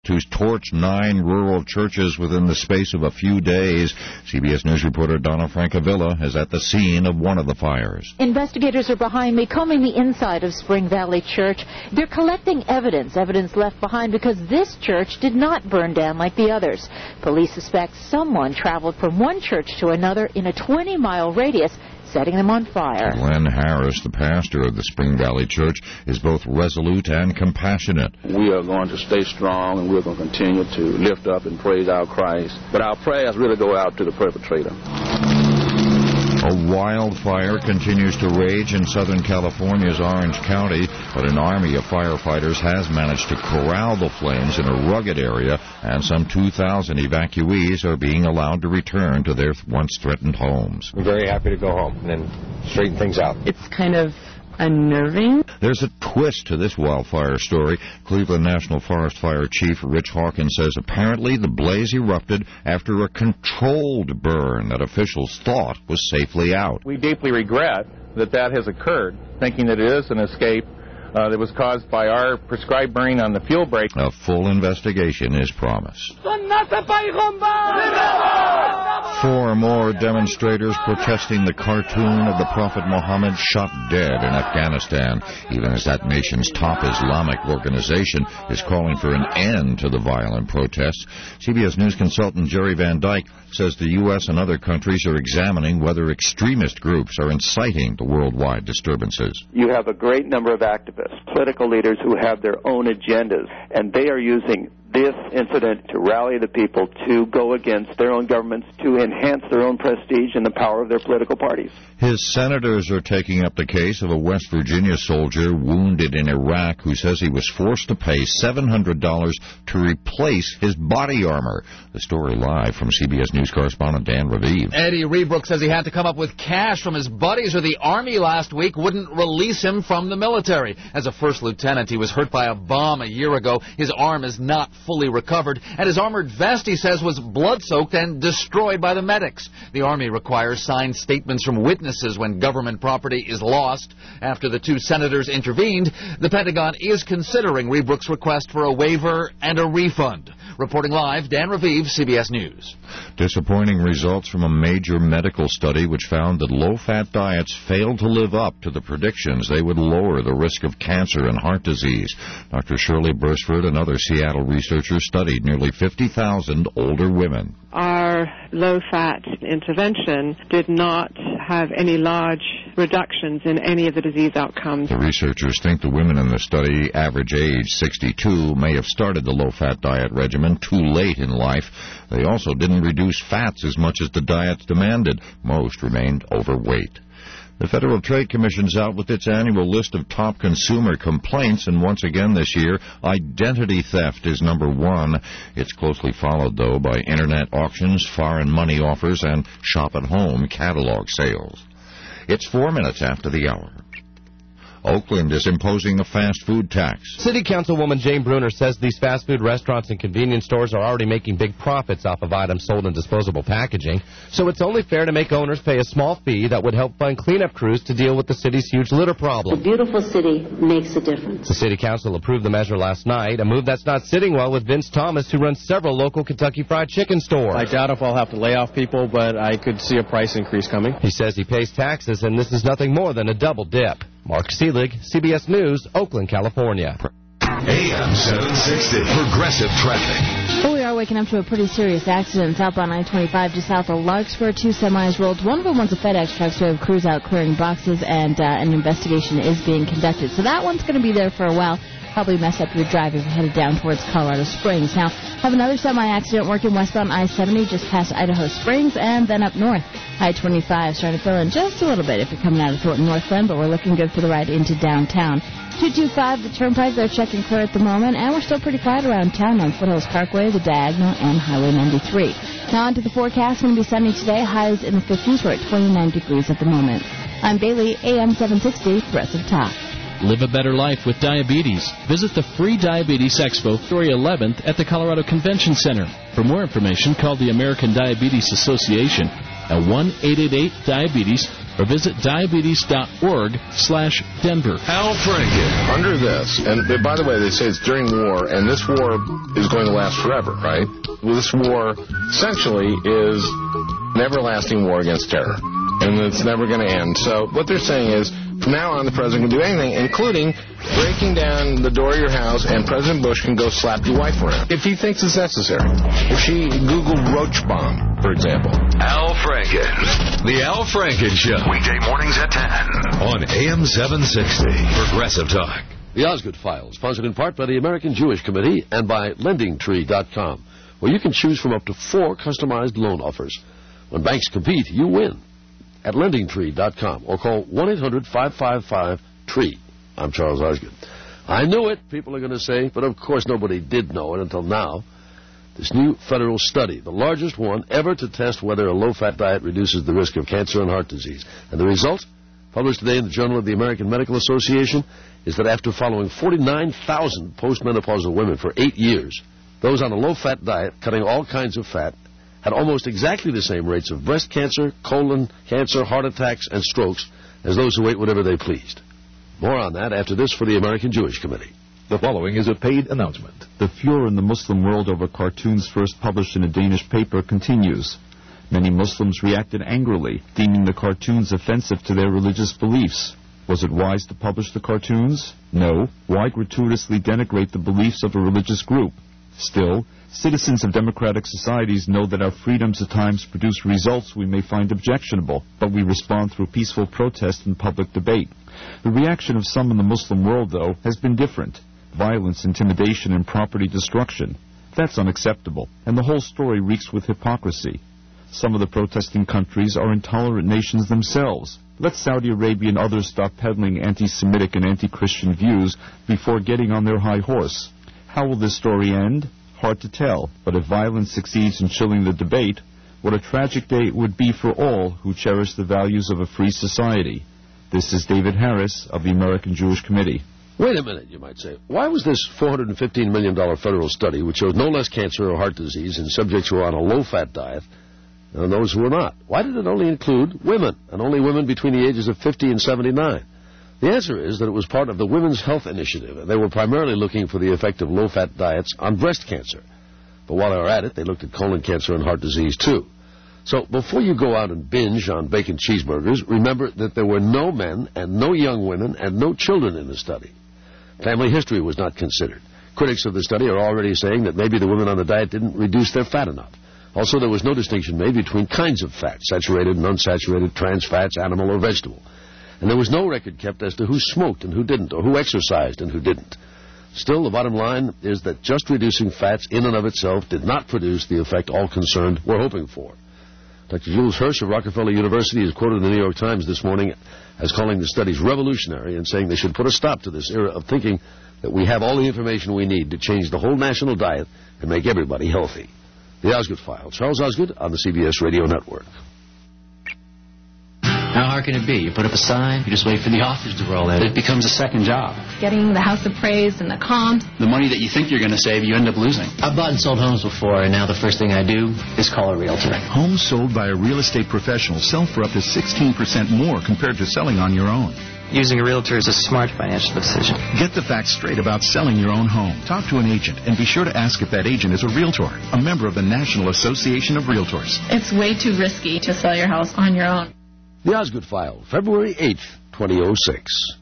to torch 9 rural churches within the space of a few days. CBS News reporter Donna Francavilla is at the scene of one of the fires. Investigators are behind me combing the inside of Spring Valley Church. They're collecting evidence left behind because this church did not burn down like the others. Police suspect someone traveled from one church to another in a 20-mile radius, setting them on fire. Glenn Harris, the pastor of the Spring Valley Church, is both resolute and compassionate. We are going to stay strong, and we're going to continue to lift up and praise our Christ. But our prayers really go out to the perpetrator. A wildfire continues to rage in Southern California's Orange County, but an army of firefighters has managed to corral the flames in a rugged area, and some 2,000 evacuees are being allowed to return to their once-threatened homes. I'm very happy to go home and then straighten things out. It's kind of unnerving. There's a twist to this wildfire story. Cleveland National Forest Fire Chief Rich Hawkins says apparently the blaze erupted after a controlled burn that officials thought was safely out. We deeply regret that has occurred, thinking that it is an escape that was caused by our prescribed burning on the fuel break. A full investigation is promised. 4 more demonstrators protesting the cartoon of the Prophet Muhammad shot dead in Afghanistan, even as that nation's top Islamic organization is calling for an end to the violent protests. CBS News consultant Jerry Van Dyke says the U.S. and other countries are examining whether extremist groups are inciting the worldwide disturbances. You have a great number of activists, political leaders who have their own agendas, and they are using this incident to rally the people to go against their own governments, to enhance their own prestige and the power of their political parties. His senators are taking up the case of a West Virginia soldier wounded in Iraq who says he was forced to pay $700 to replace his body armor. The story live from CBS News correspondent Dan Raviv. Eddie Rebrook says he had to come up with cash from his buddies or the Army last week wouldn't release him from the military. As a first lieutenant, he was hurt by a bomb a year ago. His arm is not fully recovered, and his armored vest, he says, was blood-soaked and destroyed by the medics. The Army requires signed statements from witnesses when government property is lost. After the 2 senators intervened, the Pentagon is considering Rebrook's request for a waiver and a refund. Reporting live, Dan Raviv, CBS News. Disappointing results from a major medical study which found that low-fat diets failed to live up to the predictions they would lower the risk of cancer and heart disease. Dr. Shirley Bursford and other Seattle researchers studied nearly 50,000 older women. Our low-fat intervention did not have any large reductions in any of the disease outcomes. The researchers think the women in the study, average age 62, may have started the low-fat diet regimen too late in life. They also didn't reduce fats as much as the diets demanded. Most remained overweight. The Federal Trade Commission's out with its annual list of top consumer complaints, and once again this year, identity theft is number 1. It's closely followed, though, by Internet auctions, foreign money offers, and shop-at-home catalog sales. It's 4 minutes after the hour. Oakland is imposing a fast food tax. City Councilwoman Jane Bruner says these fast food restaurants and convenience stores are already making big profits off of items sold in disposable packaging, so it's only fair to make owners pay a small fee that would help fund cleanup crews to deal with the city's huge litter problem. A beautiful city makes a difference. The City Council approved the measure last night, a move that's not sitting well with Vince Thomas, who runs several local Kentucky Fried Chicken stores. I doubt if I'll have to lay off people, but I could see a price increase coming. He says he pays taxes, and this is nothing more than a double dip. Mark Seelig, CBS News, Oakland, California. AM 760, Progressive Traffic. Well, we are waking up to a pretty serious accident southbound I-25 just south of Larkspur. 2 semis rolled. One of them was a FedEx truck, so we have crews out clearing boxes, and an investigation is being conducted. So that one's going to be there for a while. Probably mess up your drive if you're headed down towards Colorado Springs. Now, have another semi-accident working westbound I-70 just past Idaho Springs, and then up north. I-25 starting to fill in just a little bit if you're coming out of Thornton Northland, but we're looking good for the ride into downtown. 225, the Turnpike, they're checking clear at the moment, and we're still pretty quiet around town on Foothills Parkway, the Diagonal, and Highway 93. Now onto the forecast. Going to be sunny today, highs in the 50s. We're at 29 degrees at the moment. I'm Bailey, AM 760, Progressive Talk. Live a better life with diabetes. Visit the free Diabetes Expo, February 11th at the Colorado Convention Center. For more information, call the American Diabetes Association, at 1-888-DIABETES or visit diabetes.org/Denver. Al Franken. Under this, and by the way, they say it's during war, and this war is going to last forever, right? Well, this war essentially is an everlasting war against terror, and it's never going to end. So what they're saying is, from now on, the president can do anything, including breaking down the door of your house, and President Bush can go slap your wife around if he thinks it's necessary. If she Googled roach bomb, for example. Al Franken. The Al Franken Show. Weekday mornings at 10 on AM 760. Progressive Talk. The Osgood Files, sponsored in part by the American Jewish Committee and by LendingTree.com, where you can choose from up to 4 customized loan offers. When banks compete, you win. At LendingTree.com or call 1-800-555-TREE. I'm Charles Osgood. I knew it, people are going to say, but of course nobody did know it until now. This new federal study, the largest one ever to test whether a low-fat diet reduces the risk of cancer and heart disease. And the result, published today in the Journal of the American Medical Association, is that after following 49,000 postmenopausal women for 8 years, those on a low-fat diet, cutting all kinds of fat, had almost exactly the same rates of breast cancer, colon cancer, heart attacks, and strokes as those who ate whatever they pleased. More on that after this for the American Jewish Committee. The following is a paid announcement. The furor in the Muslim world over cartoons first published in a Danish paper continues. Many Muslims reacted angrily, deeming the cartoons offensive to their religious beliefs. Was it wise to publish the cartoons? No. Why gratuitously denigrate the beliefs of a religious group? Still, citizens of democratic societies know that our freedoms at times produce results we may find objectionable, but we respond through peaceful protest and public debate. The reaction of some in the Muslim world, though, has been different. Violence, intimidation, and property destruction. That's unacceptable, and the whole story reeks with hypocrisy. Some of the protesting countries are intolerant nations themselves. Let Saudi Arabia and others stop peddling anti-Semitic and anti-Christian views before getting on their high horse. How will this story end? Hard to tell, but if violence succeeds in chilling the debate, what a tragic day it would be for all who cherish the values of a free society. This is David Harris of the American Jewish Committee. Wait a minute, you might say. Why was this $415 million federal study, which showed no less cancer or heart disease in subjects who are on a low-fat diet than those who are not? Why did it only include women, and only women between the ages of 50 and 79? The answer is that it was part of the Women's Health Initiative, and they were primarily looking for the effect of low-fat diets on breast cancer. But while they were at it, they looked at colon cancer and heart disease, too. So before you go out and binge on bacon cheeseburgers, remember that there were no men and no young women and no children in the study. Family history was not considered. Critics of the study are already saying that maybe the women on the diet didn't reduce their fat enough. Also, there was no distinction made between kinds of fat, saturated and unsaturated, trans fats, animal or vegetable. And there was no record kept as to who smoked and who didn't, or who exercised and who didn't. Still, the bottom line is that just reducing fats in and of itself did not produce the effect all concerned were hoping for. Dr. Jules Hirsch of Rockefeller University is quoted in the New York Times this morning as calling the studies revolutionary and saying they should put a stop to this era of thinking that we have all the information we need to change the whole national diet and make everybody healthy. The Osgood File. Charles Osgood on the CBS Radio Network. How hard can it be? You put up a sign, you just wait for the offers to roll in. It becomes a second job. Getting the house appraised and the comps. The money that you think you're going to save, you end up losing. I've bought and sold homes before, and now the first thing I do is call a realtor. Homes sold by a real estate professional sell for up to 16% more compared to selling on your own. Using a realtor is a smart financial decision. Get the facts straight about selling your own home. Talk to an agent, and be sure to ask if that agent is a realtor, a member of the National Association of Realtors. It's way too risky to sell your house on your own. The Osgood File, February 8th, 2006.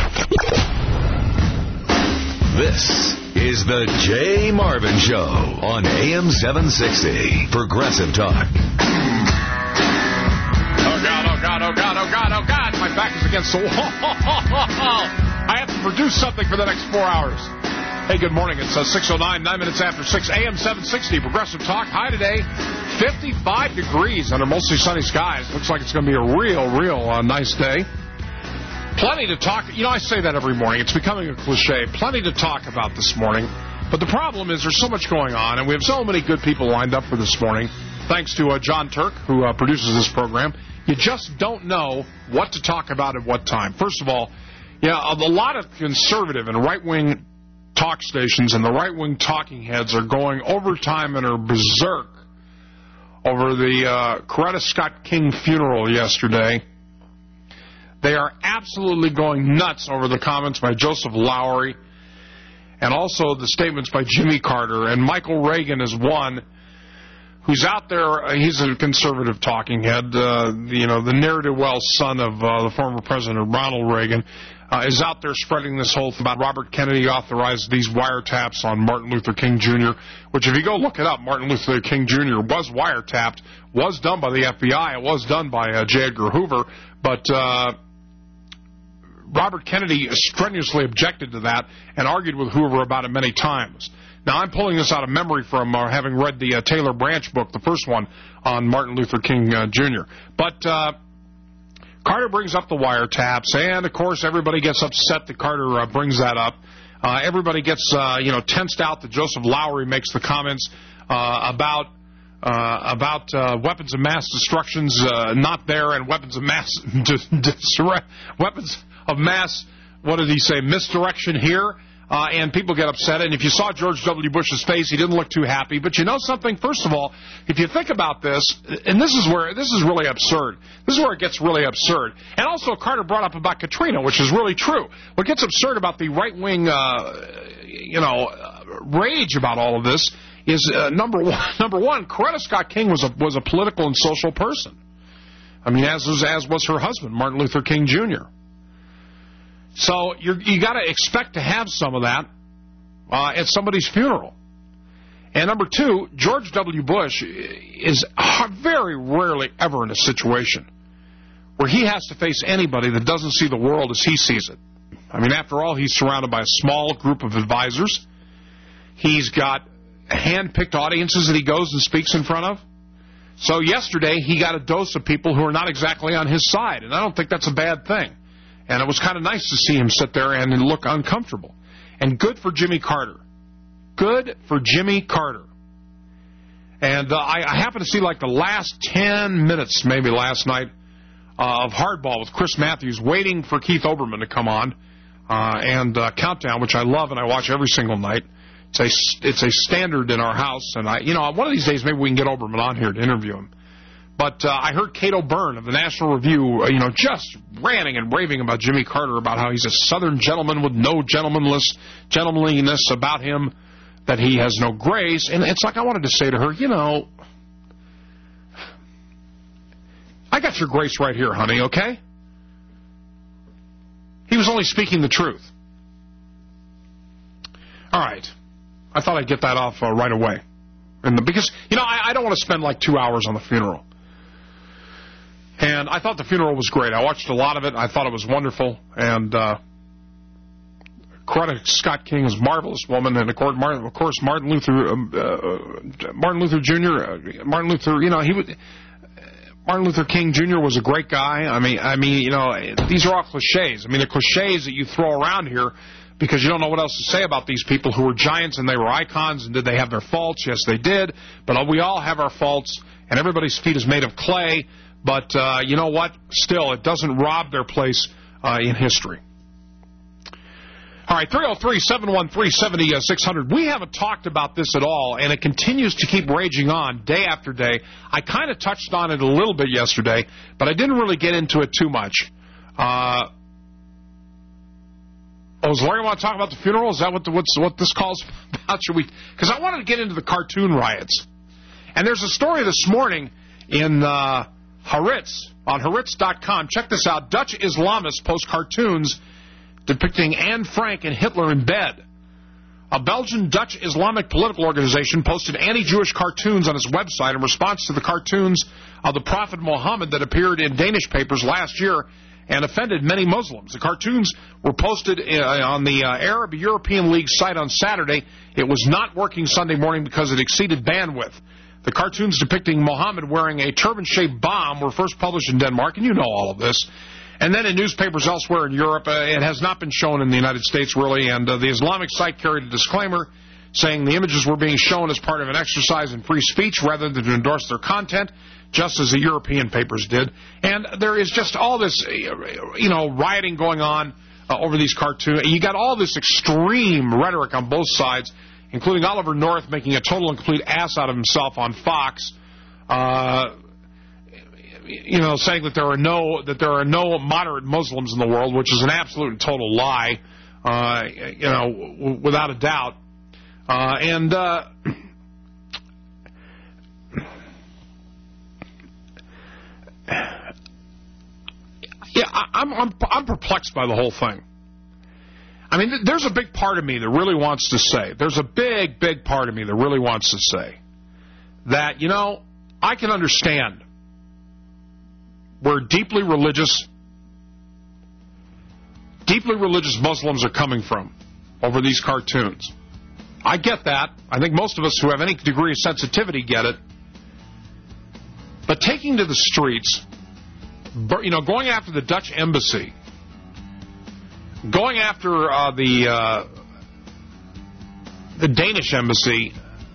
This is the Jay Marvin Show on AM 760. Progressive Talk. Oh, God, oh, God, oh, God, oh, God, oh, God. My back is against the wall. I have to produce something for the next 4 hours. Hey, good morning. It's 6:09, 9 minutes after 6, AM 760, Progressive Talk. High today, 55 degrees under mostly sunny skies. Looks like it's going to be a real nice day. Plenty to talk. You know, I say that every morning. It's becoming a cliche. Plenty to talk about this morning. But the problem is there's so much going on, and we have so many good people lined up for this morning. Thanks to John Turk, who produces this program. You just don't know what to talk about at what time. First of all, a lot of conservative and right-wing talk stations and the right-wing talking heads are going overtime and are berserk over the Coretta Scott King funeral yesterday. They are absolutely going nuts over the comments by Joseph Lowery and also the statements by Jimmy Carter. And Michael Reagan is one who's out there. He's a conservative talking head. The ne'er-do-well son of the former President Ronald Reagan is out there spreading this whole thing about Robert Kennedy authorized these wiretaps on Martin Luther King Jr., which if you go look it up, Martin Luther King Jr. was wiretapped, was done by the FBI, it was done by J. Edgar Hoover, but Robert Kennedy strenuously objected to that and argued with Hoover about it many times. Now, I'm pulling this out of memory from having read the Taylor Branch book, the first one on Martin Luther King Jr. But Carter brings up the wiretaps, and, of course, everybody gets upset that Carter brings that up. Everybody gets, tensed out that Joseph Lowery makes the comments about weapons of mass destructions not there, and weapons of mass what did he say, misdirection here, and people get upset. And if you saw George W. Bush's face, he didn't look too happy. But you know something? First of all, if you think about this, and this is really absurd. This is where it gets really absurd. And also Carter brought up about Katrina, which is really true. What gets absurd about the right-wing, rage about all of this is number one, Coretta Scott King was a political and social person. I mean, as was her husband, Martin Luther King Jr. So you got to expect to have some of that at somebody's funeral. And number two, George W. Bush is very rarely ever in a situation where he has to face anybody that doesn't see the world as he sees it. I mean, after all, he's surrounded by a small group of advisors. He's got hand-picked audiences that he goes and speaks in front of. So yesterday, he got a dose of people who are not exactly on his side, and I don't think that's a bad thing. And it was kind of nice to see him sit there and look uncomfortable. And good for Jimmy Carter. Good for Jimmy Carter. And I happened to see like the last 10 minutes, maybe last night, of Hardball with Chris Matthews, waiting for Keith Olbermann to come on, and Countdown, which I love and I watch every single night. It's a standard in our house, and one of these days maybe we can get Olbermann on here to interview him. But I heard Cato Byrne of the National Review, just ranting and raving about Jimmy Carter, about how he's a Southern gentleman with no gentlemanliness about him, that he has no grace. And it's like I wanted to say to her, I got your grace right here, honey, okay? He was only speaking the truth. All right. I thought I'd get that off right away. Because, I don't want to spend like 2 hours on the funeral. And I thought the funeral was great. I watched a lot of it. I thought it was wonderful. And Coretta Scott King is a marvelous woman. And, of course, Martin Luther Jr., Martin Luther King Jr. was a great guy. I mean, these are all cliches. I mean, the cliches that you throw around here because you don't know what else to say about these people who were giants and they were icons. And did they have their faults? Yes, they did. But we all have our faults, and everybody's feet is made of clay. But you know what? Still, it doesn't rob their place in history. All right, 303-713-7600. We haven't talked about this at all, and it continues to keep raging on day after day. I kind of touched on it a little bit yesterday, but I didn't really get into it too much. Does Larry want to talk about the funeral? Is that what this call's about? Because I wanted to get into the cartoon riots. And there's a story this morning in Haaretz, on Haaretz.com. Check this out. Dutch Islamists post cartoons depicting Anne Frank and Hitler in bed. A Belgian Dutch Islamic political organization posted anti-Jewish cartoons on its website in response to the cartoons of the Prophet Muhammad that appeared in Danish papers last year and offended many Muslims. The cartoons were posted on the Arab European League site on Saturday. It was not working Sunday morning because it exceeded bandwidth. The cartoons depicting Muhammad wearing a turban-shaped bomb were first published in Denmark, and you know all of this. And then in newspapers elsewhere in Europe. It has not been shown in the United States, really, and the Islamic site carried a disclaimer saying the images were being shown as part of an exercise in free speech rather than to endorse their content, just as the European papers did. And there is just all this, rioting going on over these cartoons. You got all this extreme rhetoric on both sides, including Oliver North making a total and complete ass out of himself on Fox, saying that there are no moderate Muslims in the world, which is an absolute and total lie, without a doubt. I'm perplexed by the whole thing. I mean, there's a big part of me that really wants to say, that, I can understand where deeply religious Muslims are coming from over these cartoons. I get that. I think most of us who have any degree of sensitivity get it. But taking to the streets, going after the Dutch embassy, going after the Danish embassy,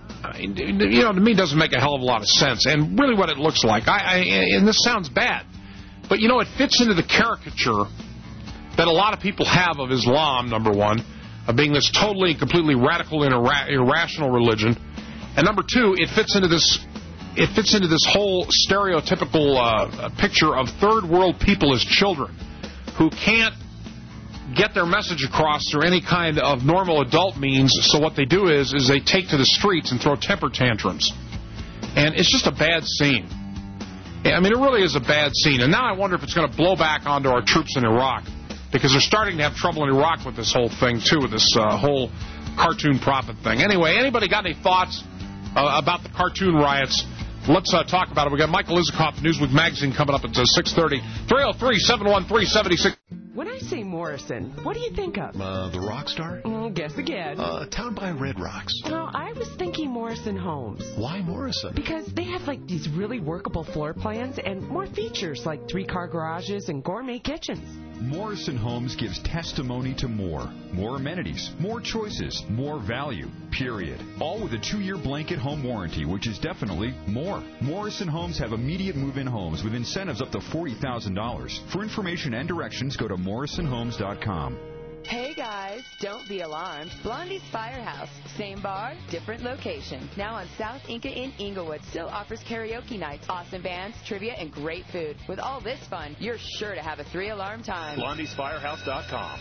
to me doesn't make a hell of a lot of sense. And really what it looks like, and this sounds bad, but it fits into the caricature that a lot of people have of Islam, number one, of being this totally and completely radical and irrational religion, and number two, it fits into this whole stereotypical picture of third world people as children who can't get their message across through any kind of normal adult means, so what they do is they take to the streets and throw temper tantrums. And it's just a bad scene. I mean, it really is a bad scene. And now I wonder if it's going to blow back onto our troops in Iraq, because they're starting to have trouble in Iraq with this whole thing, too, with this whole cartoon prophet thing. Anyway, anybody got any thoughts about the cartoon riots? Let's talk about it. We got Michael Isikoff, Newsweek Magazine, coming up at 6:30. 303-713-76. When I say Morrison, what do you think of? The rock star? Guess again. Town by Red Rocks. Well, I was thinking Morrison Homes. Why Morrison? Because they have, these really workable floor plans and more features, like 3-car garages and gourmet kitchens. Morrison Homes gives testimony to more amenities, more choices, more value, period. All with a 2-year blanket home warranty, which is definitely more. Morrison Homes have immediate move-in homes with incentives up to $40,000. For information and directions, go to morrisonhomes.com. Hey guys, don't be alarmed. Blondie's Firehouse. Same bar, different location. Now on South Inca in Inglewood still offers karaoke nights, awesome bands, trivia, and great food. With all this fun, you're sure to have a 3-alarm time. Blondie'sFirehouse.com,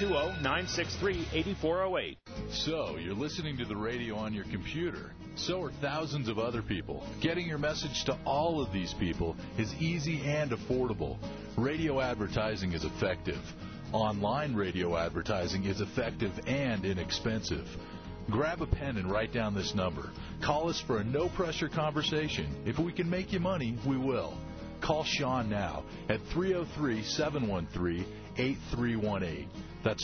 720-963-8408. So, you're listening to the radio on your computer. So are thousands of other people. Getting your message to all of these people is easy and affordable. Radio advertising is effective. Online radio advertising is effective and inexpensive. Grab a pen and write down this number. Call us for a no-pressure conversation. If we can make you money, we will. Call Sean now at 303-713-8318. That's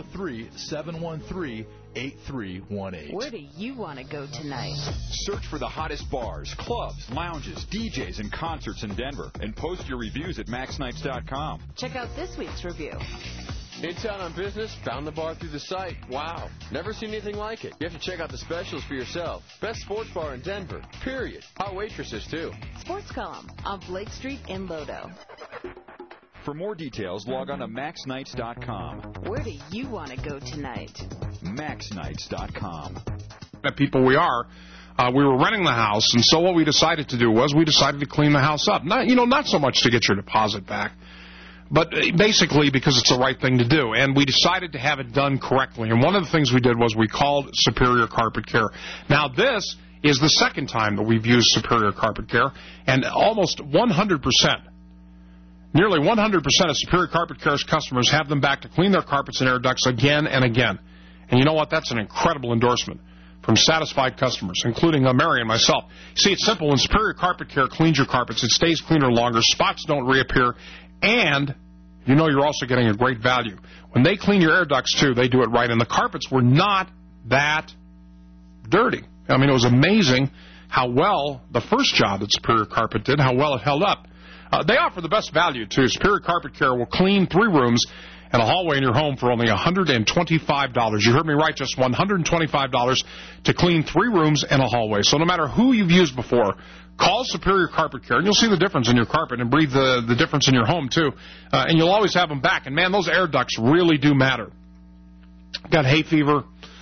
303-713-8318. Where do you want to go tonight? Search for the hottest bars, clubs, lounges, DJs, and concerts in Denver, and post your reviews at maxnights.com. Check out this week's review. In town on business, found the bar through the site. Wow, never seen anything like it. You have to check out the specials for yourself. Best sports bar in Denver, period. Hot waitresses, too. Sports Column on Blake Street in Lodo. For more details, log on to maxnights.com. Where do you want to go tonight? maxnights.com. People we are. We were renting the house, and so what we decided to do was we decided to clean the house up. Not so much to get your deposit back, but basically because it's the right thing to do. And we decided to have it done correctly. And one of the things we did was we called Superior Carpet Care. Now, this is the second time that we've used Superior Carpet Care, and almost 100%. Nearly 100% of Superior Carpet Care's customers have them back to clean their carpets and air ducts again and again. And you know what? That's an incredible endorsement from satisfied customers, including Mary and myself. See, it's simple. When Superior Carpet Care cleans your carpets, it stays cleaner longer, spots don't reappear, and you're also getting a great value. When they clean your air ducts, too, they do it right. And the carpets were not that dirty. I mean, it was amazing how well the first job that Superior Carpet did, how well it held up. They offer the best value, too. Superior Carpet Care will clean 3 rooms and a hallway in your home for only $125. You heard me right, just $125 to clean 3 rooms and a hallway. So no matter who you've used before, call Superior Carpet Care, and you'll see the difference in your carpet and breathe the difference in your home, too. And you'll always have them back. And, man, those air ducts really do matter. Got hay fever.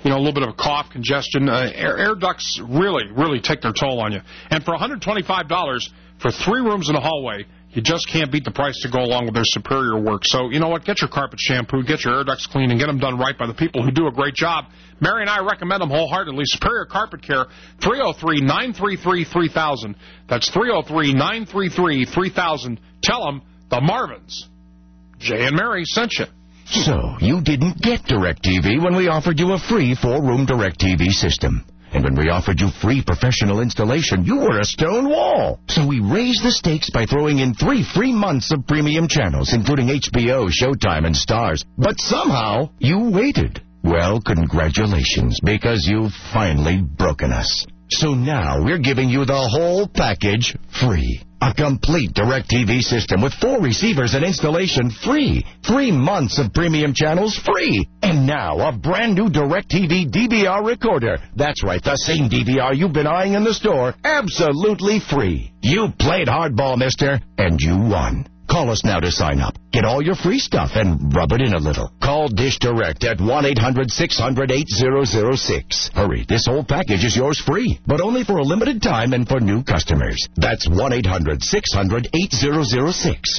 a little bit of a cough, congestion, air ducts really take their toll on you. And for $125 for 3 rooms in a hallway, you just can't beat the price to go along with their superior work. So, you know what? Get your carpet shampooed, get your air ducts cleaned, and get them done right by the people who do a great job. Mary and I recommend them wholeheartedly. Superior Carpet Care, 303-933-3000. That's 303-933-3000. Tell them the Marvins, Jay and Mary, sent you. So, you didn't get DirecTV when we offered you a free 4-room DirecTV system. And when we offered you free professional installation, you were a stone wall. So we raised the stakes by throwing in 3 free months of premium channels, including HBO, Showtime, and Stars. But somehow, you waited. Well, congratulations, because you've finally broken us. So now we're giving you the whole package free. A complete DirecTV system with 4 receivers and installation free. 3 months of premium channels free. And now a brand new DirecTV DVR recorder. That's right, the same DVR you've been eyeing in the store. Absolutely free. You played hardball, mister, and you won. Call us now to sign up. Get all your free stuff and rub it in a little. Call Dish Direct at 1-800-600-8006. Hurry, this whole package is yours free, but only for a limited time and for new customers. That's 1-800-600-8006.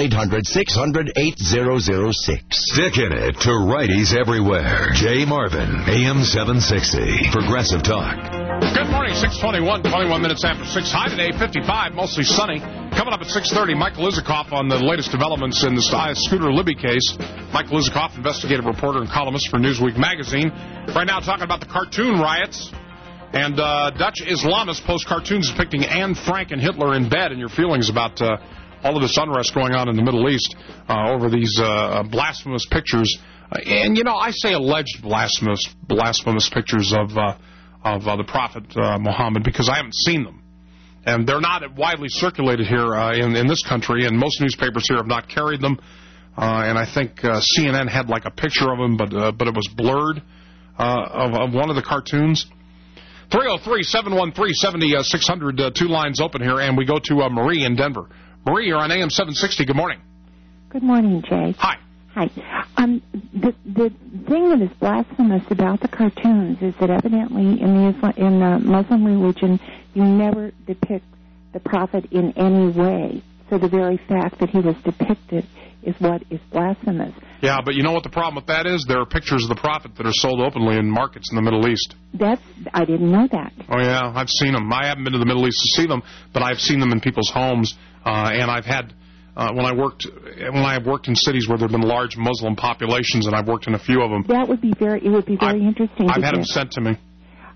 1-800-600-8006. Sticking it to righties everywhere. Jay Marvin, AM 760. Progressive Talk. Good morning, 6:21, 21 minutes after 6. High today, 55, mostly sunny. Coming up at 6:30, Michael Isikoff on the latest developments in the Scooter Libby case. Michael Isikoff, investigative reporter and columnist for Newsweek magazine. Right now talking about the cartoon riots. And Dutch Islamists post cartoons depicting Anne Frank and Hitler in bed, and your feelings about all of this unrest going on in the Middle East over these blasphemous pictures. And, I say alleged blasphemous pictures of the Prophet Muhammad because I haven't seen them. And they're not widely circulated here in this country, and most newspapers here have not carried them. And I think CNN had like a picture of them, but it was blurred of one of the cartoons. 303-713-7600, 2 lines open here, and we go to Marie in Denver. Marie, you're on AM 760. Good morning. Good morning, Jay. Hi. Hi. The thing that is blasphemous about the cartoons is that evidently in the Muslim religion, you never depict the prophet in any way. So the very fact that he was depicted is what is blasphemous. Yeah, but you know what the problem with that is? There are pictures of the prophet that are sold openly in markets in the Middle East. I didn't know that. Oh, yeah, I've seen them. I haven't been to the Middle East to see them, but I've seen them in people's homes, and I've had... when I worked in cities where there have been large Muslim populations, and I've worked in a few of them. It would be very interesting. I've had them sent to me.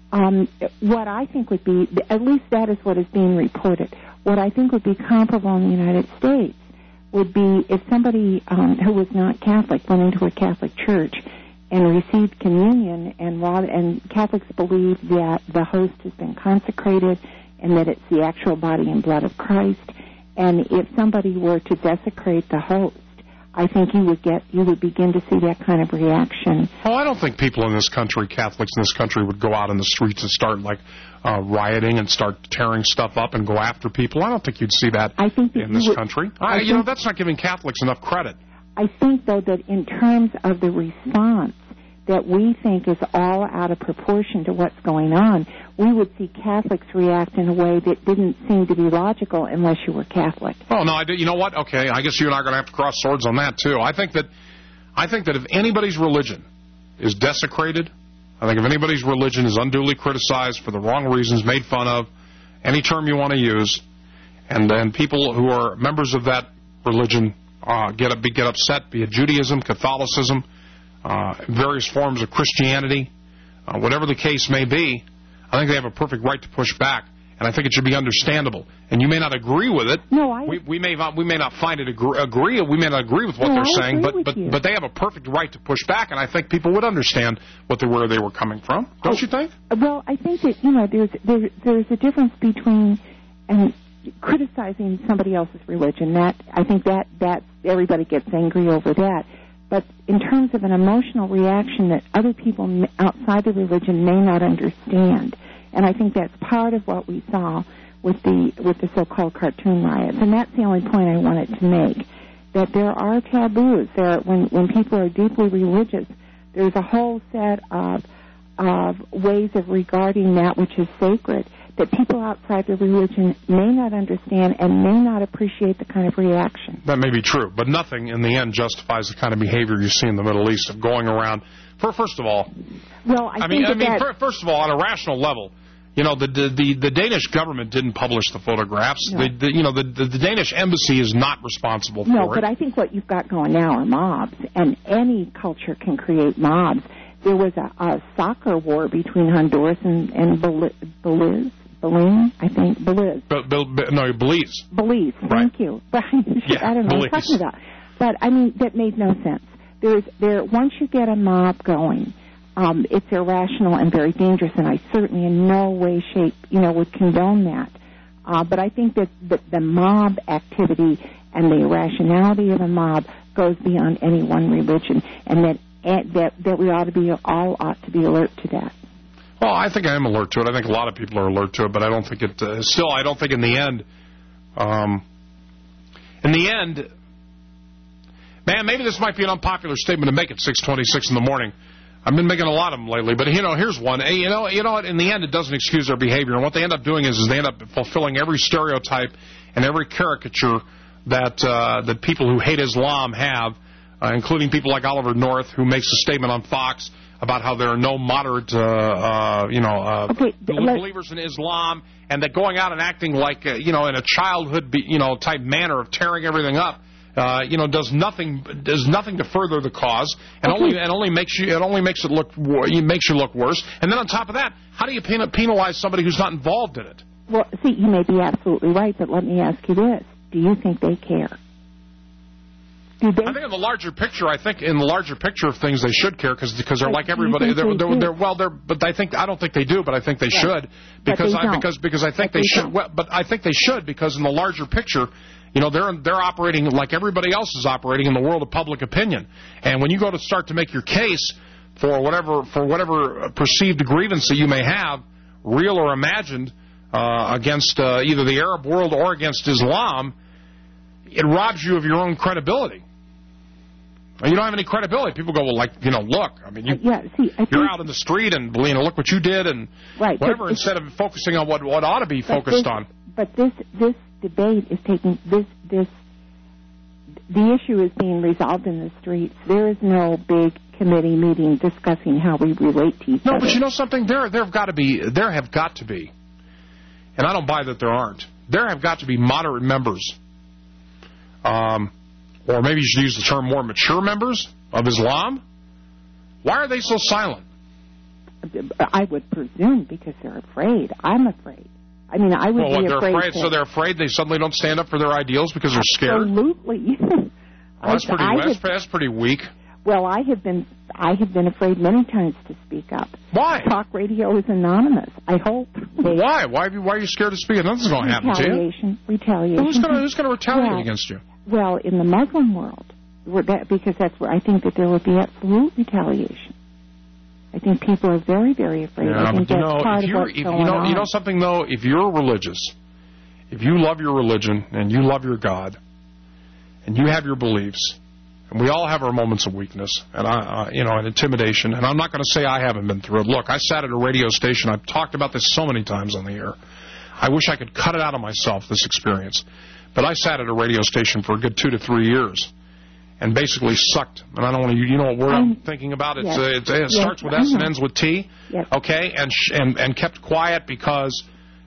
What I think would be, at least that is what is being reported. What I think would be comparable in the United States would be if somebody who was not Catholic went into a Catholic church and received communion, and Catholics believe that the host has been consecrated and that it's the actual body and blood of Christ. And if somebody were to desecrate the host, I think you would begin to see that kind of reaction. Oh, I don't think people in this country, Catholics in this country, would go out in the streets and start rioting and start tearing stuff up and go after people. I don't think you'd see that in this country. That's not giving Catholics enough credit. I think, though, that in terms of the response that we think is all out of proportion to what's going on, we would see Catholics react in a way that didn't seem to be logical unless you were Catholic. Oh, no, you know what? Okay, I guess you and I are going to have to cross swords on that, too. I think that if anybody's religion is desecrated, I think if anybody's religion is unduly criticized for the wrong reasons, made fun of, any term you want to use, and then people who are members of that religion get upset, be it Judaism, Catholicism, various forms of Christianity, whatever the case may be, I think they have a perfect right to push back, and I think it should be understandable. And you may not agree with it. No, we may not find it agree. We may not agree with what they're saying, but they have a perfect right to push back, and I think people would understand where they were coming from. Don't you think? Well, I think that there's a difference between criticizing somebody else's religion. That I think that everybody gets angry over that. But in terms of an emotional reaction that other people outside the religion may not understand, and I think that's part of what we saw with the so-called cartoon riots, and that's the only point I wanted to make. That there are taboos. When people are deeply religious, there's a whole set of of ways of regarding that which is sacred that people outside the religion may not understand and may not appreciate the kind of reaction. That may be true, but nothing in the end justifies the kind of behavior you see in the Middle East of going around. First of all, well, first of all, on a rational level, you know, the Danish government didn't publish the photographs. No. The Danish embassy is not responsible for it. No, but I think what you've got going now are mobs, and any culture can create mobs. There was a soccer war between Honduras and Belize. Belize, I think. Belize. No, Belize. Belize, thank you. But I don't know what I'm talking about. But, I mean, that made no sense. Once you get a mob going, it's irrational and very dangerous, and I certainly in no way, shape, would condone that. But I think that the mob activity and the irrationality of a mob goes beyond any one religion, and that we all ought to be alert to that. Well, I think I am alert to it. I think a lot of people are alert to it, but I don't think it. I don't think in the end. Man, maybe this might be an unpopular statement to make at 6:26 in the morning. I've been making a lot of them lately, but here's one. You know what? In the end, it doesn't excuse their behavior, and what they end up doing is they end up fulfilling every stereotype and every caricature that people who hate Islam have, including people like Oliver North, who makes a statement on Fox about how there are no moderate, believers in Islam, and that going out and acting like, in a childhood, type manner of tearing everything up, does nothing to further the cause, and only makes you look worse. And then on top of that, how do you penalize somebody who's not involved in it? Well, see, you may be absolutely right, but let me ask you this: do you think they care? I think in the larger picture, of things, they should care because they're like everybody. But I don't think they do. But I think they should because I think they should. But I think they should because in the larger picture, they're operating like everybody else is operating in the world of public opinion. And when you go to start to make your case for whatever perceived grievance that you may have, real or imagined, against either the Arab world or against Islam, it robs you of your own credibility. You don't have any credibility. People go, well, look, I mean, you're out in the street and, look what you did and whatever, instead of focusing on what ought to be focused on. But this debate is taking, the issue is being resolved in the streets. There is no big committee meeting discussing how we relate to each other. No, but you know something? There have got to be, and I don't buy that there aren't, there have got to be moderate members, or maybe you should use the term more mature members of Islam. Why are they so silent? I would presume because they're afraid. I'm afraid. I mean, I would be afraid. So they're afraid they suddenly don't stand up for their ideals because they're scared? Absolutely. That's pretty weak. Well, I have been afraid many times to speak up. Why? Talk radio is anonymous, I hope. Well, why? Why are you scared to speak? Nothing's going to happen to you. Retaliation. Who's going to retaliate against you? Well, in the Muslim world, because that's where I think that there would be absolute retaliation. I think people are very, very afraid. Yeah, I think that's part of what's going on. You know something, though? If you're religious, if you love your religion and you love your God, and you have your beliefs, and we all have our moments of weakness and and intimidation, and I'm not going to say I haven't been through it. Look, I sat at a radio station. I've talked about this so many times on the air. I wish I could cut it out of myself, this experience. But I sat at a radio station for a good 2 to 3 years and basically sucked. And I don't want to, you know what word I'm thinking about? It starts with S and ends with T. Yes. Okay? And kept quiet because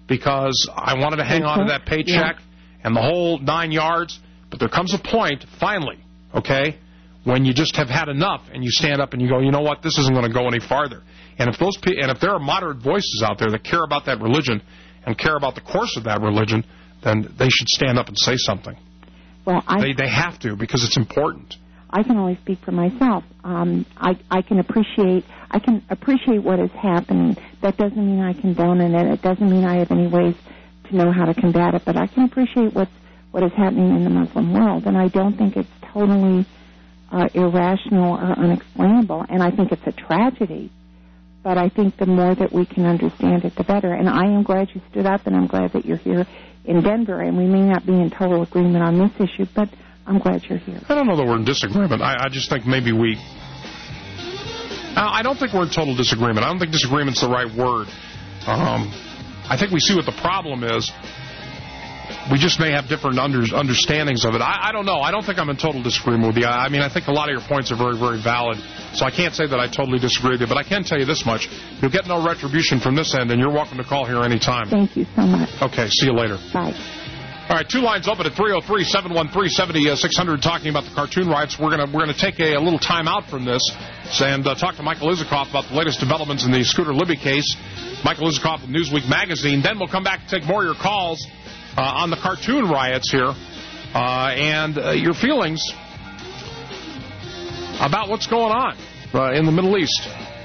I wanted to hang on to that paycheck and the whole 9 yards. But there comes a point, finally, okay, when you just have had enough and you stand up and you go, you know what, this isn't going to go any farther. And if there are moderate voices out there that care about that religion and care about the course of that religion, then they should stand up and say something. Well, they have to because it's important. I can only speak for myself. I can appreciate what is happening. That doesn't mean I condone it. It doesn't mean I have any ways to know how to combat it. But I can appreciate what is happening in the Muslim world, and I don't think it's totally irrational or unexplainable. And I think it's a tragedy. But I think the more that we can understand it, the better. And I am glad you stood up, and I'm glad that you're here in Denver. And we may not be in total agreement on this issue, but I'm glad you're here. I don't know that we're in disagreement. I just think maybe we I don't think we're in total disagreement. I don't think disagreement's the right word. I think we see what the problem is. We just may have different understandings of it. I don't know. I don't think I'm in total disagreement with you. I mean, I think a lot of your points are very, very valid. So I can't say that I totally disagree with you. But I can tell you this much. You'll get no retribution from this end, and you're welcome to call here anytime. Thank you so much. Okay, see you later. Bye. All right, 2 lines open at 303-713-7600 talking about the cartoon riots. We're gonna take a little time out from this and talk to Michael Isikoff about the latest developments in the Scooter Libby case. Michael Isikoff of Newsweek magazine. Then we'll come back and take more of your calls on the cartoon riots here and your feelings about what's going on in the Middle East.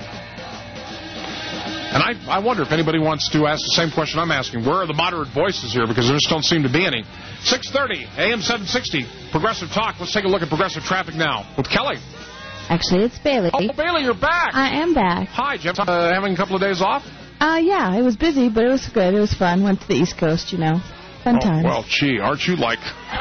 And I wonder if anybody wants to ask the same question I'm asking. Where are the moderate voices here? Because there just don't seem to be any. 6:30, AM 760, Progressive Talk. Let's take a look at Progressive Traffic now with Kelly. Actually, it's Bailey. Oh, Bailey, you're back. I am back. Hi, Jeff. Having a couple of days off? Yeah, it was busy, but it was good. It was fun. Went to the East Coast, you know. Fun times. Well, gee, aren't you like...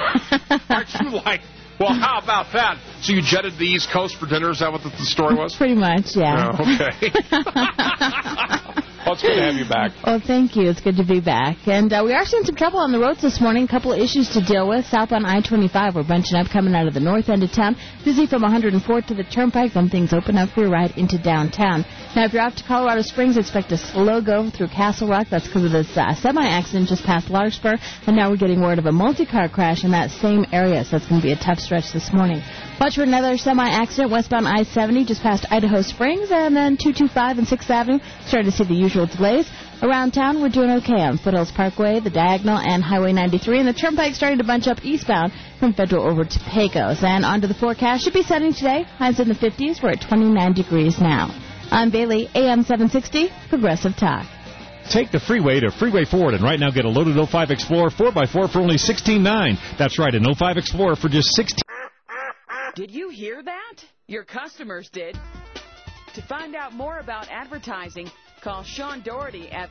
Well, how about that? So you jetted to the East Coast for dinner? Is that what the story was? Pretty much, yeah. Okay. Well, it's good to have you back. Well, thank you. It's good to be back. And we are seeing some trouble on the roads this morning. A couple of issues to deal with. Southbound I-25, we're bunching up coming out of the north end of town. Busy from 104th to the Turnpike. Then things open up for your ride into downtown. Now, if you're off to Colorado Springs, expect a slow go through Castle Rock. That's because of this semi-accident just past Larkspur. And now we're getting word of a multi-car crash in that same area. So that's going to be a tough stretch this morning. Watch for another semi-accident westbound I-70 just past Idaho Springs, and then 225 and 6th Avenue. Starting to see the usual delays. Around town, we're doing okay on Foothills Parkway, the Diagonal, and Highway 93. And the Turnpike starting to bunch up eastbound from Federal over to Pecos. And onto the forecast. Should be sunny today. Highs in the 50s. We're at 29 degrees now. I'm Bailey, AM 760, Progressive Talk. Take the freeway to Freeway Ford and right now get a loaded 05 Explorer 4x4 for only $16,900. That's right, an 05 Explorer for just $16,900. Did you hear that? Your customers did. To find out more about advertising, call Sean Doherty at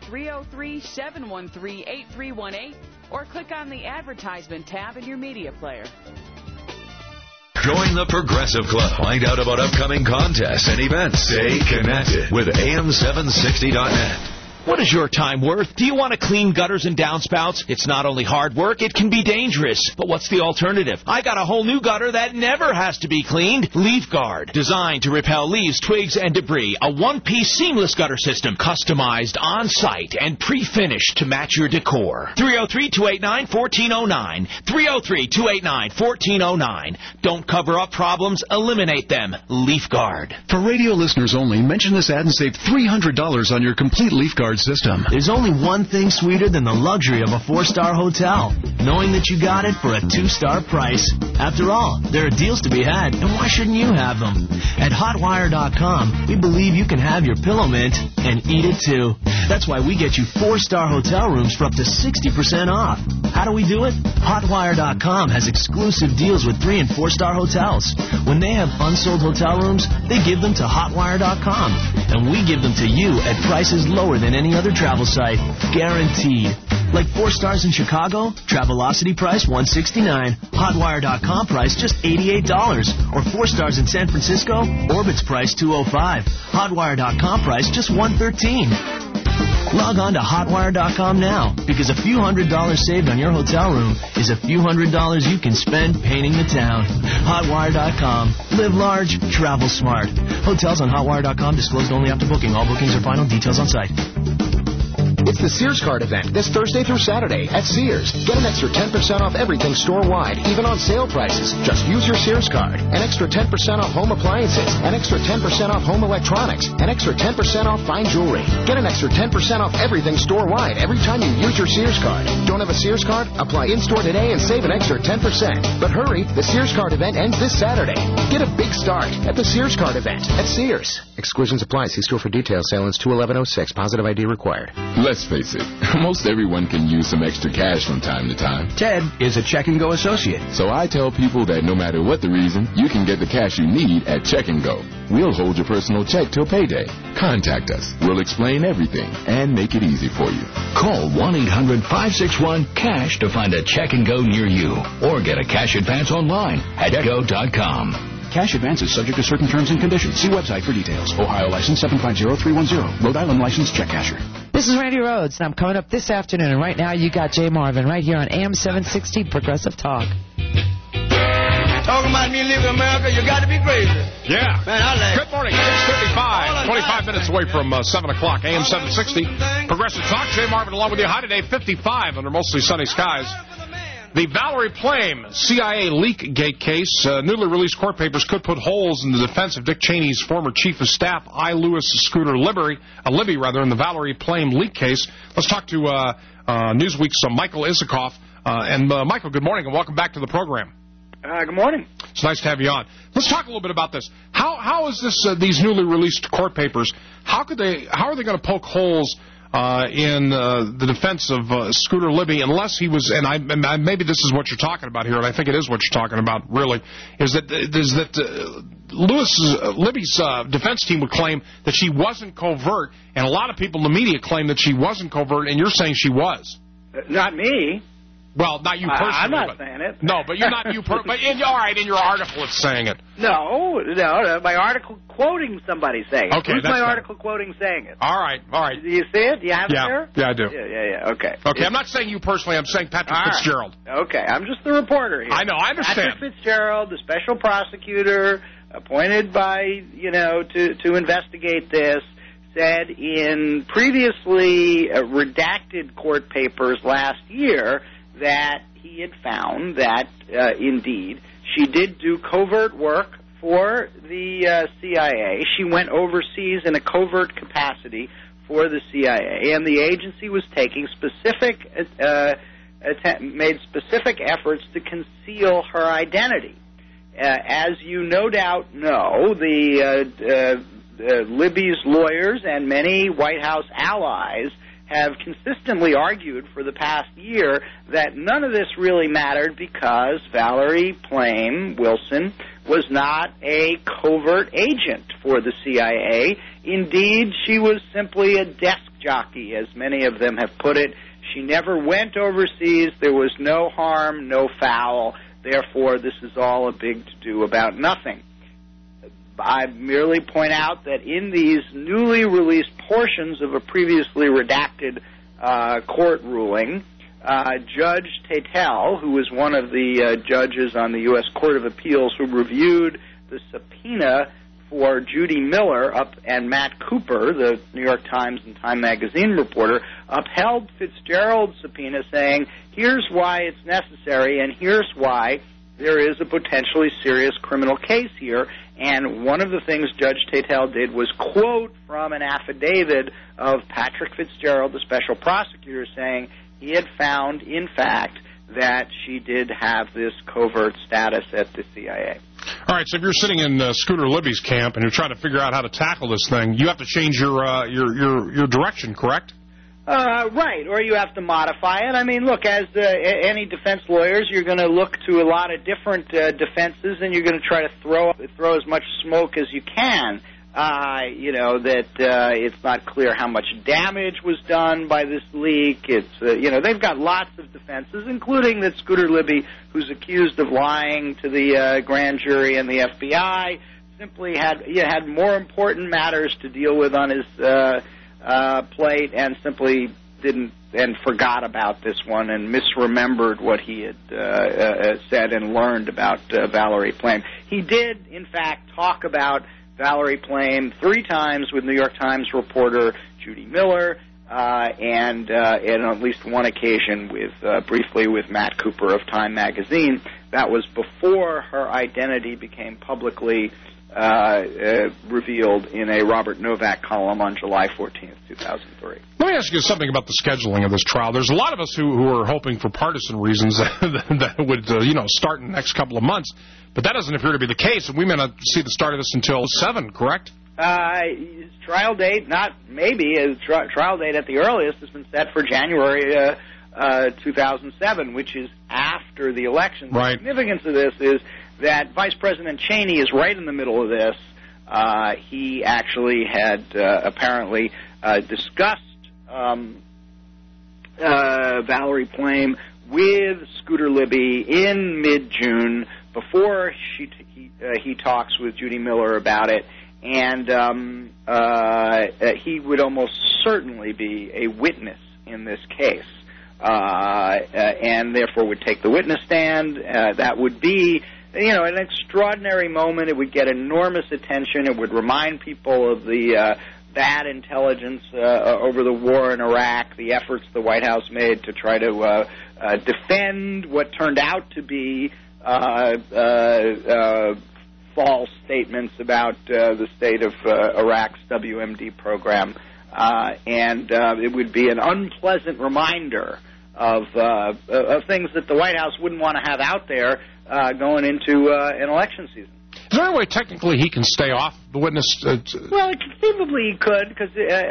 303-713-8318 or click on the advertisement tab in your media player. Join the Progressive Club. Find out about upcoming contests and events. Stay connected with AM760.net. What is your time worth? Do you want to clean gutters and downspouts? It's not only hard work, it can be dangerous. But what's the alternative? I got a whole new gutter that never has to be cleaned. Leaf Guard. Designed to repel leaves, twigs, and debris. A one-piece seamless gutter system. Customized on-site and pre-finished to match your decor. 303-289-1409. 303-289-1409. Don't cover up problems. Eliminate them. Leaf Guard. For radio listeners only, mention this ad and save $300 on your complete Leaf Guard system. There's only one thing sweeter than the luxury of a 4-star hotel, knowing that you got it for a 2-star price. After all, there are deals to be had, and why shouldn't you have them? At Hotwire.com, we believe you can have your pillow mint and eat it too. That's why we get you 4-star hotel rooms for up to 60% off. How do we do it? Hotwire.com has exclusive deals with 3- and 4-star hotels. When they have unsold hotel rooms, they give them to Hotwire.com, and we give them to you at prices lower than any other travel site. Guaranteed. Like 4 stars in Chicago, Travelocity price $169, Hotwire.com price just $88. Or 4 stars in San Francisco, Orbit's price $205, Hotwire.com price just $113. Log on to Hotwire.com now, because a few $100s saved on your hotel room is a few $100s you can spend painting the town. Hotwire.com. Live large, travel smart. Hotels on Hotwire.com disclosed only after booking. All bookings are final. Details on site. It's the Sears Card event this Thursday through Saturday at Sears. Get an extra 10% off everything store-wide, even on sale prices. Just use your Sears Card. An extra 10% off home appliances. An extra 10% off home electronics. An extra 10% off fine jewelry. Get an extra 10% off everything store-wide every time you use your Sears Card. Don't have a Sears Card? Apply in-store today and save an extra 10%. But hurry, the Sears Card event ends this Saturday. Get a big start at the Sears Card event at Sears. Exclusions apply. See store for details. Sale ends 2/11/06. Positive ID required. Let's face it, most everyone can use some extra cash from time to time. Ted is a Check and Go associate. So I tell people that no matter what the reason, you can get the cash you need at Check and Go. We'll hold your personal check till payday. Contact us. We'll explain everything and make it easy for you. Call 1-800-561-CASH to find a Check and Go near you, or get a cash advance online at go.com. Cash advances subject to certain terms and conditions. See website for details. Ohio license 750310. Rhode Island license check casher. This is Randy Rhodes, and I'm coming up this afternoon. And right now, you got Jay Marvin right here on AM 760 Progressive Talk. Talking about me leaving America, you got to be crazy. Yeah. Man, I like Good morning. 6:35. 25 minutes away from 7 o'clock. AM 760. Progressive Talk. Jay Marvin along with you. High today, 55 under mostly sunny skies. The Valerie Plame CIA Leakgate case. Newly released court papers could put holes in the defense of Dick Cheney's former chief of staff, I. Lewis Scooter Libby, in the Valerie Plame leak case. Let's talk to Newsweek's Michael Isikoff. Michael, good morning and welcome back to the program. Good morning. It's nice to have you on. Let's talk a little bit about this. How is this? These newly released court papers? How are they going to poke holes in the defense of Scooter Libby, unless he was? And maybe this is what you're talking about here, and I think it is what you're talking about. Really, is that Libby's defense team would claim that she wasn't covert, and a lot of people in the media claim that she wasn't covert, and you're saying she was. Not me. Well, not you personally. I'm not saying it. No, but you're not you. But all right, in your article, it's saying it. No, my article quoting somebody saying it. Okay, Who's my article quoting saying it? All right. Do you see it? Do you have it there? Yeah, I do. Yeah. Okay. Okay, I'm not saying you personally. I'm saying Patrick Fitzgerald. Okay, I'm just the reporter here. I know. I understand. Patrick Fitzgerald, the special prosecutor appointed by to investigate this, said in previously redacted court papers last year that he had found that, indeed, she did do covert work for the CIA. She went overseas in a covert capacity for the CIA, and the agency was taking made specific efforts to conceal her identity. As you no doubt know, Libby's lawyers and many White House allies have consistently argued for the past year that none of this really mattered because Valerie Plame Wilson was not a covert agent for the CIA. Indeed, she was simply a desk jockey, as many of them have put it. She never went overseas. There was no harm, no foul. Therefore, this is all a big to-do about nothing. I merely point out that in these newly released portions of a previously redacted court ruling, Judge Tatel, who was one of the judges on the U.S. Court of Appeals who reviewed the subpoena for Judy Miller and Matt Cooper, the New York Times and Time Magazine reporter, upheld Fitzgerald's subpoena, saying, here's why it's necessary and here's why there is a potentially serious criminal case here. And one of the things Judge Tatel did was quote from an affidavit of Patrick Fitzgerald, the special prosecutor, saying he had found, in fact, that she did have this covert status at the CIA. All right, so if you're sitting in Scooter Libby's camp and you're trying to figure out how to tackle this thing, you have to change your direction, correct? Right, or you have to modify it. I mean, look, as any defense lawyers, you're going to look to a lot of different defenses, and you're going to try to throw as much smoke as you can. It's not clear how much damage was done by this leak. It's they've got lots of defenses, including that Scooter Libby, who's accused of lying to the grand jury and the FBI, simply had more important matters to deal with on his plate and simply didn't and forgot about this one and misremembered what he had said and learned about Valerie Plame. He did, in fact, talk about Valerie Plame 3 times with New York Times reporter Judy Miller and on at least one occasion briefly with Matt Cooper of Time Magazine. That was before her identity became publicly revealed in a Robert Novak column on July 14th, 2003. Let me ask you something about the scheduling of this trial. There's a lot of us who are hoping for partisan reasons that would start in the next couple of months, but that doesn't appear to be the case, and we may not see the start of this until 7, correct? Trial date, trial date at the earliest has been set for January 2007, which is after the election. Right. The significance of this is that Vice President Cheney is right in the middle of this. He actually had apparently discussed Valerie Plame with Scooter Libby in mid-June before he talks with Judy Miller about it, and he would almost certainly be a witness in this case, and therefore would take the witness stand. That would be, an extraordinary moment. It would get enormous attention. It would remind people of the bad intelligence over the war in Iraq, the efforts the White House made to try to defend what turned out to be false statements about the state of Iraq's WMD program. And it would be an unpleasant reminder of things that the White House wouldn't want to have out there going into an election season. Is there any way technically he can stay off the witness? Well, conceivably he could, because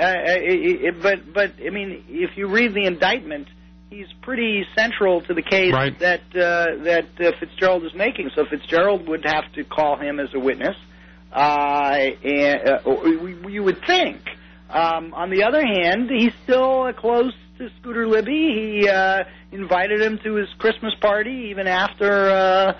but I mean, if you read the indictment, he's pretty central to the case that Fitzgerald is making. So Fitzgerald would have to call him as a witness, and you would think. On the other hand, he's still close to Scooter Libby. He invited him to his Christmas party even after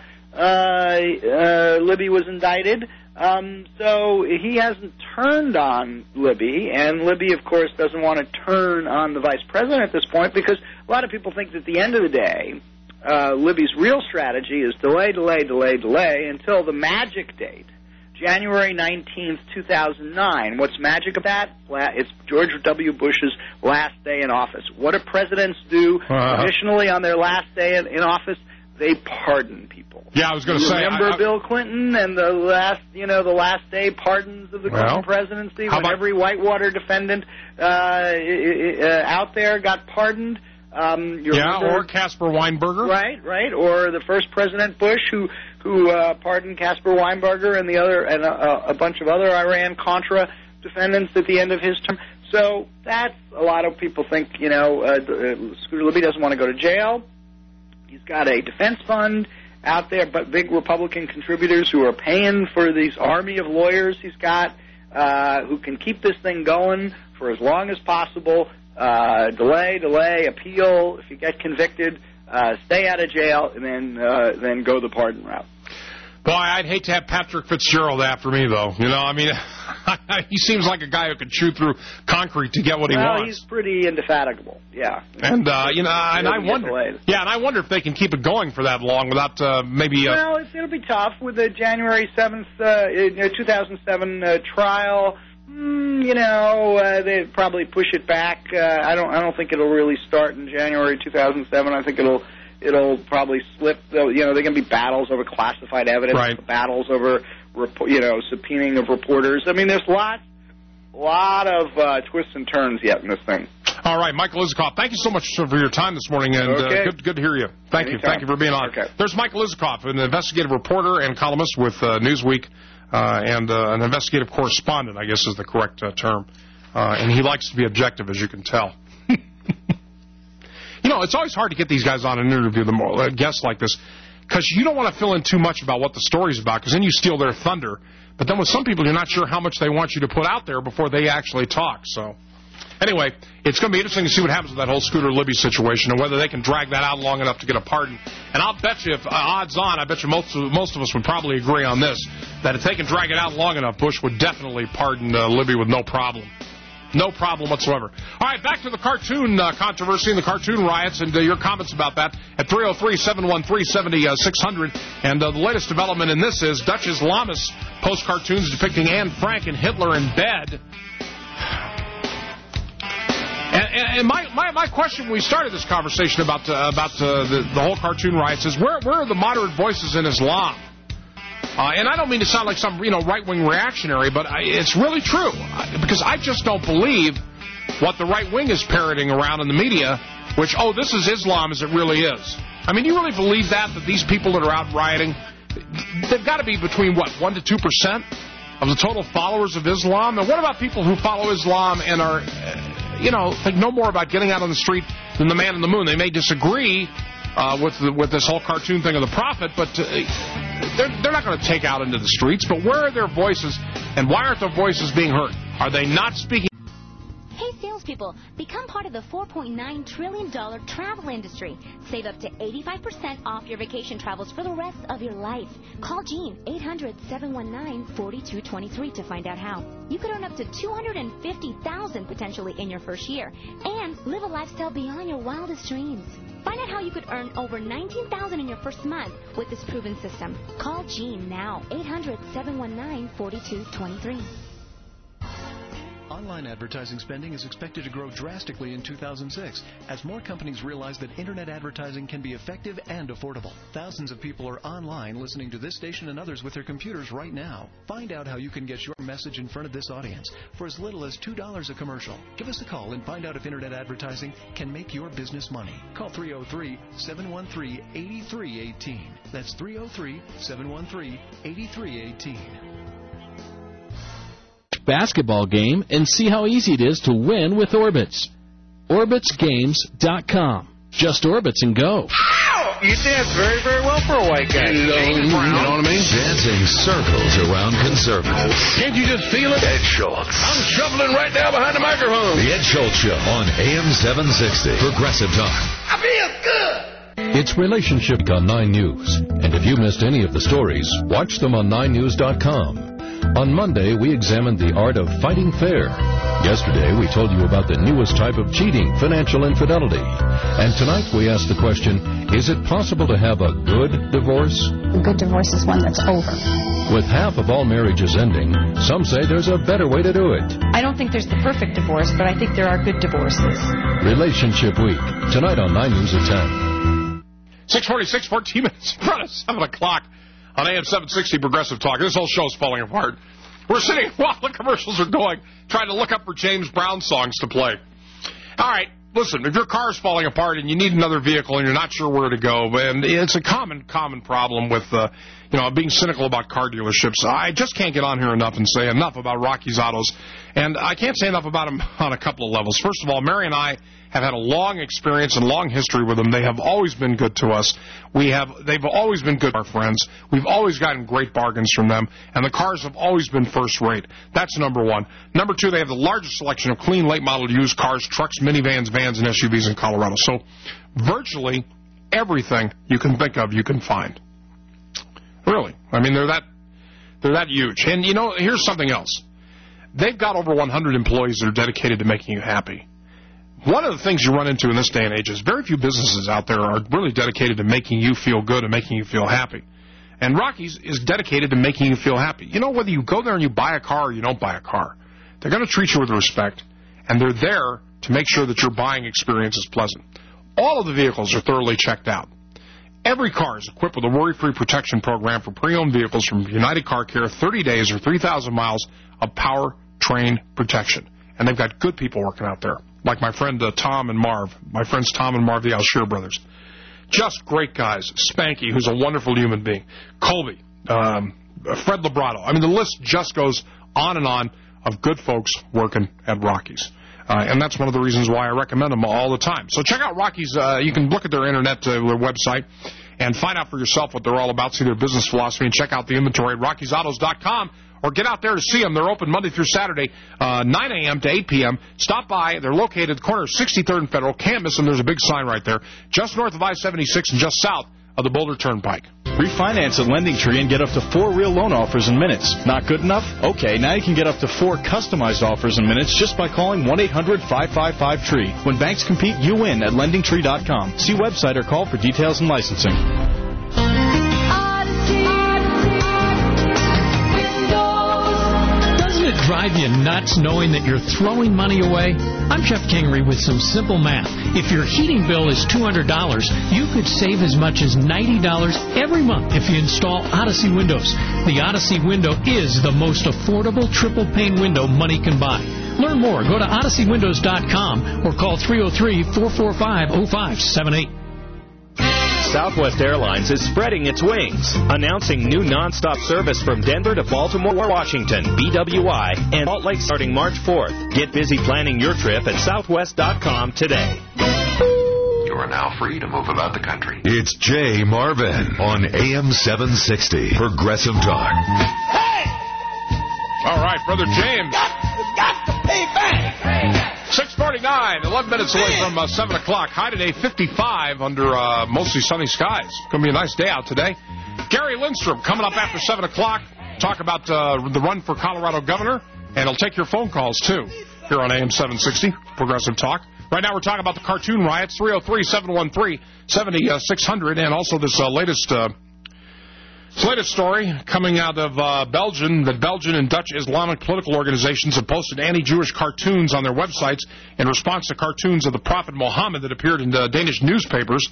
Libby was indicted. So he hasn't turned on Libby, and Libby, of course, doesn't want to turn on the vice president at this point, because a lot of people think that at the end of the day, Libby's real strategy is delay until the magic date, January 19th, 2009. What's magic about that? It's George W. Bush's last day in office. What do presidents do traditionally on their last day in office? They pardon people. Yeah, I was going to say. Remember Bill Clinton and the last day pardons of the Clinton presidency when every Whitewater defendant out there got pardoned. Or Caspar Weinberger. Right. Or the first President Bush who pardoned Caspar Weinberger and a bunch of other Iran-Contra defendants at the end of his term. So that's a lot of people think. Scooter Libby doesn't want to go to jail. He's got a defense fund out there, but big Republican contributors who are paying for these army of lawyers he's got, who can keep this thing going for as long as possible. Delay, appeal. If you get convicted, stay out of jail, and then go the pardon route. Boy, I'd hate to have Patrick Fitzgerald after me, though. He seems like a guy who could chew through concrete to get what he wants. Well, he's pretty indefatigable, yeah. And I wonder if they can keep it going for that long without maybe. Well, it'll be tough with the January 7th, 2007 trial. They'd probably push it back. I don't think it'll really start in January 2007. I think it'll probably slip. There are going to be battles over classified evidence, battles over subpoenaing of reporters. I mean, there's lot of twists and turns yet in this thing. All right, Michael Isikoff, thank you so much for your time this morning, and good to hear you. Thank you for being on. Okay. There's Michael Isikoff, an investigative reporter and columnist with Newsweek, and an investigative correspondent, I guess is the correct term. And he likes to be objective, as you can tell. It's always hard to get these guys on and interview them, guests like this, because you don't want to fill in too much about what the story's about, because then you steal their thunder. But then with some people, you're not sure how much they want you to put out there before they actually talk. So, anyway, it's going to be interesting to see what happens with that whole Scooter Libby situation and whether they can drag that out long enough to get a pardon. And I'll bet you, odds on, I bet you most of us would probably agree on this, that if they can drag it out long enough, Bush would definitely pardon Libby with no problem. No problem whatsoever. All right, back to the cartoon controversy and the cartoon riots and your comments about that at 303-713-7600. And the latest development in this is Dutch Islamists post cartoons depicting Anne Frank and Hitler in bed. And my question when we started this conversation about the whole cartoon riots is where are the moderate voices in Islam? And I don't mean to sound like some right-wing reactionary, but it's really true. Because I just don't believe what the right wing is parroting around in the media, which, this is Islam as it really is. I mean, you really believe that these people that are out rioting, they've got to be between, 1% to 2% of the total followers of Islam? And what about people who follow Islam and are, think no more about getting out on the street than the man in the moon? They may disagree with this whole cartoon thing of the prophet, but they're not going to take out into the streets. But where are their voices, and why aren't their voices being heard? Are they not speaking? Hey, salespeople. people. Become part of the $4.9 trillion travel industry. Save up to 85% off your vacation travels for the rest of your life. Call Gene, 800-719-4223 to find out how. You could earn up to $250,000 potentially in your first year and live a lifestyle beyond your wildest dreams. Find out how you could earn over $19,000 in your first month with this proven system. Call Gene now, 800-719-4223. Online advertising spending is expected to grow drastically in 2006 as more companies realize that Internet advertising can be effective and affordable. Thousands of people are online listening to this station and others with their computers right now. Find out how you can get your message in front of this audience for as little as $2 a commercial. Give us a call and find out if Internet advertising can make your business money. Call 303-713-8318. That's 303-713-8318. Basketball game and see how easy it is to win with Orbitz. OrbitZgames.com. Just Orbitz and go. Ow! You dance very, very well for a white guy. You know what I mean? Dancing circles around conservatives. Can't you just feel it? Ed Schultz. I'm shuffling right now behind the microphone. The Ed Schultz Show on AM 760. Progressive Talk. I feel good. It's Relationship on 9 News. And if you missed any of the stories, watch them on 9news.com. On Monday, we examined the art of fighting fair. Yesterday, we told you about the newest type of cheating, financial infidelity. And tonight, we asked the question, is it possible to have a good divorce? A good divorce is one that's over. With half of all marriages ending, some say there's a better way to do it. I don't think there's the perfect divorce, but I think there are good divorces. Relationship Week, tonight on 9 News at 10. 6:46, 14 minutes in front of 7 o'clock. On AM 760 Progressive Talk. This whole show's falling apart. We're sitting while the commercials are going, trying to look up for James Brown songs to play. All right, listen, if your car's falling apart and you need another vehicle and you're not sure where to go, and it's a common problem with, being cynical about car dealerships. I just can't get on here enough and say enough about Rocky's Autos. And I can't say enough about them on a couple of levels. First of all, Mary and I have had a long experience and long history with them. They have always been good to us. They've always been good to our friends. We've always gotten great bargains from them, and the cars have always been first rate. That's number one. Number two, they have the largest selection of clean, late-model used cars, trucks, minivans, vans, and SUVs in Colorado. So virtually everything you can think of, you can find. Really. I mean, they're that huge. And, here's something else. They've got over 100 employees that are dedicated to making you happy. One of the things you run into in this day and age is very few businesses out there are really dedicated to making you feel good and making you feel happy. And Rocky's is dedicated to making you feel happy. Whether you go there and you buy a car or you don't buy a car, they're going to treat you with respect, and they're there to make sure that your buying experience is pleasant. All of the vehicles are thoroughly checked out. Every car is equipped with a worry-free protection program for pre-owned vehicles from United Car Care, 30 days or 3,000 miles of powertrain protection. And they've got good people working out there, like my friend Tom and Marv, my friends Tom and Marv, the Alshear brothers. Just great guys. Spanky, who's a wonderful human being. Colby, Fred Librato. I mean, the list just goes on and on of good folks working at Rocky's. And that's one of the reasons why I recommend them all the time. So check out Rocky's. You can look at their internet, their website, and find out for yourself what they're all about, see their business philosophy, and check out the inventory at Rocky'sAutos.com. Or get out there to see them. They're open Monday through Saturday, 9 a.m. to 8 p.m. Stop by. They're located at the corner of 63rd and Federal. Can't miss them. There's a big sign right there, just north of I-76 and just south of the Boulder Turnpike. Refinance at LendingTree and get up to 4 real loan offers in minutes. Not good enough? Okay, now you can get up to 4 customized offers in minutes just by calling 1-800-555-TREE. When banks compete, you win at LendingTree.com. See website or call for details and licensing. Drive you nuts knowing that you're throwing money away? I'm Jeff Kingery with some simple math. If your heating bill is $200, you could save as much as $90 every month if you install Odyssey windows. The Odyssey window is the most affordable triple-pane window money can buy. Learn more. Go to OdysseyWindows.com or call 303-445-0578. Southwest Airlines is spreading its wings, announcing new nonstop service from Denver to Baltimore, Washington, BWI, and Salt Lake starting March 4th. Get busy planning your trip at Southwest.com today. You are now free to move about the country. It's Jay Marvin on AM 760 Progressive Talk. Hey! All right, Brother James. Got to pay back. 6:49 6:49, 11 minutes away from 7 o'clock. High today, 55 under mostly sunny skies. Going to be a nice day out today. Gary Lindstrom coming up after 7 o'clock. Talk about the run for Colorado governor, and he'll take your phone calls, too, here on AM 760, Progressive Talk. Right now we're talking about the cartoon riots, 303-713-7600, and also this latest story coming out of Belgium, that Belgian and Dutch Islamic political organizations have posted anti-Jewish cartoons on their websites in response to cartoons of the Prophet Muhammad that appeared in Danish newspapers.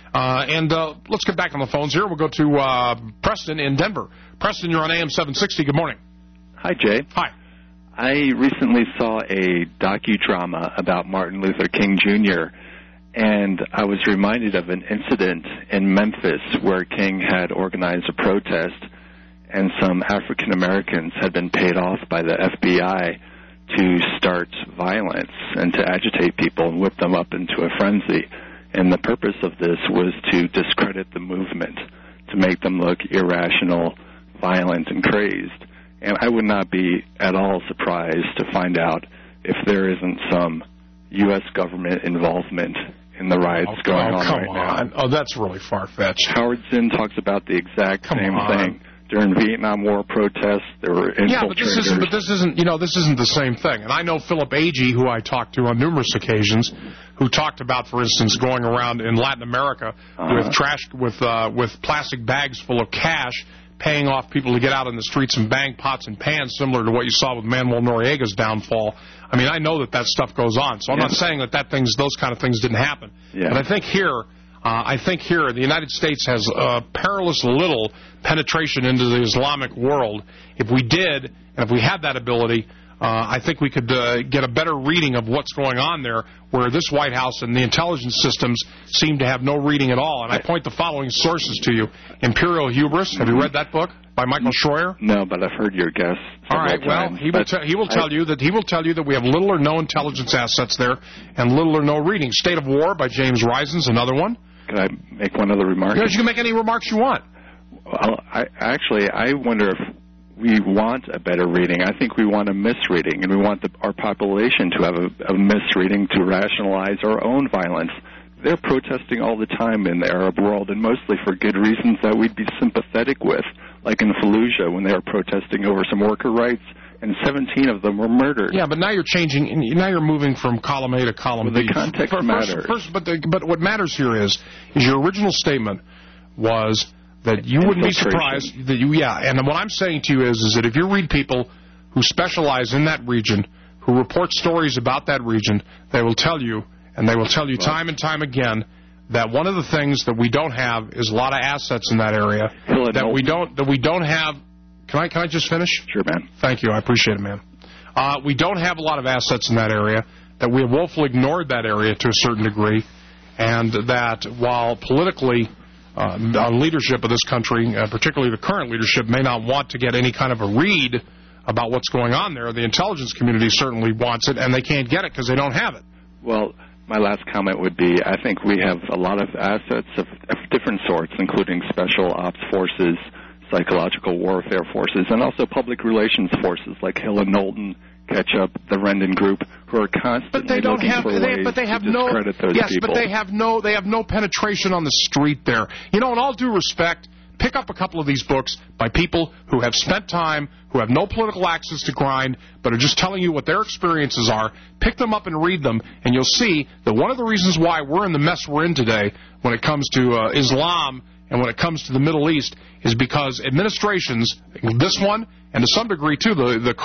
Let's get back on the phones here. We'll go to Preston in Denver. Preston, you're on AM 760. Good morning. Hi, Jay. Hi. I recently saw a docudrama about Martin Luther King Jr., and I was reminded of an incident in Memphis where King had organized a protest and some African Americans had been paid off by the FBI to start violence and to agitate people and whip them up into a frenzy. And the purpose of this was to discredit the movement, to make them look irrational, violent, and crazed. And I would not be at all surprised to find out if there isn't some U.S. government involvement in the riots going on right now. Oh, that's really far-fetched. Howard Zinn talks about the exact same thing. During Vietnam War protests, there were infiltrators. Yeah, but this isn't the same thing. And I know Philip Agee, who I talked to on numerous occasions, who talked about, for instance, going around in Latin America with plastic bags full of cash, paying off people to get out in the streets and bang pots and pans, similar to what you saw with Manuel Noriega's downfall. I mean, I know that stuff goes on, so I'm not saying that those kind of things didn't happen. Yeah. But I think here the United States has perilous little penetration into the Islamic world. If we did, and if we had that ability, I think we could get a better reading of what's going on there, where this White House and the intelligence systems seem to have no reading at all. And I point the following sources to you. Imperial Hubris. Have you read that book by Michael Schroyer? No, but I've heard your guess. All right. Well, he will tell you that we have little or no intelligence assets there, and little or no reading. State of War by James Risen's another one. Can I make one other remark? Yes, you can make any remarks you want. Well, I wonder if we want a better reading. I think we want a misreading, and we want our population to have a misreading to rationalize our own violence. They're protesting all the time in the Arab world, and mostly for good reasons that we'd be sympathetic with, like in Fallujah when they were protesting over some worker rights, and 17 of them were murdered. Yeah, but now you're changing. Now you're moving from column A to column B. The context matters. But what matters here is your original statement was that you wouldn't be surprised that and what I'm saying to you is that if you read people who specialize in that region, who report stories about that region, they will tell you, and they will tell you time and time again, that one of the things that we don't have is a lot of assets in that area. That we don't have. Can I just finish? Sure, man. Thank you. I appreciate it, man. We don't have a lot of assets in that area, that we have woefully ignored that area to a certain degree, and that while politically leadership of this country, particularly the current leadership, may not want to get any kind of a read about what's going on there, the intelligence community certainly wants it, and they can't get it because they don't have it. Well, my last comment would be, I think we have a lot of assets of different sorts, including special ops forces, psychological warfare forces, and also public relations forces like Hill and Knowlton, Ketchup, the Rendon Group, who are constantly looking for ways to discredit those people. But they have no penetration on the street there. You know, in all due respect, pick up a couple of these books by people who have spent time, who have no political axis to grind, but are just telling you what their experiences are. Pick them up and read them, and you'll see that one of the reasons why we're in the mess we're in today when it comes to Islam and when it comes to the Middle East is because administrations, this one, and to some degree, too,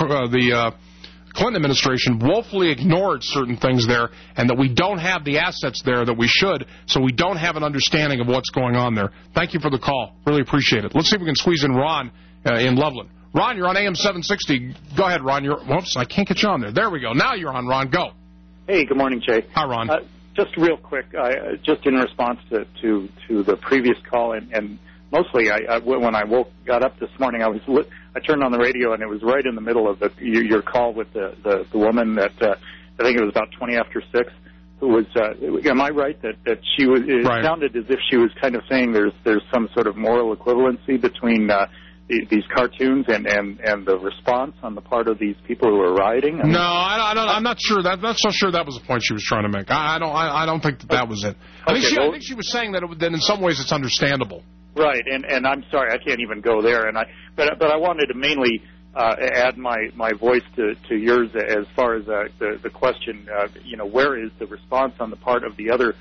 the Clinton administration woefully ignored certain things there, and that we don't have the assets there that we should, so we don't have an understanding of what's going on there. Thank you for the call. Really appreciate it. Let's see if we can squeeze in Ron in Loveland. Ron, you're on AM 760. Go ahead, Ron. Whoops, I can't get you on there. There we go. Now you're on, Ron. Go. Hey, good morning, Jay. Hi, Ron. Just real quick, just in response to the previous call, and mostly when I got up this morning, I turned on the radio, and it was right in the middle of your call with the woman that I think it was about 20 after 6, who was. Am I right that she was? It sounded as if she was kind of saying there's some sort of moral equivalency between the these cartoons and the response on the part of these people who are rioting? No, I'm not sure. I'm not so sure that was the point she was trying to make. I don't think that was it. I think she was saying that in some ways it's understandable. Right, and I'm sorry, I can't even go there. But I wanted to mainly add my voice to yours as far as the question. Where is the response on the part of the other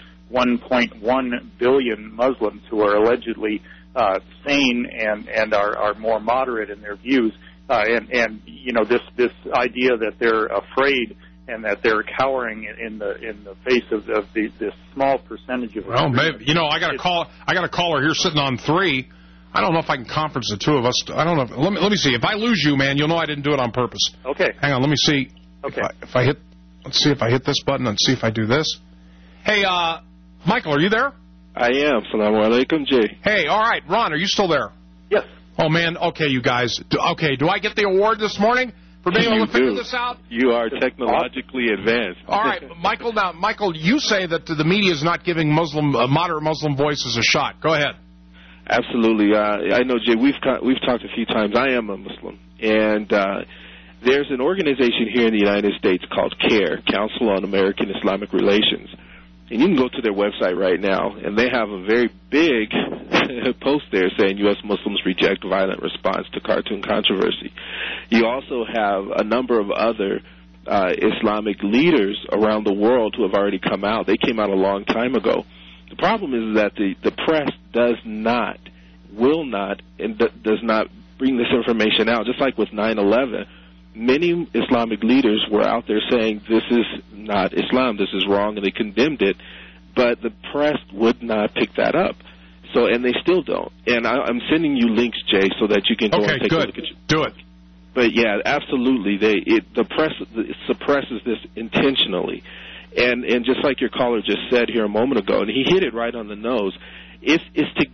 1.1 billion Muslims who are allegedly sane and are more moderate in their views, and this idea that they're afraid and that they're cowering in the face of this small percentage of. Well, maybe I got a caller here sitting on 3. I don't know if I can conference the two of us. I don't know. Let me see. If I lose you, man, you'll know I didn't do it on purpose. Okay. Hang on. Let me see. Okay. If I hit. Let's see if I hit this button and see if I do this. Hey, Michael, are you there? I am. Assalamu alaikum, Jay. Hey, all right. Ron, are you still there? Yes. Oh, man. Okay, you guys. Do I get the award this morning for being able to figure this out? You are technologically advanced. All right, Michael. Now, Michael, you say that the media is not giving moderate Muslim voices a shot. Go ahead. Absolutely. I know, Jay, we've talked a few times. I am a Muslim. And there's an organization here in the United States called CARE, Council on American Islamic Relations. And you can go to their website right now, and they have a very big post there saying U.S. Muslims reject violent response to cartoon controversy. You also have a number of other Islamic leaders around the world who have already come out. They came out a long time ago. The problem is that the press does not, will not, and does not bring this information out. Just like with 9/11, many Islamic leaders were out there saying this is not Islam, this is wrong, and they condemned it, but the press would not pick that up. So, and they still don't. And I'm sending you links, Jay, so that you can go and take a look at it. Do it. But yeah, absolutely, the press suppresses this intentionally. And just like your caller just said here a moment ago, and he hit it right on the nose, it's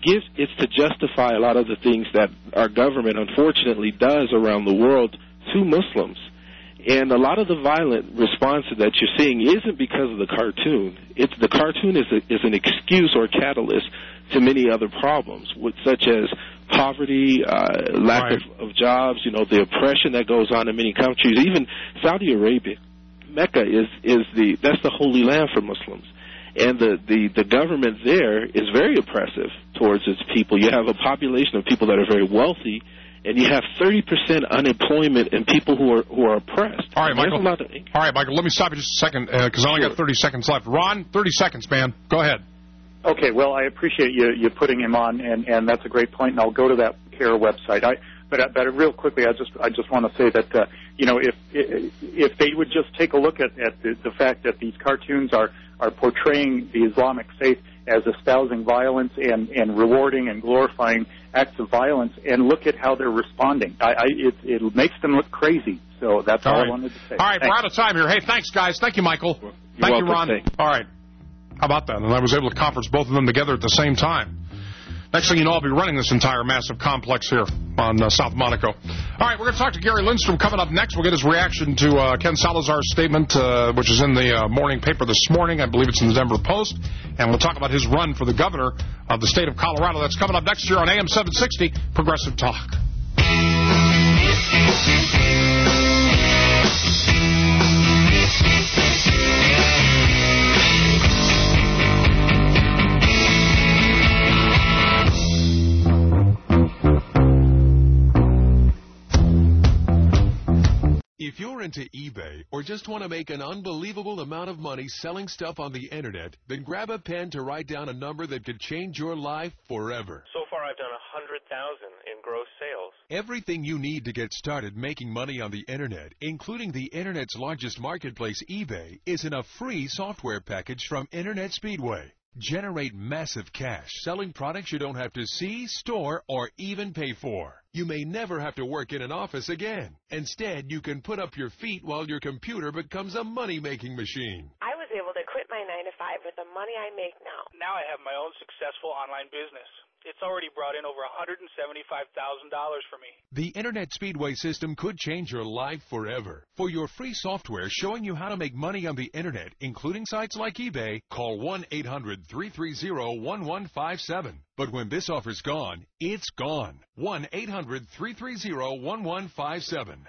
to justify a lot of the things that our government unfortunately does around the world to Muslims. And a lot of the violent response that you're seeing isn't because of the cartoon. The cartoon is an excuse or catalyst to many other problems, such as poverty, lack of jobs, the oppression that goes on in many countries, even Saudi Arabia. Mecca that's the holy land for Muslims, and the government there is very oppressive towards its people. You have a population of people that are very wealthy, and you have 30% unemployment and people who are oppressed. All right, Michael. Let me stop you just a second because I only got 30 seconds left. Ron, 30 seconds, man. Go ahead. Okay. Well, I appreciate you putting him on, and that's a great point. And I'll go to that CARE website. But real quickly, I just want to say that if they would just take a look at the fact that these cartoons are portraying the Islamic faith as espousing violence and rewarding and glorifying acts of violence, and look at how they're responding, it makes them look crazy. So that's all I wanted to say. All right, we're out of time here. Hey, thanks, guys. Thank you, Michael. Thank you, Ron. All right. How about that? And I was able to conference both of them together at the same time. Next thing you know, I'll be running this entire massive complex here on South Monaco. All right, we're going to talk to Gary Lindstrom coming up next. We'll get his reaction to Ken Salazar's statement, which is in the morning paper this morning. I believe it's in the Denver Post. And we'll talk about his run for the governor of the state of Colorado. That's coming up next year on AM 760, Progressive Talk. If you're into eBay or just want to make an unbelievable amount of money selling stuff on the internet, then grab a pen to write down a number that could change your life forever. So far, I've done 100,000 in gross sales. Everything you need to get started making money on the internet, including the internet's largest marketplace, eBay, is in a free software package from Internet Speedway. Generate massive cash selling products you don't have to see, store, or even pay for. You may never have to work in an office again. Instead, you can put up your feet while your computer becomes a money-making machine. I was able to quit my 9-to-5 with a money I make now. Now I have my own successful online business. It's already brought in over $175,000 for me. The Internet Speedway system could change your life forever. For your free software showing you how to make money on the Internet, including sites like eBay, call 1-800-330-1157. But when this offer's gone, it's gone. 1-800-330-1157.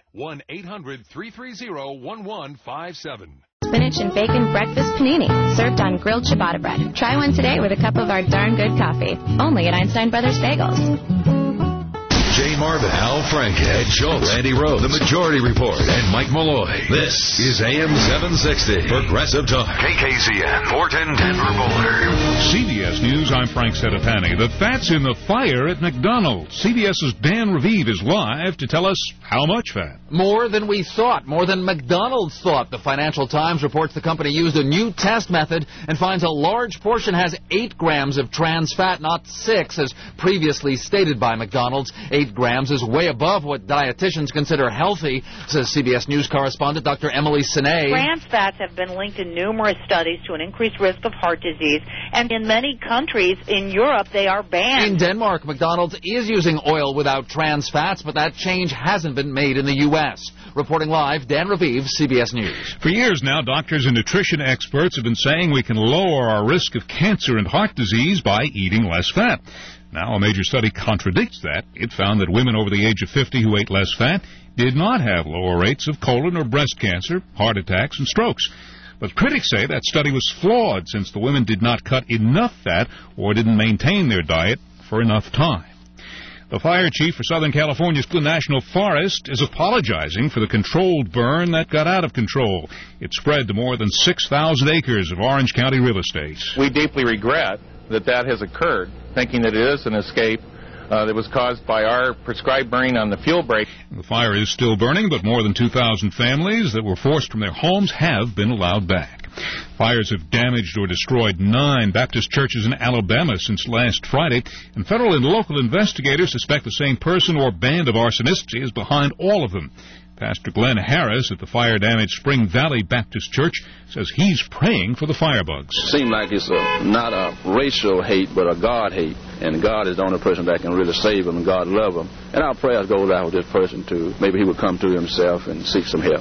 1-800-330-1157. Spinach and bacon breakfast panini, served on grilled ciabatta bread. Try one today with a cup of our darn good coffee. Only at Einstein Brothers Bagels. Jay Marvin, Al Franken, Ed Schultz, Randy Rhodes, The Majority Report, and Mike Malloy. This is AM 760, Progressive Talk. KKZN, Morton, Denver, Boulder. CBS News, I'm Frank Sedapani. The fat's in the fire at McDonald's. CBS's Dan Raviv is live to tell us how much fat. More than we thought, more than McDonald's thought. The Financial Times reports the company used a new test method and finds a large portion has 8 grams of trans fat, not 6, as previously stated by McDonald's. 8 grams is way above what dietitians consider healthy, says CBS News correspondent Dr. Emily Sine. Trans fats have been linked in numerous studies to an increased risk of heart disease, and in many countries in Europe they are banned. In Denmark, McDonald's is using oil without trans fats, but that change hasn't been made in the U.S. Reporting live, Dan Raviv, CBS News. For years now, doctors and nutrition experts have been saying we can lower our risk of cancer and heart disease by eating less fat. Now, a major study contradicts that. It found that women over the age of 50 who ate less fat did not have lower rates of colon or breast cancer, heart attacks, and strokes. But critics say that study was flawed since the women did not cut enough fat or didn't maintain their diet for enough time. The fire chief for Southern California's Glen National Forest is apologizing for the controlled burn that got out of control. It spread to more than 6,000 acres of Orange County real estate. We deeply regret that has occurred, thinking that it is an escape that was caused by our prescribed burning on the fuel break. The fire is still burning, but more than 2,000 families that were forced from their homes have been allowed back. Fires have damaged or destroyed 9 Baptist churches in Alabama since last Friday, and federal and local investigators suspect the same person or band of arsonists is behind all of them. Pastor Glenn Harris at the fire-damaged Spring Valley Baptist Church says he's praying for the firebugs. Seems like it's not a racial hate, but a God hate. And God is the only person that can really save them, and God love them. And our prayers go out with this person, too. Maybe he would come to himself and seek some help.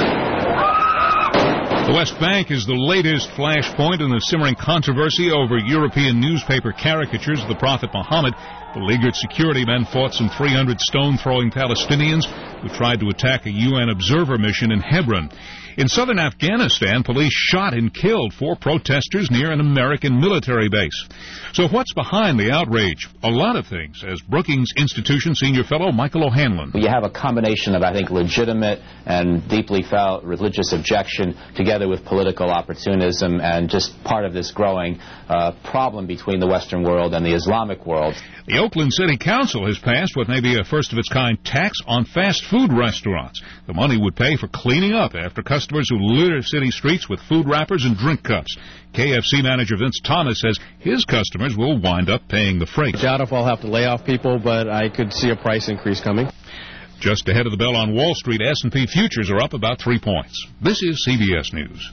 The West Bank is the latest flashpoint in the simmering controversy over European newspaper caricatures of the Prophet Muhammad. Beleaguered security men fought some 300 stone-throwing Palestinians who tried to attack a UN observer mission in Hebron. In southern Afghanistan, police shot and killed 4 protesters near an American military base. So what's behind the outrage? A lot of things, as Brookings Institution senior fellow Michael O'Hanlon. You have a combination of, I think, legitimate and deeply felt religious objection together with political opportunism and just part of this growing problem between the Western world and the Islamic world. The Oakland City Council has passed what may be a first-of-its-kind tax on fast food restaurants. The money would pay for cleaning up after customers who litter city streets with food wrappers and drink cups. KFC manager Vince Thomas says his customers will wind up paying the freight. I doubt if I'll have to lay off people, but I could see a price increase coming. Just ahead of the bell on Wall Street, S&P futures are up about 3 points. This is CBS News.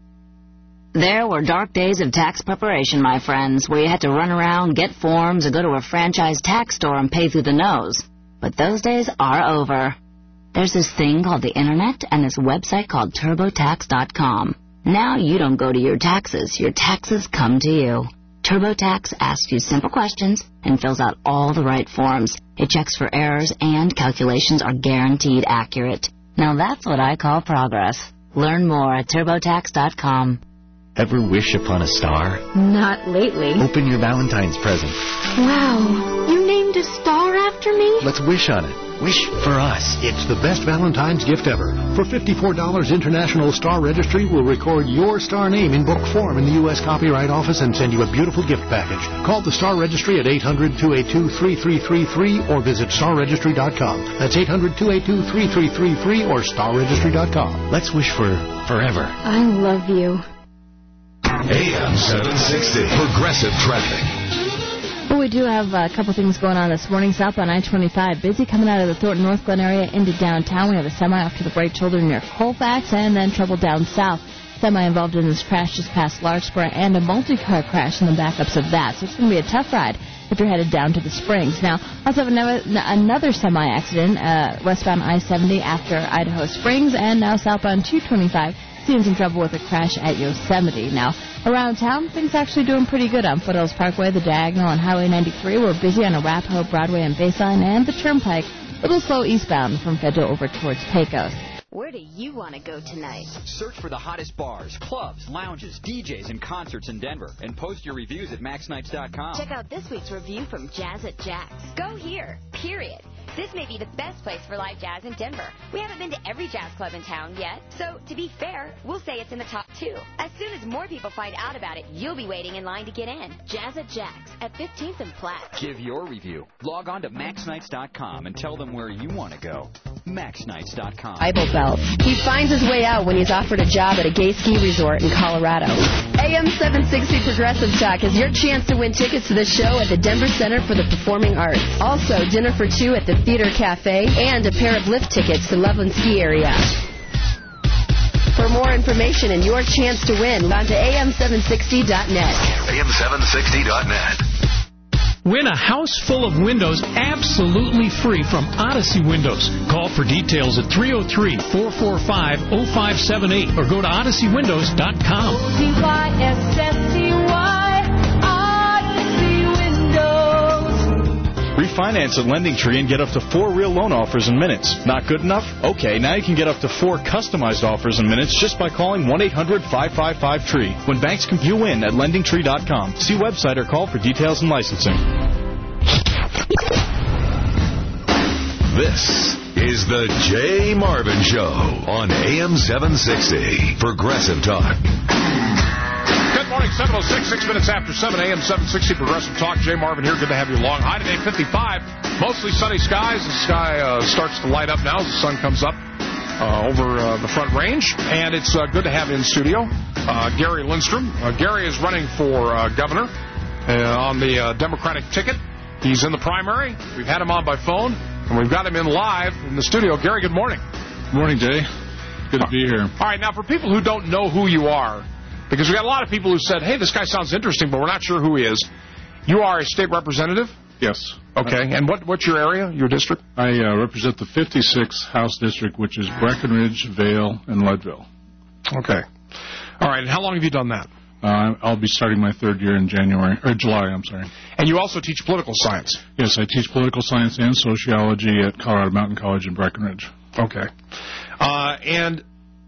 There were dark days of tax preparation, my friends, where you had to run around, get forms, or go to a franchise tax store and pay through the nose. But those days are over. There's this thing called the Internet and this website called TurboTax.com. Now you don't go to your taxes come to you. TurboTax asks you simple questions and fills out all the right forms. It checks for errors and calculations are guaranteed accurate. Now that's what I call progress. Learn more at TurboTax.com. Ever wish upon a star? Not lately. Open your Valentine's present. Wow, you named a star after me? Let's wish on it. Wish for us. It's the best Valentine's gift ever. For $54, International Star Registry will record your star name in book form in the U.S. Copyright Office and send you a beautiful gift package. Call the Star Registry at 800-282-3333 or visit starregistry.com. That's 800-282-3333 or starregistry.com. Let's wish for forever. I love you. AM 760, Progressive Traffic. Well, we do have a couple things going on this morning. Southbound I-25, busy coming out of the Thornton North Glen area into downtown. We have a semi off to the right shoulder near Colfax, and then trouble down south semi involved in this crash just past Larkspur, and a multi-car crash in the backups of that. So it's going to be a tough ride if you're headed down to the Springs. Now, also have another semi-accident westbound I-70 after Idaho Springs, and now southbound 225. Seeing some trouble with a crash at Yosemite. Now, around town, things actually doing pretty good on Foothills Parkway, the Diagonal, and Highway 93. We're busy on Arapahoe, Broadway, and Baseline, and the Turnpike. A little slow eastbound from Federal over towards Pecos. Where do you want to go tonight? Search for the hottest bars, clubs, lounges, DJs, and concerts in Denver, and post your reviews at maxnights.com. Check out this week's review from Jazz at Jack's. Go here, period. This may be the best place for live jazz in Denver. We haven't been to every jazz club in town yet, so to be fair, we'll say it's in the top 2. As soon as more people find out about it, you'll be waiting in line to get in. Jazz at Jack's at 15th and Platte. Give your review. Log on to maxnights.com and tell them where you want to go. maxnights.com. Bible Belt. He finds his way out when he's offered a job at a gay ski resort in Colorado. AM 760 Progressive Talk is your chance to win tickets to the show at the Denver Center for the Performing Arts. Also, dinner for 2 at the Theater Cafe and a pair of lift tickets to Loveland Ski Area. For more information and your chance to win, log on to am760.net. am760.net. Win a house full of windows absolutely free from Odyssey Windows. Call for details at 303-445-0578 or go to odysseywindows.com. Refinance at LendingTree and get up to 4 real loan offers in minutes. Not good enough? Okay, now you can get up to 4 customized offers in minutes just by calling 1-800-555-TREE. When banks can, you win at LendingTree.com. See website or call for details and licensing. This is the Jay Marvin Show on AM 760. Progressive Talk. Good morning, 7:06, 6 minutes after 7 AM 760 Progressive Talk. Jay Marvin here. Good to have you along. High today, 55. Mostly sunny skies. The sky starts to light up now as the sun comes up over the Front Range. And it's good to have in studio Gary Lindstrom. Gary is running for governor on the Democratic ticket. He's in the primary. We've had him on by phone, and we've got him in live in the studio. Gary, good morning. Good morning, Jay. Good to be here. All right, now for people who don't know who you are, because we got a lot of people who said, hey, this guy sounds interesting, but we're not sure who he is. You are a state representative? Yes. Okay, and what's your area, your district? I represent the 56th House District, which is Breckenridge, Vale, and Leadville. Okay. All right, and how long have you done that? I'll be starting my 3rd year in July. And you also teach political science? Yes, I teach political science and sociology at Colorado Mountain College in Breckenridge. Okay. And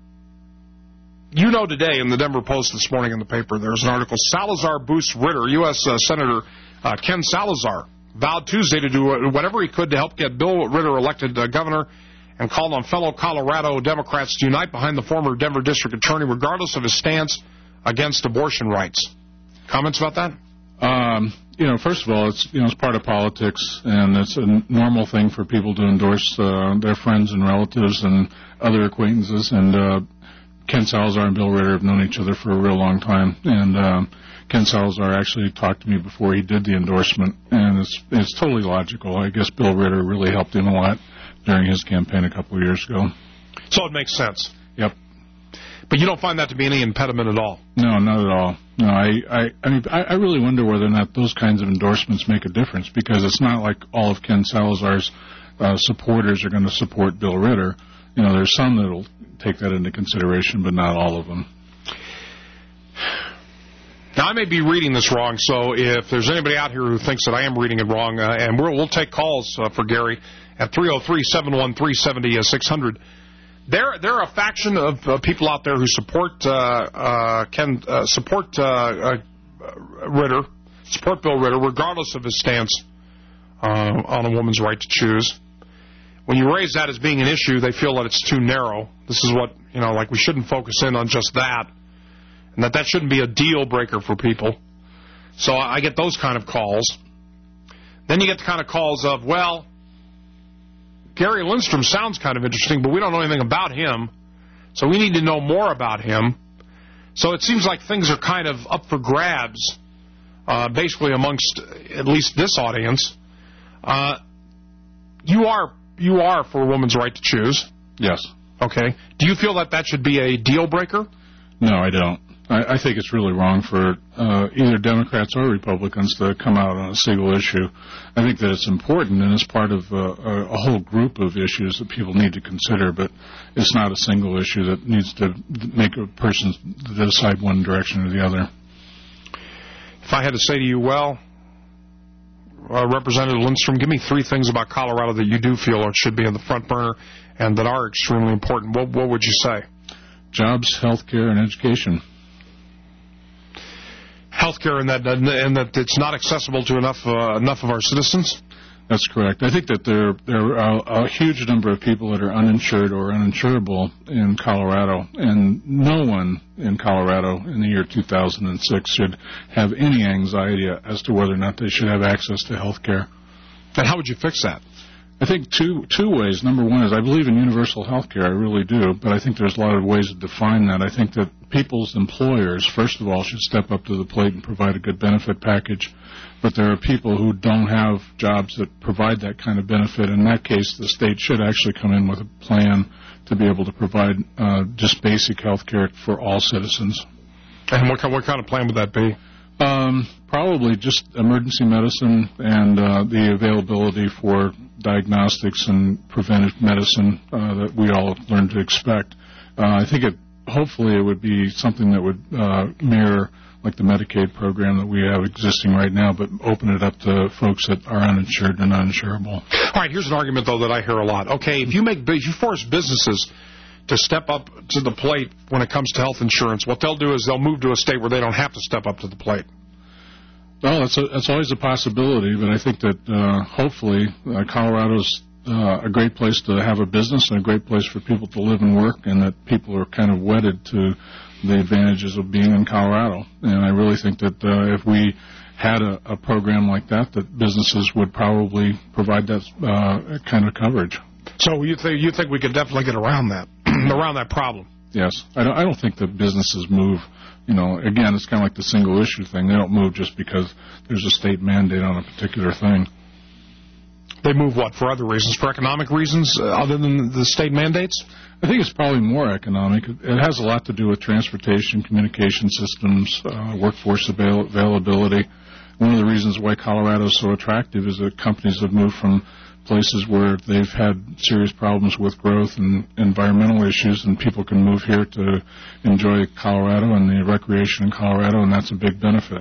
you know today in the Denver Post this morning in the paper, there's an article, Salazar boosts Ritter. U.S. Senator Ken Salazar vowed Tuesday to do whatever he could to help get Bill Ritter elected governor and called on fellow Colorado Democrats to unite behind the former Denver district attorney regardless of his stance against abortion rights. Comments about that? First of all, it's part of politics, and it's a normal thing for people to endorse their friends and relatives and other acquaintances. And Ken Salazar and Bill Ritter have known each other for a real long time. And Ken Salazar actually talked to me before he did the endorsement, and it's totally logical. I guess Bill Ritter really helped him a lot during his campaign a couple of years ago. So it makes sense. Yep. But you don't find that to be any impediment at all? No, not at all. No, I really wonder whether or not those kinds of endorsements make a difference, because it's not like all of Ken Salazar's supporters are going to support Bill Ritter. There's some that will take that into consideration, but not all of them. Now, I may be reading this wrong, so if there's anybody out here who thinks that I am reading it wrong, and we'll take calls for Gary at 303-713-70-600. There are a faction of people out there who support Ritter, support Bill Ritter, regardless of his stance on a woman's right to choose. When you raise that as being an issue, they feel that it's too narrow. This is what, like we shouldn't focus in on just that, and that shouldn't be a deal breaker for people. So I get those kind of calls. Then you get the kind of calls of, well, Gary Lindstrom sounds kind of interesting, but we don't know anything about him, so we need to know more about him. So it seems like things are kind of up for grabs, basically amongst at least this audience. You are for a woman's right to choose. Yes. Okay. Do you feel that should be a deal breaker? No, I don't. I think it's really wrong for either Democrats or Republicans to come out on a single issue. I think that it's important and it's part of a whole group of issues that people need to consider, but it's not a single issue that needs to make a person decide one direction or the other. If I had to say to you, Representative Lindstrom, give me 3 things about Colorado that you do feel should be in the front burner and that are extremely important. What would you say? Jobs, health care, and education. Healthcare and that it's not accessible to enough of our citizens? That's correct. I think that there are a huge number of people that are uninsured or uninsurable in Colorado, and no one in Colorado in the year 2006 should have any anxiety as to whether or not they should have access to health care. And how would you fix that? I think two ways. Number one is I believe in universal health care. I really do. But I think there's a lot of ways to define that. I think that people's employers, first of all, should step up to the plate and provide a good benefit package. But there are people who don't have jobs that provide that kind of benefit. In that case, the state should actually come in with a plan to be able to provide just basic health care for all citizens. And what kind of plan would that be? Probably just emergency medicine and the availability for diagnostics and preventive medicine that we all learn to expect. I think hopefully it would be something that would mirror like the Medicaid program that we have existing right now, but open it up to folks that are uninsured and uninsurable. All right, here's an argument, though, that I hear a lot. Okay, if you force businesses to step up to the plate when it comes to health insurance, what they'll do is they'll move to a state where they don't have to step up to the plate. Well, that's always a possibility, but I think that hopefully Colorado's a great place to have a business and a great place for people to live and work, and that people are kind of wedded to the advantages of being in Colorado. And I really think that if we had a program like that, that businesses would probably provide that kind of coverage. So you think we could definitely get around that problem? Yes. I don't think that businesses move. Again, it's kind of like the single issue thing. They don't move just because there's a state mandate on a particular thing. They move what, for other reasons, for economic reasons, other than the state mandates? I think it's probably more economic. It has a lot to do with transportation, communication systems, workforce availability. One of the reasons why Colorado is so attractive is that companies have moved from places where they've had serious problems with growth and environmental issues, and people can move here to enjoy Colorado and the recreation in Colorado, and that's a big benefit.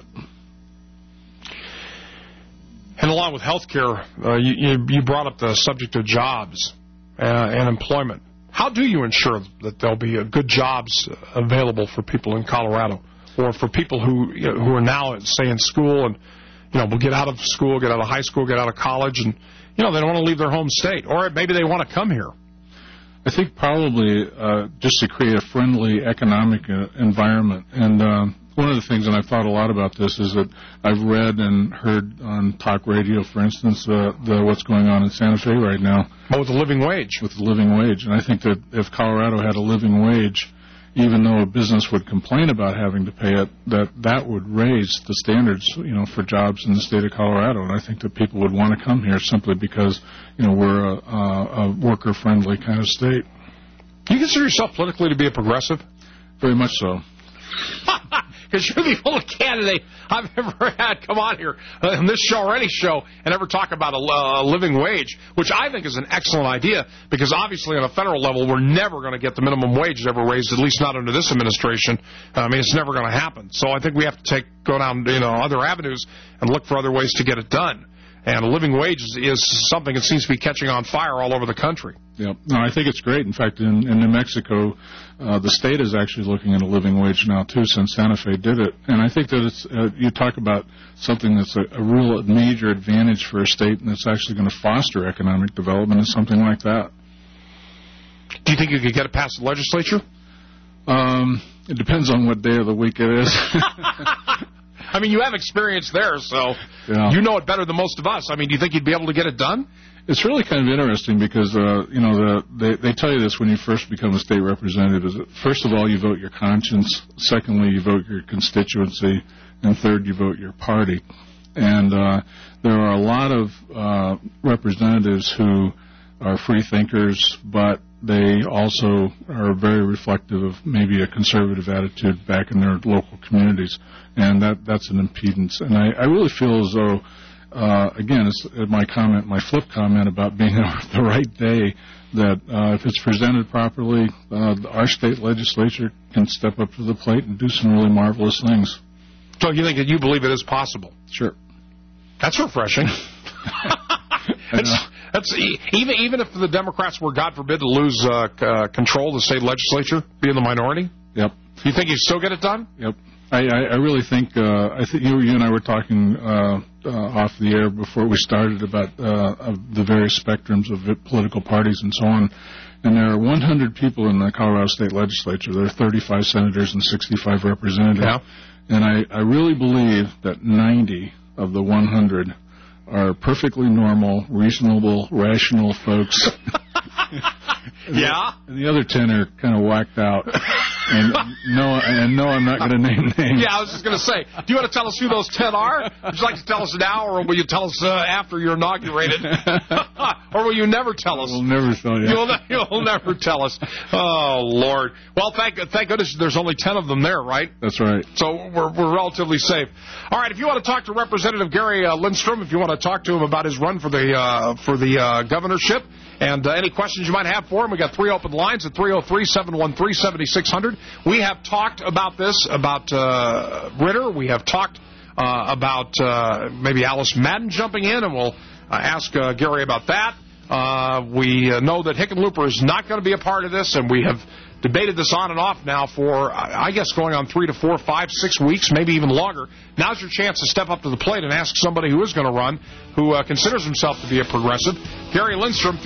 And along with health care, you brought up the subject of jobs and employment. How do you ensure that there'll be good jobs available for people in Colorado, or for people who are now, say, in school and will get out of school, get out of high school, get out of college, and they don't want to leave their home state, or maybe they want to come here? I think probably just to create a friendly economic environment. And one of the things, and I've thought a lot about this, is that I've read and heard on talk radio, for instance, what's going on in Santa Fe right now. Oh, with the living wage. With the living wage. And I think that if Colorado had a living wage, even though a business would complain about having to pay it, that would raise the standards, for jobs in the state of Colorado. And I think that people would want to come here simply because, we're a worker-friendly kind of state. Do you consider yourself politically to be a progressive? Very much so. Because you're the only candidate I've ever had come on here on this show or any show and ever talk about a living wage, which I think is an excellent idea, because obviously on a federal level we're never going to get the minimum wage ever raised, at least not under this administration. I mean, it's never going to happen. So I think we have to go down other avenues and look for other ways to get it done. And a living wage is something that seems to be catching on fire all over the country. Yeah, no, I think it's great. In fact, in New Mexico, the state is actually looking at a living wage now, too, since Santa Fe did it. And I think that it's you talk about something that's a real major advantage for a state and that's actually going to foster economic development is something like that. Do you think you could get it past the legislature? It depends on what day of the week it is. I mean, you have experience there, so you know it better than most of us. I mean, do you think you'd be able to get it done? It's really kind of interesting because, they tell you this when you first become a state representative. Is that first of all, you vote your conscience. Secondly, you vote your constituency. And third, you vote your party. And there are a lot of representatives who are free thinkers, but they also are very reflective of maybe a conservative attitude back in their local communities, and that's an impedance. And I really feel as though, again, it's my flip comment about being the right day, that if it's presented properly, our state legislature can step up to the plate and do some really marvelous things. So you think that you believe it is possible? Sure. That's refreshing. That's even if the Democrats were, God forbid, to lose control of the state legislature, be in the minority. Yep. You think you still get it done? Yep. I really think. I think you and I were talking off the air before we started about the various spectrums of political parties and so on. And there are 100 people in the Colorado State Legislature. There are 35 senators and 65 representatives. Yeah. And I really believe that 90 of the 100 are perfectly normal, reasonable, rational folks. Yeah? And the other 10 are kind of whacked out. And no, I'm not going to name names. Yeah, I was just going to say, do you want to tell us who those 10 are? Would you like to tell us now, or will you tell us after you're inaugurated? Or will you never tell us? We'll never tell you. You'll never tell us. Oh, Lord. Well, thank goodness there's only 10 of them there, right? That's right. So we're relatively safe. All right, if you want to talk to Representative Gary Lindstrom, if you want to talk to him about his run for the governorship, and any questions you might have for him, we got 3 open lines at 303-713-7600. We have talked about this, about Ritter. We have talked about maybe Alice Madden jumping in, and we'll ask Gary about that. We know that Hickenlooper is not going to be a part of this, and we have debated this on and off now for, I guess, going on 3 to 4, 5, 6 weeks, maybe even longer. Now's your chance to step up to the plate and ask somebody who is going to run, who considers himself to be a progressive. Gary Lindstrom,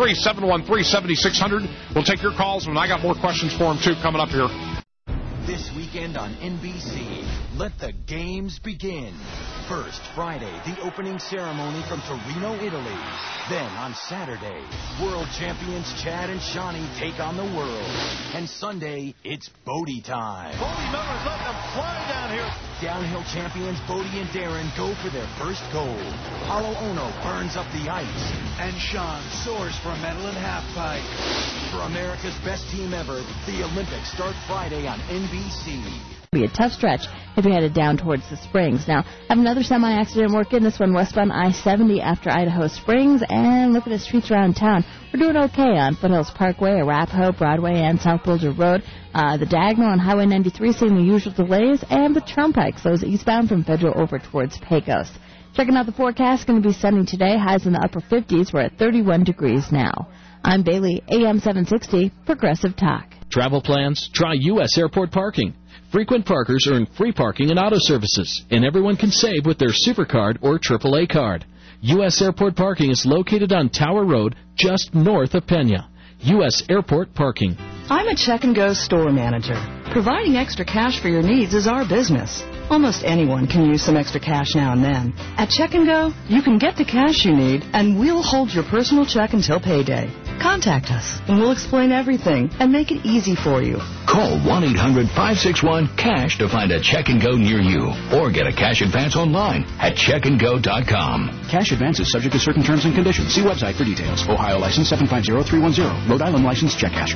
303-713-7600. We'll take your calls, and I got more questions for him, too, coming up here. This weekend on NBC, let the games begin. First, Friday, the opening ceremony from Torino, Italy. Then, on Saturday, world champions Chad and Shawnee take on the world. And Sunday, it's Bodie time. Bodie Miller's letting them fly down here. Downhill champions Bodie and Darren go for their first gold. Paulo Ono burns up the ice. And Sean soars for a medal in halfpipe. For America's best team ever, the Olympics start Friday on NBC. Be a tough stretch if you're headed down towards the Springs. Now, have another semi-accident working, this one westbound I-70 after Idaho Springs, and look at the streets around town. We're doing okay on Foothills Parkway, Arapahoe, Broadway, and South Boulder Road. The Diagonal on Highway 93 seeing the usual delays, and the Turnpike slows eastbound from Federal over towards Pecos. Checking out the forecast, going to be sunny today, highs in the upper 50s. We're at 31 degrees now. I'm Bailey, AM 760, Progressive Talk. Travel plans? Try U.S. Airport Parking. Frequent parkers earn free parking and auto services, and everyone can save with their SuperCard or AAA card. U.S. Airport Parking is located on Tower Road, just north of Pena. U.S. Airport Parking. I'm a Check and Go store manager. Providing extra cash for your needs is our business. Almost anyone can use some extra cash now and then. At Check and Go, you can get the cash you need, and we'll hold your personal check until payday. Contact us, and we'll explain everything and make it easy for you. Call 1-800-561-CASH to find a Check and Go near you, or get a cash advance online at checkandgo.com. Cash advance is subject to certain terms and conditions. See website for details. Ohio license 750310. Rhode Island license check casher.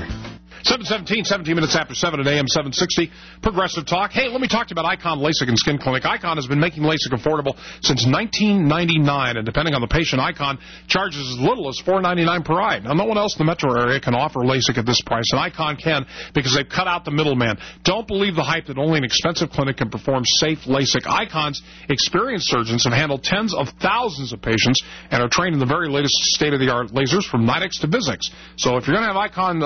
7:17, 17 minutes after 7 at AM 760. Progressive Talk. Hey, let me talk to you about Icon LASIK and Skin Clinic. Icon has been making LASIK affordable since 1999, and depending on the patient, Icon charges as little as $4.99 per eye. Now, no one else in the metro area can offer LASIK at this price, and Icon can because they've cut out the middleman. Don't believe the hype that only an expensive clinic can perform safe LASIK. Icon's experienced surgeons have handled tens of thousands of patients and are trained in the very latest state-of-the-art lasers from Nidec to Vizix. So if you're going to have Icon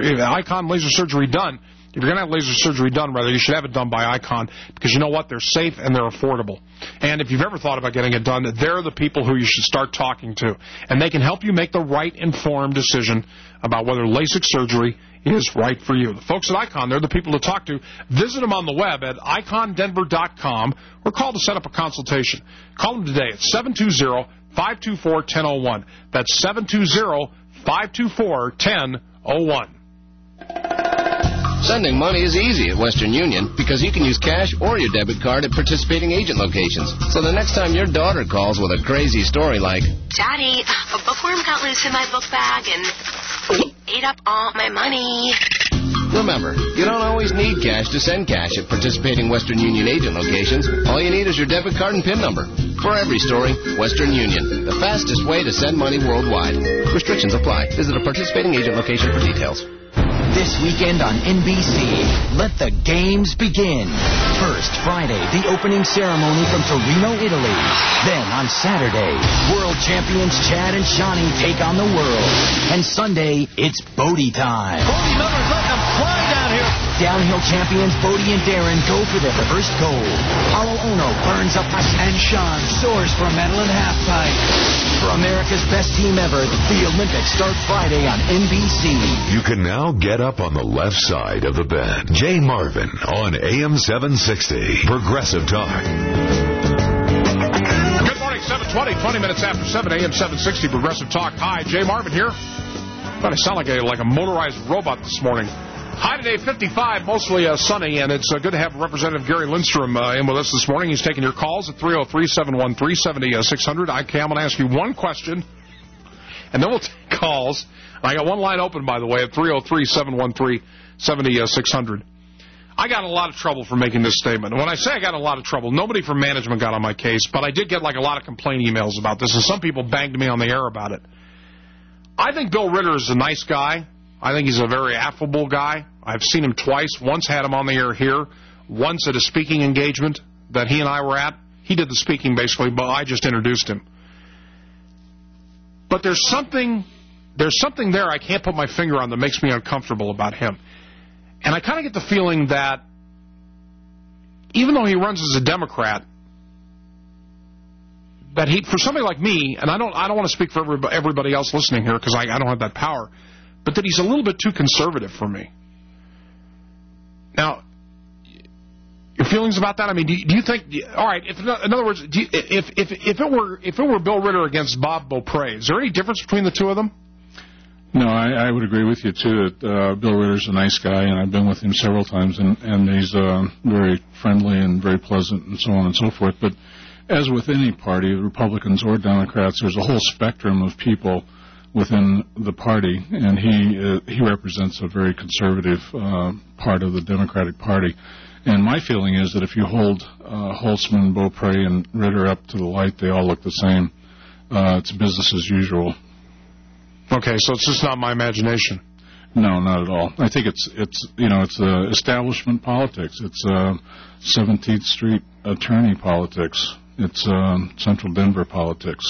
laser surgery done, if you're going to have laser surgery done, you should have it done by Icon, because you know what? They're safe and they're affordable. And if you've ever thought about getting it done, they're the people who you should start talking to. And they can help you make the right informed decision about whether LASIK surgery is right for you. The folks at Icon, they're the people to talk to. Visit them on the web at icondenver.com or call to set up a consultation. Call them today at 720-524-1001. That's 720-524-1001. Sending money is easy at Western Union because you can use cash or your debit card at participating agent locations. So the next time your daughter calls with a crazy story like, Daddy, a bookworm got loose in my book bag and... ate up all my money. Remember, you don't always need cash to send cash at participating Western Union agent locations. All you need is your debit card and PIN number. For every story, Western Union, the fastest way to send money worldwide. Restrictions apply. Visit a participating agent location for details. This weekend on NBC, let the games begin. First, Friday, the opening ceremony from Torino, Italy. Then, on Saturday, world champions Chad and Shawnee take on the world. And Sunday, it's Bodie time. Bodie Miller's letting them fly down here. Downhill champions Bodie and Darren go for their first gold. Paulo Ono burns up and Sean soars for a medal in halfpipe. For America's best team ever, the Olympics start Friday on NBC. You can now get up on the left side of the bed. Jay Marvin on AM 760. Progressive Talk. Good morning, 7:20, 20 minutes after 7, AM 760, Progressive Talk. Hi, Jay Marvin here. Thought I sound like a motorized robot this morning. High today, 55, mostly sunny, and it's good to have Representative Gary Lindstrom in with us this morning. He's taking your calls at 303-713-7600. I'm going to ask you one question, and then we'll take calls. I got one line open, by the way, at 303-713-7600. I got a lot of trouble for making this statement. When I say I got a lot of trouble, nobody from management got on my case, but I did get a lot of complaint emails about this, and some people banged me on the air about it. I think Bill Ritter is a nice guy. I think he's a very affable guy. I've seen him twice. Once had him on the air here. Once at a speaking engagement that he and I were at. He did the speaking, basically, but I just introduced him. But there's something there I can't put my finger on that makes me uncomfortable about him. And I kind of get the feeling that even though he runs as a Democrat, that he, for somebody like me, and I don't want to speak for everybody else listening here because I don't have that power, but that he's a little bit too conservative for me. Now, your feelings about that? I mean, do you think? All right. In other words, if it were Bill Ritter against Bob Beaupre, is there any difference between the two of them? No, I would agree with you too. That Bill Ritter's a nice guy, and I've been with him several times, and he's very friendly and very pleasant, and so on and so forth. But as with any party, Republicans or Democrats, there's a whole spectrum of people within the party, and he represents a very conservative part of the Democratic Party. And my feeling is that if you hold Holtzman, Beaupre, and Ritter up to the light, they all look the same. It's business as usual. Okay, so it's just not my imagination. No, not at all. I think it's establishment politics. It's 17th Street attorney politics. It's Central Denver politics.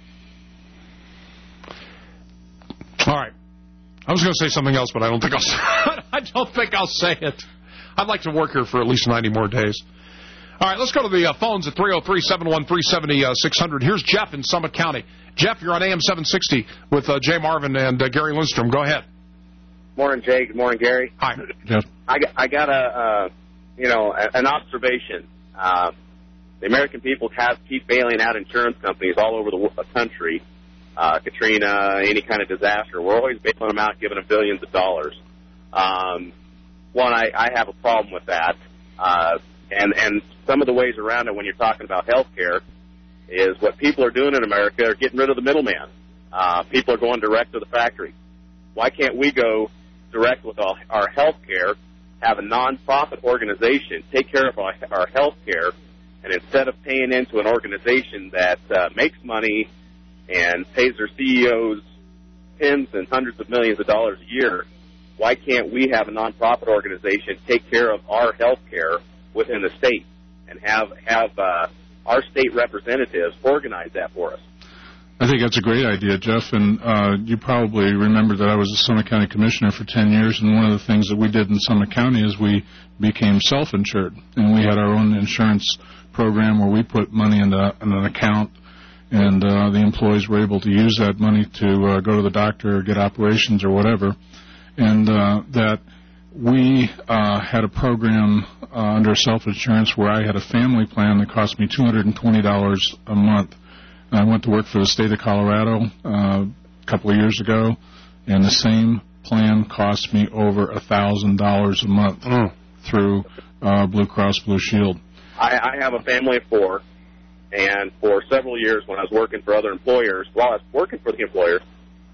All right. I was going to say something else, but I don't think I'll say it. I'd like to work here for at least 90 more days. All right, let's go to the phones at 303-713-7600. Here's Jeff in Summit County. Jeff, you're on AM 760 with Jay Marvin and Gary Lindstrom. Go ahead. Morning, Jay. Good morning, Gary. Hi. Jeff. I got an observation. The American people keep bailing out insurance companies all over the country. Katrina, any kind of disaster. We're always bailing them out, giving them billions of dollars. I have a problem with that. And some of the ways around it when you're talking about health care is what people are doing in America are getting rid of the middleman. People are going direct to the factory. Why can't we go direct with our health care, have a non-profit organization take care of our health care, and instead of paying into an organization that makes money and pays their CEOs tens and hundreds of millions of dollars a year, why can't we have a non-profit organization take care of our health care within the state and have our state representatives organize that for us? I think that's a great idea, Jeff, and you probably remember that I was a Summit County Commissioner for 10 years, and one of the things that we did in Summit County is we became self-insured, and we had our own insurance program where we put money in an account, and the employees were able to use that money to go to the doctor or get operations or whatever, and that we had a program under self-insurance where I had a family plan that cost me $220 a month. I went to work for the state of Colorado a couple of years ago, and the same plan cost me over $1,000 a month through Blue Cross Blue Shield. I have a family of four, and for several years when I was working for other employers, while I was working for the employers,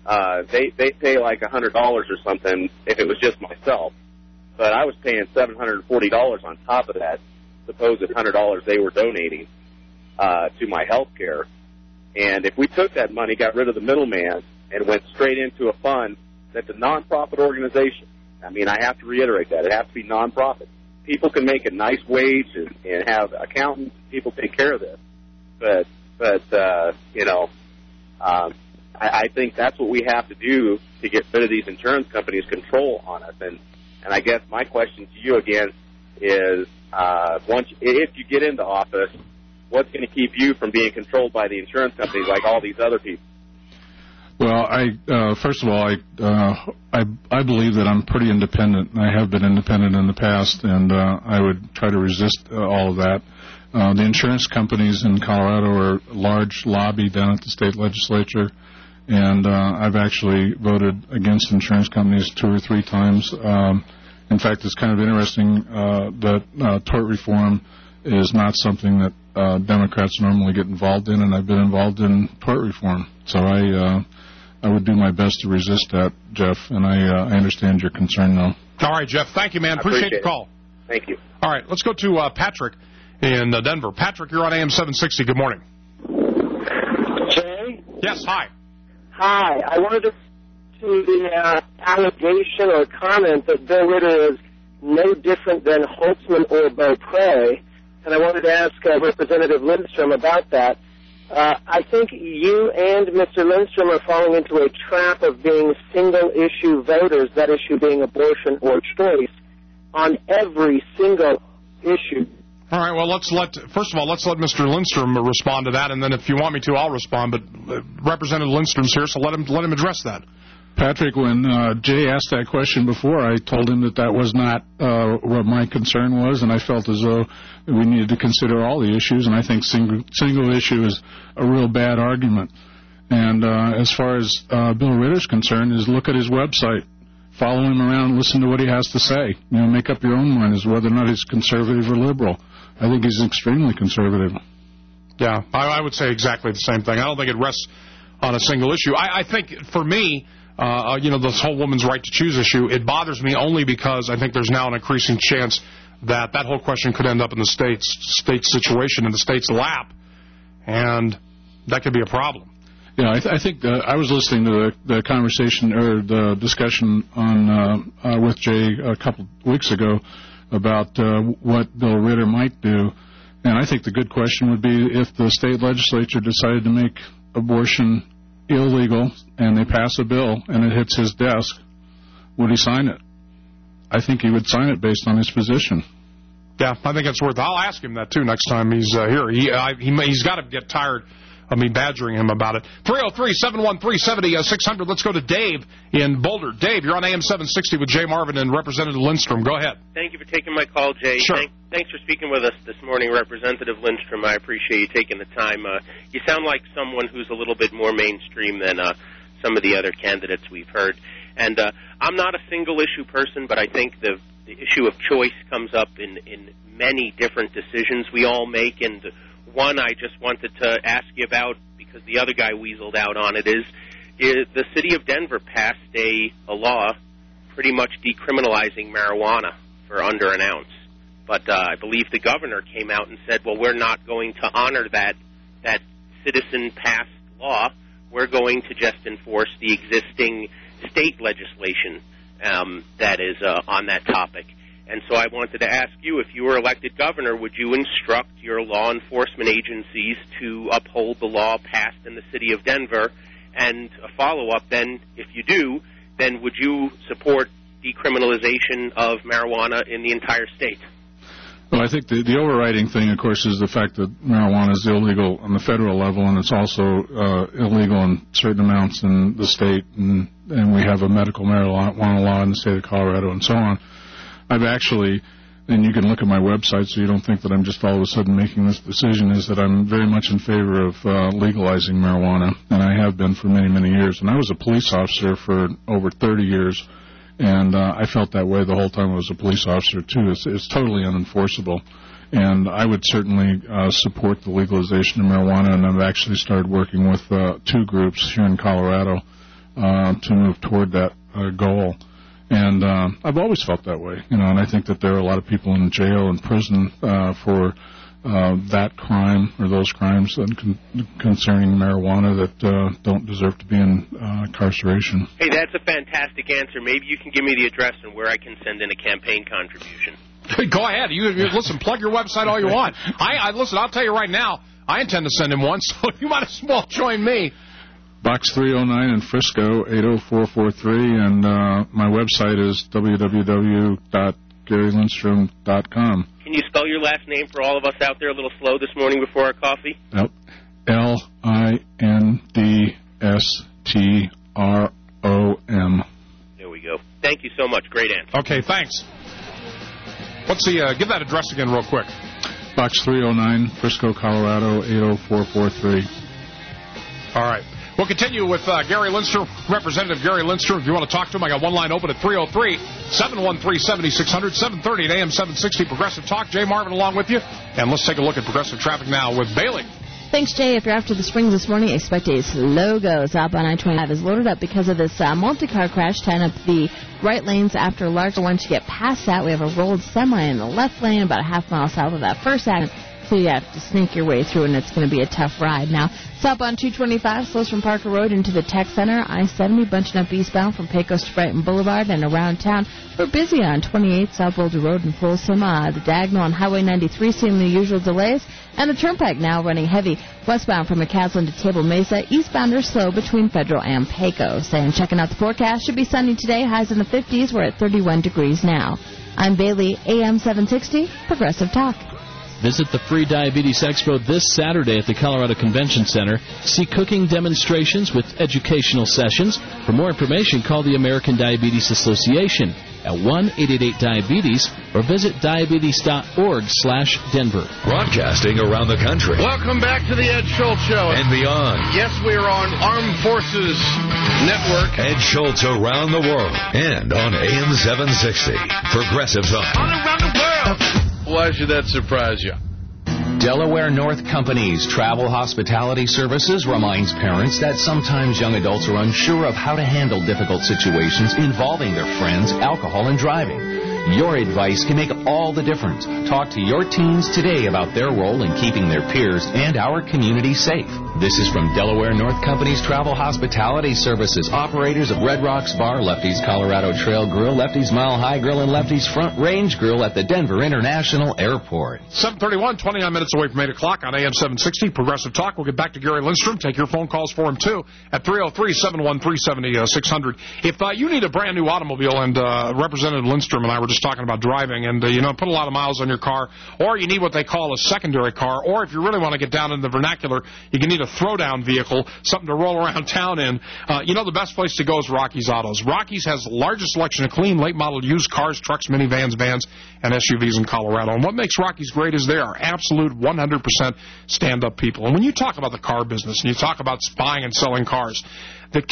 they pay like $100 or something if it was just myself. But I was paying $740 on top of that supposed $100 they were donating to my health care. And if we took that money, got rid of the middleman, and went straight into a fund that's a nonprofit organization, I mean, I have to reiterate that. It has to be nonprofit. People can make a nice wage and have accountants. People take care of this. But you know, I think that's what we have to do to get rid of these insurance companies' control on us. And I guess my question to you again is, if you get into office, what's going to keep you from being controlled by the insurance companies like all these other people? Well, first of all, I believe that I'm pretty independent. I have been independent in the past, and I would try to resist all of that. The insurance companies in Colorado are a large lobby down at the state legislature, and I've actually voted against insurance companies 2 or 3 times. In fact, it's kind of interesting that tort reform is not something that Democrats normally get involved in, and I've been involved in tort reform. So I would do my best to resist that, Jeff, and I understand your concern, though. All right, Jeff. Thank you, man. Appreciate the call. Thank you. All right, let's go to Patrick in Denver. Patrick, you're on AM 760. Good morning. Jay? Yes, hi. Hi. I wanted to the allegation or comment that Bill Ritter is no different than Holtzman or Beaupre, and I wanted to ask Representative Lindstrom about that. I think you and Mr. Lindstrom are falling into a trap of being single-issue voters, that issue being abortion or choice, on every single issue. All right, well, first of all, let's let Mr. Lindstrom respond to that, and then if you want me to, I'll respond. But Representative Lindstrom's here, so let him address that. Patrick, when Jay asked that question before, I told him that was not what my concern was, and I felt as though we needed to consider all the issues, and I think single issue is a real bad argument. And as far as Bill Ritter's concerned, is look at his website, follow him around, listen to what he has to say. You know, make up your own mind as whether or not he's conservative or liberal. I think he's extremely conservative. Yeah, I would say exactly the same thing. I don't think it rests on a single issue. I think, for me, this whole woman's right to choose issue, it bothers me only because I think there's now an increasing chance that whole question could end up in the state situation, in the state's lap, and that could be a problem. Yeah, I think I was listening to the conversation or the discussion on with Jay a couple weeks ago about what Bill Ritter might do, and I think the good question would be if the state legislature decided to make abortion illegal and they pass a bill and it hits his desk, would he sign it? I think he would sign it based on his position. Yeah, I think it's worth it. I'll ask him that, too, next time he's here. He's got to get tired of me badgering him about it. 303-713-7600. Let's go to Dave in Boulder. Dave, you're on AM 760 with Jay Marvin and Representative Lindstrom. Go ahead. Thank you for taking my call, Jay. Sure. Thanks for speaking with us this morning, Representative Lindstrom. I appreciate you taking the time. You sound like someone who's a little bit more mainstream than some of the other candidates we've heard. And I'm not a single-issue person, but I think the issue of choice comes up in many different decisions we all make. And one I just wanted to ask you about, because the other guy weaseled out on it, is the city of Denver passed a law pretty much decriminalizing marijuana for under an ounce. But I believe the governor came out and said, well, we're not going to honor that citizen-passed law. We're going to just enforce the existing state legislation that is on that topic. And so I wanted to ask you, if you were elected governor, would you instruct your law enforcement agencies to uphold the law passed in the city of Denver? And a follow-up, then, if you do, then would you support decriminalization of marijuana in the entire state? Well, I think the overriding thing, of course, is the fact that marijuana is illegal on the federal level, and it's also illegal in certain amounts in the state, and we have a medical marijuana law in the state of Colorado and so on. I've actually, and you can look at my website so you don't think that I'm just all of a sudden making this decision, is that I'm very much in favor of legalizing marijuana, and I have been for many, many years. And I was a police officer for over 30 years, and I felt that way the whole time I was a police officer, too. It's totally unenforceable. And I would certainly support the legalization of marijuana, and I've actually started working with 2 groups here in Colorado to move toward that goal. And I've always felt that way, and I think that there are a lot of people in jail and prison for that crime or those crimes concerning marijuana that don't deserve to be in incarceration. Hey, that's a fantastic answer. Maybe you can give me the address and where I can send in a campaign contribution. Go ahead. You listen, plug your website all you want. Listen, I'll tell you right now, I intend to send him one, so you might as well join me. Box 309 in Frisco, 80443, and my website is www.GaryLindstrom.com. Can you spell your last name for all of us out there a little slow this morning before our coffee? Yep. Lindstrom. There we go. Thank you so much. Great answer. Okay, thanks. Let's see. Give that address again real quick. Box 309, Frisco, Colorado, 80443. All right. We'll continue with Gary Lindstrom, Representative Gary Lindstrom. If you want to talk to him, I got one line open at 303-713-7600, 730 at AM 760 Progressive Talk. Jay Marvin along with you. And let's take a look at Progressive Traffic now with Bailey. Thanks, Jay. If you're after the Springs this morning, expect a slow go. Southbound I-25 is loaded up because of this multi-car crash, tying up the right lanes after a large. Once you get past that, we have a rolled semi in the left lane about a half mile south of that first accident. So you have to sneak your way through, and it's going to be a tough ride. Now, southbound 225 slows from Parker Road into the Tech Center. I-70 bunching up eastbound from Pecos to Brighton Boulevard and around town. We're busy on 28 South Boulder Road in Folsom. The diagonal on Highway 93 seeing the usual delays. And the Turnpike now running heavy westbound from McCaslin to Table Mesa. Eastbound are slow between Federal and Pecos. And checking out the forecast, should be sunny today. Highs in the 50s. We're at 31 degrees now. I'm Bailey, AM 760, Progressive Talk. Visit the Free Diabetes Expo this Saturday at the Colorado Convention Center. See cooking demonstrations with educational sessions. For more information, call the American Diabetes Association at 1-888-DIABETES or visit diabetes.org/Denver. Broadcasting around the country. Welcome back to the Ed Schultz Show. And beyond. Yes, we are on Armed Forces Network. Ed Schultz around the world and on AM 760. Progressive Talk. All around the world. Why should that surprise you? Delaware North Companies Travel Hospitality Services reminds parents that sometimes young adults are unsure of how to handle difficult situations involving their friends, alcohol, and driving. Your advice can make all the difference. Talk to your teens today about their role in keeping their peers and our community safe. This is from Delaware North Companies Travel Hospitality Services, operators of Red Rocks Bar, Lefty's Colorado Trail Grill, Lefty's Mile High Grill, and Lefty's Front Range Grill at the Denver International Airport. 7:31, 29 minutes away from 8 o'clock on AM 760, Progressive Talk. We'll get back to Gary Lindstrom. Take your phone calls for him, too, at 303-713-7600. If you need a brand-new automobile, and Representative Lindstrom and I were just talking about driving, and, put a lot of miles on your car, or you need what they call a secondary car, or if you really want to get down in the vernacular, you can need a throwdown vehicle, something to roll around town in. The best place to go is Rocky's Autos. Rocky's has the largest selection of clean, late-model used cars, trucks, minivans, vans, and SUVs in Colorado. And what makes Rocky's great is they are absolute 100% stand-up people. And when you talk about the car business and you talk about buying and selling cars, the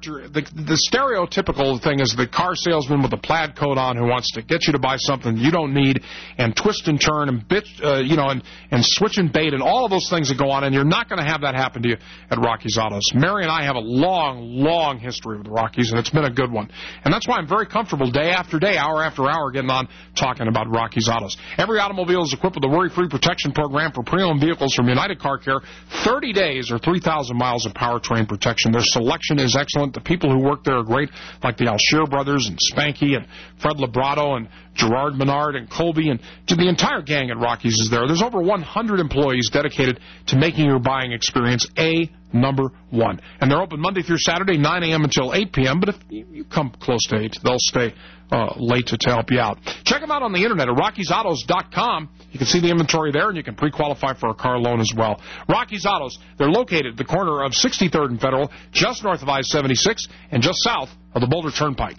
stereotypical thing is the car salesman with a plaid coat on who wants to get you to buy something you don't need and twist and turn and bitch, and switch and bait and all of those things that go on, and you're not going to have that happen to you at Rocky's Autos. Mary and I have a long, long history with Rocky's, and it's been a good one. And that's why I'm very comfortable day after day, hour after hour, getting on talking about Rocky's Autos. Every automobile is equipped with a worry-free protection program for pre-owned vehicles from United Car Care, 30 days or 3,000 miles of powertrain protection. Their selection is excellent. The people who work there are great, like the Alshear brothers and Spanky and Fred Labrato and Gerard Menard and Colby, and the entire gang at Rocky's is there. There's over 100 employees dedicated to making your buying experience number one. And they're open Monday through Saturday, 9 a.m. until 8 p.m., but if you come close to 8, they'll stay late to help you out. Check them out on the internet at Rocky'sAutos.com. You can see the inventory there, and you can pre-qualify for a car loan as well. Rocky's Autos, they're located at the corner of 63rd and Federal, just north of I-76, and just south of the Boulder Turnpike.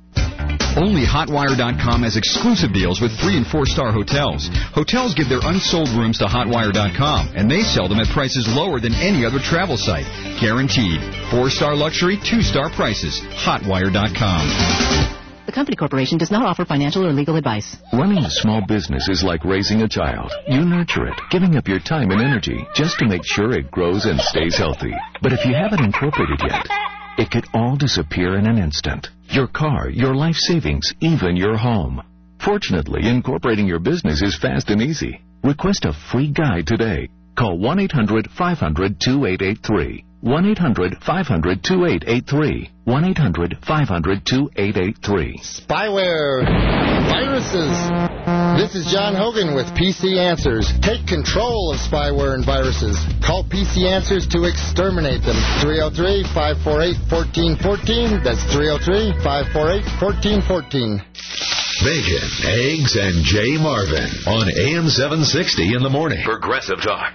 Only Hotwire.com has exclusive deals with 3- and 4-star hotels. Hotels give their unsold rooms to Hotwire.com, and they sell them at prices lower than any other travel site. Guaranteed. 4-star luxury, 2-star prices. Hotwire.com. The company corporation does not offer financial or legal advice. Running a small business is like raising a child. You nurture it, giving up your time and energy just to make sure it grows and stays healthy. But if you haven't incorporated yet, it could all disappear in an instant. Your car, your life savings, even your home. Fortunately, incorporating your business is fast and easy. Request a free guide today. Call 1-800-500-2883. 1-800-500-2883. 1-800-500-2883. Spyware. Viruses. This is John Hogan with PC Answers. Take control of spyware and viruses. Call PC Answers to exterminate them. 303-548-1414. That's 303-548-1414. Bacon, eggs, and Jay Marvin on AM 760 in the morning. Progressive Talk.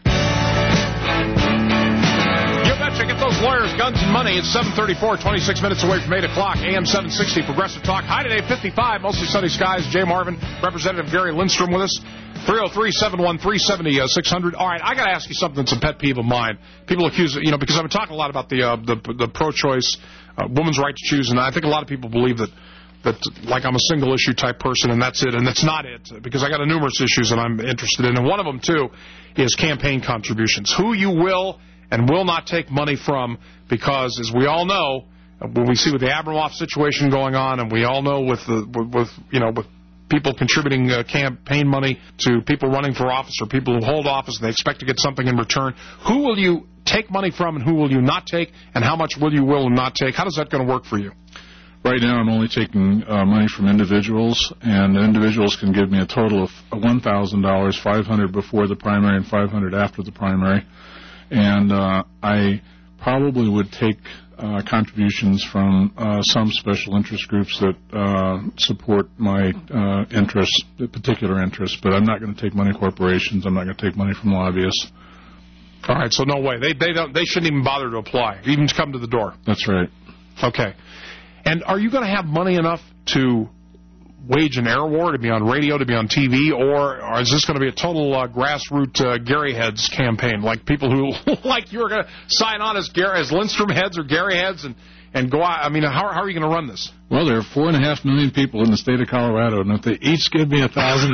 You betcha. Get those lawyers, guns, and money. It's 7:34, 26 minutes away from 8 o'clock. AM 760, Progressive Talk. High today, 55. Mostly sunny skies. Jay Marvin, Representative Gary Lindstrom with us. 303-713-7600. All right, I got to ask you something that's a pet peeve of mine. People accuse it, because I've been talking a lot about the pro-choice, woman's right to choose, and I think a lot of people believe that like I'm a single issue type person and that's it, and that's not it, because I got numerous issues that I'm interested in, and one of them too is campaign contributions. Who you will and will not take money from, because as we all know, when we see with the Abramoff situation going on, and we all know with people contributing campaign money to people running for office or people who hold office and they expect to get something in return, who will you take money from and who will you not take, and how much will you not take? How does that going to work for you? Right now, I'm only taking money from individuals, and individuals can give me a total of $1,000, $500 before the primary and $500 after the primary. And I probably would take contributions from some special interest groups that support my interests, particular interests. But I'm not going to take money corporations. I'm not going to take money from lobbyists. All right, so no way. They shouldn't even bother to apply, even to come to the door. That's right. Okay. And are you going to have money enough to wage an air war, to be on radio, to be on TV, or is this going to be a total grassroots Gary Heads campaign, like people who, like you are going to sign on as Lindstrom Heads or Gary Heads and go out? I mean, how are you going to run this? Well, there are 4.5 million people in the state of Colorado, and if they each give me $1,000,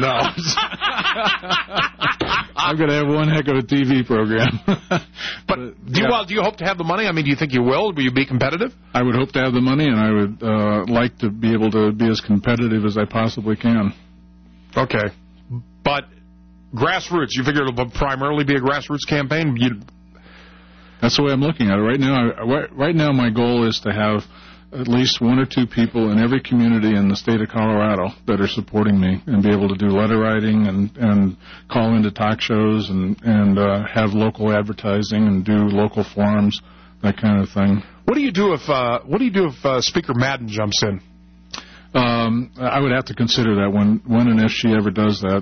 I'm going to have one heck of a TV program. But do you hope to have the money? I mean, do you think you will? Will you be competitive? I would hope to have the money, and I would like to be able to be as competitive as I possibly can. Okay. But grassroots, you figure it'll primarily be a grassroots campaign? That's the way I'm looking at it. Right now, my goal is to have at least one or two people in every community in the state of Colorado that are supporting me, and be able to do letter writing and call into talk shows and have local advertising and do local forums, that kind of thing. What do you do if Speaker Madden jumps in? I would have to consider that when and if she ever does that.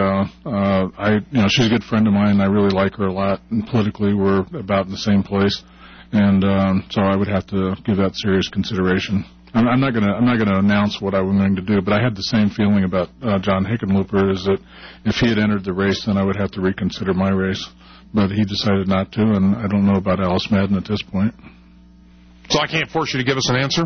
She's a good friend of mine, and I really like her a lot, and politically we're about in the same place. And so I would have to give that serious consideration. I'm not going to announce what I'm going to do, but I had the same feeling about John Hickenlooper, is that if he had entered the race, then I would have to reconsider my race. But he decided not to, and I don't know about Alice Madden at this point. So I can't force you to give us an answer?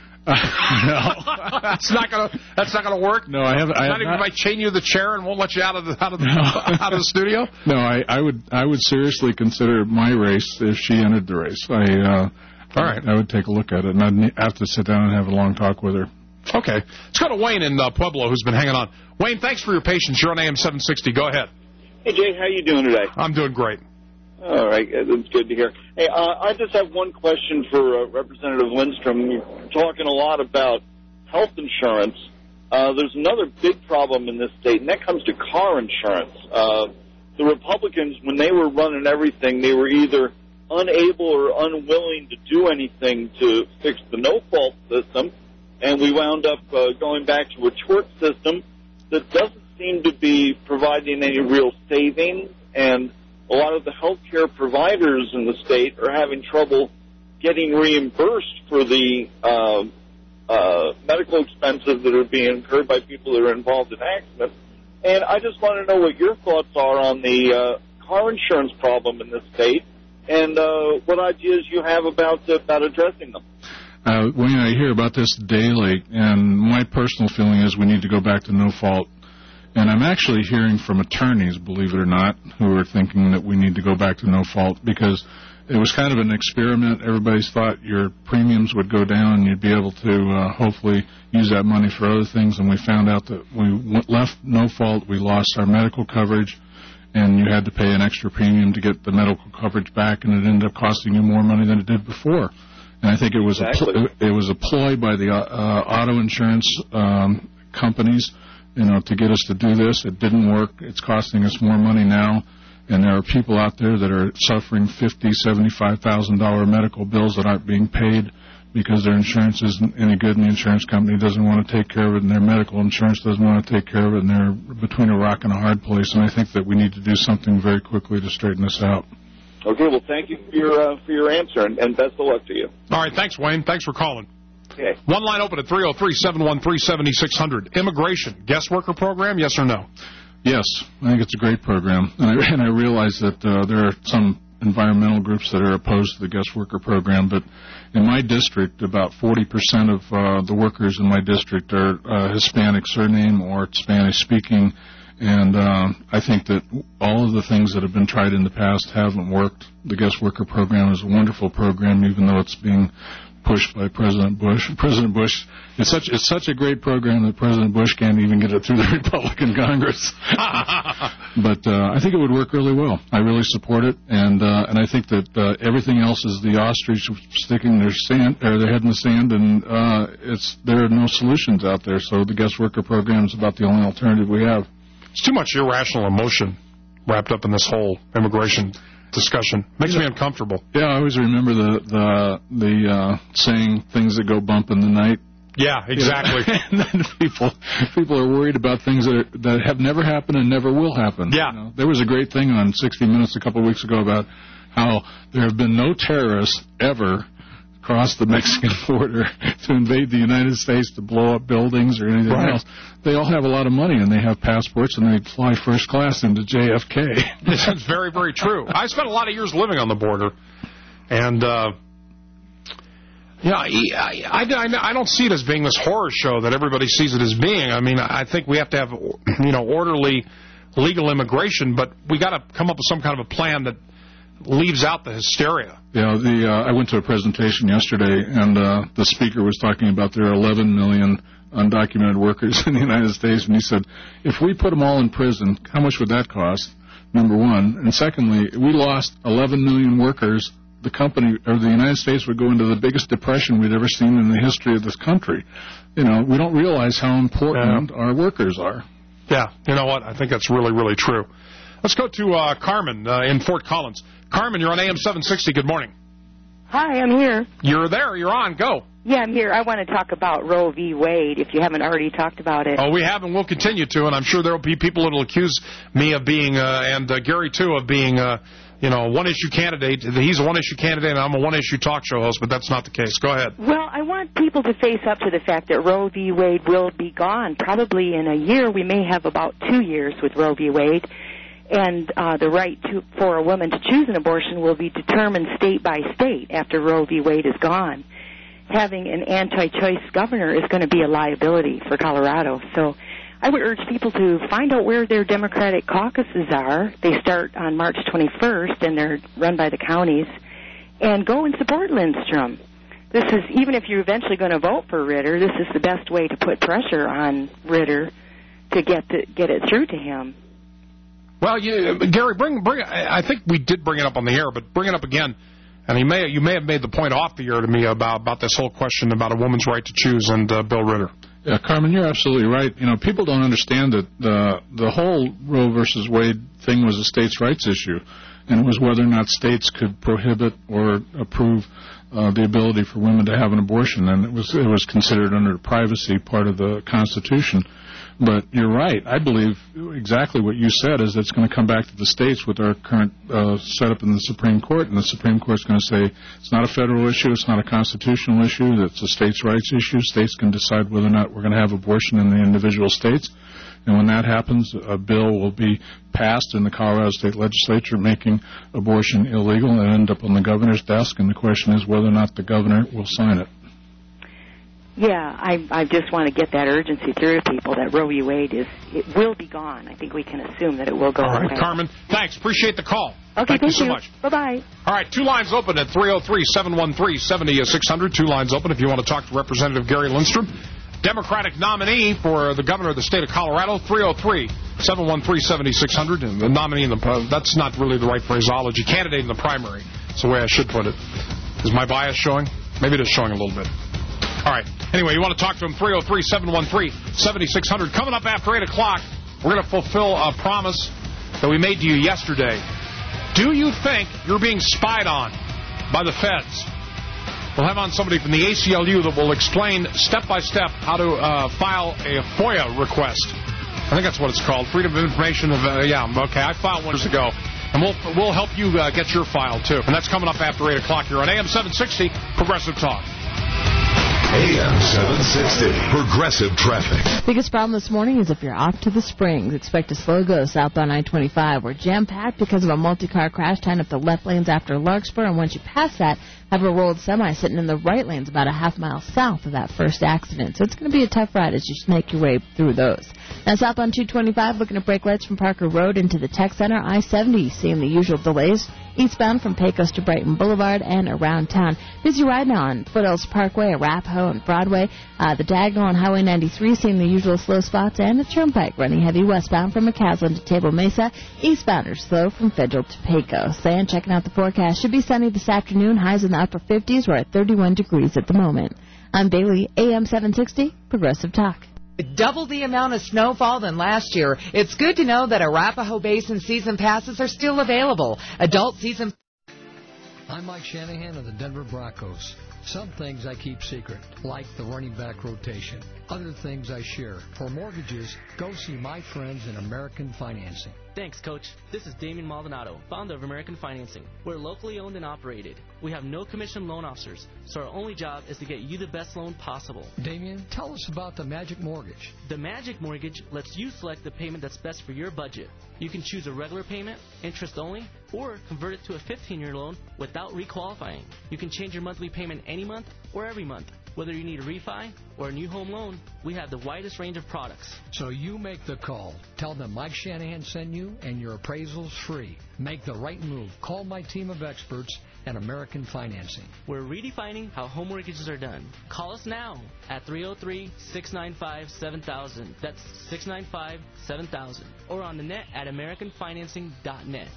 No, that's not gonna work. No, I haven't. Not even if I chain you to the chair and won't let you out of the studio. No, I would seriously consider my race if she entered the race. All right, I would take a look at it, and I'd have to sit down and have a long talk with her. Okay, let's go to Wayne in Pueblo, who's been hanging on. Wayne, thanks for your patience. You're on AM 760. Go ahead. Hey Jay, how you doing today? I'm doing great. All right, that's good to hear. Hey, I just have one question for Representative Lindstrom. You're talking a lot about health insurance. There's another big problem in this state, and that comes to car insurance. The Republicans, when they were running everything, they were either unable or unwilling to do anything to fix the no-fault system, and we wound up going back to a tort system that doesn't seem to be providing any real savings, and a lot of the health care providers in the state are having trouble getting reimbursed for the medical expenses that are being incurred by people that are involved in accidents. And I just want to know what your thoughts are on the car insurance problem in this state, and what ideas you have about addressing them. Wayne, I hear about this daily, and my personal feeling is we need to go back to no fault. And I'm actually hearing from attorneys, believe it or not, who are thinking that we need to go back to no fault, because it was kind of an experiment. Everybody thought your premiums would go down and you'd be able to hopefully use that money for other things, and we found out that we left no fault. We lost our medical coverage, and you had to pay an extra premium to get the medical coverage back, and it ended up costing you more money than it did before. And I think it was a ploy by the auto insurance companies, to get us to do this. It didn't work. It's costing us more money now. And there are people out there that are suffering $50,000, $75,000 medical bills that aren't being paid because their insurance isn't any good, and the insurance company doesn't want to take care of it, and their medical insurance doesn't want to take care of it, and they're between a rock and a hard place. And I think that we need to do something very quickly to straighten this out. Okay, well, thank you for your answer, and best of luck to you. All right, thanks, Wayne. Thanks for calling. Okay. One line open at 303-713-7600. Immigration, guest worker program, yes or no? Yes, I think it's a great program. And I realize that there are some environmental groups that are opposed to the guest worker program, but in my district, about 40% of the workers in my district are Hispanic surname or Spanish-speaking, and I think that all of the things that have been tried in the past haven't worked. The guest worker program is a wonderful program, even though it's being pushed by President Bush. President Bush, it's such a great program that President Bush can't even get it through the Republican Congress. But I think it would work really well. I really support it, and I think that everything else is the ostrich sticking their head in the sand, and there are no solutions out there. So the guest worker program is about the only alternative we have. It's too much irrational emotion wrapped up in this whole immigration discussion. Makes me uncomfortable. Yeah, I always remember the saying, things that go bump in the night. Yeah, exactly. And then people are worried about things that have never happened and never will happen. Yeah. There was a great thing on 60 Minutes a couple of weeks ago about how there have been no terrorists ever cross the Mexican border to invade the United States to blow up buildings or anything else. They all have a lot of money, and they have passports, and they fly first class into JFK. That's very, very true. I spent a lot of years living on the border, and I don't see it as being this horror show that everybody sees it as being. I mean, I think we have to have orderly legal immigration, but we got to come up with some kind of a plan that leaves out the hysteria. I went to a presentation yesterday, and the speaker was talking about there are 11 million undocumented workers in the United States, and he said, if we put them all in prison, how much would that cost, number one? And secondly, we lost 11 million workers. The United States would go into the biggest depression we'd ever seen in the history of this country. We don't realize how important our workers are. Yeah, you know what? I think that's really, really true. Let's go to Carmen in Fort Collins. Carmen, you're on AM 760. Good morning. Hi, I'm here. You're there. You're on. Go. Yeah, I'm here. I want to talk about Roe v. Wade, if you haven't already talked about it. Oh, we have, and we'll continue to, and I'm sure there will be people that will accuse me of being, and Gary, too, of being, a one-issue candidate. He's a one-issue candidate, and I'm a one-issue talk show host, but that's not the case. Go ahead. Well, I want people to face up to the fact that Roe v. Wade will be gone. Probably in a year. We may have about 2 years with Roe v. Wade. And the right for a woman to choose an abortion will be determined state by state after Roe v. Wade is gone. Having an anti-choice governor is going to be a liability for Colorado. So I would urge people to find out where their Democratic caucuses are. They start on March 21st, and they're run by the counties. And go and support Lindstrom. This is, even if you're eventually going to vote for Ritter, this is the best way to put pressure on Ritter to get it through to him. Well, Gary, bring. I think we did bring it up on the air, but bring it up again. And you may have made the point off the air to me about this whole question about a woman's right to choose and Bill Ritter. Yeah, Carmen, you're absolutely right. People don't understand that the whole Roe versus Wade thing was a states' rights issue, and it was whether or not states could prohibit or approve the ability for women to have an abortion, and it was considered under the privacy part of the Constitution. But you're right. I believe exactly what you said is it's going to come back to the states with our current setup in the Supreme Court, and the Supreme Court's going to say it's not a federal issue, it's not a constitutional issue, it's a states' rights issue. States can decide whether or not we're going to have abortion in the individual states. And when that happens, a bill will be passed in the Colorado State Legislature making abortion illegal and end up on the governor's desk, and the question is whether or not the governor will sign it. Yeah, I just want to get that urgency through to people that Roe v. Wade it will be gone. I think we can assume that it will go away. All right, Carmen, thanks. Appreciate the call. Okay, thank you so much. Bye-bye. All right, two lines open at 303-713-7600. Two lines open if you want to talk to Representative Gary Lindstrom, Democratic nominee for the governor of the state of Colorado, 303-713-7600. And the nominee in the that's not really the right phraseology. Candidate in the primary. That's the way I should put it. Is my bias showing? Maybe it is showing a little bit. All right. Anyway, you want to talk to him, 303-713-7600. Coming up after 8 o'clock, we're going to fulfill a promise that we made to you yesterday. Do you think you're being spied on by the feds? We'll have on somebody from the ACLU that will explain step-by-step how to file a FOIA request. I think that's what it's called, Freedom of Information. Okay, I filed one years ago. And we'll help you get your file, too. And that's coming up after 8 o'clock here on AM 760, Progressive Talk. AM 760, Progressive Traffic. Biggest problem this morning is if you're off to the Springs. Expect a slow go southbound I-25. We're jam-packed because of a multi-car crash tying up the left lanes after Larkspur. And once you pass that, have a rolled semi sitting in the right lanes about a half-mile south of that first accident. So it's going to be a tough ride as you make your way through those. Now, southbound 225, looking at brake lights from Parker Road into the Tech Center. I-70, seeing the usual delays. Eastbound from Pecos to Brighton Boulevard and around town. Busy ride now on Foothills Parkway, Arapahoe, and Broadway. The diagonal on Highway 93, seeing the usual slow spots. And the Turnpike running heavy westbound from McCaslin to Table Mesa. Eastbounders slow from Federal to Pecos. And checking out the forecast, should be sunny this afternoon. Highs in the upper 50s. We're at 31 degrees at the moment. I'm Bailey, AM 760, Progressive Talk. Double the amount of snowfall than last year. It's good to know that Arapahoe Basin season passes are still available. Adult season... I'm Mike Shanahan of the Denver Broncos. Some things I keep secret, like the running back rotation. Other things I share. For mortgages, go see my friends in American Financing. Thanks, Coach. This is Damien Maldonado, founder of American Financing. We're locally owned and operated. We have no commission loan officers, so our only job is to get you the best loan possible. Damien, tell us about the Magic Mortgage. The Magic Mortgage lets you select the payment that's best for your budget. You can choose a regular payment, interest only, or convert it to a 15-year loan without requalifying. You can change your monthly payment any month or every month. Whether you need a refi or a new home loan, we have the widest range of products. So you make the call. Tell them Mike Shanahan sent you, and your appraisal's free. Make the right move. Call my team of experts at American Financing. We're redefining how home mortgages are done. Call us now at 303-695-7000. That's 695-7000. Or on the net at AmericanFinancing.net.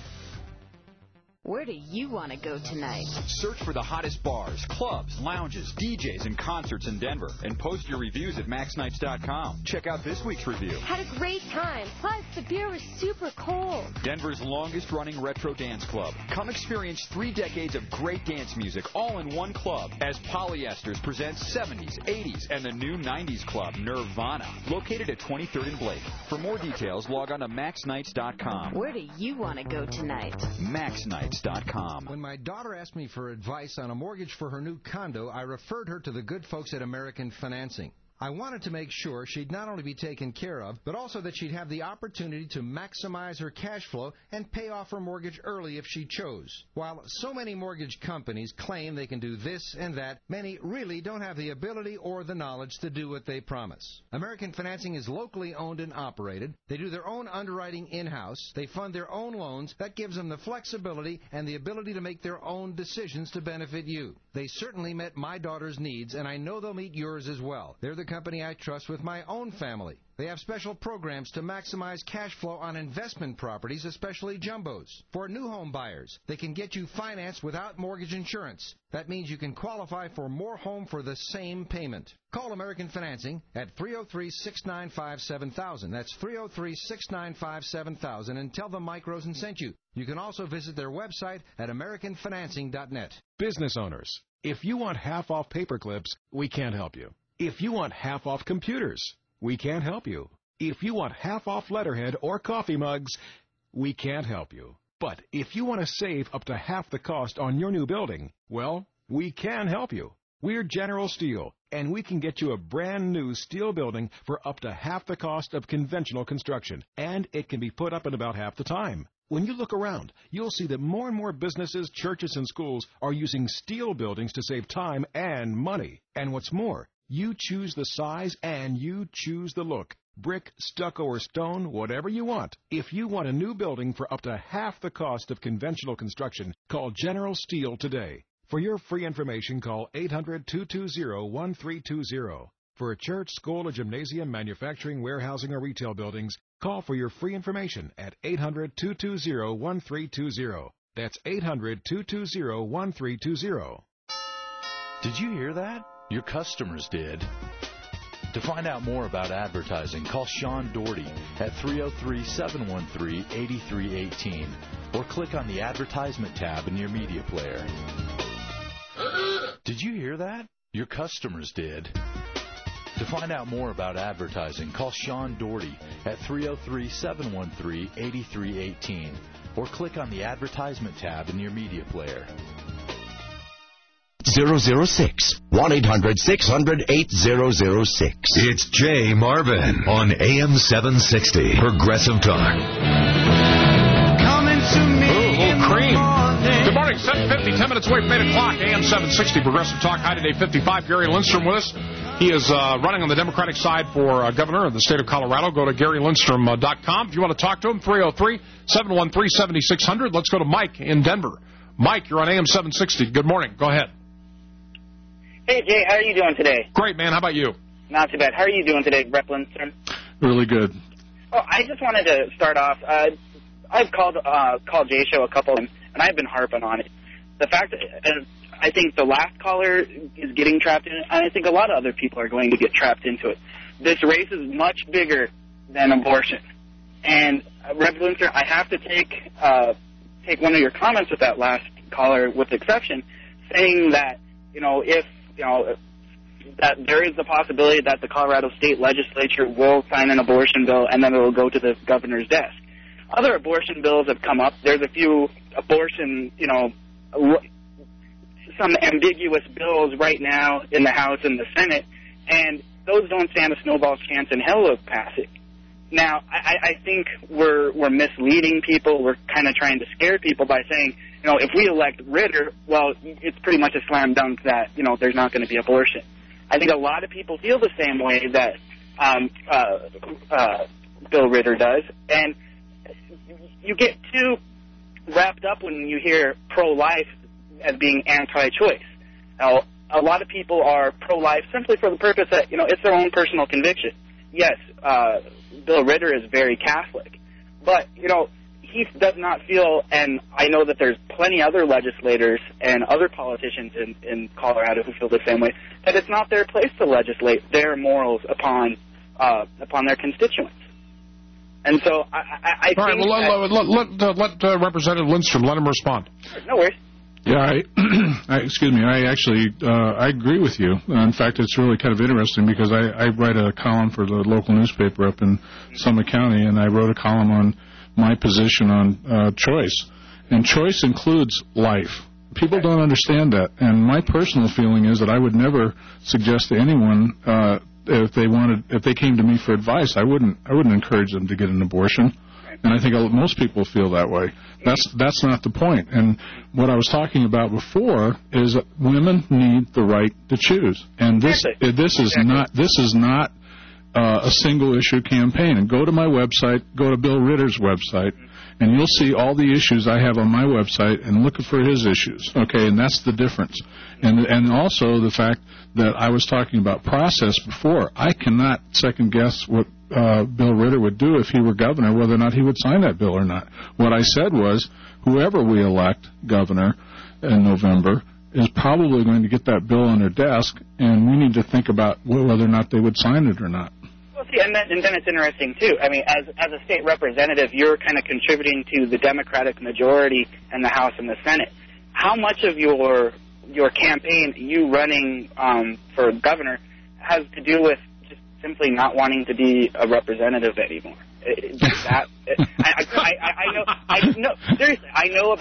Where do you want to go tonight? Search for the hottest bars, clubs, lounges, DJs, and concerts in Denver. And post your reviews at MaxNights.com. Check out this week's review. Had a great time. Plus, the beer was super cold. Denver's longest-running retro dance club. Come experience 3 decades of great dance music all in one club as Polyesters presents 70s, 80s, and the new 90s club, Nirvana, located at 23rd and Blake. For more details, log on to MaxNights.com. Where do you want to go tonight? MaxNights.com. When my daughter asked me for advice on a mortgage for her new condo, I referred her to the good folks at American Financing. I wanted to make sure she'd not only be taken care of, but also that she'd have the opportunity to maximize her cash flow and pay off her mortgage early if she chose. While so many mortgage companies claim they can do this and that, many really don't have the ability or the knowledge to do what they promise. American Financing is locally owned and operated. They do their own underwriting in-house. They fund their own loans. That gives them the flexibility and the ability to make their own decisions to benefit you. They certainly met my daughter's needs, and I know they'll meet yours as well. They're the company I trust with my own family. They have special programs to maximize cash flow on investment properties, especially jumbos. For new home buyers, they can get you financed without mortgage insurance. That means you can qualify for more home for the same payment. Call American Financing at 303-695-7000. That's 303-695-7000 and tell them Mike Rosen sent you. You can also visit their website at AmericanFinancing.net. Business owners, if you want half off paper clips, we can't help you. If you want half off computers, we can't help you. If you want half off letterhead or coffee mugs, we can't help you. But if you want to save up to half the cost on your new building, well, we can help you. We're General Steel, and we can get you a brand new steel building for up to half the cost of conventional construction, and it can be put up in about half the time. When you look around, you'll see that more and more businesses, churches, and schools are using steel buildings to save time and money. And what's more, You choose the size and you choose the look. Brick, stucco, or stone, whatever you want. If you want a new building for up to half the cost of conventional construction, call General Steel today. For your free information, call 800-220-1320. For a church, school, or gymnasium, manufacturing, warehousing, or retail buildings, call for your free information at 800-220-1320. That's 800-220-1320. Did you hear that? Your customers did. To find out more about advertising, call Sean Doherty at 303-713-8318 or click on the advertisement tab in your media player. Did you hear that? Your customers did. To find out more about advertising, call Sean Doherty at 303-713-8318 or click on the advertisement tab in your media player. 006 1-800-600-8006. It's Jay Marvin on AM 760 Progressive Talk. Coming to me. Ooh, a little cream. Good morning, 7:50, 10 minutes away from 8 o'clock, AM 760 Progressive Talk. High today, 55. Gary Lindstrom with us. He is running on the Democratic side for governor of the state of Colorado. Go to GaryLindstrom.com. If you want to talk to him, 303-713-7600. Let's go to Mike in Denver. Mike, you're on AM 760. Good morning. Go ahead. Hey, Jay, how are you doing today? Great, man. How about you? Not too bad. How are you doing today, Rep. Lindstrom? Really good. Oh, I just wanted to start off. I've called Jay's show a couple times, and I've been harping on it. The fact that I think the last caller is getting trapped in it, and I think a lot of other people are going to get trapped into it. This race is much bigger than abortion. And, Rep. Lindstrom, I have to take one of your comments with that last caller with exception, saying that, that there is the possibility that the Colorado State Legislature will sign an abortion bill and then it will go to the governor's desk. Other abortion bills have come up. There's a few abortion, some ambiguous bills right now in the House and the Senate, and those don't stand a snowball's chance in hell of passing. Now, I think we're misleading people. We're kind of trying to scare people by saying, if we elect Ritter, well, it's pretty much a slam dunk that, there's not going to be abortion. I think a lot of people feel the same way that Bill Ritter does, and you get too wrapped up when you hear pro-life as being anti-choice. Now, a lot of people are pro-life simply for the purpose that, it's their own personal conviction. Yes, Bill Ritter is very Catholic, but, he does not feel, and I know that there's plenty other legislators and other politicians in Colorado who feel the same way, that it's not their place to legislate their morals upon their constituents. And so I all think let Representative Lindstrom, let him respond. No worries. Yeah, excuse me. I actually I agree with you. In fact, it's really kind of interesting because I write a column for the local newspaper up in Summit County, and I wrote a column on my position on choice. And choice includes life. People don't understand that. And my personal feeling is that I would never suggest to anyone if they came to me for advice, I wouldn't encourage them to get an abortion. And I think most people feel that way. That's not the point. And what I was talking about before is that women need the right to choose. And this is not a single issue campaign. And go to my website, go to Bill Ritter's website, and you'll see all the issues I have on my website and look for his issues. Okay, and that's the difference. And also the fact that I was talking about process before. I cannot second guess what Bill Ritter would do if he were governor, whether or not he would sign that bill or not. What I said was, whoever we elect governor in November is probably going to get that bill on their desk, and we need to think about whether or not they would sign it or not. Well, see, and then it's interesting, too. I mean, as a state representative, you're kind of contributing to the Democratic majority in the House and the Senate. How much of your campaign, you running for governor, has to do with just simply not wanting to be a representative anymore? Seriously, I know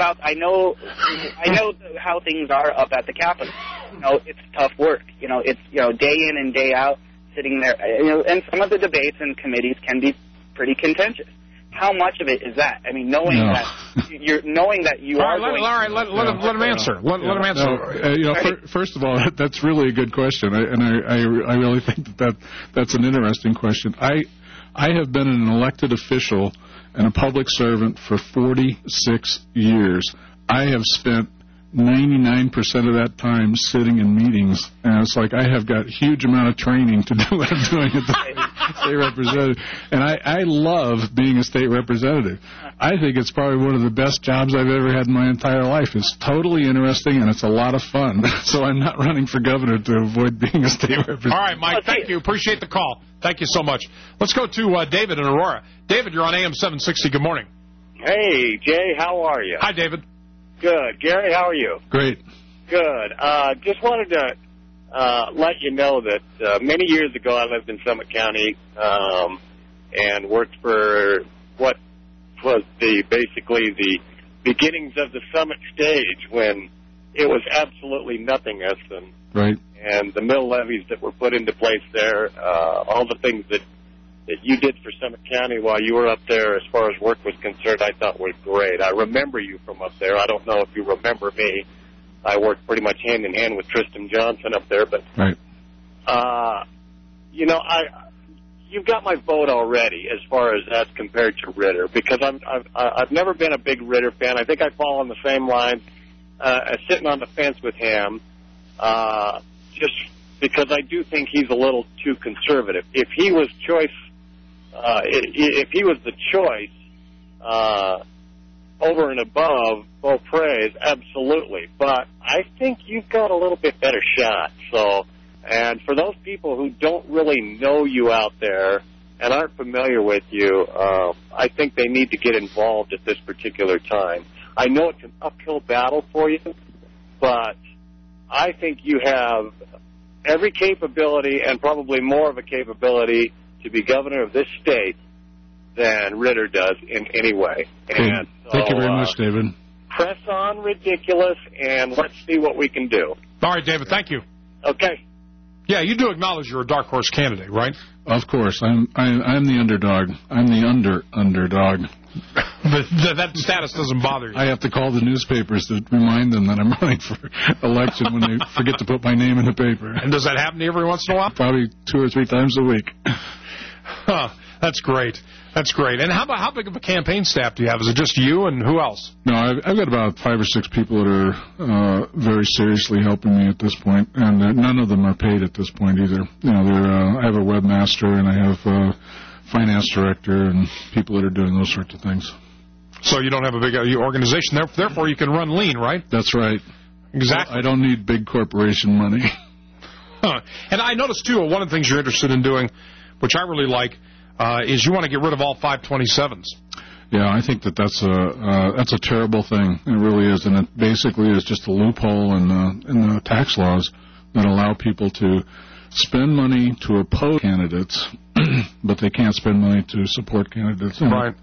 how things are up at the Capitol. It's tough work. It's day in and day out sitting there. And some of the debates and committees can be pretty contentious. how much of it is that? I mean, knowing that you are. Let him answer. Let him answer. First of all, that's really a good question, and I really think that's an interesting question. I have been an elected official and a public servant for 46 years. I have spent 99% of that time sitting in meetings, and it's like I have got a huge amount of training to do what I'm doing as the state representative. And I love being a state representative. I think it's probably one of the best jobs I've ever had in my entire life. It's totally interesting, and it's a lot of fun. So I'm not running for governor to avoid being a state representative. All right, Mike, thank you. Appreciate the call. Thank you so much. Let's go to David in Aurora. David, you're on AM 760. Good morning. Hey, Jay, how are you? Hi, David. Good. Gary, how are you? Great. Good. Just wanted to let you know that many years ago I lived in Summit County and worked for what was basically the beginnings of the Summit stage when it was absolutely nothingness. Right. And the mill levies that were put into place there, all the things that you did for Summit County while you were up there as far as work was concerned, I thought was great. I remember you from up there. I don't know if you remember me. I worked pretty much hand in hand with Tristan Johnson up there. But, right. You've got my vote already as far as that's compared to Ritter, because I've never been a big Ritter fan. I think I fall on the same line as sitting on the fence with him, just because I do think he's a little too conservative. If he was if he was the choice over and above Beaupré's, absolutely. But I think you've got a little bit better shot. So, and for those people who don't really know you out there and aren't familiar with you, I think they need to get involved at this particular time. I know it's an uphill battle for you, but I think you have every capability and probably more of a capability to be governor of this state than Ritter does in any way. And thank you very much, David. Press on, ridiculous, and let's see what we can do. All right, David, thank you. Okay. Yeah, you do acknowledge you're a dark horse candidate, right? Of course. I'm the underdog. I'm the underdog. But that status doesn't bother you. I have to call the newspapers to remind them that I'm running for election when they forget to put my name in the paper. And does that happen to you every once in a while? Probably 2 or 3 times a week. Huh. That's great. That's great. And how big of a campaign staff do you have? Is it just you and who else? No, I've got about 5 or 6 people that are very seriously helping me at this point, and none of them are paid at this point either. You know, I have a webmaster and I have a finance director and people that are doing those sorts of things. So you don't have a big organization, therefore you can run lean, right? That's right. Exactly. I don't need big corporation money. Huh. And I noticed, too, one of the things you're interested in doing, which I really like, is you want to get rid of all 527s. Yeah, I think that's a terrible thing. It really is, and it basically is just a loophole in the tax laws that allow people to spend money to oppose candidates, but they can't spend money to support candidates. Right.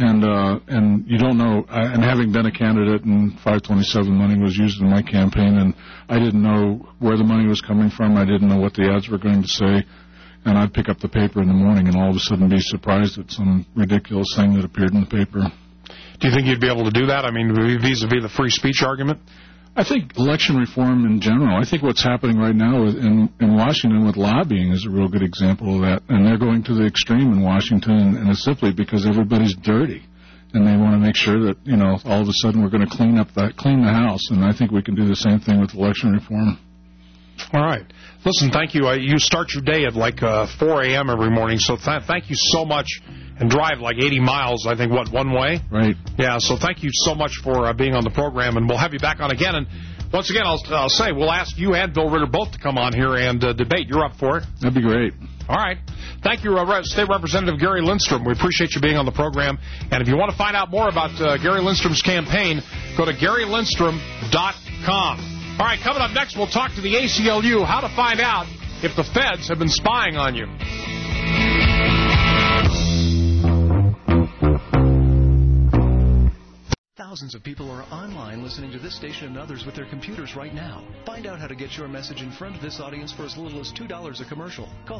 And you don't know. And having been a candidate, and 527 money was used in my campaign, and I didn't know where the money was coming from. I didn't know what the ads were going to say. And I'd pick up the paper in the morning and all of a sudden be surprised at some ridiculous thing that appeared in the paper. Do you think you'd be able to do that? I mean, vis-a-vis the free speech argument? I think election reform in general, I think what's happening right now in Washington with lobbying is a real good example of that. And they're going to the extreme in Washington, and it's simply because everybody's dirty. And they want to make sure that, you know, all of a sudden we're going to clean the house. And I think we can do the same thing with election reform. All right. Listen, thank you. You start your day at like 4 a.m. every morning, so thank you so much. And drive like 80 miles, I think, one way? Right. Yeah, so thank you so much for being on the program, and we'll have you back on again. And once again, I'll say we'll ask you and Bill Ritter both to come on here and debate. You're up for it? That'd be great. All right. Thank you, State Representative Gary Lindstrom. We appreciate you being on the program. And if you want to find out more about Gary Lindstrom's campaign, go to GaryLindstrom.com. All right, coming up next, we'll talk to the ACLU, how to find out if the feds have been spying on you. Thousands of people are online listening to this station and others with their computers right now. Find out how to get your message in front of this audience for as little as $2 a commercial. Call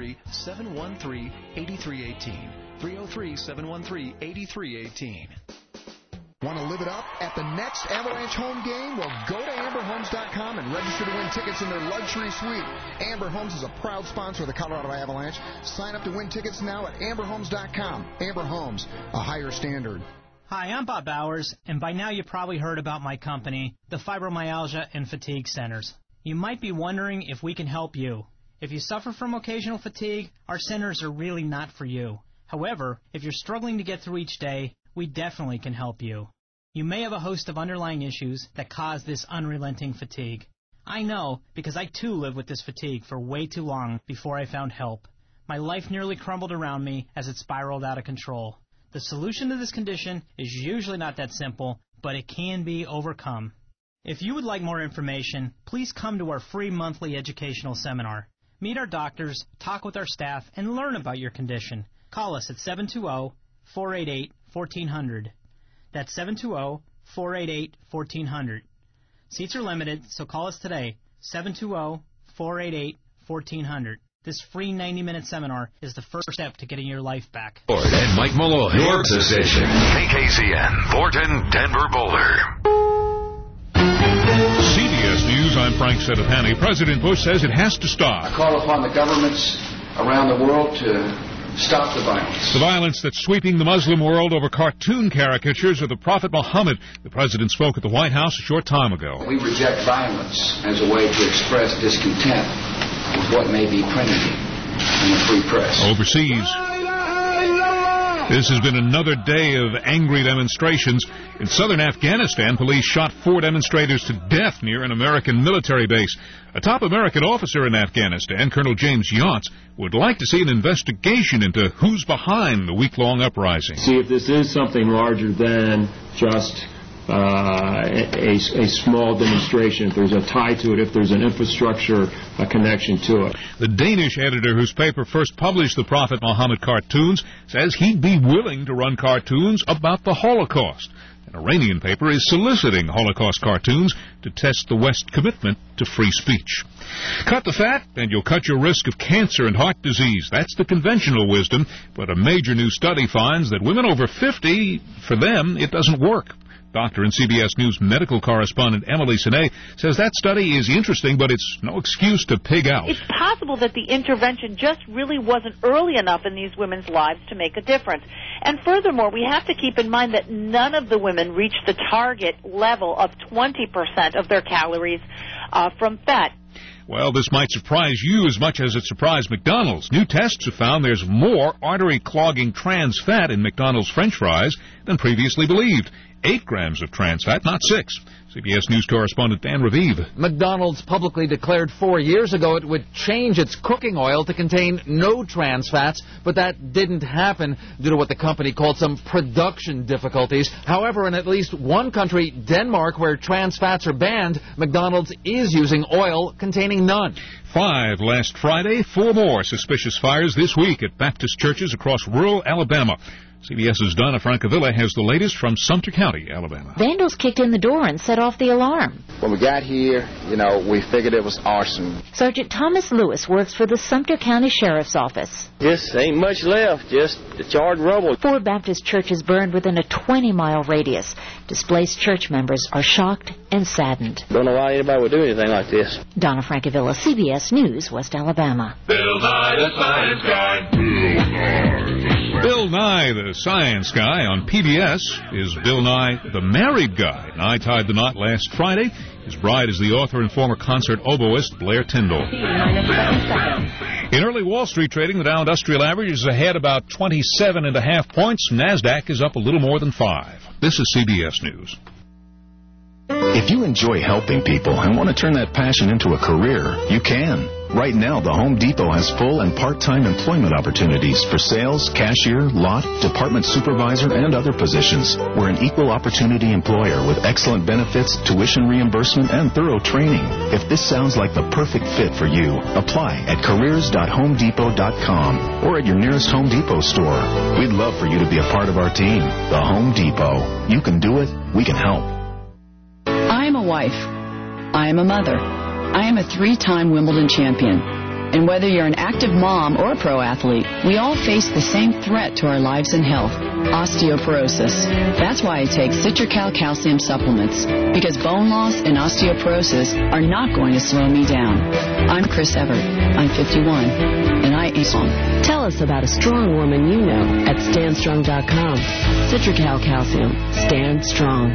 303-713-8318. 303-713-8318. Want to live it up at the next Avalanche home game? Well, go to AmberHomes.com and register to win tickets in their luxury suite. Amber Homes is a proud sponsor of the Colorado Avalanche. Sign up to win tickets now at AmberHomes.com. Amber Homes, a higher standard. Hi, I'm Bob Bowers, and by now you probably heard about my company, the Fibromyalgia and Fatigue Centers. You might be wondering if we can help you. If you suffer from occasional fatigue, our centers are really not for you. However, if you're struggling to get through each day, we definitely can help you. You may have a host of underlying issues that cause this unrelenting fatigue. I know, because I too lived with this fatigue for way too long before I found help. My life nearly crumbled around me as it spiraled out of control. The solution to this condition is usually not that simple, but it can be overcome. If you would like more information, please come to our free monthly educational seminar. Meet our doctors, talk with our staff, and learn about your condition. Call us at 720-488-1400. That's 720-488-1400. Seats are limited, so call us today, 720-488-1400. This free 90-minute seminar is the first step to getting your life back. And Mike Malloy, your station, KKCN, Thornton, Denver, Boulder. CBS News, I'm Frank Sedapani. President Bush says it has to stop. I call upon the governments around the world to stop the violence. The violence that's sweeping the Muslim world over cartoon caricatures of the Prophet Muhammad. The president spoke at the White House a short time ago. We reject violence as a way to express discontent with what may be printed in the free press. Overseas, this has been another day of angry demonstrations. In southern Afghanistan, police shot 4 demonstrators to death near an American military base. A top American officer in Afghanistan, Colonel James Yaunce, would like to see an investigation into who's behind the week-long uprising. See if this is something larger than just a small demonstration, if there's a tie to it, if there's an infrastructure connection to it. The Danish editor whose paper first published the Prophet Muhammad cartoons says he'd be willing to run cartoons about the Holocaust. An Iranian paper is soliciting Holocaust cartoons to test the West's commitment to free speech. Cut the fat, and you'll cut your risk of cancer and heart disease. That's the conventional wisdom, but a major new study finds that women over 50, for them, it doesn't work. Doctor and CBS News medical correspondent Emily Sine says that study is interesting, but it's no excuse to pig out. It's possible that the intervention just really wasn't early enough in these women's lives to make a difference. And furthermore, we have to keep in mind that none of the women reached the target level of 20% of their calories from fat. Well, this might surprise you as much as it surprised McDonald's. New tests have found there's more artery-clogging trans fat in McDonald's French fries than previously believed. 8 grams of trans fat, not 6. CBS News correspondent Dan Raviv. McDonald's publicly declared 4 years ago it would change its cooking oil to contain no trans fats, but that didn't happen due to what the company called some production difficulties. However, in at least one country, Denmark, where trans fats are banned, McDonald's is using oil containing none. 5 last Friday, 4 more suspicious fires this week at Baptist churches across rural Alabama. CBS's Donna Francavilla has the latest from Sumter County, Alabama. Vandals kicked in the door and set off the alarm. When we got here, we figured it was arson. Sergeant Thomas Lewis works for the Sumter County Sheriff's Office. Just ain't much left, just the charred rubble. 4 Baptist churches burned within a 20-mile radius. Displaced church members are shocked and saddened. Don't know why anybody would do anything like this. Donna Francavilla, CBS News, West Alabama. Bill Nye, the Science Guy. Bill Nye, the Science Guy on PBS is Bill Nye, the Married Guy. Nye tied the knot last Friday. His bride is the author and former concert oboist Blair Tyndall. In early Wall Street trading, the Dow Industrial Average is ahead about 27.5 points. NASDAQ is up a little more than 5. This is CBS News. If you enjoy helping people and want to turn that passion into a career, you can. Right now, the Home Depot has full and part-time employment opportunities for sales, cashier, lot, department supervisor, and other positions. We're an equal opportunity employer with excellent benefits, tuition reimbursement, and thorough training. If this sounds like the perfect fit for you, apply at careers.homedepot.com or at your nearest Home Depot store. We'd love for you to be a part of our team. The Home Depot. You can do it. We can help. I am a wife. I am a mother. I am a 3-time Wimbledon champion. And whether you're an active mom or a pro athlete, we all face the same threat to our lives and health, osteoporosis. That's why I take Citracal calcium supplements, because bone loss and osteoporosis are not going to slow me down. I'm Chris Everett. I'm 51, and I am strong. Tell us about a strong woman you know at StandStrong.com. Citracal calcium. Stand strong.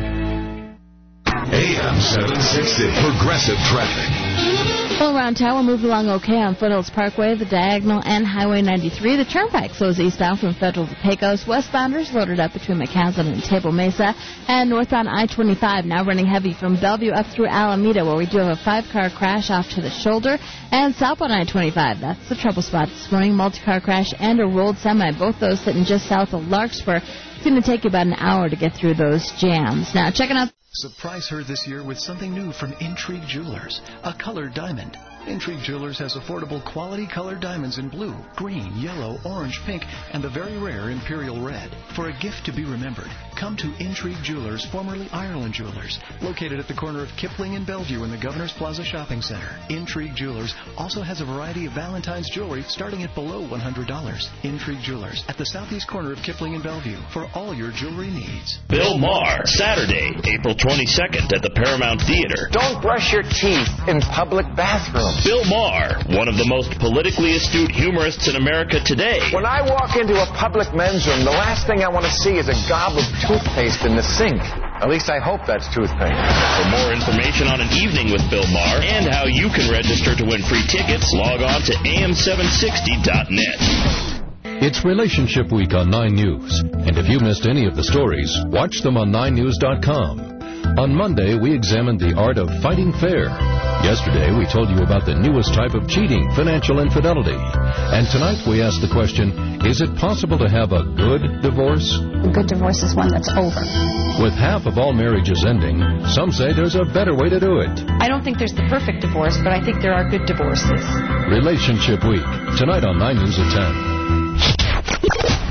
AM 760, Progressive Traffic. Well, around town, we're moving along okay on Foothills Parkway, the Diagonal, and Highway 93. The Turnpike slows eastbound from Federal to Pecos. Westbounders loaded up between McCaslin and Table Mesa. And northbound I-25 now running heavy from Bellevue up through Alameda, where we do have a 5-car crash off to the shoulder. And southbound I-25, that's the trouble spot this morning. Multi-car crash and a rolled semi, both those sitting just south of Larkspur. It's going to take you about an hour to get through those jams. Now, checking out... Surprise her this year with something new from Intrigue Jewelers, a colored diamond. Intrigue Jewelers has affordable quality colored diamonds in blue, green, yellow, orange, pink, and the very rare Imperial Red. For a gift to be remembered, come to Intrigue Jewelers, formerly Ireland Jewelers, located at the corner of Kipling and Bellevue in the Governor's Plaza Shopping Center. Intrigue Jewelers also has a variety of Valentine's jewelry starting at below $100. Intrigue Jewelers at the southeast corner of Kipling and Bellevue for all your jewelry needs. Bill Maher, Saturday, April 22nd at the Paramount Theater. Don't brush your teeth in public bathrooms. Bill Maher, one of the most politically astute humorists in America today. When I walk into a public men's room, the last thing I want to see is a gob of toothpaste in the sink. At least I hope that's toothpaste. For more information on an evening with Bill Maher and how you can register to win free tickets, log on to am760.net. It's Relationship Week on 9 News, and if you missed any of the stories, watch them on 9news.com. On Monday, we examined the art of fighting fair. Yesterday, we told you about the newest type of cheating, financial infidelity. And tonight, we asked the question, is it possible to have a good divorce? A good divorce is one that's over. With half of all marriages ending, some say there's a better way to do it. I don't think there's the perfect divorce, but I think there are good divorces. Relationship Week, tonight on 9 News at 10.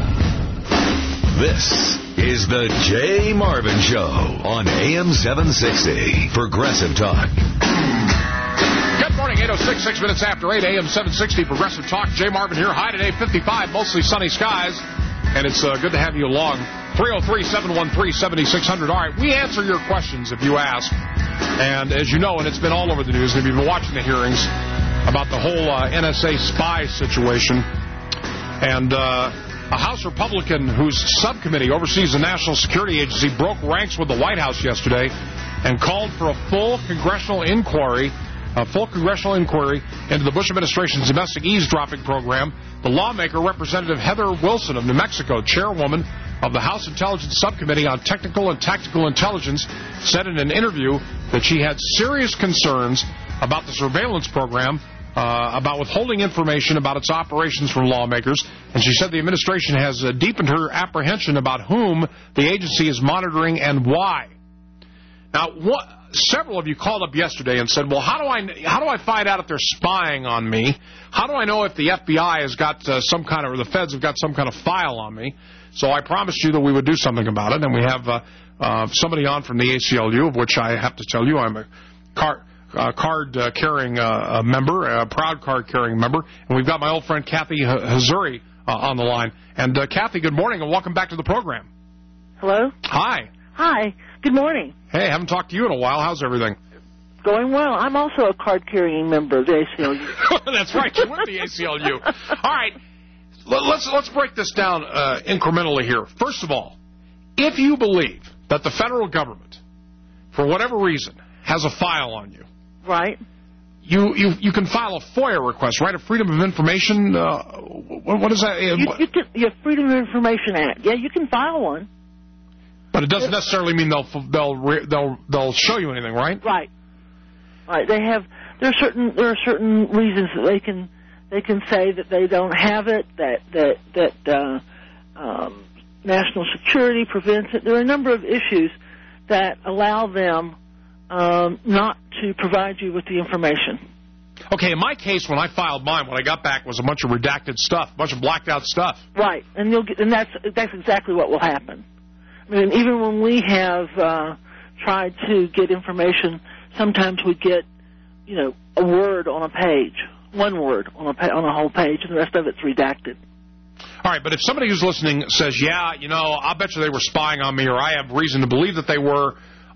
This is the Jay Marvin Show on AM 760. Progressive Talk. Good morning, 8:06, 6 minutes after 8, AM 760, Progressive Talk. Jay Marvin here. High today, 55, mostly sunny skies. And it's good to have you along. 303-713-7600. All right, we answer your questions if you ask. And as you know, and it's been all over the news, if you've been watching the hearings about the whole NSA spy situation. And a House Republican whose subcommittee oversees the National Security Agency broke ranks with the White House yesterday and called for a full congressional inquiry into the Bush administration's domestic eavesdropping program. The lawmaker, Representative Heather Wilson of New Mexico, chairwoman of the House Intelligence Subcommittee on Technical and Tactical Intelligence, said in an interview that she had serious concerns about the surveillance program, about withholding information about its operations from lawmakers, and she said the administration has deepened her apprehension about whom the agency is monitoring and why. Now, several of you called up yesterday and said, well, how do I find out if they're spying on me? How do I know if the FBI has got some kind of, or the feds have got some kind of file on me? So I promised you that we would do something about it, and we have somebody on from the ACLU, of which I have to tell you I'm a card-carrying member, a proud card-carrying member, and we've got my old friend Kathy Hazuri on the line. And Kathy, good morning, and welcome back to the program. Hello? Hi. Hi. Good morning. Hey, haven't talked to you in a while. How's everything? Going well. I'm also a card-carrying member of the ACLU. That's right. You're with the ACLU. All right. Let's break this down incrementally here. First of all, if you believe that the federal government, for whatever reason, has a file on you, right? You can file a FOIA request, right? A Freedom of Information. What is that? Your Freedom of Information Act. Yeah, you can file one. But it doesn't necessarily mean they'll show you anything, right? Right. Right. They have there are certain reasons that they can say that they don't have it, that national security prevents it. There are a number of issues that allow them not to provide you with the information. Okay, in my case, when I filed mine, what I got back was a bunch of redacted stuff, a bunch of blacked out stuff. Right, and that's exactly what will happen. I mean, even when we have tried to get information, sometimes we get, a word on a page, one word on a whole page, and the rest of it's redacted. All right, but if somebody who's listening says, yeah, I'll bet you they were spying on me, or I have reason to believe that they were,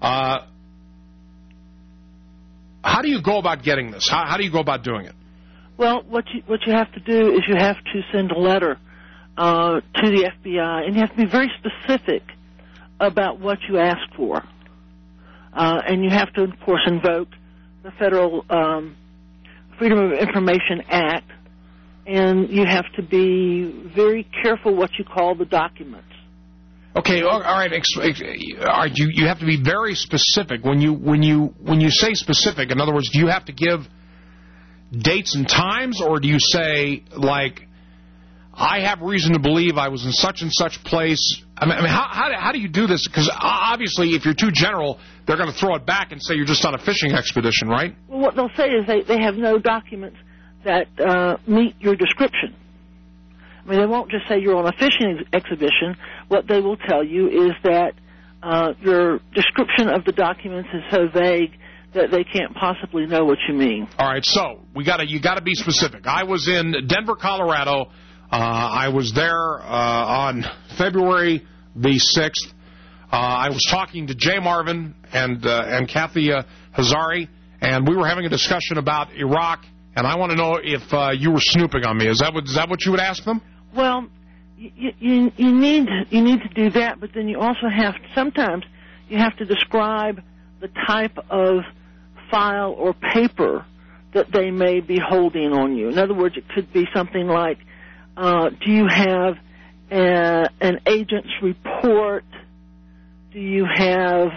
how do you go about getting this? How do you go about doing it? Well, what you have to do is you have to send a letter to the FBI, and you have to be very specific about what you ask for. And you have to, of course, invoke the Federal Freedom of Information Act, and you have to be very careful what you call the documents. Okay, all right. You have to be very specific. When you say specific, in other words, do you have to give dates and times, or do you say, like, I have reason to believe I was in such and such place? I mean, how do you do this? Because obviously, if you're too general, they're going to throw it back and say you're just on a fishing expedition, right? Well, what they'll say is they have no documents that meet your description. I mean, they won't just say you're on a fishing exhibition. What they will tell you is that your description of the documents is so vague that they can't possibly know what you mean. All right, so you got to be specific. I was in Denver, Colorado. I was there on February the 6th. I was talking to Jay Marvin and Kathy Hazari, and we were having a discussion about Iraq. And I want to know if you were snooping on me. Is that what you would ask them? Well, you need to do that, but then you also sometimes you have to describe the type of file or paper that they may be holding on you. In other words, it could be something like, do you have an agent's report? Do you have,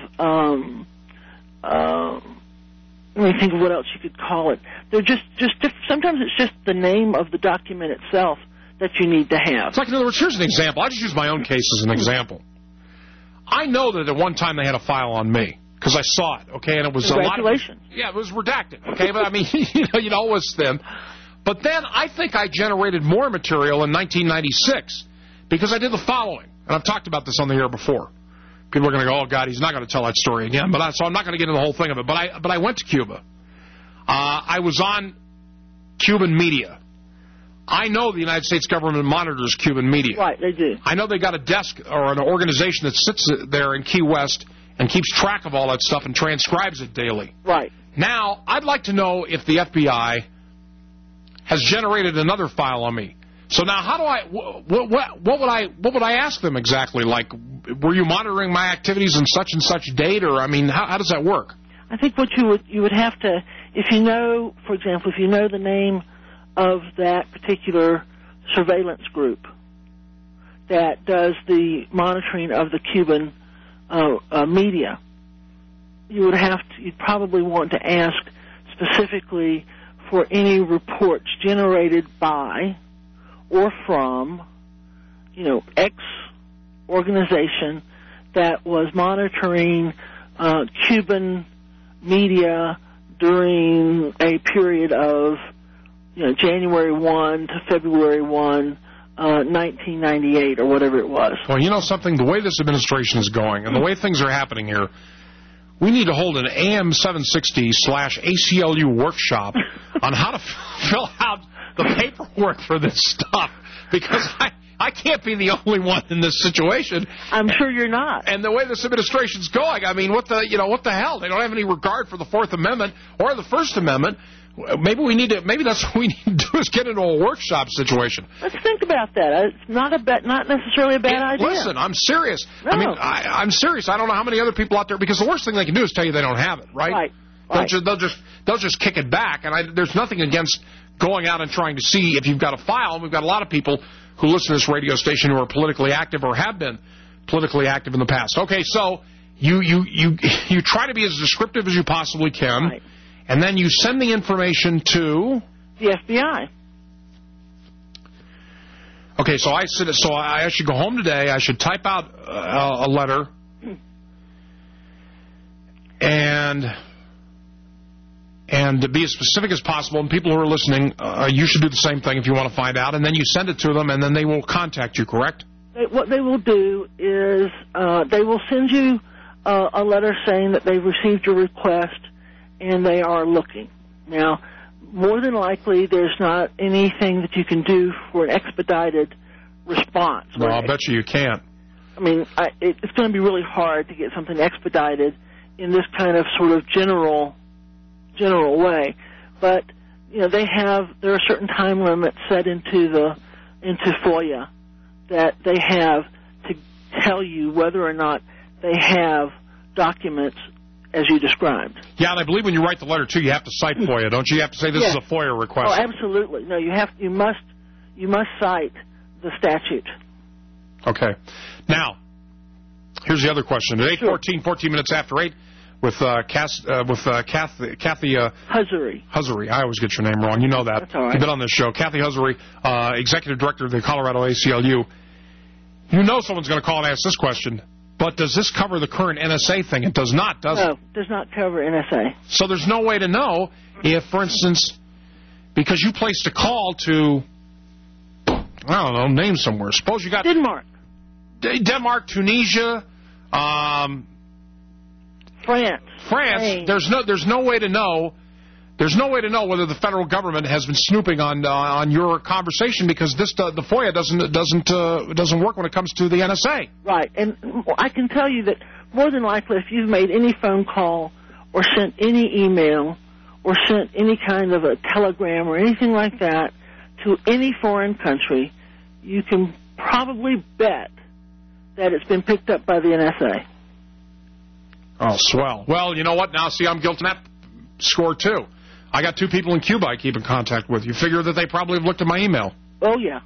let me think of what else you could call it. They're just sometimes it's just the name of the document itself that you need to have. It's like, in other words, here's an example. I just use my own case as an example. I know that at one time they had a file on me because I saw it, okay, and it was Congratulations. Yeah, it was redacted, okay, but I mean, you know, it was thin. But then I think I generated more material in 1996 because I did the following, and I've talked about this on the air before. People are going to go, oh, God, he's not going to tell that story again, so I'm not going to get into the whole thing of it. But I went to Cuba. I was on Cuban media. I know the United States government monitors Cuban media. Right, they do. I know they got a desk or an organization that sits there in Key West and keeps track of all that stuff and transcribes it daily. Right. Now, I'd like to know if the FBI has generated another file on me. So now, how do I? What would I ask them exactly? Like, were you monitoring my activities in such and such date, or I mean, how does that work? I think what you would have to, if you know, for example, if you know the name of that particular surveillance group that does the monitoring of the Cuban media, you'd probably want to ask specifically for any reports generated by or from, X organization that was monitoring Cuban media during a period of, January 1 to February 1, 1998, or whatever it was. Well, you know something? The way this administration is going and the way things are happening here, we need to hold an AM 760/ACLU workshop on how to fill out the paperwork for this stuff, because I can't be the only one in this situation. I'm sure you're not. And the way this administration's going, I mean, what the hell? They don't have any regard for the Fourth Amendment or the First Amendment. Maybe that's what we need to do is get into a workshop situation. Let's think about that. It's not necessarily a bad idea. Listen, I'm serious. No. I mean, I'm serious. I don't know how many other people out there, because the worst thing they can do is tell you they don't have it, right? Right. They'll just kick it back. And there's nothing against going out and trying to see if you've got a file. And we've got a lot of people who listen to this radio station who are politically active or have been politically active in the past. Okay, so you try to be as descriptive as you possibly can. Right. And then you send the information to the FBI. Okay, so I should go home today. I should type out a letter, and to be as specific as possible. And people who are listening, you should do the same thing if you want to find out. And then you send it to them, and then they will contact you. Correct? What they will do is they will send you a letter saying that they've received your request and they are looking. Now, more than likely, there's not anything that you can do for an expedited response. No, I'll bet you can't. I mean, it's going to be really hard to get something expedited in this kind of sort of general way. But you know, there are certain time limits set into FOIA that they have to tell you whether or not they have documents as you described. Yeah, and I believe when you write the letter, too, you have to cite FOIA, don't you? You have to say this is a FOIA request. Oh, absolutely. No, you must cite the statute. Okay. Now, here's the other question. At 8:14, 14 minutes after 8, with Kathy Huzzarie. Huzzarie. I always get your name wrong. You know that. That's all right. You've been on this show. Kathy Huzzarie, Executive Director of the Colorado ACLU. You know someone's going to call and ask this question. But does this cover the current NSA thing? It does not, does it? No, it does not cover NSA. So there's no way to know if, for instance, because you placed a call to, I don't know, name somewhere. Suppose you got... Denmark, Tunisia, France. Spain. There's no way to know. There's no way to know whether the federal government has been snooping on your conversation, because the FOIA doesn't work when it comes to the NSA. Right, and I can tell you that more than likely, if you've made any phone call or sent any email or sent any kind of a telegram or anything like that to any foreign country, you can probably bet that it's been picked up by the NSA. Oh, swell. Well, you know what? Now, see, I'm guilty of that score, too. I got 2 people in Cuba I keep in contact with. You figure that they probably have looked at my email. Oh, yeah.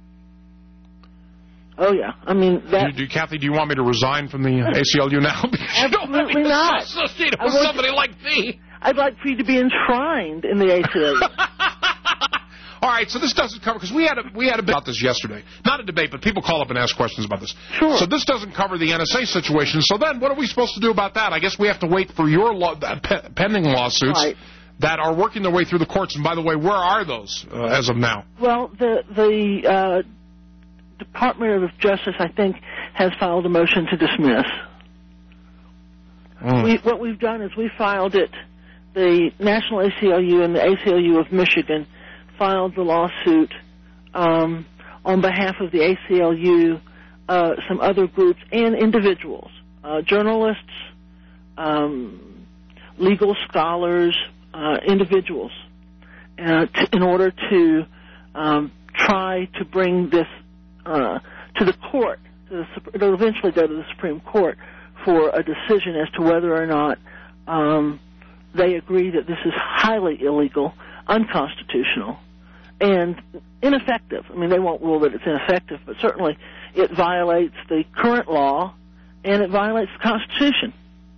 Oh, yeah. I mean, that... Kathy, do you want me to resign from the ACLU now? Absolutely not. Associated with somebody like me. I'd like for you to be enshrined in the ACLU. All right, so this doesn't cover, because we had a bit about this yesterday. Not a debate, but people call up and ask questions about this. Sure. So this doesn't cover the NSA situation. So then what are we supposed to do about that? I guess we have to wait for your pending lawsuits. Right. That are working their way through the courts. And by the way, where are those as of now? Well, the Department of Justice, I think, has filed a motion to dismiss. What we've done is we filed it. The National ACLU and the ACLU of Michigan filed the lawsuit on behalf of the ACLU, some other groups, and individuals, journalists, legal scholars, individuals, in order to try to bring this to the court. It'll eventually go to the Supreme Court for a decision as to whether or not they agree that this is highly illegal, unconstitutional, and ineffective. I mean, they won't rule that it's ineffective, but certainly it violates the current law and it violates the Constitution.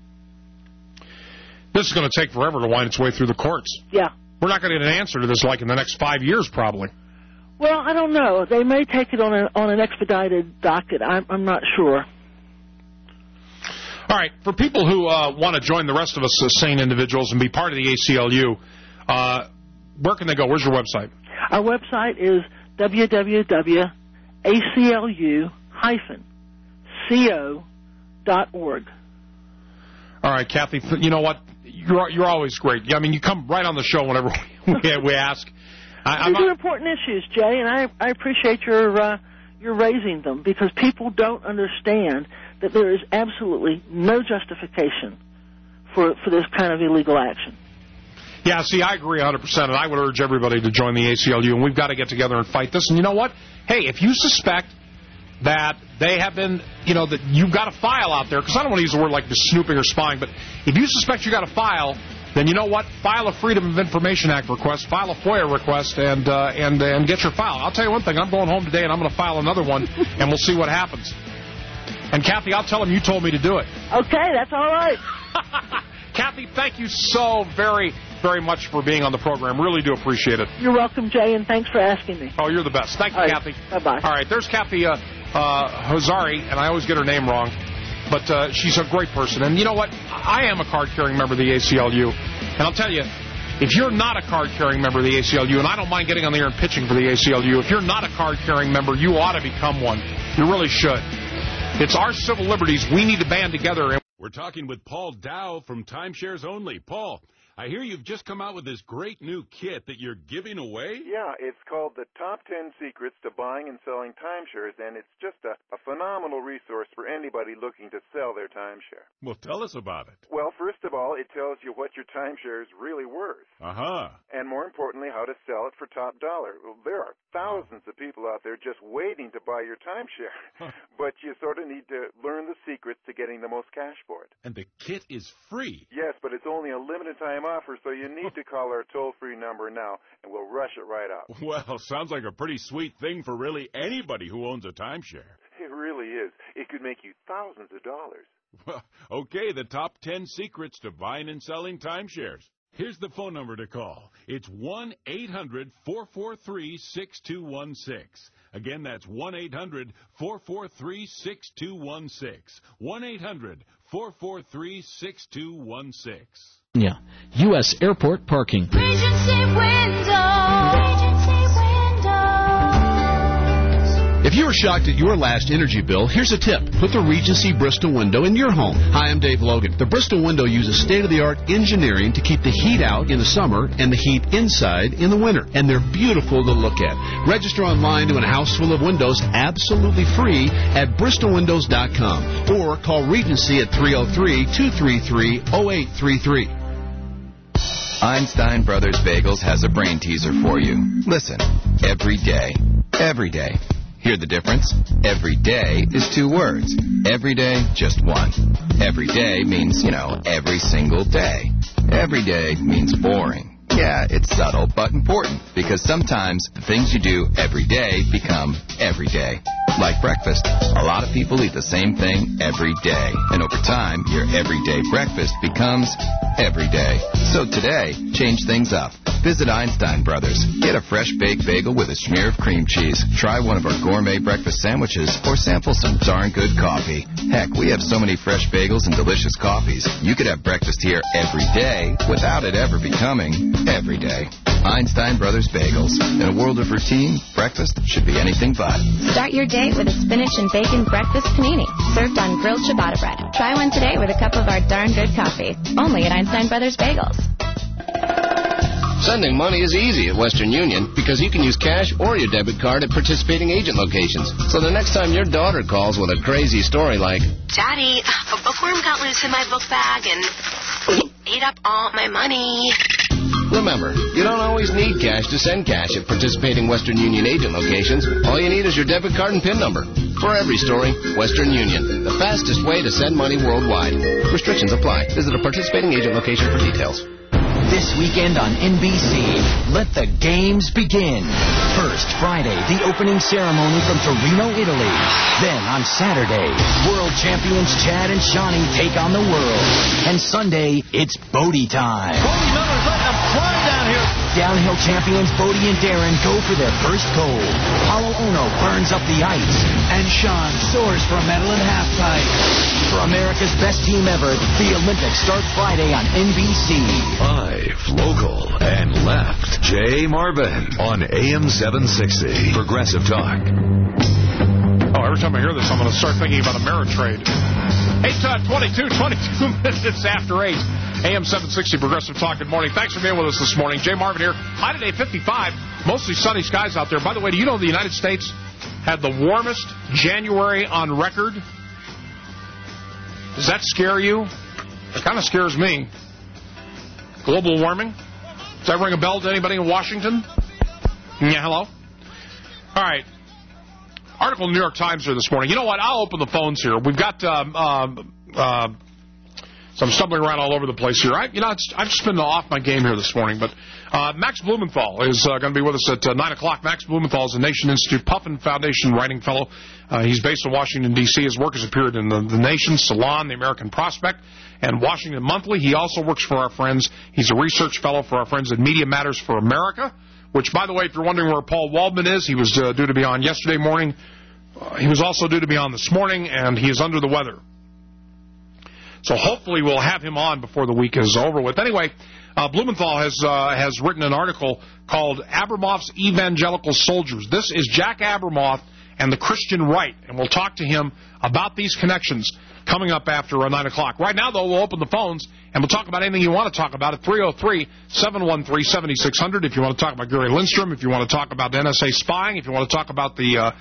This is going to take forever to wind its way through the courts. Yeah. We're not going to get an answer to this like in the next 5 years, probably. Well, I don't know. They may take it on an expedited docket. I'm not sure. All right. For people who want to join the rest of us as sane individuals and be part of the ACLU, where can they go? Where's your website? Our website is www.aclu-co.org. All right, Kathy, you know what? You're always great. I mean, you come right on the show whenever we ask. These are important issues, Jay, and I appreciate your raising them, because people don't understand that there is absolutely no justification for this kind of illegal action. Yeah, see, I agree 100%, and I would urge everybody to join the ACLU, and we've got to get together and fight this. And you know what? Hey, if you suspect that they have been, that you've got a file out there, because I don't want to use the word like snooping or spying, but if you suspect you got a file, then you know what? File a Freedom of Information Act request, file a FOIA request, and get your file. I'll tell you one thing. I'm going home today, and I'm going to file another one, and we'll see what happens. And, Kathy, I'll tell them you told me to do it. Okay, that's all right. Kathy, thank you so very, very much for being on the program. Really do appreciate it. You're welcome, Jay, and thanks for asking me. Oh, you're the best. Thank you, Kathy. Bye-bye. All right, there's Kathy Hazari, and I always get her name wrong, but she's a great person. And you know what? I am a card-carrying member of the ACLU, and I'll tell you, if you're not a card-carrying member of the ACLU, and I don't mind getting on the air and pitching for the ACLU, if you're not a card-carrying member, you ought to become one. You really should. It's our civil liberties we need to band together. We're talking with Paul Dow from Timeshares Only. Paul, I hear you've just come out with this great new kit that you're giving away? Yeah, it's called the Top 10 Secrets to Buying and Selling Timeshares, and it's just a phenomenal resource for anybody looking to sell their timeshare. Well, tell us about it. Well, first of all, it tells you what your timeshare is really worth. Uh-huh. And more importantly, how to sell it for top dollar. Well, there are thousands of people out there just waiting to buy your timeshare, but you sort of need to learn the secrets to getting the most cash for it. And the kit is free. Yes, but it's only a limited time offer, so you need to call our toll-free number now, and we'll rush it right out. Well, sounds like a pretty sweet thing for really anybody who owns a timeshare. It really is. It could make you thousands of dollars. Well, okay, the top 10 secrets to buying and selling timeshares. Here's the phone number to call. It's 1-800-443-6216. Again, that's 1-800-443-6216. 1-800-443-6216. Yeah. U.S. Airport Parking. Regency Windows. If you were shocked at your last energy bill, here's a tip. Put the Regency Bristol window in your home. Hi, I'm Dave Logan. The Bristol window uses state-of-the-art engineering to keep the heat out in the summer and the heat inside in the winter. And they're beautiful to look at. Register online to win a house full of windows absolutely free at bristolwindows.com or call Regency at 303-233-0833. Einstein Brothers Bagels has a brain teaser for you. Listen, every day. Hear the difference? Every day is 2 words. Every day, just one. Every day means, every single day. Every day means boring. Yeah, it's subtle, but important, because sometimes the things you do every day become every day. Like breakfast. A lot of people eat the same thing every day. And over time, your everyday breakfast becomes every day. So today, change things up. Visit Einstein Brothers. Get a fresh baked bagel with a smear of cream cheese. Try one of our gourmet breakfast sandwiches or sample some darn good coffee. Heck, we have so many fresh bagels and delicious coffees. You could have breakfast here every day without it ever becoming every day. Einstein Brothers Bagels. In a world of routine, breakfast should be anything but. Start your day with a spinach and bacon breakfast panini, served on grilled ciabatta bread. Try one today with a cup of our darn good coffee. Only at Einstein Brothers Bagels. Sending money is easy at Western Union because you can use cash or your debit card at participating agent locations. So the next time your daughter calls with a crazy story like, Daddy, a bookworm got loose in my book bag and ate up all my money. Remember, you don't always need cash to send cash at participating Western Union agent locations. All you need is your debit card and PIN number. For every story, Western Union, the fastest way to send money worldwide. Restrictions apply. Visit a participating agent location for details. This weekend on NBC, let the games begin. First, Friday, the opening ceremony from Torino, Italy. Then, on Saturday, world champions Chad and Shawnee take on the world. And Sunday, it's Bodie time. Bodie Miller's letting them fly down here. Downhill champions Bodie and Darren go for their first gold. Paulo Ono burns up the ice. And Sean soars for a medal at halftime. For America's best team ever, the Olympics start Friday on NBC. Live, local, and left. Jay Marvin on AM 760. Progressive Talk. Oh, every time I hear this, I'm going to start thinking about Ameritrade. 22 minutes after 8. AM 760 Progressive Talk. Good morning. Thanks for being with us this morning. Jay Marvin here. High today, 55. Mostly sunny skies out there. By the way, do you know the United States had the warmest January on record? Does that scare you? It kind of scares me. Global warming? Does that ring a bell to anybody in Washington? Yeah, hello? All right. Article in the New York Times here this morning. You know what? I'll open the phones here. We've got some So I'm stumbling around all over the place here. I've just been off my game here this morning. But Max Blumenthal is going to be with us at 9 o'clock. Max Blumenthal is a Nation Institute Puffin Foundation writing fellow. He's based in Washington, D.C. His work has appeared in the Nation, Salon, The American Prospect, and Washington Monthly. He also works for our friends. He's a research fellow for our friends at Media Matters for America, which, by the way, if you're wondering where Paul Waldman is, he was due to be on yesterday morning. He was also due to be on this morning, and he is under the weather. So hopefully we'll have him on before the week is over with. Anyway, Blumenthal has written an article called Abramoff's Evangelical Soldiers. This is Jack Abramoff and the Christian right, and we'll talk to him about these connections coming up after 9 o'clock. Right now, though, we'll open the phones, and we'll talk about anything you want to talk about at 303-713-7600. If you want to talk about Gary Lindstrom, if you want to talk about NSA spying, if you want to talk about the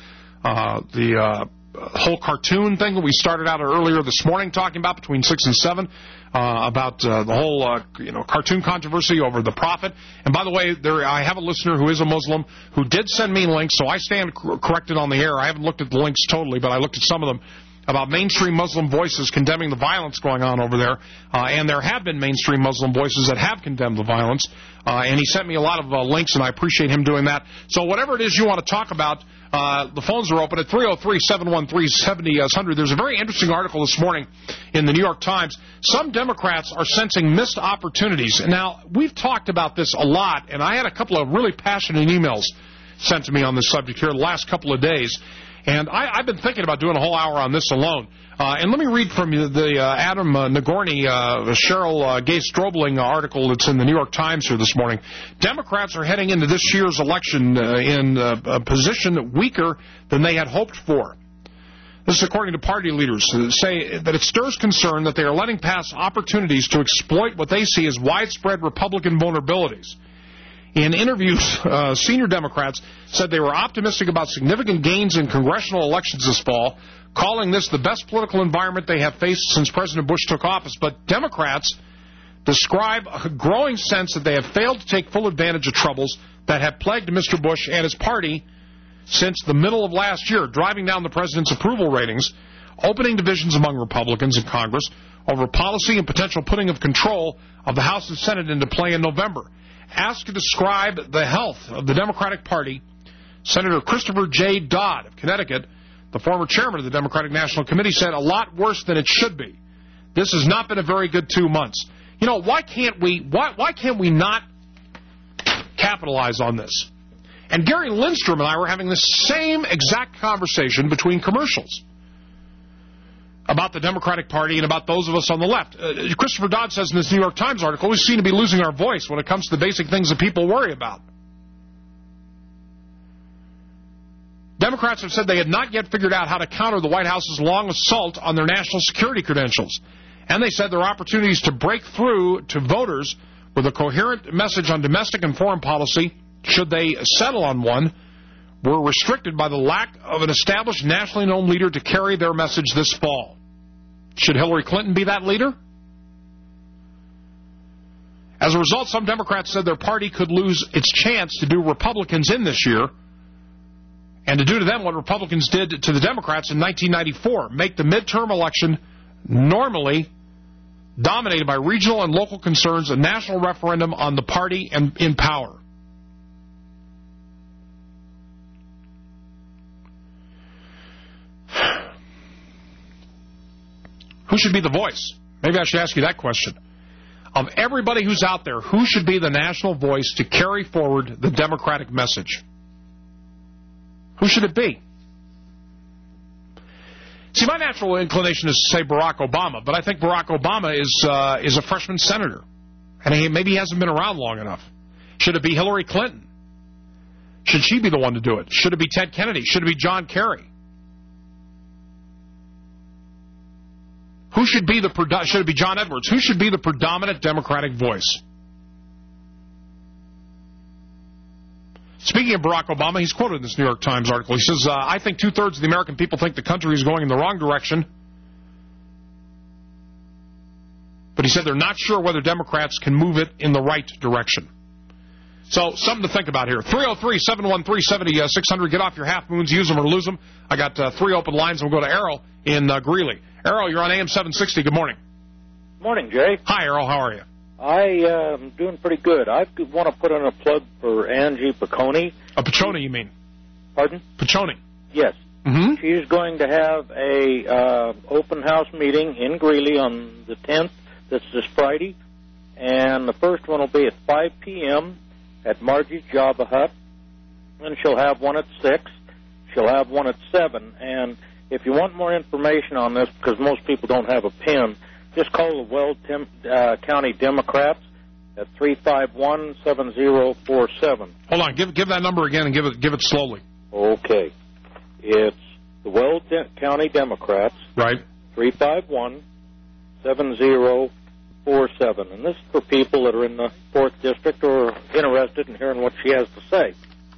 whole cartoon thing that we started out earlier this morning talking about between 6 and 7 about the whole cartoon controversy over the Prophet. And by the way, I have a listener who is a Muslim who did send me links, so I stand corrected on the air. I haven't looked at the links totally, but I looked at some of them about mainstream Muslim voices condemning the violence going on over there. And there have been mainstream Muslim voices that have condemned the violence. And he sent me a lot of links, and I appreciate him doing that. So whatever it is you want to talk about, the phones are open at 303-713-7000. There's a very interesting article this morning in the New York Times. Some Democrats are sensing missed opportunities. Now, we've talked about this a lot, and I had a couple of really passionate emails sent to me on this subject here the last couple of days. And I've been thinking about doing a whole hour on this alone. And let me read from you the Adam Nagorny, Cheryl Gay-Strobling article that's in the New York Times here this morning. Democrats are heading into this year's election in a position weaker than they had hoped for. This is according to party leaders who say that it stirs concern that they are letting pass opportunities to exploit what they see as widespread Republican vulnerabilities. In interviews, senior Democrats said they were optimistic about significant gains in congressional elections this fall, calling this the best political environment they have faced since President Bush took office. But Democrats describe a growing sense that they have failed to take full advantage of troubles that have plagued Mr. Bush and his party since the middle of last year, driving down the president's approval ratings, opening divisions among Republicans in Congress over policy and potential putting of control of the House and Senate into play in November. Asked to describe the health of the Democratic Party, Senator Christopher J. Dodd of Connecticut, the former chairman of the Democratic National Committee, said, a lot worse than it should be. This has not been a very good 2 months. You know, why can't we not capitalize on this? And Gary Lindstrom and I were having the same exact conversation between commercials about the Democratic Party and about those of us on the left. Christopher Dodd says in this New York Times article, we seem to be losing our voice when it comes to the basic things that people worry about. Democrats have said they had not yet figured out how to counter the White House's long assault on their national security credentials. And they said their opportunities to break through to voters with a coherent message on domestic and foreign policy, should they settle on one, were restricted by the lack of an established nationally known leader to carry their message this fall. Should Hillary Clinton be that leader? As a result, some Democrats said their party could lose its chance to do Republicans in this year and to do to them what Republicans did to the Democrats in 1994, make the midterm election normally dominated by regional and local concerns, a national referendum on the party and in power. Who should be the voice? Maybe I should ask you that question. Of everybody who's out there, who should be the national voice to carry forward the Democratic message? Who should it be? See, my natural inclination is to say Barack Obama, but I think Barack Obama is a freshman senator, and maybe he hasn't been around long enough. Should it be Hillary Clinton? Should she be the one to do it? Should it be Ted Kennedy? Should it be John Kerry? Who should be should it be John Edwards? Who should be the predominant Democratic voice? Speaking of Barack Obama, he's quoted in this New York Times article. He says, I think 2/3 of the American people think the country is going in the wrong direction. But he said they're not sure whether Democrats can move it in the right direction. So, something to think about here. 303-713-7600. Get off your half moons, use them or lose them. I got 3 open lines, and we'll go to Errol in Greeley. Errol, you're on AM 760. Good morning. Morning, Jay. Hi, Earl. How are you? I am doing pretty good. I want to put in a plug for Angie Piccone. Piccone, you mean? Pardon? Piccone. Yes. Mm-hmm. She's going to have a open house meeting in Greeley on the 10th. This Friday. And the first one will be at 5 p.m. at Margie's Java Hut. And she'll have one at 6. She'll have one at 7. And if you want more information on this, because most people don't have a pen, just call the Weld County Democrats at 351-7047. Hold on. Give that number again and give it slowly. Okay. It's the Weld County Democrats. Right. 351-7047. And this is for people that are in the 4th District or interested in hearing what she has to say.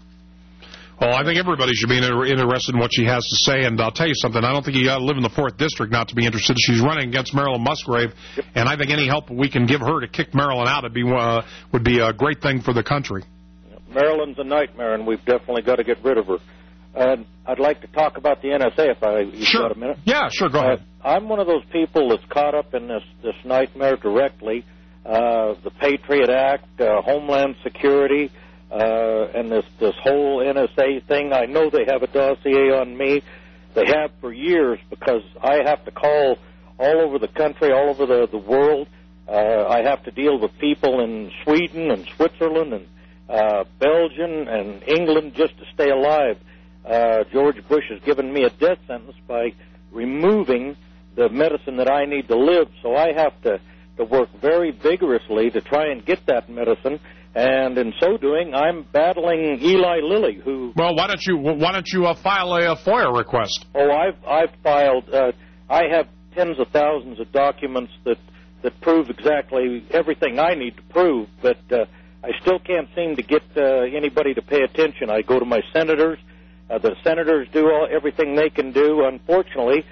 Well, I think everybody should be interested in what she has to say, and I'll tell you something. I don't think you got to live in the 4th District not to be interested. She's running against Marilyn Musgrave, and I think any help we can give her to kick Marilyn out would be a great thing for the country. Marilyn's a nightmare, and we've definitely got to get rid of her. I'd like to talk about the NSA if you've got a minute. Yeah, sure, go ahead. I'm one of those people that's caught up in this nightmare directly. The Patriot Act, Homeland Security, and this whole NSA thing. I know they have a dossier on me. They have for years because I have to call all over the country, all over the world. I have to deal with people in Sweden and Switzerland and Belgium and England just to stay alive. George Bush has given me a death sentence by removing the medicine that I need to live, so I have to work very vigorously to try and get that medicine. And in so doing, I'm battling Eli Lilly, who... Well, why don't you file a FOIA request? Oh, I've filed. I have tens of thousands of documents that prove exactly everything I need to prove, but I still can't seem to get anybody to pay attention. I go to my senators. The senators do everything they can do. Unfortunately,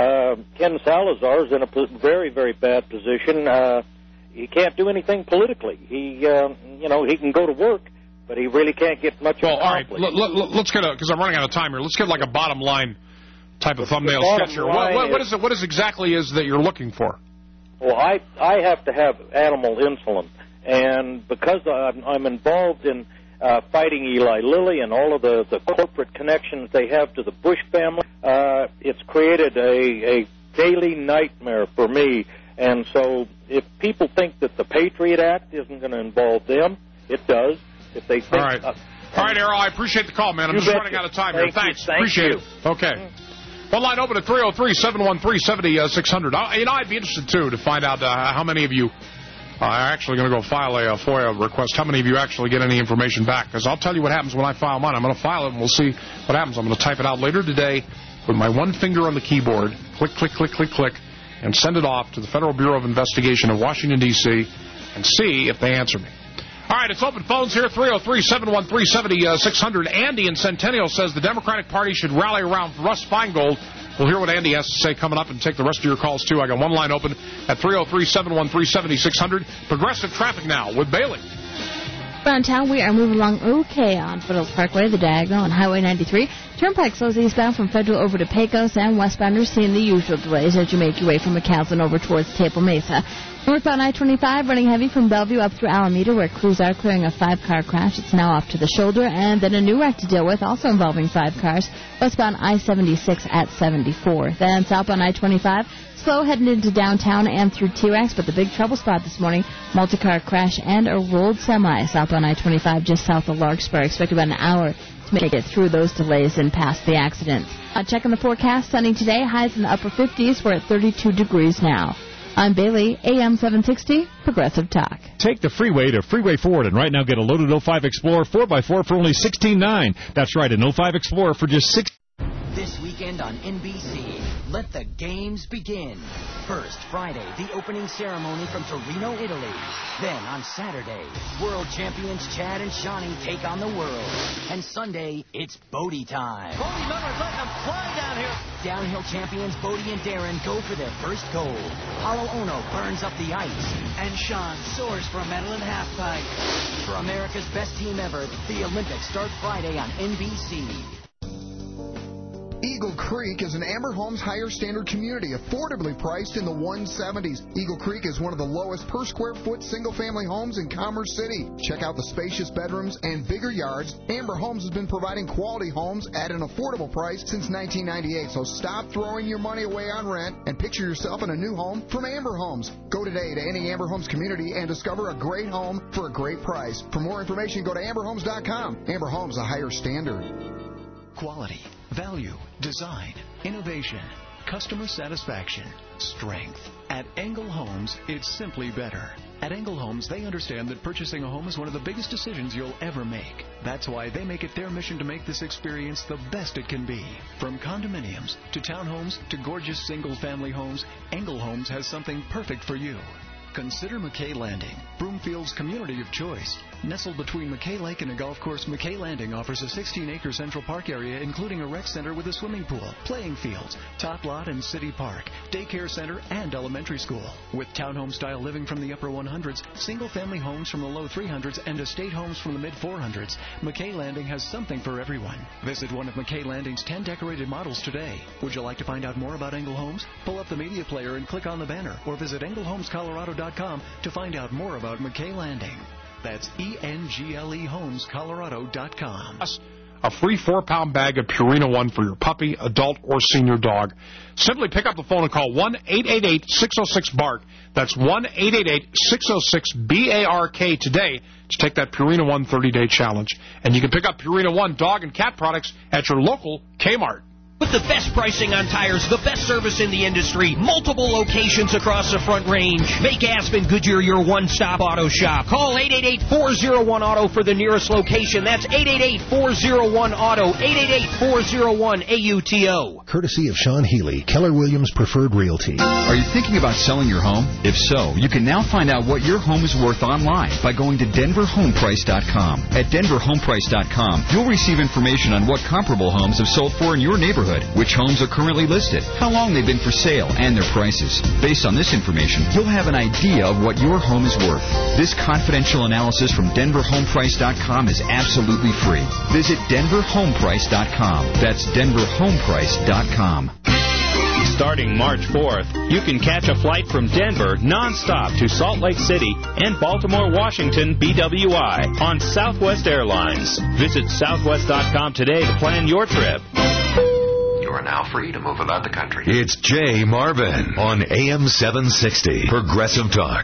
Ken Salazar is in a very, very bad position. He can't do anything politically. He can go to work, but he really can't get much accomplished. All right, let's get because I'm running out of time here. Let's get like a bottom line type of thumbnail sketch here. What is exactly that you're looking for? Well, I have to have animal insulin, and because I'm involved in fighting Eli Lilly and all of the corporate connections they have to the Bush family, it's created a daily nightmare for me. And so if people think that the Patriot Act isn't going to involve them, it does. If they think, all right, Errol, I appreciate the call, man. I'm just running out of time here. Thanks. Appreciate it. Okay. One line open at 303-713-7600. I'd be interested, too, to find out how many of you are actually going to go file a FOIA request. How many of you actually get any information back? Because I'll tell you what happens when I file mine. I'm going to file it, and we'll see what happens. I'm going to type it out later today with my one finger on the keyboard. Click, click, click, click, click. And send it off to the Federal Bureau of Investigation of Washington, D.C., and see if they answer me. All right, it's open phones here, 303-713-7600. Andy in Centennial says the Democratic Party should rally around Russ Feingold. We'll hear what Andy has to say coming up and take the rest of your calls, too. I got one line open at 303-713-7600. Progressive traffic now with Bailey. Around town, we are moving along okay on Foothills Parkway, the Diagonal, and Highway 93. Turnpike slows eastbound from Federal over to Pecos, and westbounders seeing the usual delays as you make your way from McCaslin over towards Table Mesa. Northbound I-25 running heavy from Bellevue up through Alameda, where crews are clearing a 5-car crash. It's now off to the shoulder, and then a new wreck to deal with, also involving 5 cars. Westbound I-76 at 74. Then southbound I-25. Slow heading into downtown and through T-Rex, but the big trouble spot this morning, multi-car crash and a rolled semi southbound I-25 just south of Larkspur. Expect about an hour to make it through those delays and past the accident. Checking the forecast, sunny today, highs in the upper 50s. We're at 32 degrees now. I'm Bailey, AM 760, Progressive Talk. Take the freeway to Freeway Ford and right now get a loaded 05 Explorer 4x4 for only $16,900. That's right, an 05 Explorer for just $6,000. This weekend on NBC, let the games begin. First, Friday, the opening ceremony from Torino, Italy. Then, on Saturday, world champions Chad and Shawnee take on the world. And Sunday, it's Bodie time. Bodie Miller's letting them fly down here. Downhill champions Bodie and Darren go for their first gold. Paulo Ono burns up the ice. And Sean soars for a medal in halfpipe. For America's best team ever, the Olympics start Friday on NBC. Eagle Creek is an Amber Homes higher standard community, affordably priced in the 170s. Eagle Creek is one of the lowest per square foot single-family homes in Commerce City. Check out the spacious bedrooms and bigger yards. Amber Homes has been providing quality homes at an affordable price since 1998, so stop throwing your money away on rent and picture yourself in a new home from Amber Homes. Go today to any Amber Homes community and discover a great home for a great price. For more information, go to amberhomes.com. Amber Homes, a higher standard. Quality, value, design, innovation, customer satisfaction, strength. At Engel Homes, it's simply better. At Engel Homes, they understand that purchasing a home is one of the biggest decisions you'll ever make. That's why they make it their mission to make this experience the best it can be. From condominiums to townhomes to gorgeous single-family homes, Engel Homes has something perfect for you. Consider McKay Landing, Broomfield's community of choice. Nestled between McKay Lake and a golf course, McKay Landing offers a 16-acre Central Park area, including a rec center with a swimming pool, playing fields, top lot and city park, daycare center, and elementary school. With townhome-style living from the upper 100s, single-family homes from the low 300s, and estate homes from the mid-400s, McKay Landing has something for everyone. Visit one of McKay Landing's 10 decorated models today. Would you like to find out more about Engel Homes? Pull up the media player and click on the banner, or visit engelhomescolorado.com to find out more about McKay Landing. That's ENGLEHomesColorado.com. A free 4-pound bag of Purina One for your puppy, adult, or senior dog. Simply pick up the phone and call 1-888-606-BARK. That's 1-888-606-BARK today to take that Purina One 30-day challenge. And you can pick up Purina One dog and cat products at your local Kmart. With the best pricing on tires, the best service in the industry, multiple locations across the Front Range. Make Aspen Goodyear your one-stop auto shop. Call 888-401-AUTO for the nearest location. That's 888-401-AUTO, 888-401-AUTO. Courtesy of Sean Healy, Keller Williams Preferred Realty. Are you thinking about selling your home? If so, you can now find out what your home is worth online by going to denverhomeprice.com. At denverhomeprice.com, you'll receive information on what comparable homes have sold for in your neighborhood, which homes are currently listed, how long they've been for sale, and their prices. Based on this information, you'll have an idea of what your home is worth. This confidential analysis from denverhomeprice.com is absolutely free. Visit denverhomeprice.com. That's denverhomeprice.com. Starting March 4th, you can catch a flight from Denver nonstop to Salt Lake City and Baltimore, Washington, BWI on Southwest Airlines. Visit southwest.com today to plan your trip. You are now free to move about the country. It's Jay Marvin on AM 760 Progressive Talk.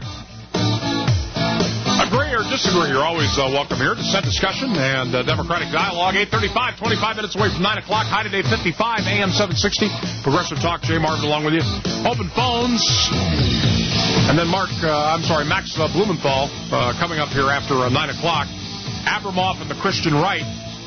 Agree or disagree, you're always welcome here. Dissent, discussion, and democratic dialogue. 8:35, 25 minutes away from 9 o'clock. High today, 55, AM 760. Progressive Talk, Jay Marvin along with you. Open phones. And then Max Blumenthal coming up here after 9 o'clock. Abramoff and the Christian right.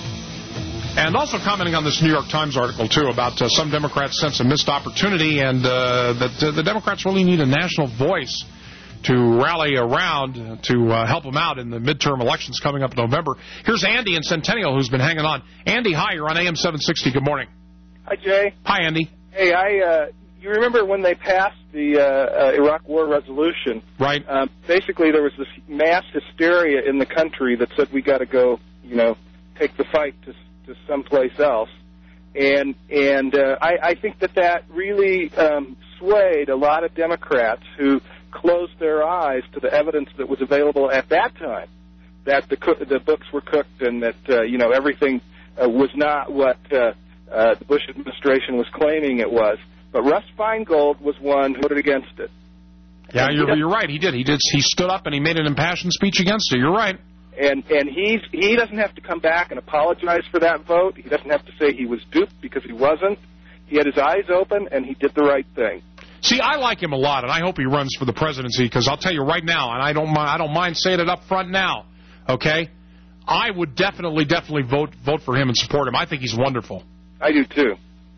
And also commenting on this New York Times article, too, about some Democrats' sense of missed opportunity and that the Democrats really need a national voice to rally around to help them out in the midterm elections coming up in November. Here's Andy in Centennial, who's been hanging on. Andy, hi, you're on AM 760. Good morning. Hi, Jay. Hi, Andy. Hey, you remember when they passed the Iraq War resolution? Right. Basically, there was this mass hysteria in the country that said we got to go, take the fight to someplace else. And I think that really swayed a lot of Democrats who closed their eyes to the evidence that was available at that time, that the books were cooked and that everything was not what the Bush administration was claiming it was. But Russ Feingold was one who voted against it. Yeah, you're right. He did. He stood up and he made an impassioned speech against it. You're right. And he doesn't have to come back and apologize for that vote. He doesn't have to say he was duped, because he wasn't. He had his eyes open and he did the right thing. See, I like him a lot, and I hope he runs for the presidency, because I'll tell you right now, and I don't mind saying it up front now, okay? I would definitely vote for him and support him. I think he's wonderful. I do too.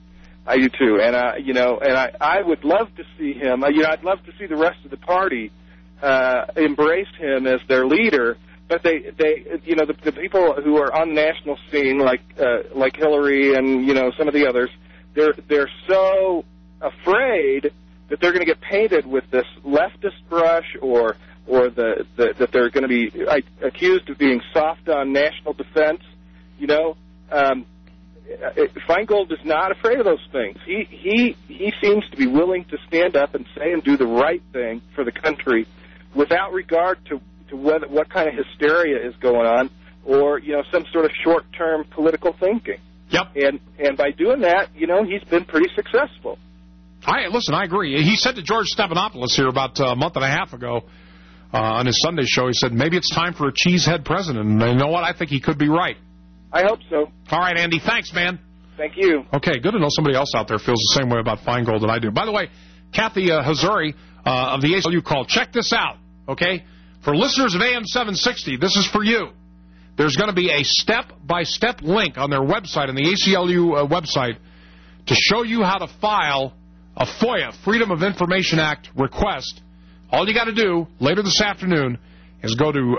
And I would love to see him. I'd love to see the rest of the party embrace him as their leader. But the people who are on the national scene, like Hillary and some of the others, they're so afraid that they're going to get painted with this leftist brush, or that they're going to be accused of being soft on national defense. Feingold is not afraid of those things. He seems to be willing to stand up and say and do the right thing for the country without regard to what kind of hysteria is going on or, some sort of short-term political thinking. Yep. And by doing that, he's been pretty successful. I agree. He said to George Stephanopoulos here about a month and a half ago on his Sunday show, he said, maybe it's time for a cheesehead president. And you know what? I think he could be right. I hope so. All right, Andy. Thanks, man. Thank you. Okay, good to know somebody else out there feels the same way about Feingold that I do. By the way, Kathy Hazuri of the ACLU called. Check this out, okay? For listeners of AM 760, this is for you. There's going to be a step-by-step link on their website, on the ACLU website, to show you how to file a FOIA, Freedom of Information Act request. All you got to do later this afternoon is go to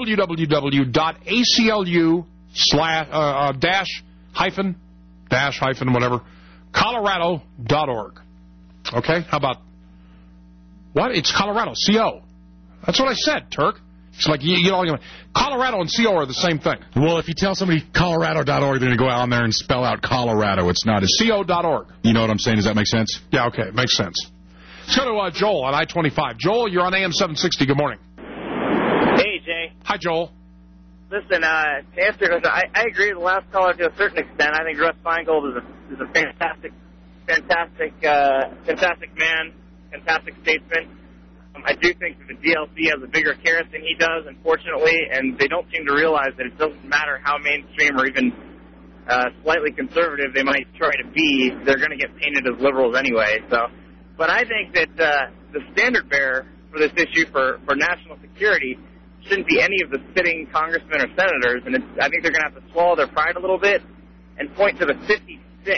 Colorado.org. Okay? How about, what? It's Colorado, C-O. That's what I said, Turk. It's like, Colorado and CO are the same thing. Well, if you tell somebody Colorado.org, they're going to go out there and spell out Colorado. It's not as... CO.org. You know what I'm saying? Does that make sense? Yeah, okay. Makes sense. Let's go to Joel on I-25. Joel, you're on AM 760. Good morning. Hey, Jay. Hi, Joel. Listen, to answer this, I agree with the last caller to a certain extent. I think Russ Feingold is a fantastic man, fantastic statesman. I do think that the DLC has a bigger carrot than he does, unfortunately, and they don't seem to realize that it doesn't matter how mainstream or even slightly conservative they might try to be, they're going to get painted as liberals anyway. But I think that the standard bearer for this issue for national security shouldn't be any of the sitting congressmen or senators, and I think they're going to have to swallow their pride a little bit and point to the 56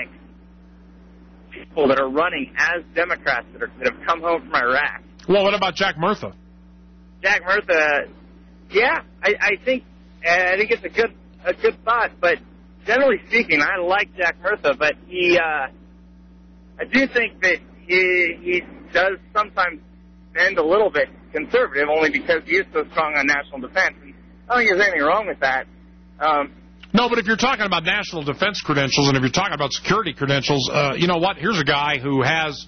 people that are running as Democrats that have come home from Iraq. Well, what about Jack Murtha? Jack Murtha, yeah, I think it's a good thought, but generally speaking, I like Jack Murtha, but I do think that he does sometimes bend a little bit conservative, only because he is so strong on national defense. And I don't think there's anything wrong with that. No, but if you're talking about national defense credentials and if you're talking about security credentials, you know what? Here's a guy who's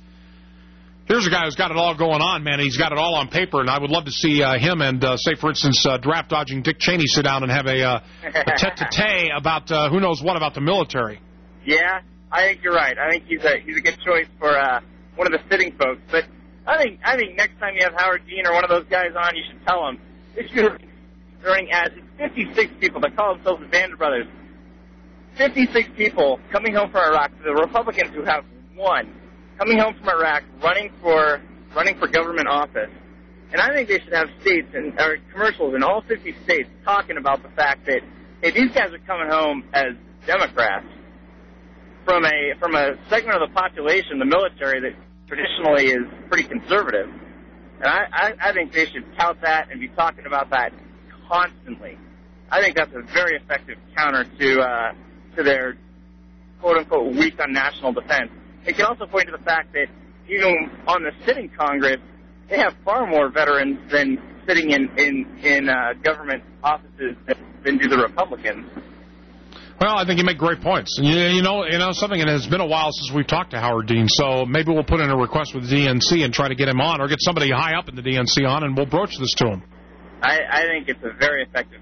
got it all going on, man. He's got it all on paper, and I would love to see him and, say, for instance, draft-dodging Dick Cheney sit down and have a tete-a-tete about who knows what about the military. Yeah, I think you're right. I think he's a good choice for one of the sitting folks. But I think next time you have Howard Dean or one of those guys on, you should tell him they should be running as 56 people. They call themselves the Band of Brothers. 56 people coming home from Iraq. The Republicans who have won. Coming home from Iraq, running for government office, and I think they should have or commercials in all 50 states talking about the fact that hey, these guys are coming home as Democrats from a segment of the population, the military, that traditionally is pretty conservative, and I think they should tout that and be talking about that constantly. I think that's a very effective counter to their quote unquote weak on national defense. It can also point to the fact that even on the sitting Congress, they have far more veterans than sitting in government offices than do the Republicans. Well, I think you make great points. And you know something, and it's been a while since we've talked to Howard Dean, so maybe we'll put in a request with the DNC and try to get him on, or get somebody high up in the DNC on, and we'll broach this to him. I think it's a very effective,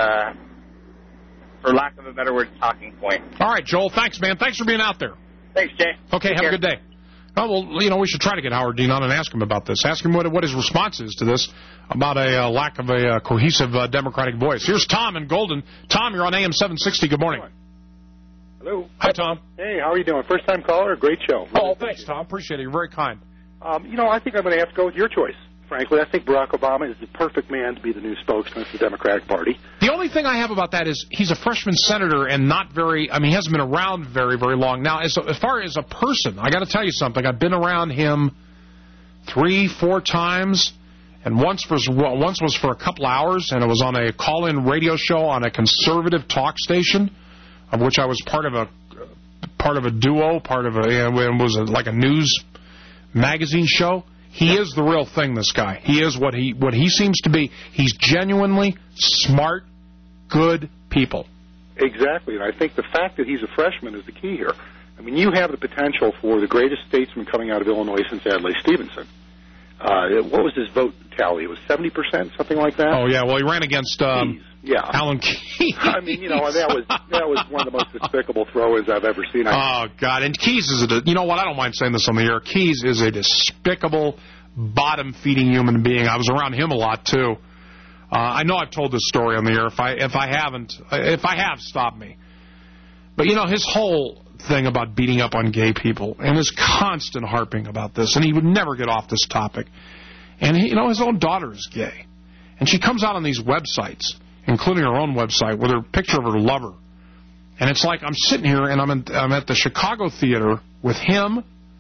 for lack of a better word, talking point. All right, Joel, thanks, man. Thanks for being out there. Thanks, Jay. Okay, have a good day. Oh, well, we should try to get Howard Dean on and ask him about this. Ask him what his response is to this about a lack of a cohesive Democratic voice. Here's Tom in Golden. Tom, you're on AM 760. Good morning. Hello. Hi, Tom. Hey, how are you doing? First-time caller? Great show. Oh, thanks, Tom. Appreciate it. You're very kind. I think I'm going to have to go with your choice. Frankly, I think Barack Obama is the perfect man to be the new spokesman for the Democratic Party. The only thing I have about that is he's a freshman senator and he hasn't been around very, very long. Now, as far as a person, I got to tell you something. I've been around him 3-4 times, and once was for a couple hours, and it was on a call-in radio show on a conservative talk station, of which I was part of a duo, it was like a news magazine show. He is the real thing, this guy. He is what he seems to be. He's genuinely smart, good people. Exactly, and I think the fact that he's a freshman is the key here. I mean, you have the potential for the greatest statesman coming out of Illinois since Adlai Stevenson. What was his vote tally? It was 70%, something like that? Oh, yeah, well, he ran against Alan Keyes. I mean, you know, that was one of the most despicable throw-ins I've ever seen. Oh, God, and Keyes is you know what, I don't mind saying this on the air. Keyes is a despicable, bottom-feeding human being. I was around him a lot, too. I know I've told this story on the air. If I have, stop me. But, you know, his whole thing about beating up on gay people and his constant harping about this, and he would never get off this topic. And, you know, his own daughter is gay. And she comes out on these websites, including her own website, with a picture of her lover. And it's like I'm sitting here, and I'm at the Chicago Theater with him,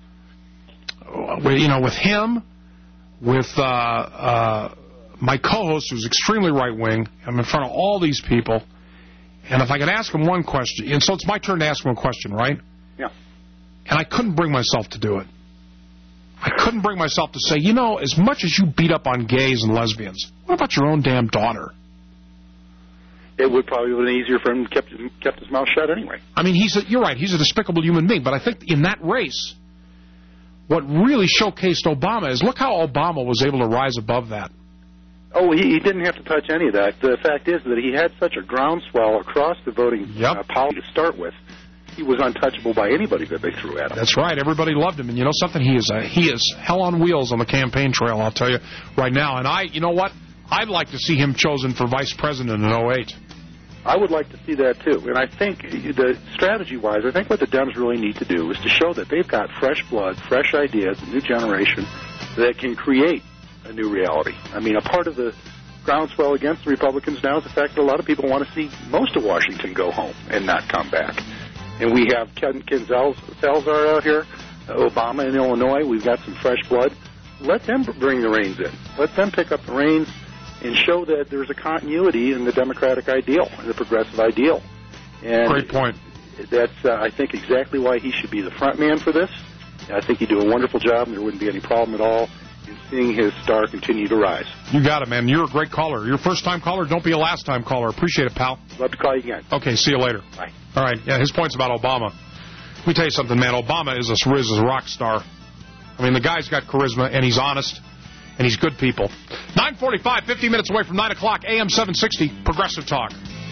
with my co-host, who's extremely right-wing. I'm in front of all these people. And if I could ask him one question, and so it's my turn to ask him a question, right? Yeah. And I couldn't bring myself to do it. I couldn't bring myself to say, you know, as much as you beat up on gays and lesbians, what about your own damn daughter? It would probably have been easier for him to kept his mouth shut anyway. I mean, you're right, he's a despicable human being, but I think in that race, what really showcased Obama is look how Obama was able to rise above that. Oh, he didn't have to touch any of that. The fact is that he had such a groundswell across the voting policy to start with. He was untouchable by anybody that they threw at him. That's right. Everybody loved him. And you know something? He is hell on wheels on the campaign trail, I'll tell you right now. And you know what? I'd like to see him chosen for vice president in 2008. I would like to see that, too. And I think, strategy-wise, I think what the Dems really need to do is to show that they've got fresh blood, fresh ideas, a new generation that can create a new reality. I mean, a part of the groundswell against the Republicans now is the fact that a lot of people want to see most of Washington go home and not come back. And we have Ken Salazar out here, Obama in Illinois. We've got some fresh blood. Let them bring the reins in. Let them pick up the reins and show that there's a continuity in the Democratic ideal, the progressive ideal. And great point. That's, I think, exactly why he should be the front man for this. I think he'd do a wonderful job, and there wouldn't be any problem at all in seeing his star continue to rise. You got it, man. You're a great caller. You're a first-time caller. Don't be a last-time caller. Appreciate it, pal. Love to call you again. Okay, see you later. Bye. All right. Yeah, his point's about Obama. Let me tell you something, man. Obama is a rock star. I mean, the guy's got charisma, and he's honest, and he's good people. 9:45, 50 minutes away from 9 o'clock, AM 760, Progressive Talk.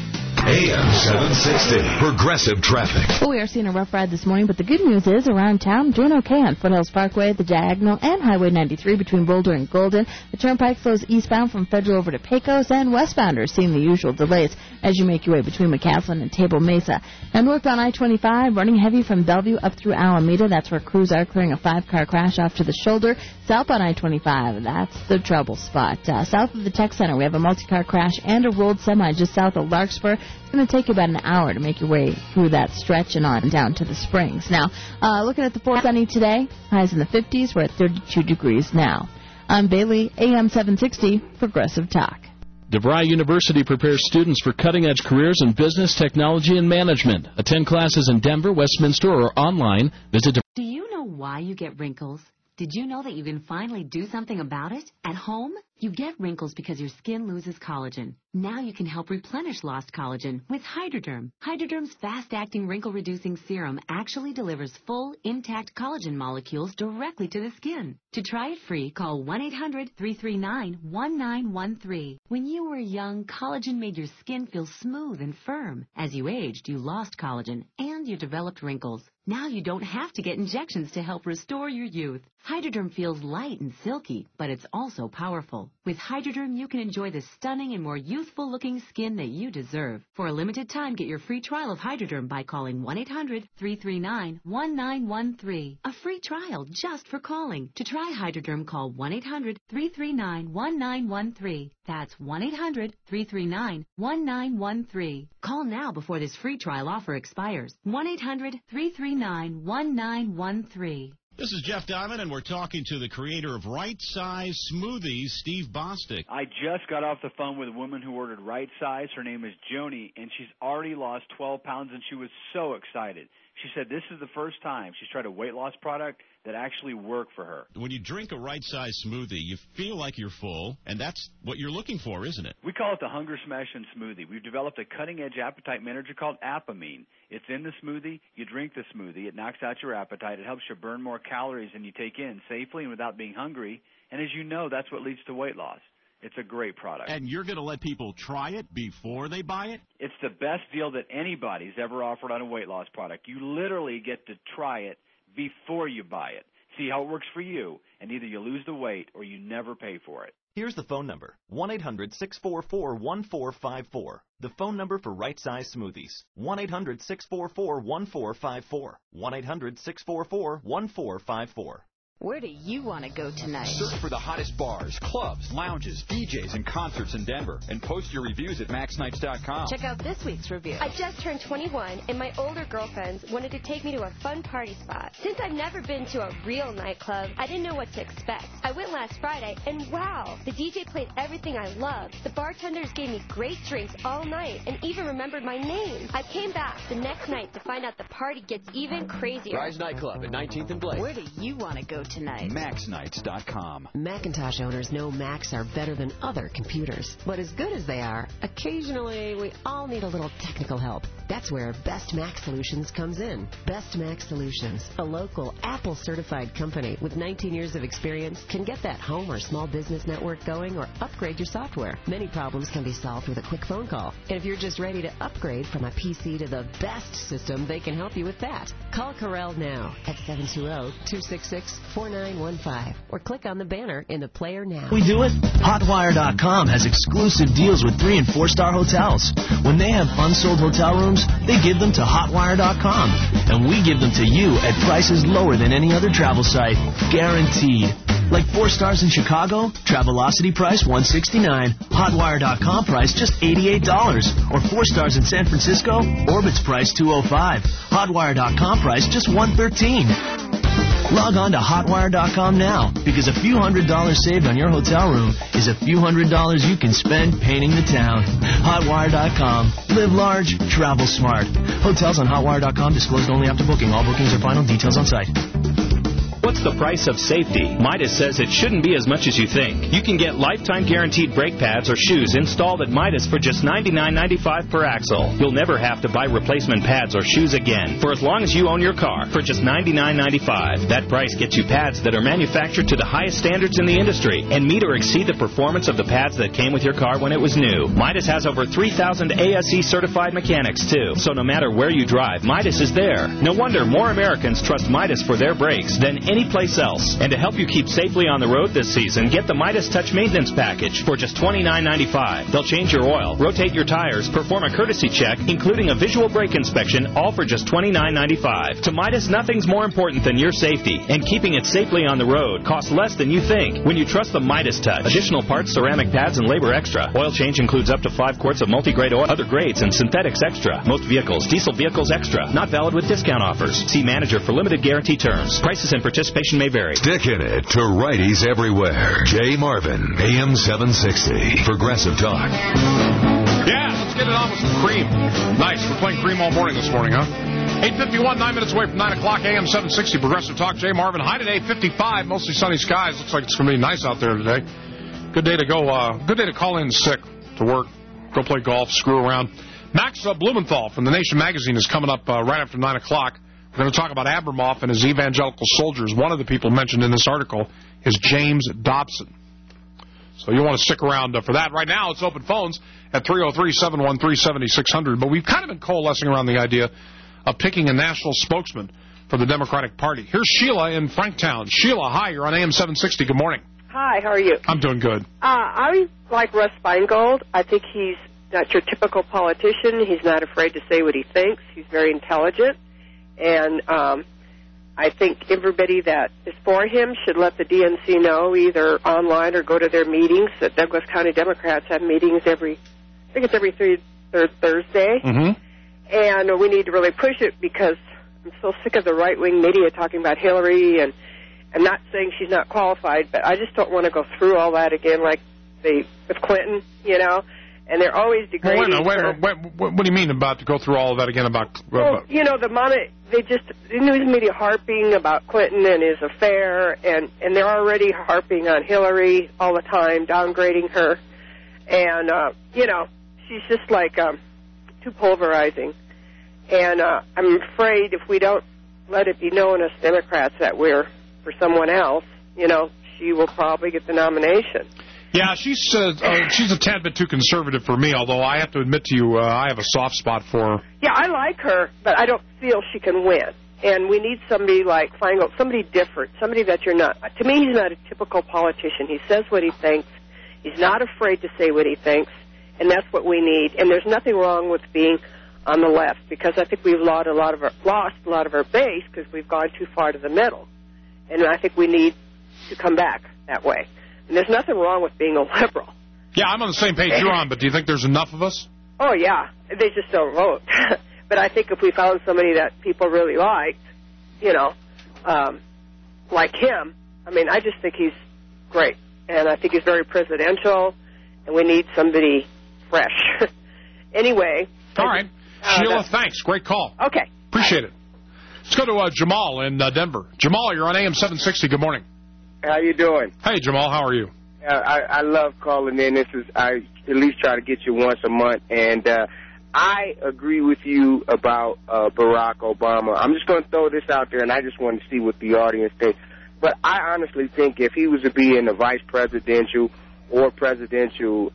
AM 760, Progressive Traffic. Well, we are seeing a rough ride this morning, but the good news is around town, doing okay on Foothills Parkway, the Diagonal, and Highway 93 between Boulder and Golden. The Turnpike flows eastbound from Federal over to Pecos, and westbounders seeing the usual delays as you make your way between McCaslin and Table Mesa. And northbound I-25, running heavy from Bellevue up through Alameda. That's where crews are clearing a 5-car crash off to the shoulder. Southbound I-25, that's the trouble spot. South of the Tech Center, we have a multi-car crash and a rolled semi just south of Larkspur. It's going to take you about an hour to make your way through that stretch and on down to the Springs. Now, looking at the forecast sunny today, highs in the 50s. We're at 32 degrees now. I'm Bailey, AM 760, Progressive Talk. DeVry University prepares students for cutting-edge careers in business, technology, and management. Attend classes in Denver, Westminster, or online. Visit. Do you know why you get wrinkles? Did you know that you can finally do something about it? At home, you get wrinkles because your skin loses collagen. Now you can help replenish lost collagen with Hydroderm. Hydroderm's fast-acting wrinkle-reducing serum actually delivers full, intact collagen molecules directly to the skin. To try it free, call 1-800-339-1913. When you were young, collagen made your skin feel smooth and firm. As you aged, you lost collagen, and you developed wrinkles. Now you don't have to get injections to help restore your youth. Hydroderm feels light and silky, but it's also powerful. With Hydroderm, you can enjoy the stunning and more youthful-looking skin that you deserve. For a limited time, get your free trial of Hydroderm by calling 1-800-339-1913. A free trial just for calling. To try Hydroderm, call 1-800-339-1913. That's 1-800-339-1913. Call now before this free trial offer expires. 1-800-339-1913. This is Jeff Diamond, and we're talking to the creator of Right Size Smoothies, Steve Bostic. I just got off the phone with a woman who ordered Right Size. Her name is Joni, and she's already lost 12 pounds, and she was so excited. She said this is the first time she's tried a weight loss product that actually worked for her. When you drink a Right Size smoothie, you feel like you're full, and that's what you're looking for, isn't it? We call it the Hunger Smashing Smoothie. We've developed a cutting-edge appetite manager called Apamine. It's in the smoothie. You drink the smoothie. It knocks out your appetite. It helps you burn more calories than you take in safely and without being hungry. And as you know, that's what leads to weight loss. It's a great product. And you're going to let people try it before they buy it? It's the best deal that anybody's ever offered on a weight loss product. You literally get to try it before you buy it. See how it works for you, and either you lose the weight or you never pay for it. Here's the phone number, 1-800-644-1454. The phone number for Right Size Smoothies, 1-800-644-1454. 1-800-644-1454. Where do you want to go tonight? Search for the hottest bars, clubs, lounges, DJs, and concerts in Denver. And post your reviews at maxnights.com. Check out this week's review. I just turned 21, and my older girlfriends wanted to take me to a fun party spot. Since I've never been to a real nightclub, I didn't know what to expect. I went last Friday, and wow, the DJ played everything I loved. The bartenders gave me great drinks all night and even remembered my name. I came back the next night to find out the party gets even crazier. Rise Nightclub at 19th and Blake. Where do you want to go tonight? maxnights.com. Macintosh owners know Macs are better than other computers. But as good as they are, occasionally we all need a little technical help. That's where Best Mac Solutions comes in. Best Mac Solutions, a local Apple-certified company with 19 years of experience, can get that home or small business network going or upgrade your software. Many problems can be solved with a quick phone call. And if you're just ready to upgrade from a PC to the best system, they can help you with that. Call Corel now at 720-266-4915 or click on the banner in the player now. We do it? Hotwire.com has exclusive deals with 3- and 4-star hotels. When they have unsold hotel rooms, they give them to Hotwire.com. And we give them to you at prices lower than any other travel site. Guaranteed. Like 4 stars in Chicago, Travelocity price $169, Hotwire.com price just $88. Or 4 stars in San Francisco, Orbit's price $205, Hotwire.com price just $113. Log on to Hotwire.com now, because a few $100s saved on your hotel room is a few $100s you can spend painting the town. Hotwire.com. Live large, travel smart. Hotels on Hotwire.com disclosed only after booking. All bookings are final. Details on site. What's the price of safety? Midas says it shouldn't be as much as you think. You can get lifetime guaranteed brake pads or shoes installed at Midas for just $99.95 per axle. You'll never have to buy replacement pads or shoes again for as long as you own your car for just $99.95. That price gets you pads that are manufactured to the highest standards in the industry and meet or exceed the performance of the pads that came with your car when it was new. Midas has over 3,000 ASE certified mechanics too, so no matter where you drive, Midas is there. No wonder more Americans trust Midas for their brakes than any place else. And to help you keep safely on the road this season, get the Midas Touch Maintenance Package for just $29.95. They'll change your oil, rotate your tires, perform a courtesy check, including a visual brake inspection, all for just $29.95. To Midas, nothing's more important than your safety, and keeping it safely on the road costs less than you think when you trust the Midas Touch. Additional parts, ceramic pads, and labor extra. Oil change includes up to 5 quarts of multi-grade oil, other grades, and synthetics extra. Most vehicles, diesel vehicles extra. Not valid with discount offers. See manager for limited guarantee terms. Prices and participation may vary. Stick in it to righties everywhere. Jay Marvin, AM 760, Progressive Talk. Yeah, let's get it on with some cream. Nice. We're playing cream all morning this morning, huh? 8:51, 9 minutes away from 9 o'clock, AM 760, Progressive Talk. Jay Marvin, high today, 55, mostly sunny skies. Looks like it's going to be nice out there today. Good day to go. Good day to call in sick to work, go play golf, screw around. Max Blumenthal from The Nation magazine is coming up right after 9 o'clock. We're going to talk about Abramoff and his evangelical soldiers. One of the people mentioned in this article is James Dobson. So you'll want to stick around for that. Right now, it's open phones at 303-713-7600. But we've kind of been coalescing around the idea of picking a national spokesman for the Democratic Party. Here's Sheila in Franktown. Sheila, hi. You're on AM 760. Good morning. Hi, how are you? I'm doing good. I like Russ Feingold. I think he's not your typical politician. He's not afraid to say what he thinks. He's very intelligent. And I think everybody that is for him should let the DNC know, either online or go to their meetings. The Douglas County Democrats have meetings every third Thursday. Mm-hmm. And we need to really push it because I'm so sick of the right-wing media talking about Hillary, and I'm not saying she's not qualified, but I just don't want to go through all that again like they with Clinton, you know. And they're always degrading. Wait a minute. What do you mean about to go through all of that again about? Well, you know, the news media harping about Clinton and his affair, and they're already harping on Hillary all the time, downgrading her, and you know, she's just like too pulverizing. And I'm afraid if we don't let it be known as Democrats that we're for someone else, you know, she will probably get the nomination. Yeah, she's a tad bit too conservative for me, although I have to admit to you I have a soft spot for her. Yeah, I like her, but I don't feel she can win. And we need somebody like Feingold, somebody different, somebody that you're not. To me, he's not a typical politician. He says what he thinks. He's not afraid to say what he thinks, and that's what we need. And there's nothing wrong with being on the left, because I think we've lost a lot of our base because we've gone too far to the middle. And I think we need to come back that way. And there's nothing wrong with being a liberal. Yeah, I'm on the same page you're on, but do you think there's enough of us? Oh, yeah. They just don't vote. But I think if we found somebody that people really liked, you know, like him, I mean, I just think he's great. And I think he's very presidential, and we need somebody fresh. Anyway. All right. Sheila, thanks. Great call. Okay. Appreciate it. Let's go to Jamal in Denver. Jamal, you're on AM 760. Good morning. How you doing? Hey, Jamal. How are you? I love calling in. I at least try to get you once a month, and I agree with you about Barack Obama. I'm just going to throw this out there, and I just want to see what the audience thinks. But I honestly think if he was to be in the vice presidential or presidential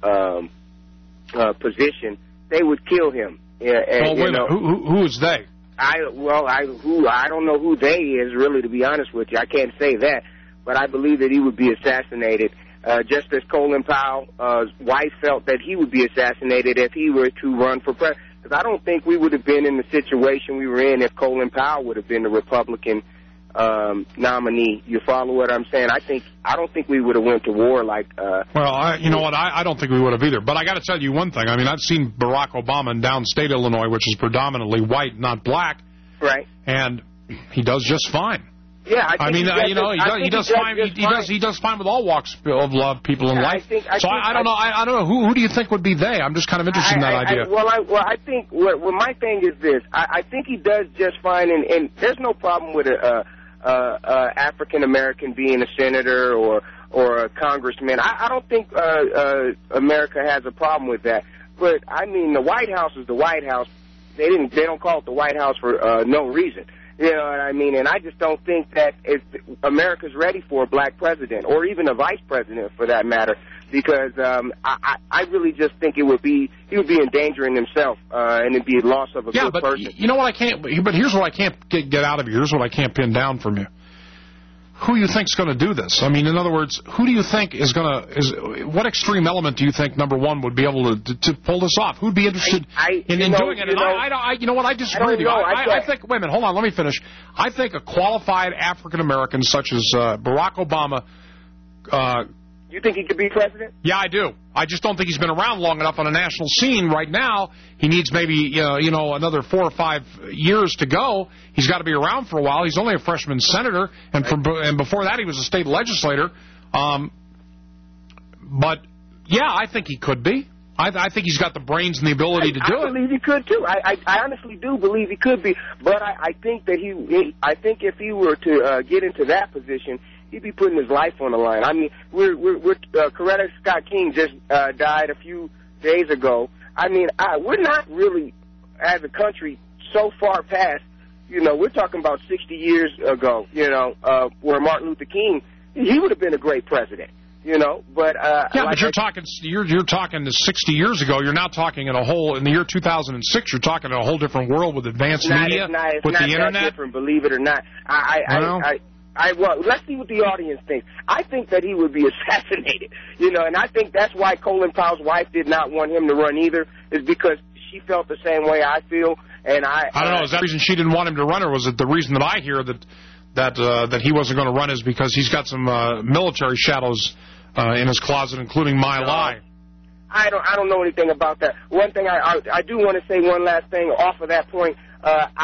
position, they would kill him. Wait a minute. Who is they? I don't know who they is, really, to be honest with you. I can't say that. But I believe that he would be assassinated, just as Colin Powell's wife felt that he would be assassinated if he were to run for president. Because I don't think we would have been in the situation we were in if Colin Powell would have been the Republican nominee. You follow what I'm saying? I don't think we would have went to war like. You know what? I don't think we would have either. But I got to tell you one thing. I mean, I've seen Barack Obama in downstate Illinois, which is predominantly white, not black. Right. And he does just fine. Yeah, he does fine with all walks of people in life. I don't know. I don't know who do you think would be they? I'm just kind of interested in that idea. I think my thing is this. I think he does just fine, and there's no problem with a African American being a senator or a congressman. I don't think America has a problem with that. But I mean, the White House is the White House. They don't call it the White House for no reason. You know what I mean? And I just don't think that America's ready for a black president, or even a vice president for that matter, because I really just think he would be endangering himself, and it'd be a loss of a good person. You know what I can't? But here's what I can't get out of you. Here's what I can't pin down from you. Who you think's going to do this? I mean, in other words, who do you think what extreme element do you think, number one, would be able to pull this off? Who'd be interested in doing it? And you know what? I disagree with you. I think, wait a minute, hold on, let me finish. I think a qualified African American such as Barack Obama. You think he could be president? Yeah, I do. I just don't think he's been around long enough on a national scene right now. He needs maybe another 4 or 5 years to go. He's got to be around for a while. He's only a freshman senator, and before that he was a state legislator. But yeah, I think he could be. I think he's got the brains and the ability to do it. I believe he could too. I honestly do believe he could be. But I think that I think if he were to get into that position, he'd be putting his life on the line. I mean, Coretta Scott King just died a few days ago. I mean, we're not really, as a country, so far past. You know, we're talking about 60 years ago. You know, where Martin Luther King, he would have been a great president. You know, but but you're talking to 60 years ago. You're now talking in the year 2006. You're talking in a whole different world with advanced media, with the internet. That different, believe it or not. Well, let's see what the audience thinks. I think that he would be assassinated, you know, and I think that's why Colin Powell's wife did not want him to run either, is because she felt the same way I feel, and I don't know. Is that the reason she didn't want him to run, or was it the reason that I hear that he wasn't going to run is because he's got some military shadows in his closet, including My Lai? I don't know anything about that. One thing I do want to say, one last thing off of that point.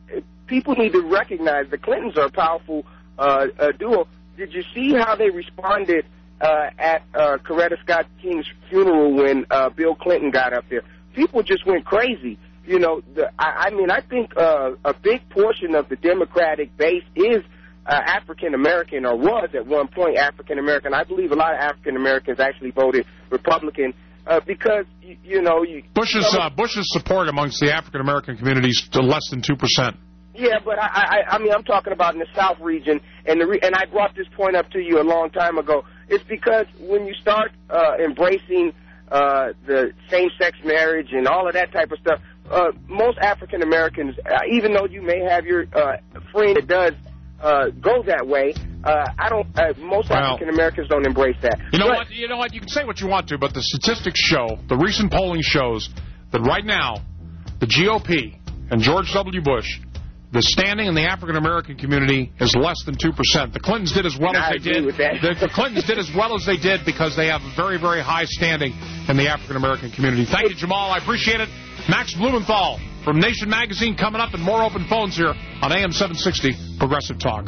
people need to recognize the Clintons are a powerful duo. Did you see how they responded at Coretta Scott King's funeral when Bill Clinton got up there? People just went crazy. You know, I think a big portion of the Democratic base is African American, or was at one point African American. I believe a lot of African Americans actually voted Republican because Bush's support amongst the African American community is less than 2%. Yeah, but I'm talking about in the South region, and I brought this point up to you a long time ago. It's because when you start embracing the same-sex marriage and all of that type of stuff, most African Americans, even though you may have your friend that does go that way, most African Americans don't embrace that. You know what? You can say what you want to, but the statistics show, the recent polling shows that right now, the GOP and George W. Bush, the standing in the African American community is less than 2%. The Clintons did as well as they did. The Clintons did as well as they did because they have a very, very high standing in the African American community. Thank you, Jamal. I appreciate it. Max Blumenthal from Nation Magazine coming up, and more open phones here on AM 760 Progressive Talk.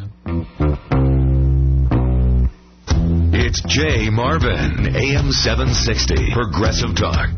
It's Jay Marvin, AM 760 Progressive Talk.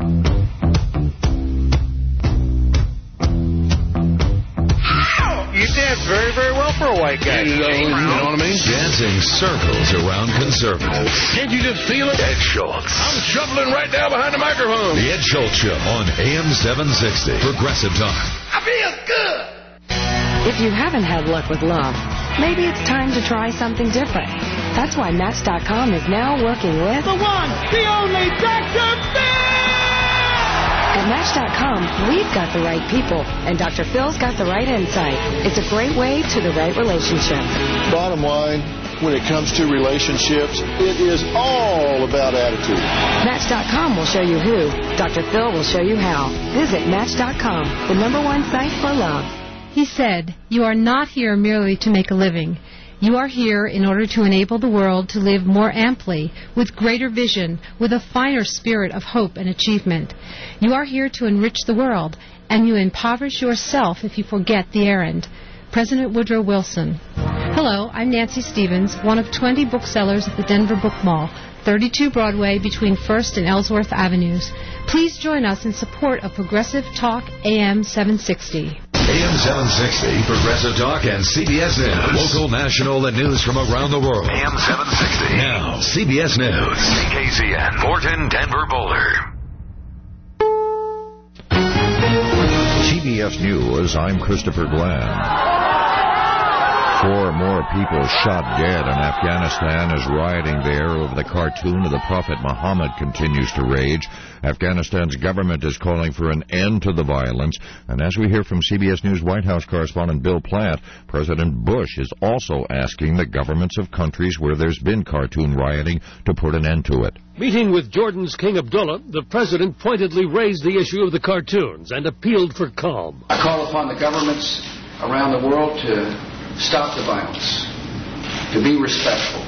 You did very, very well for a white guy. You know what I mean? Dancing circles around conservatives. Can't you just feel it? Ed Schultz. I'm shoveling right down behind the microphone. The Ed Schultz Show on AM 760 Progressive Talk. I feel good. If you haven't had luck with love, maybe it's time to try something different. That's why Match.com is now working with the one, the only Dr. Phil! At Match.com, we've got the right people, and Dr. Phil's got the right insight. It's a great way to the right relationship. Bottom line, when it comes to relationships, it is all about attitude. Match.com will show you who. Dr. Phil will show you how. Visit Match.com, the #1 site for love. He said, "You are not here merely to make a living. You are here in order to enable the world to live more amply, with greater vision, with a finer spirit of hope and achievement. You are here to enrich the world, and you impoverish yourself if you forget the errand." President Woodrow Wilson. Hello, I'm Nancy Stevens, one of 20 booksellers at the Denver Book Mall, 32 Broadway between 1st and Ellsworth Avenues. Please join us in support of Progressive Talk AM 760. AM 760, Progressive Talk, and CBS News. Local, national, and news from around the world. AM 760. Now, CBS News. KKZN, Morton, Denver, Boulder. CBS News, I'm Christopher Glenn. 4 more people shot dead in Afghanistan as rioting there over the cartoon of the Prophet Muhammad continues to rage. Afghanistan's government is calling for an end to the violence. And as we hear from CBS News White House correspondent Bill Platt, President Bush is also asking the governments of countries where there's been cartoon rioting to put an end to it. Meeting with Jordan's King Abdullah, the president pointedly raised the issue of the cartoons and appealed for calm. I call upon the governments around the world to stop the violence, to be respectful,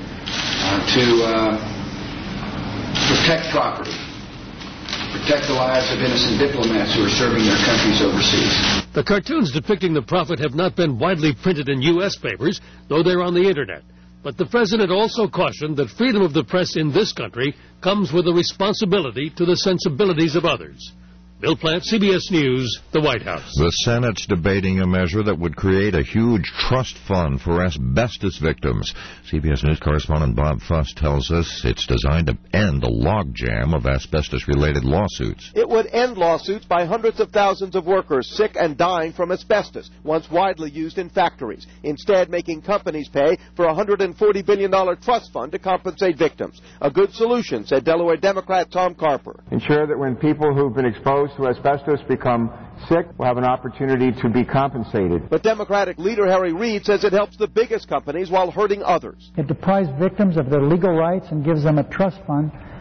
to protect property, protect the lives of innocent diplomats who are serving their countries overseas. The cartoons depicting the Prophet have not been widely printed in U.S. papers, though they're on the Internet. But the president also cautioned that freedom of the press in this country comes with a responsibility to the sensibilities of others. Bill Platt, CBS News, the White House. The Senate's debating a measure that would create a huge trust fund for asbestos victims. CBS News correspondent Bob Fuss tells us it's designed to end a logjam of asbestos-related lawsuits. It would end lawsuits by hundreds of thousands of workers sick and dying from asbestos, once widely used in factories, instead making companies pay for a $140 billion trust fund to compensate victims. A good solution, said Delaware Democrat Tom Carper. Ensure that when people who've been exposed to asbestos become sick will have an opportunity to be compensated. But Democratic leader Harry Reid says it helps the biggest companies while hurting others. It deprives victims of their legal rights and gives them a trust fund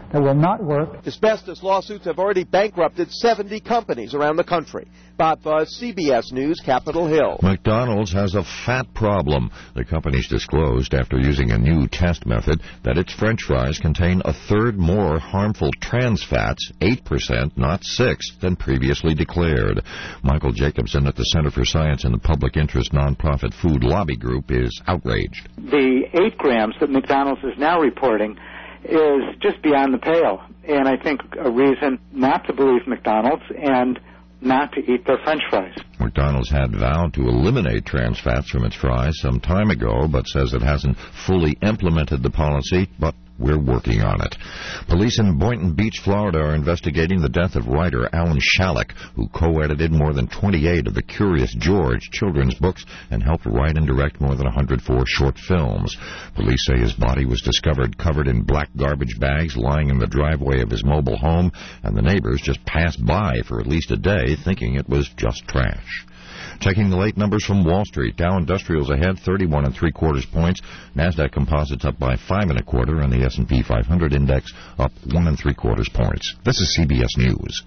that will not work. Asbestos lawsuits have already bankrupted 70 companies around the country. Bob Fuzz, CBS News, Capitol Hill. McDonald's has a fat problem. The company's disclosed after using a new test method that its French fries contain a third more harmful trans fats, 8%, not 6%, than previously declared. Michael Jacobson at the Center for Science in the Public Interest nonprofit Food Lobby Group is outraged. The 8 grams that McDonald's is now reporting is just beyond the pale, and I think a reason not to believe McDonald's and not to eat their French fries. McDonald's had vowed to eliminate trans fats from its fries some time ago, but says it hasn't fully implemented the policy, but we're working on it. Police in Boynton Beach, Florida, are investigating the death of writer Alan Shalleck, who co-edited more than 28 of the Curious George children's books and helped write and direct more than 104 short films. Police say his body was discovered covered in black garbage bags lying in the driveway of his mobile home, and the neighbors just passed by for at least a day thinking it was just trash. Checking the late numbers from Wall Street. Dow Industrials ahead 31 3/4 points. NASDAQ Composites up by 5 1/4, and the S&P 500 index up 1 3/4 points. This is CBS News.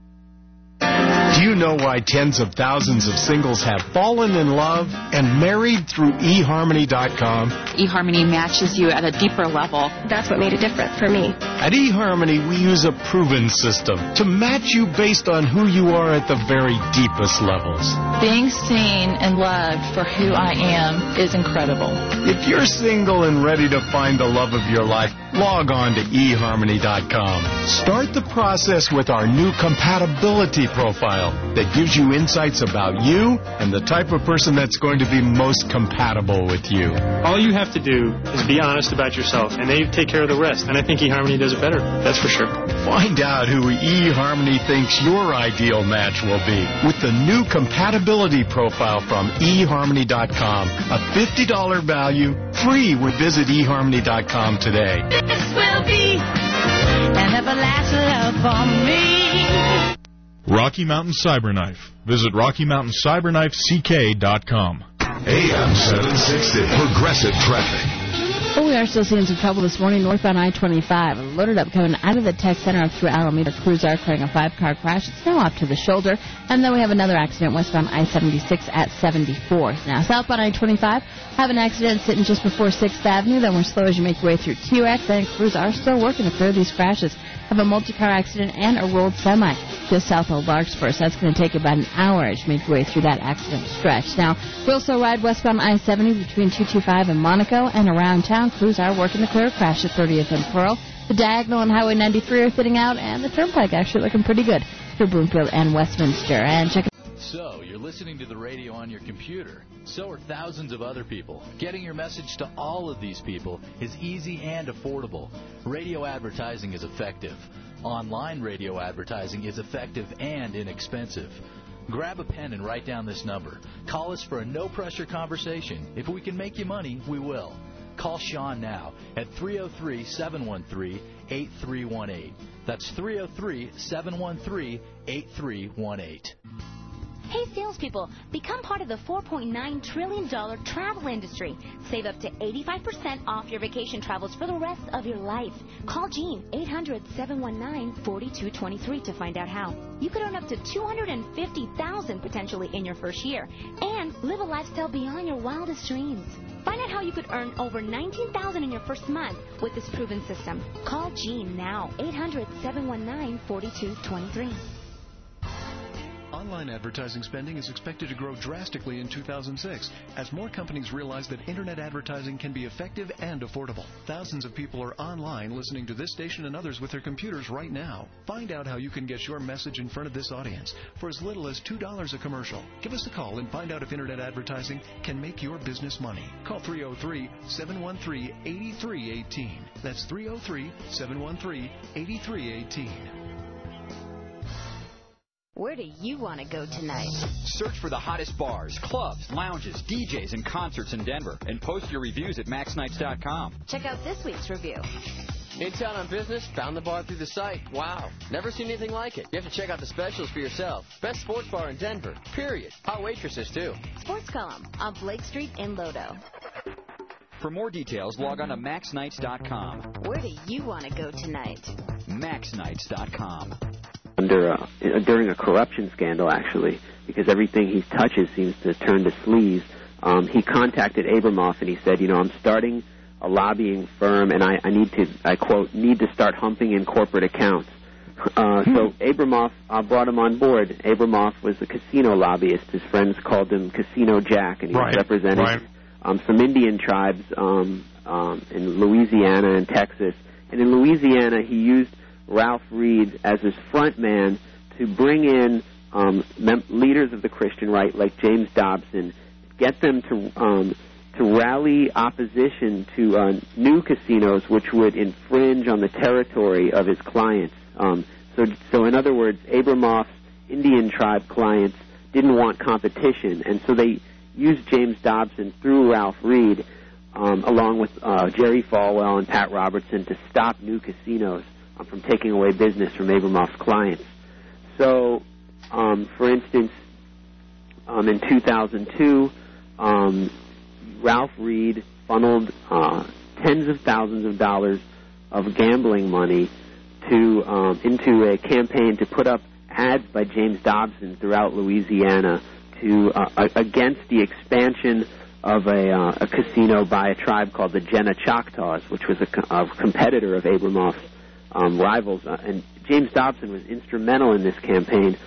Do you know why tens of thousands of singles have fallen in love and married through eHarmony.com? eHarmony matches you at a deeper level. That's what made it different for me. At eHarmony, we use a proven system to match you based on who you are at the very deepest levels. Being seen and loved for who I am is incredible. If you're single and ready to find the love of your life, log on to eHarmony.com. Start the process with our new compatibility profile that gives you insights about you and the type of person that's going to be most compatible with you. All you have to do is be honest about yourself, and they take care of the rest. And I think eHarmony does it better. That's for sure. Find out who eHarmony thinks your ideal match will be with the new compatibility profile from eHarmony.com. A $50 value, free when you visit eHarmony.com today. This will be an everlasting love for me. Rocky Mountain Cyberknife. Visit RockyMountainCyberKnifeCK.com. AM 760. Progressive Traffic. Well, we are still seeing some trouble this morning northbound I-25. Loaded up coming out of the Tech Center up through Alameda. Crews are carrying a 5-car crash. It's now off to the shoulder. And then we have another accident westbound I-76 at 74th. Now, southbound I-25, have an accident sitting just before 6th Avenue. Then we're slow as you make your way through QX. And crews are still working to clear these crashes. Have a multi-car accident and a rolled semi just south of Larkspur. So that's going to take about an hour as you make your way through that accident stretch. Now, we also ride westbound I-70 between 225 and Monaco, and around town, crews are working to clear a crash at 30th and Pearl. The Diagonal and Highway 93 are thinning out, and the Turnpike actually looking pretty good for Broomfield and Westminster. And check. So, you're listening to the radio on your computer. So are thousands of other people. Getting your message to all of these people is easy and affordable. Radio advertising is effective. Online radio advertising is effective and inexpensive. Grab a pen and write down this number. Call us for a no-pressure conversation. If we can make you money, we will. Call Sean now at 303-713-8318. That's 303-713-8318. Hey, salespeople, become part of the $4.9 trillion travel industry. Save up to 85% off your vacation travels for the rest of your life. Call Gene, 800-719-4223 to find out how. You could earn up to $250,000 potentially in your first year and live a lifestyle beyond your wildest dreams. Find out how you could earn over $19,000 in your first month with this proven system. Call Gene now, 800-719-4223. Online advertising spending is expected to grow drastically in 2006 as more companies realize that Internet advertising can be effective and affordable. Thousands of people are online listening to this station and others with their computers right now. Find out how you can get your message in front of this audience for as little as $2 a commercial. Give us a call and find out if Internet advertising can make your business money. Call 303-713-8318. That's 303-713-8318. Where do you want to go tonight? Search for the hottest bars, clubs, lounges, DJs, and concerts in Denver, and post your reviews at maxnights.com. Check out this week's review. In town on business, found the bar through the site. Wow, never seen anything like it. You have to check out the specials for yourself. Best sports bar in Denver, period. Hot waitresses, too. Sports Column on Blake Street in Lodo. For more details, log on to maxnights.com. Where do you want to go tonight? MaxNights.com. During a corruption scandal, actually, because everything he touches seems to turn to sleaze, he contacted Abramoff and he said, I'm starting a lobbying firm and I need to, I quote, need to start humping in corporate accounts. So Abramoff brought him on board. Abramoff was a casino lobbyist. His friends called him Casino Jack, and he was representing some Indian tribes in Louisiana and Texas. And in Louisiana, he used Ralph Reed as his front man to bring in leaders of the Christian right like James Dobson, get them to rally opposition to new casinos which would infringe on the territory of his clients. So in other words, Abramoff's Indian tribe clients didn't want competition, and so they used James Dobson through Ralph Reed, along with Jerry Falwell and Pat Robertson, to stop new casinos from taking away business from Abramoff's clients. So, for instance, in 2002, Ralph Reed funneled tens of thousands of dollars of gambling money into a campaign to put up ads by James Dobson throughout Louisiana to against the expansion of a casino by a tribe called the Jena Choctaws, which was a competitor of Abramoff's rivals. And James Dobson was instrumental in this campaign.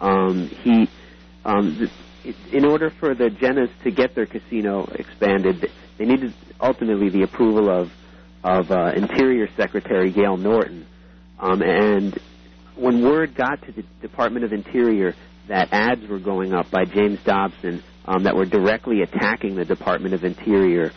In order for the Jenas to get their casino expanded, they needed ultimately the approval of Interior Secretary Gail Norton. And when word got to the Department of Interior that ads were going up by James Dobson that were directly attacking the Department of Interior,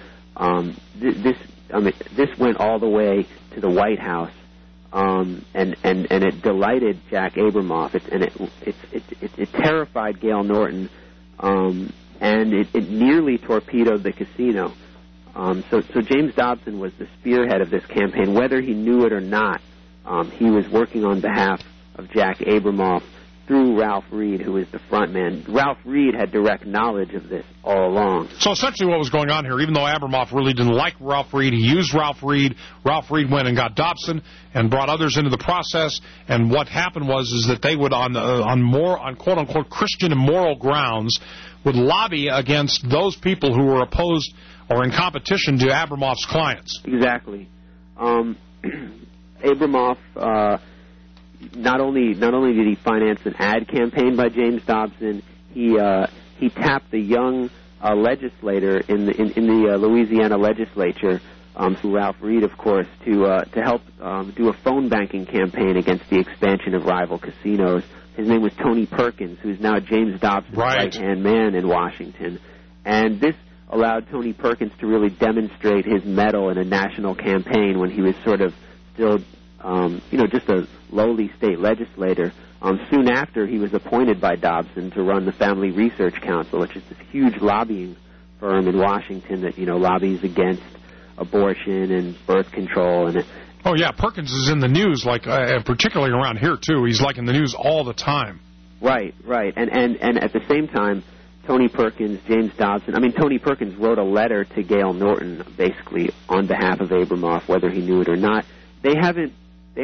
this went all the way to the White House, and it delighted Jack Abramoff, it terrified Gail Norton, and it nearly torpedoed the casino. So James Dobson was the spearhead of this campaign, whether he knew it or not. He was working on behalf of Jack Abramoff through Ralph Reed, who is the front man. Ralph Reed had direct knowledge of this all along. So essentially what was going on here, even though Abramoff really didn't like Ralph Reed, he used Ralph Reed. Ralph Reed went and got Dobson and brought others into the process. And what happened was that they would, on quote-unquote Christian and moral grounds, would lobby against those people who were opposed or in competition to Abramoff's clients. Exactly. Abramoff, not only did he finance an ad campaign by James Dobson, he tapped the young legislator in the Louisiana legislature, through Ralph Reed, of course, to help do a phone banking campaign against the expansion of rival casinos. His name was Tony Perkins, who's now James Dobson's right-hand man in Washington. And this allowed Tony Perkins to really demonstrate his mettle in a national campaign when he was sort of still, just a lowly state legislator. Soon after, he was appointed by Dobson to run the Family Research Council, which is this huge lobbying firm in Washington that, lobbies against abortion and birth control. And oh, yeah, Perkins is in the news, particularly around here, too. He's, in the news all the time. Right. And at the same time, Tony Perkins, James Dobson, Tony Perkins wrote a letter to Gail Norton, basically, on behalf of Abramoff, whether he knew it or not. They haven't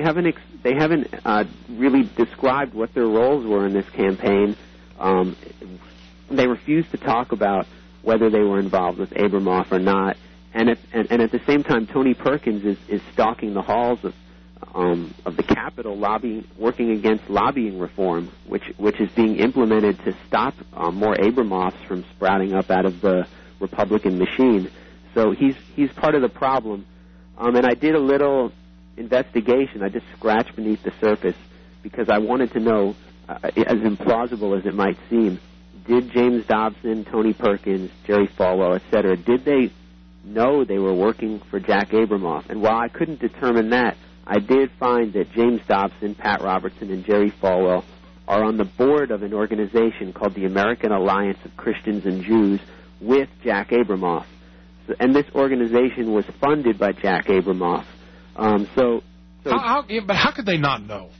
really described what their roles were in this campaign. They refused to talk about whether they were involved with Abramoff or not. And at the same time, Tony Perkins is stalking the halls of the Capitol, working against lobbying reform, which is being implemented to stop more Abramoffs from sprouting up out of the Republican machine. So he's part of the problem. And I did a little investigation. I just scratched beneath the surface because I wanted to know, as implausible as it might seem, did James Dobson, Tony Perkins, Jerry Falwell, etc., did they know they were working for Jack Abramoff? And while I couldn't determine that, I did find that James Dobson, Pat Robertson, and Jerry Falwell are on the board of an organization called the American Alliance of Christians and Jews with Jack Abramoff. And this organization was funded by Jack Abramoff. But how could they not know?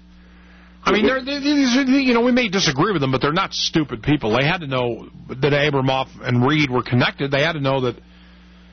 We may disagree with them, but they're not stupid people. They had to know that Abramoff and Reed were connected. They had to know that.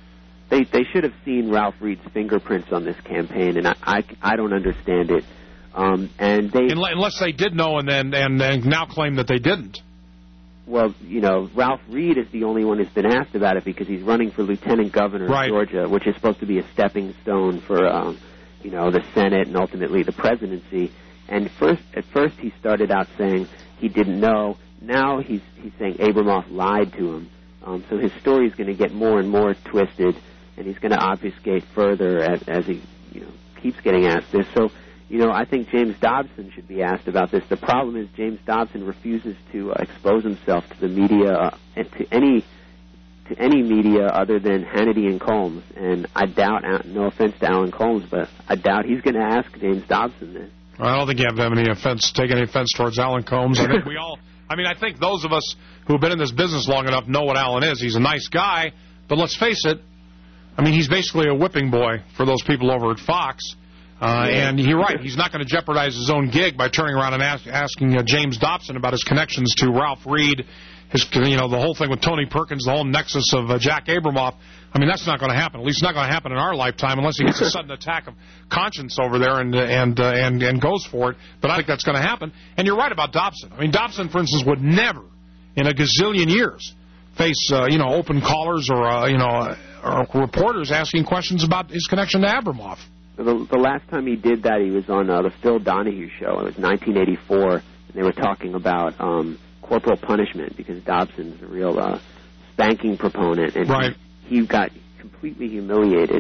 They should have seen Ralph Reed's fingerprints on this campaign, and I don't understand it. And they unless they did know and now claim that they didn't. Well, Ralph Reed is the only one who's been asked about it because he's running for lieutenant governor of Georgia, which is supposed to be a stepping stone for, the Senate and ultimately the presidency. And at first he started out saying he didn't know. Now he's saying Abramoff lied to him. So his story is going to get more and more twisted, and he's going to obfuscate further as he keeps getting asked this. So, I think James Dobson should be asked about this. The problem is James Dobson refuses to expose himself to the media and to any media other than Hannity and Colmes. And I doubt, no offense to Alan Colmes, but I doubt he's going to ask James Dobson this. I don't think you have take any offense towards Alan Colmes. I think I think those of us who have been in this business long enough know what Alan is. He's a nice guy, but let's face it, he's basically a whipping boy for those people over at Fox. And you're right, he's not going to jeopardize his own gig by turning around and asking James Dobson about his connections to Ralph Reed, the whole thing with Tony Perkins, the whole nexus of Jack Abramoff. That's not going to happen. At least it's not going to happen in our lifetime unless he gets a sudden attack of conscience over there and goes for it. But I think that's going to happen. And you're right about Dobson. Dobson, for instance, would never in a gazillion years face open callers or reporters asking questions about his connection to Abramoff. The last time he did that, he was on the Phil Donahue show. It was 1984, and they were talking about corporal punishment because Dobson's a real spanking proponent, and he got completely humiliated.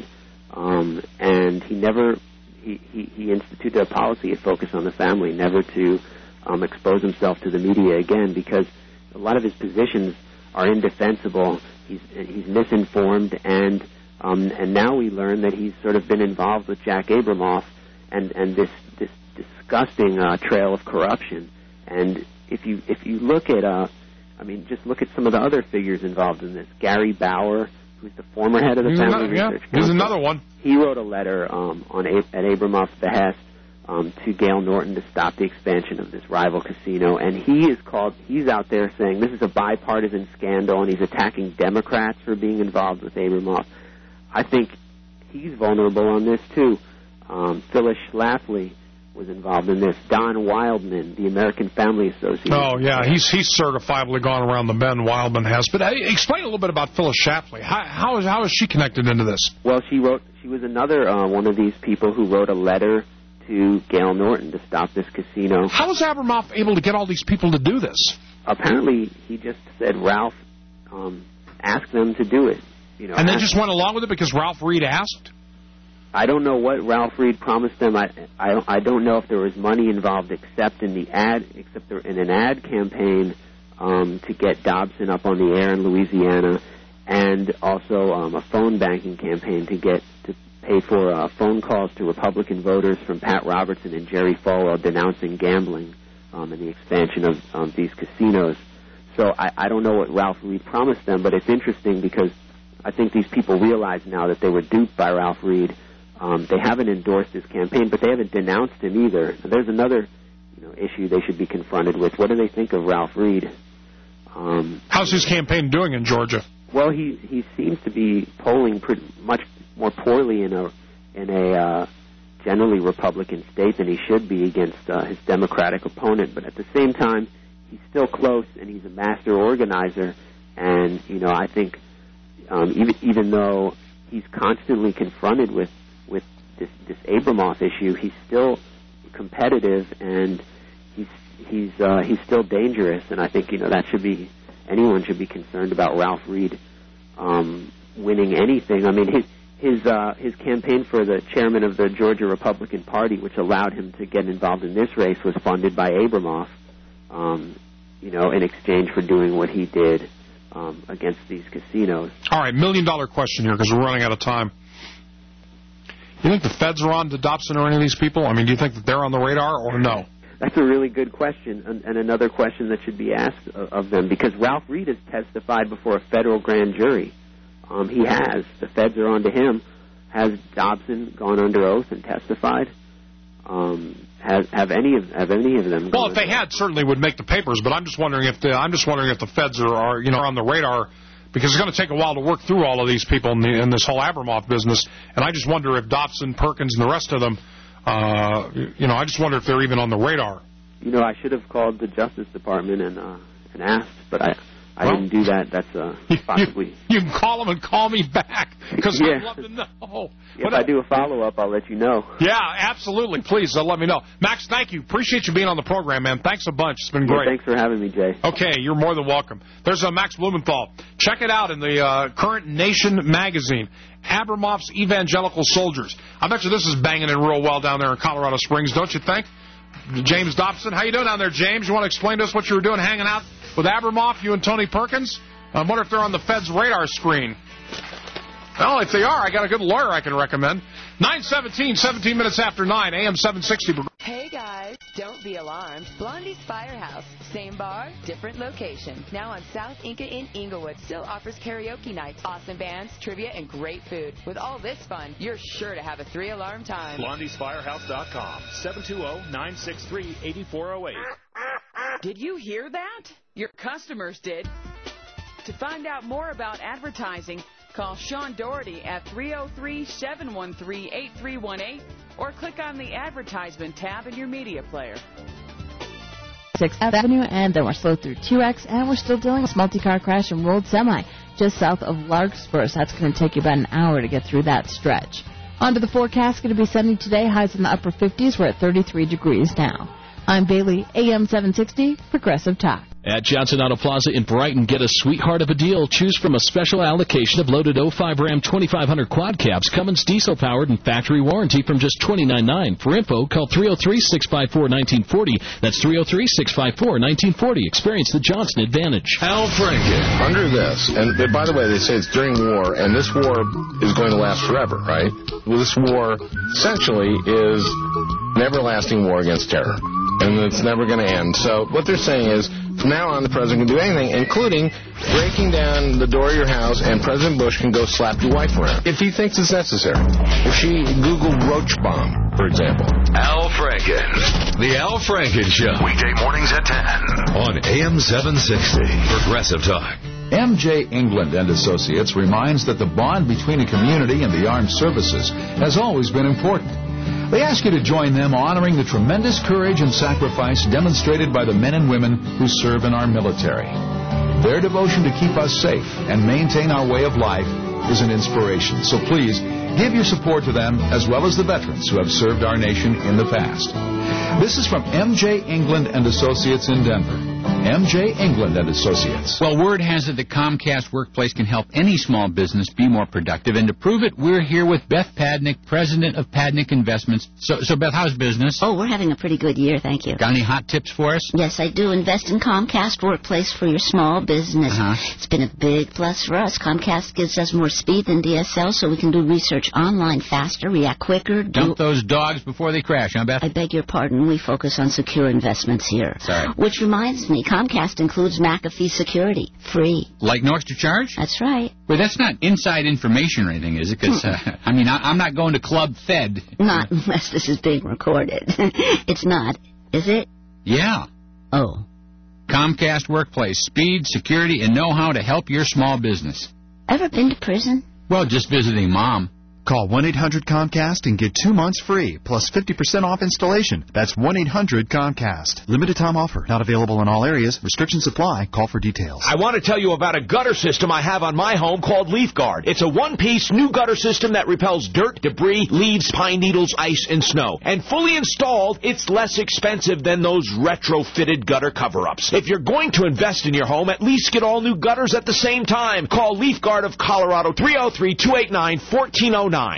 And he instituted a policy of focus on the family, never to expose himself to the media again, because a lot of his positions are indefensible. He's misinformed, and now we learn that he's sort of been involved with Jack Abramoff and this disgusting trail of corruption. And if you look at just look at some of the other figures involved in this. Gary Bauer, who's the former head of the Family Research Council. He's another one. He wrote a letter at Abramoff's behest to Gail Norton to stop the expansion of this rival casino, and he's out there saying this is a bipartisan scandal, and he's attacking Democrats for being involved with Abramoff. I think he's vulnerable on this too. Phyllis Schlafly was involved in this. Don Wildman, the American Family Association. Oh yeah, he's certifiably gone around the bend. Wildman has. But explain a little bit about Phyllis Schlafly. How is she connected into this? Well, she was another one of these people who wrote a letter to Gail Norton to stop this casino. How was Abramoff able to get all these people to do this? Apparently, he just said Ralph asked them to do it. And they just went along with it because Ralph Reed asked? I don't know what Ralph Reed promised them. I don't know if there was money involved except in an ad campaign to get Dobson up on the air in Louisiana, and also a phone banking campaign to pay for phone calls to Republican voters from Pat Robertson and Jerry Falwell denouncing gambling and the expansion of these casinos. So I don't know what Ralph Reed promised them, but it's interesting because I think these people realize now that they were duped by Ralph Reed. They haven't endorsed his campaign, but they haven't denounced him either. So there's another issue they should be confronted with. What do they think of Ralph Reed? How's his campaign doing in Georgia? Well, he seems to be polling pretty much more poorly in a generally Republican state than he should be against his Democratic opponent. But at the same time, he's still close, and he's a master organizer. And I think even though he's constantly confronted with this Abramoff issue, he's still competitive, and he's still dangerous. And I think anyone should be concerned about Ralph Reed winning anything. I mean, his campaign for the chairman of the Georgia Republican Party, which allowed him to get involved in this race, was funded by Abramoff. In exchange for doing what he did against these casinos. All right, $1 million question here because we're running out of time. You think the feds are on to Dobson or any of these people? I mean, do you think that they're on the radar or no? That's a really good question, and another question that should be asked of them, because Ralph Reed has testified before a federal grand jury. He has. The feds are on to him. Has Dobson gone under oath and testified? Have any of them? Well, if they had, certainly would make the papers. But I'm just wondering if the feds are on the radar, because it's going to take a while to work through all of these people in this whole Abramoff business. And I just wonder if Dobson, Perkins, and the rest of them I just wonder if they're even on the radar. I should have called the Justice Department and asked, but I didn't do that. That's possibly... You can call them and call me back, because I'd love to know. If I do a follow-up, I'll let you know. Yeah, absolutely. Please, let me know. Max, thank you. Appreciate you being on the program, man. Thanks a bunch. It's been great. Thanks for having me, Jay. Okay, you're more than welcome. There's Max Blumenthal. Check it out in the current Nation magazine. Abramoff's Evangelical Soldiers. I bet you this is banging in real well down there in Colorado Springs, don't you think? James Dobson. How you doing down there, James? You want to explain to us what you were doing hanging out with Abramoff, you and Tony Perkins? I wonder if they're on the Fed's radar screen. Well, if they are, I got a good lawyer I can recommend. 9:17, 17 minutes after 9, AM 760. Hey, guys, don't be alarmed. Blondie's Firehouse. Same bar, different location. Now on South Inca in Inglewood. Still offers karaoke nights, awesome bands, trivia, and great food. With all this fun, you're sure to have a 3-alarm time. Blondie'sFirehouse.com. 720-963-8408. Did you hear that? Your customers did. To find out more about advertising, call Sean Doherty at 303-713-8318 or click on the advertisement tab in your media player. 6th Avenue, and then we're slow through 2X, and we're still dealing with a multi-car crash and rolled semi just south of Larkspur. So that's going to take you about an hour to get through that stretch. Onto the forecast, going to be sunny today, highs in the upper 50s. We're at 33 degrees now. I'm Bailey, AM 760, Progressive Talk. At Johnson Auto Plaza in Brighton, get a sweetheart of a deal. Choose from a special allocation of loaded 05 Ram 2500 quad cabs, Cummins diesel-powered and factory warranty from just $29.9. For info, call 303-654-1940. That's 303-654-1940. Experience the Johnson advantage. Al Franken. Under this, and by the way, they say it's during war, and this war is going to last forever, right? Well, this war essentially is an everlasting war against terror, and it's never going to end. So what they're saying is, from now on, the president can do anything, including breaking down the door of your house, and President Bush can go slap your wife around if he thinks it's necessary. If she Googled roach bomb, for example. Al Franken. The Al Franken Show. Weekday mornings at 10 on AM 760. Progressive Talk. MJ England and Associates reminds that the bond between a community and the armed services has always been important. They ask you to join them honoring the tremendous courage and sacrifice demonstrated by the men and women who serve in our military. Their devotion to keep us safe and maintain our way of life is an inspiration. So please, give your support to them as well as the veterans who have served our nation in the past. This is from MJ England and Associates in Denver. MJ England and Associates. Well, word has it that Comcast Workplace can help any small business be more productive. And to prove it, we're here with Beth Padnick, president of Padnick Investments. So Beth, how's business? Oh, we're having a pretty good year, thank you. Got any hot tips for us? Yes, I do. Invest in Comcast Workplace for your small business. It's been a big plus for us. Comcast gives us more speed than DSL, so we can do research online faster, react quicker. Dump those dogs before they crash, huh, Beth? I beg your pardon. We focus on secure investments here. Sorry. Which reminds me, Comcast includes McAfee security, free. Like no extra charge? That's right. Well, that's not inside information or anything, is it? Because, I'm not going to Club Fed. Not unless this is being recorded. It's not, is it? Yeah. Oh. Comcast Workplace. Speed, security, and know-how to help your small business. Ever been to prison? Well, just visiting Mom. Call 1-800-COMCAST and get 2 months free, plus 50% off installation. That's 1-800-COMCAST. Limited time offer. Not available in all areas. Restrictions apply. Call for details. I want to tell you about a gutter system I have on my home called Leaf Guard. It's a one-piece new gutter system that repels dirt, debris, leaves, pine needles, ice, and snow. And fully installed, it's less expensive than those retrofitted gutter cover-ups. If you're going to invest in your home, at least get all new gutters at the same time. Call Leaf Guard of Colorado, 303-289-1409.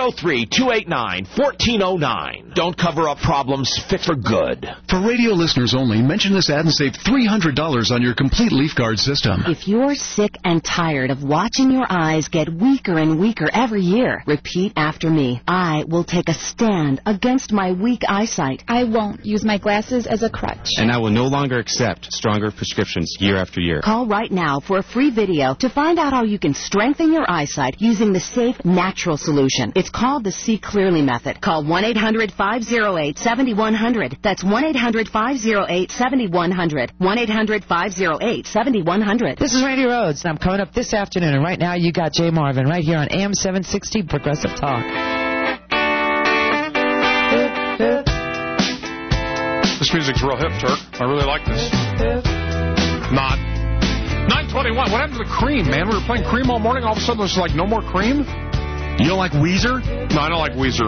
303-289-1409. Don't cover up problems, fix for good. For radio listeners only, mention this ad and save $300 on your complete Leaf Guard system. If you're sick and tired of watching your eyes get weaker and weaker every year, repeat after me. I will take a stand against my weak eyesight. I won't use my glasses as a crutch. And I will no longer accept stronger prescriptions year after year. Call right now for a free video to find out how you can strengthen your eyesight using the safe, natural solution. It's called the See Clearly method. Call 1-800-508-7100. That's 1-800-508-7100. 1-800-508-7100. This is Randy Rhodes, and I'm coming up this afternoon. And right now, you got Jay Marvin right here on AM 760 Progressive Talk. This music's real hip, Turk. I really like this. Not. 9:21. What happened to the cream, man? We were playing cream all morning. All of a sudden, there's like no more cream. You don't like Weezer? No, I don't like Weezer.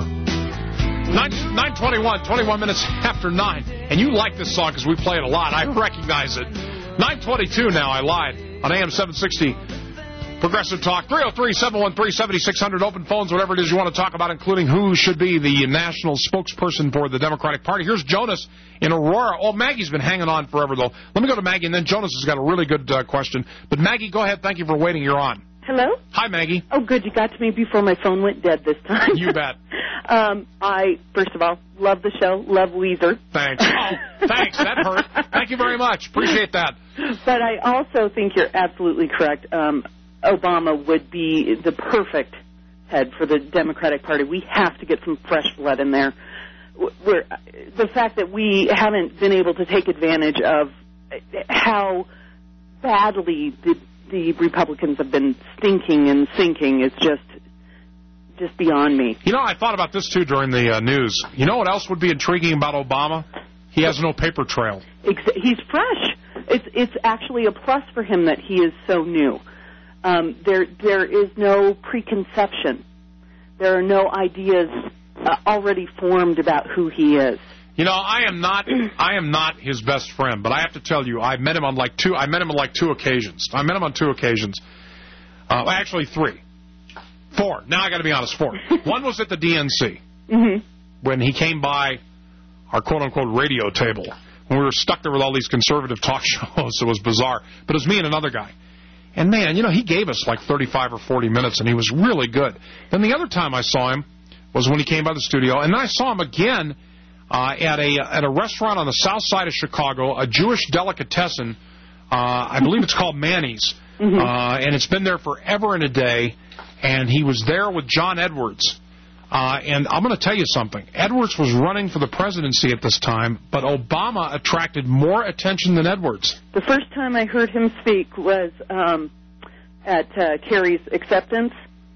9:21, 21 minutes after 9. And you like this song because we play it a lot. I recognize it. 9:22 now. I lied. On AM 760. Progressive Talk, 303-713-7600, open phones, whatever it is you want to talk about, including who should be the national spokesperson for the Democratic Party. Here's Jonas in Aurora. Oh, Maggie's been hanging on forever, though. Let me go to Maggie, and then Jonas has got a really good question. But, Maggie, go ahead. Thank you for waiting. You're on. Hello? Hi, Maggie. Oh, good. You got to me before my phone went dead this time. You bet. I, first of all, love the show, love Weezer. Thanks. Oh, thanks. That hurt. Thank you very much. Appreciate that. But I also think you're absolutely correct. Obama would be the perfect head for the Democratic Party. We have to get some fresh blood in there. The fact that we haven't been able to take advantage of how badly the Republicans have been stinking and sinking is just beyond me. You know, I thought about this, too, during the news. You know what else would be intriguing about Obama? He has no paper trail. He's fresh. It's actually a plus for him that he is so new. There is no preconception. There are no ideas already formed about who he is. You know, I am not his best friend, but I have to tell you, I met him on two occasions. I met him on 2 occasions. Actually 3. 4. Now I got to be honest, 4. One was at the DNC when he came by our quote-unquote radio table. When we were stuck there with all these conservative talk shows, it was bizarre. But it was me and another guy. And, man, you know, he gave us like 35 or 40 minutes, and he was really good. Then the other time I saw him was when he came by the studio, and then I saw him again at a restaurant on the south side of Chicago, a Jewish delicatessen. I believe it's called Manny's, and it's been there forever and a day, and he was there with John Edwards. And I'm going to tell you something. Edwards was running for the presidency at this time, but Obama attracted more attention than Edwards. The first time I heard him speak was at Kerry's acceptance.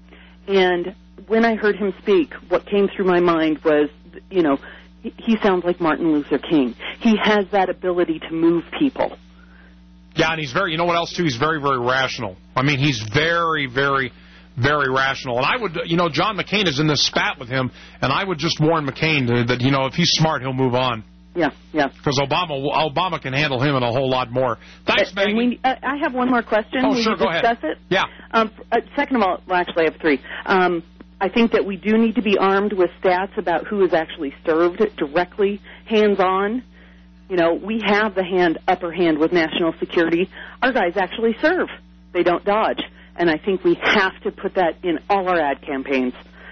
And when I heard him speak, what came through my mind was, you know, he sounds like Martin Luther King. He has that ability to move people. Yeah, and he's very, you know what else, too? He's very, very rational. I mean, he's very, very... very rational. And I would, you know, John McCain is in this spat with him, and I would just warn McCain that, you know, if he's smart, he'll move on. Yeah. Because Obama can handle him and a whole lot more. Thanks, Maggie. I have one more question. Oh, sure, go ahead. It? Yeah. Second of all, actually, I have 3. I think that we do need to be armed with stats about who is actually served directly, hands-on. You know, we have the upper hand with national security. Our guys actually serve. They don't dodge. And I think we have to put that in all our ad campaigns.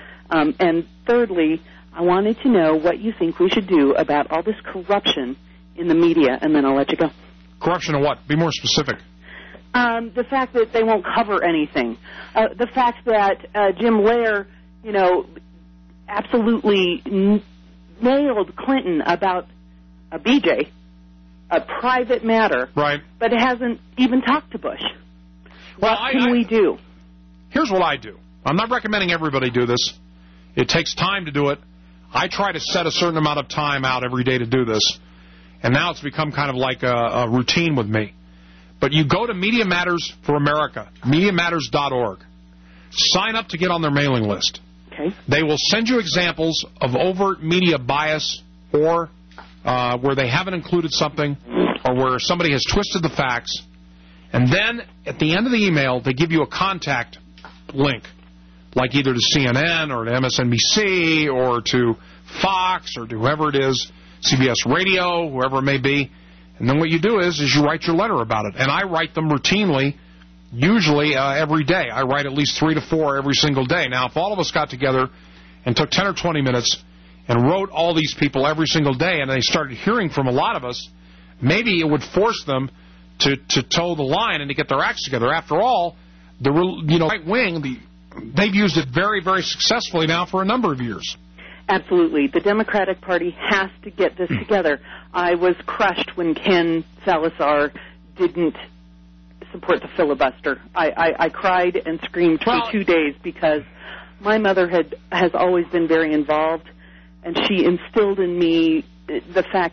And thirdly, I wanted to know what you think we should do about all this corruption in the media, and then I'll let you go. Corruption of what? Be more specific. The fact that they won't cover anything. The fact that Jim Lair, you know, absolutely nailed Clinton about a BJ, a private matter. Right. But hasn't even talked to Bush. What can we do? Here's what I do. I'm not recommending everybody do this. It takes time to do it. I try to set a certain amount of time out every day to do this. And now it's become kind of like a routine with me. But you go to Media Matters for America, MediaMatters.org. Sign up to get on their mailing list. Okay. They will send you examples of overt media bias or where they haven't included something or where somebody has twisted the facts. And then, at the end of the email, they give you a contact link, like either to CNN or to MSNBC or to Fox or to whoever it is, CBS Radio, whoever it may be. And then what you do is you write your letter about it. And I write them routinely, usually every day. I write at least 3 to 4 every single day. Now, if all of us got together and took 10 or 20 minutes and wrote all these people every single day and they started hearing from a lot of us, maybe it would force them to toe the line and to get their acts together. After all, the right wing, they've used it very, very successfully now for a number of years. Absolutely. The Democratic Party has to get this together. I was crushed when Ken Salazar didn't support the filibuster. I cried and screamed for 2 days because my mother has always been very involved, and she instilled in me the fact that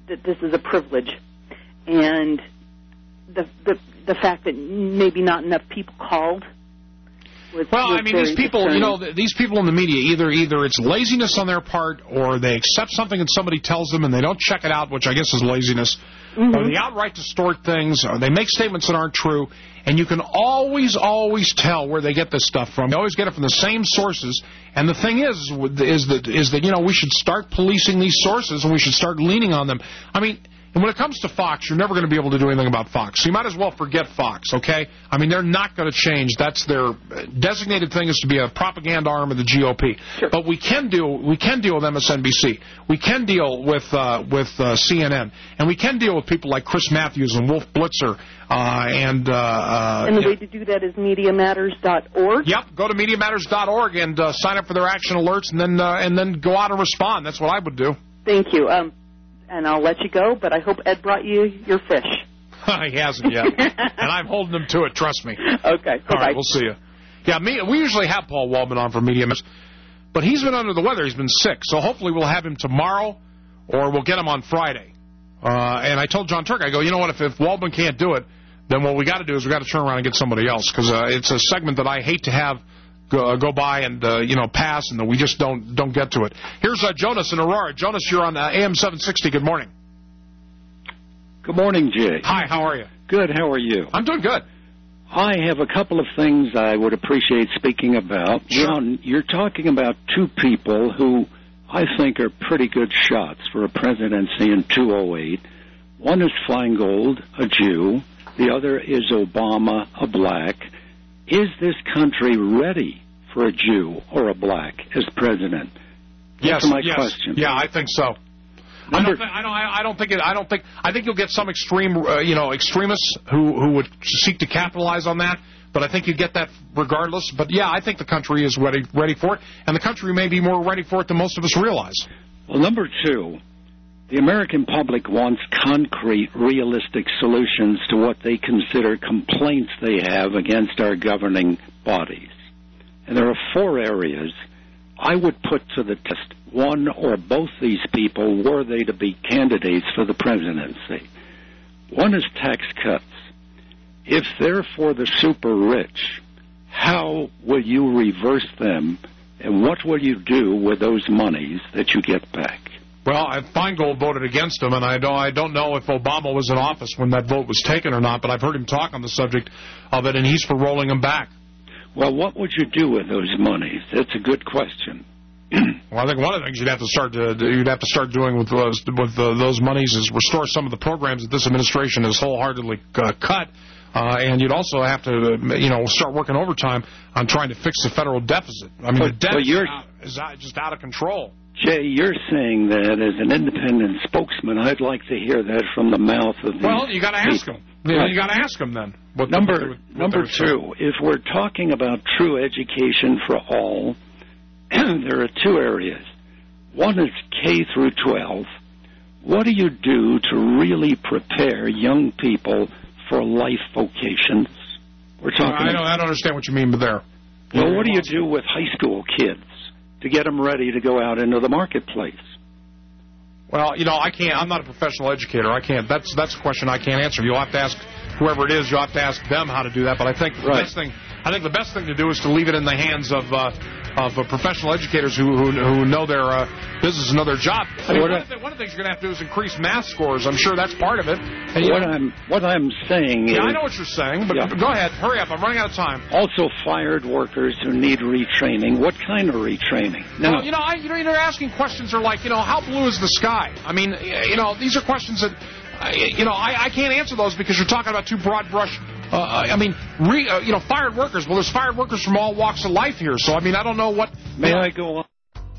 that this is a privilege, and the fact that maybe not enough people called. Well, I mean, these people, these people in the media, either it's laziness on their part, or they accept something that somebody tells them and they don't check it out, which I guess is laziness, or they outright distort things, or they make statements that aren't true, and you can always tell where they get this stuff from. They always get it from the same sources, and the thing is that we should start policing these sources, and we should start leaning on them. I mean, and when it comes to Fox, you're never going to be able to do anything about Fox. So you might as well forget Fox, okay? I mean, they're not going to change. That's their designated thing, is to be a propaganda arm of the GOP. Sure. But we can deal with MSNBC. We can deal with CNN, and we can deal with people like Chris Matthews and Wolf Blitzer. And the way to do that is MediaMatters.org. Yep, go to MediaMatters.org and sign up for their action alerts, and then go out and respond. That's what I would do. Thank you. And I'll let you go, but I hope Ed brought you your fish. He hasn't yet. And I'm holding him to it, trust me. Okay. All right, we'll see you. Yeah, we usually have Paul Waldman on for Media Matters, but he's been under the weather. He's been sick, so hopefully we'll have him tomorrow, or we'll get him on Friday. And I told John Turk, I go, you know what, if Waldman can't do it, then what we got to do is we got to turn around and get somebody else, because it's a segment that I hate to have go by and pass, and we just don't get to it. Here's Jonas in Aurora. Jonas, you're on AM 760. Good morning. Good morning, Jay. Hi, how are you? Good, how are you? I'm doing good. I have a couple of things I would appreciate speaking about. Sure. John, you're talking about two people who I think are pretty good shots for a presidency in 2008. One is Feingold, a Jew. The other is Obama, a black. Is this country ready for a Jew or a black as president? That's my question. Yeah, I think so. I think you'll get some extremists who would seek to capitalize on that, but I think you get that regardless. But yeah, I think the country is ready for it, and the country may be more ready for it than most of us realize. Well, number two, the American public wants concrete, realistic solutions to what they consider complaints they have against our governing bodies. And there are 4 areas I would put to the test. One or both these people, were they to be candidates for the presidency. One is tax cuts. If they're for the super rich, how will you reverse them, and what will you do with those monies that you get back? Well, Feingold voted against him, and I don't know if Obama was in office when that vote was taken or not, but I've heard him talk on the subject of it, and he's for rolling them back. Well, what would you do with those monies? That's a good question. Well, I think one of the things you'd have to start doing with those monies is restore some of the programs that this administration has wholeheartedly cut. And you'd also have to, start working overtime on trying to fix the federal deficit. I mean, the debt is just out of control. Jay, you're saying that as an independent spokesman. I'd like to hear that from the mouth of the... Well, you got to ask them. Right. You got to ask them then. Number two, if we're talking about true education for all, there are 2 areas. One is K through 12. What do you do to really prepare young people for life vocations? We're talking. I don't understand what you mean there. Well, what do you do with high school kids to get them ready to go out into the marketplace? Well, I can't. I'm not a professional educator. I can't. That's a question I can't answer. You'll have to ask whoever it is. You'll have to ask them how to do that. But I think the best thing to do is to leave it in the hands of professional educators who know their business and know their job. I mean, one of the things you're going to have to do is increase math scores. I'm sure that's part of it. And what I'm saying is... Yeah, I know what you're saying, but go ahead. Hurry up. I'm running out of time. Also, fired workers who need retraining. What kind of retraining? Now, you're asking questions are like, how blue is the sky? I mean, these are questions that, I can't answer those because you're talking about too broad brush. Fired workers. Well, there's fired workers from all walks of life here. So, I don't know what... May I go on?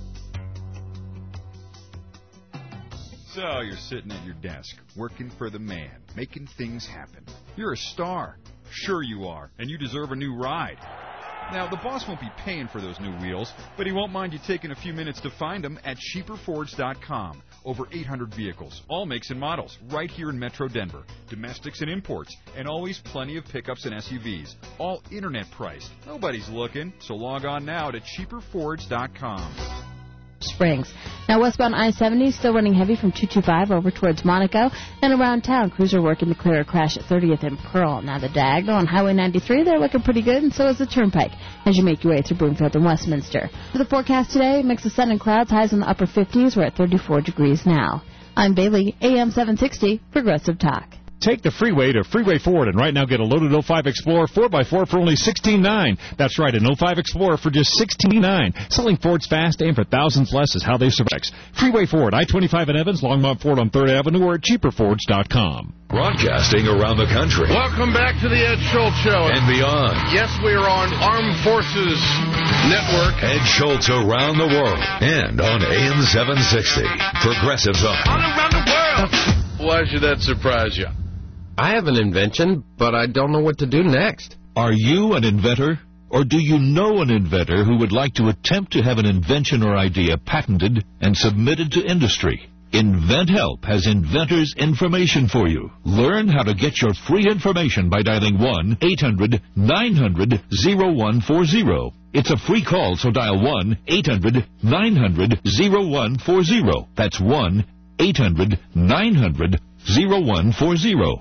So, you're sitting at your desk, working for the man, making things happen. You're a star. Sure you are. And you deserve a new ride. Now, the boss won't be paying for those new wheels, but he won't mind you taking a few minutes to find them at cheaperfords.com. Over 800 vehicles, all makes and models, right here in Metro Denver. Domestics and imports, and always plenty of pickups and SUVs. All internet priced. Nobody's looking, so log on now to cheaperfords.com. Springs. Now, westbound I-70 still running heavy from 225 over towards Monaco. And around town, crews are working to clear a crash at 30th and Pearl. Now, the diagonal on Highway 93, they're looking pretty good, and so is the Turnpike as you make your way through Broomfield and Westminster. For the forecast today, mix of sun and clouds, highs in the upper 50s. We're at 34 degrees now. I'm Bailey, AM 760, Progressive Talk. Take the freeway to Freeway Ford and right now get a loaded 05 Explorer 4x4 for only $16,900. That's right, an 05 Explorer for just $16,900. Selling Fords fast and for thousands less is how they survive. Freeway Ford, I-25 in Evans, Longmont Ford on 3rd Avenue, or at cheaperfords.com. Broadcasting around the country. Welcome back to the Ed Schultz Show. And beyond. Yes, we are on Armed Forces Network. Ed Schultz around the world. And on AM 760. Progressive Talk. All around the world. Why should that surprise you? I have an invention, but I don't know what to do next. Are you an inventor? Or do you know an inventor who would like to attempt to have an invention or idea patented and submitted to industry? InventHelp has inventors' information for you. Learn how to get your free information by dialing 1-800-900-0140. It's a free call, so dial 1-800-900-0140. That's 1-800-900-0140.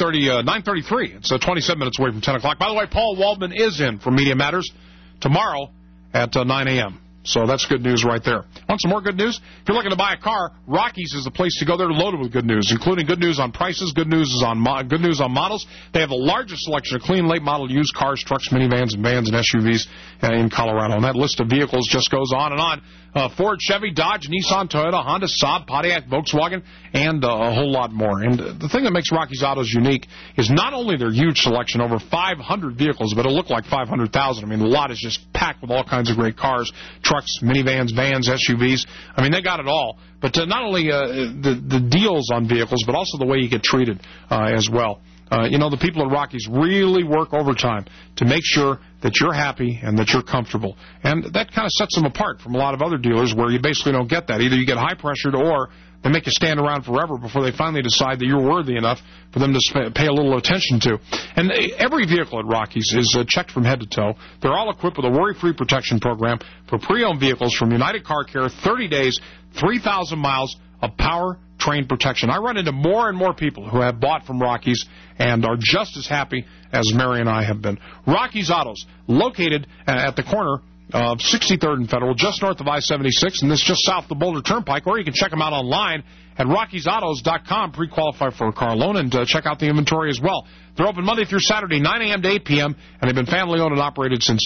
9:33. It's 27 minutes away from 10 o'clock. By the way, Paul Waldman is in for Media Matters tomorrow at 9 a.m. So that's good news right there. Want some more good news? If you're looking to buy a car, Rockies is the place to go. They're loaded with good news, including good news on prices, good news on models. They have the largest selection of clean, late model used cars, trucks, minivans, and vans and SUVs in Colorado. And that list of vehicles just goes on and on. Ford, Chevy, Dodge, Nissan, Toyota, Honda, Saab, Pontiac, Volkswagen, and a whole lot more. And the thing that makes Rockies Autos unique is not only their huge selection, over 500 vehicles, but it'll look like 500,000. I mean, the lot is just packed with all kinds of great cars, trucks, minivans, vans, SUVs. I mean, they got it all. But not only the deals on vehicles, but also the way you get treated as well. The people at Rockies really work overtime to make sure that you're happy and that you're comfortable. And that kind of sets them apart from a lot of other dealers where you basically don't get that. Either you get high-pressured or they make you stand around forever before they finally decide that you're worthy enough for them to pay a little attention to. And every vehicle at Rockies is checked from head to toe. They're all equipped with a worry-free protection program for pre-owned vehicles from United Car Care, 30 days, 3,000 miles of power-train protection. I run into more and more people who have bought from Rockies and are just as happy as Mary and I have been. Rockies Autos, located at the corner of 63rd and Federal, just north of I-76, and this is just south of the Boulder Turnpike, or you can check them out online at RockiesAutos.com, pre-qualify for a car loan, and check out the inventory as well. They're open Monday through Saturday, 9 a.m. to 8 p.m., and they've been family-owned and operated since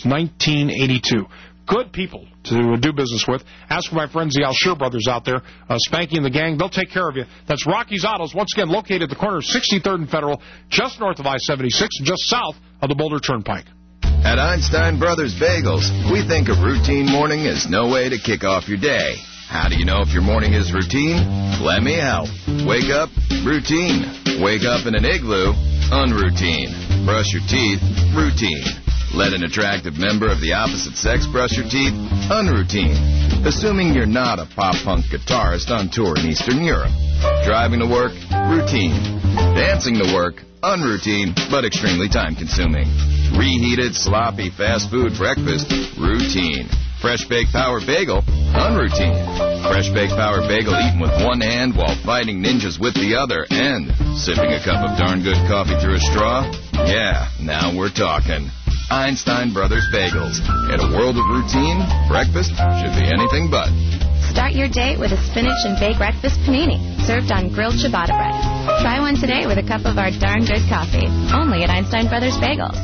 1982. Good people to do business with. Ask for my friends, the Alsher brothers out there, Spanky and the gang. They'll take care of you. That's Rockies Autos, once again located at the corner of 63rd and Federal, just north of I-76 and just south of the Boulder Turnpike. At Einstein Brothers Bagels, we think a routine morning is no way to kick off your day. How do you know if your morning is routine? Let me help. Wake up, routine. Wake up in an igloo, unroutine. Brush your teeth, routine. Let an attractive member of the opposite sex brush your teeth, unroutine. Assuming you're not a pop-punk guitarist on tour in Eastern Europe. Driving to work, routine. Dancing to work, unroutine, but extremely time-consuming. Reheated, sloppy, fast food breakfast, routine. Fresh Baked Power Bagel, unroutine. Fresh Baked Power Bagel eaten with one hand while fighting ninjas with the other, and sipping a cup of darn good coffee through a straw? Yeah, now we're talking. Einstein Brothers Bagels. In a world of routine, breakfast should be anything but. Start your day with a spinach and bake breakfast panini, served on grilled ciabatta bread. Try one today with a cup of our darn good coffee, only at Einstein Brothers Bagels.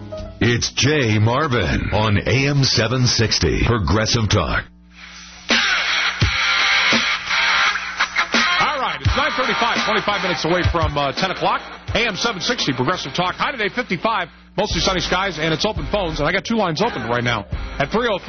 It's Jay Marvin on AM 760, Progressive Talk. All right, it's 9:35, 25 minutes away from 10 o'clock. AM 760, Progressive Talk. High today, 55. Mostly sunny skies, and it's open phones, and I got two lines open right now at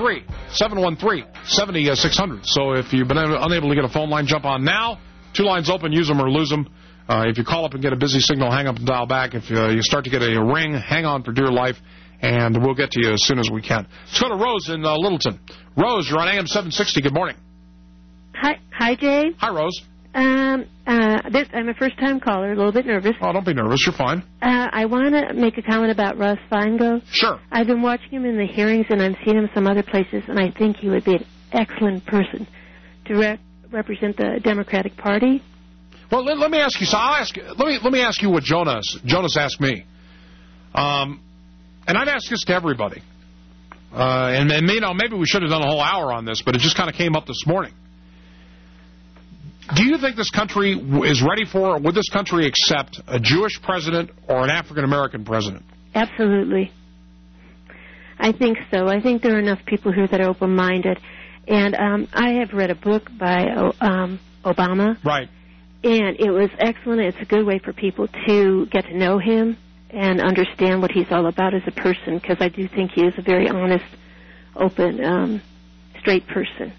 303-713-7600. So if you've been unable to get a phone line, jump on now. Two lines open, use them or lose them. If you call up and get a busy signal, hang up and dial back. If you start to get a ring, hang on for dear life, and we'll get to you as soon as we can. Let's go to Rose in Littleton. Rose, you're on AM 760. Good morning. Hi, Jay. Hi, Rose. I'm a first-time caller, a little bit nervous. Oh, don't be nervous. You're fine. I want to make a comment about Russ Feingold. Sure. I've been watching him in the hearings, and I've seen him some other places, and I think he would be an excellent person to represent the Democratic Party. Well, let me ask you. So let me ask you what Jonas asked me, and I'd ask this to everybody. And maybe we should have done a whole hour on this, but it just kind of came up this morning. Do you think this country is ready for, or would this country accept a Jewish president or an African-American president? Absolutely. I think so. I think there are enough people here that are open-minded. And I have read a book by Obama. Right. And it was excellent. It's a good way for people to get to know him and understand what he's all about as a person, because I do think he is a very honest, open, straight person.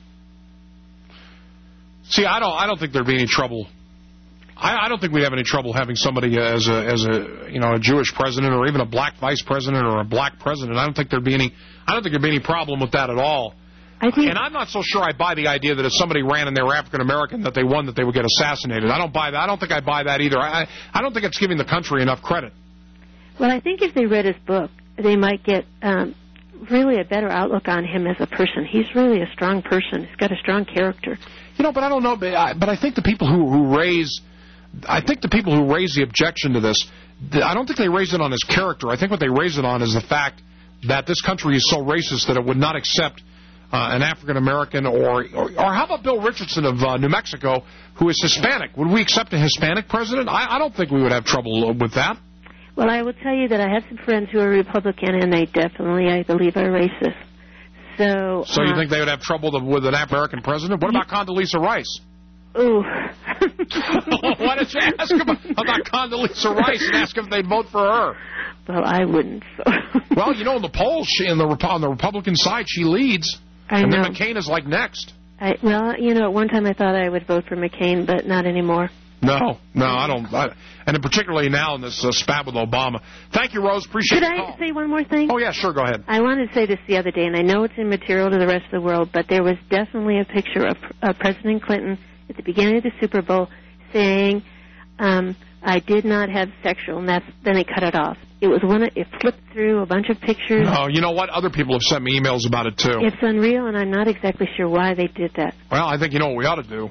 See, I don't think there'd be any trouble. I don't think we'd have any trouble having somebody as a Jewish president, or even a black vice president, or a black president. I don't think there'd be any problem with that at all. And I'm not so sure I buy the idea that if somebody ran and they were African American that they would get assassinated. I don't buy that. I don't think I buy that either. I don't think it's giving the country enough credit. Well, I think if they read his book, they might get really a better outlook on him as a person. He's really a strong person. He's got a strong character. But I don't know. But I think the people who raise the objection to this, I don't think they raise it on his character. I think what they raise it on is the fact that this country is so racist that it would not accept an African American, or how about Bill Richardson of New Mexico, who is Hispanic? Would we accept a Hispanic president? I don't think we would have trouble with that. Well, I will tell you that I have some friends who are Republican, and they definitely, I believe, are racist. So you think they would have trouble with an African American president? What about Condoleezza Rice? Ooh. Why don't you ask them about Condoleezza Rice and ask if they'd vote for her? Well, I wouldn't. So. Well, in the polls, on the Republican side, she leads. I know. Then McCain is like next. At one time I thought I would vote for McCain, but not anymore. No, I don't. And particularly now in this spat with Obama. Thank you, Rose. Appreciate the call. Could I say one more thing? Oh, yeah, sure. Go ahead. I wanted to say this the other day, and I know it's immaterial to the rest of the world, but there was definitely a picture of President Clinton at the beginning of the Super Bowl saying, I did not have sexual, and then they cut it off. It flipped through a bunch of pictures. Oh, you know what? Other people have sent me emails about it, too. It's unreal, and I'm not exactly sure why they did that. Well, I think you know what we ought to do.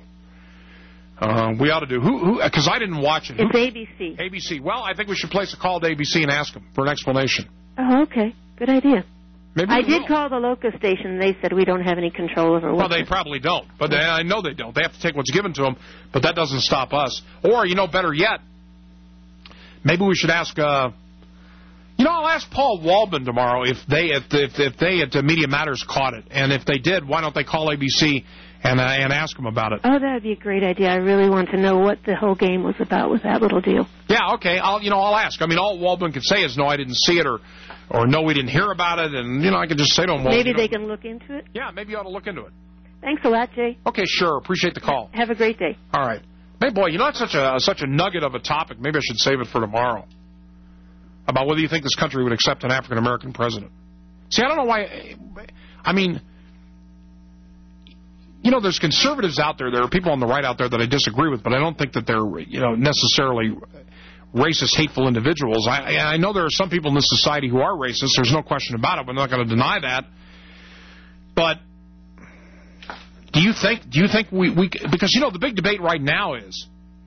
Because I didn't watch it. It's ABC. ABC. Well, I think we should place a call to ABC and ask them for an explanation. Oh, okay. Good idea. Maybe I did call the local station, and they said we don't have any control over what. Well, they probably don't, but I know they don't. They have to take what's given to them, but that doesn't stop us. Or, better yet, maybe we should ask. I'll ask Paul Waldman tomorrow if they at Media Matters caught it, and if they did, why don't they call ABC and ask them about it? Oh, that would be a great idea. I really want to know what the whole game was about with that little deal. Yeah, okay. I'll ask. All Waldman can say is no, I didn't see it, or no, we didn't hear about it, and I can just say to him, well, maybe they can look into it. Yeah, maybe you ought to look into it. Thanks a lot, Jay. Okay, sure. Appreciate the call. Have a great day. All right. Hey, boy, it's such a nugget of a topic. Maybe I should save it for tomorrow. About whether you think this country would accept an African American president. See, I don't know why. There's conservatives out there. There are people on the right out there that I disagree with, but I don't think that they're necessarily racist, hateful individuals. I know there are some people in this society who are racist. There's no question about it. We're not going to deny that. But do you think we because the big debate right now is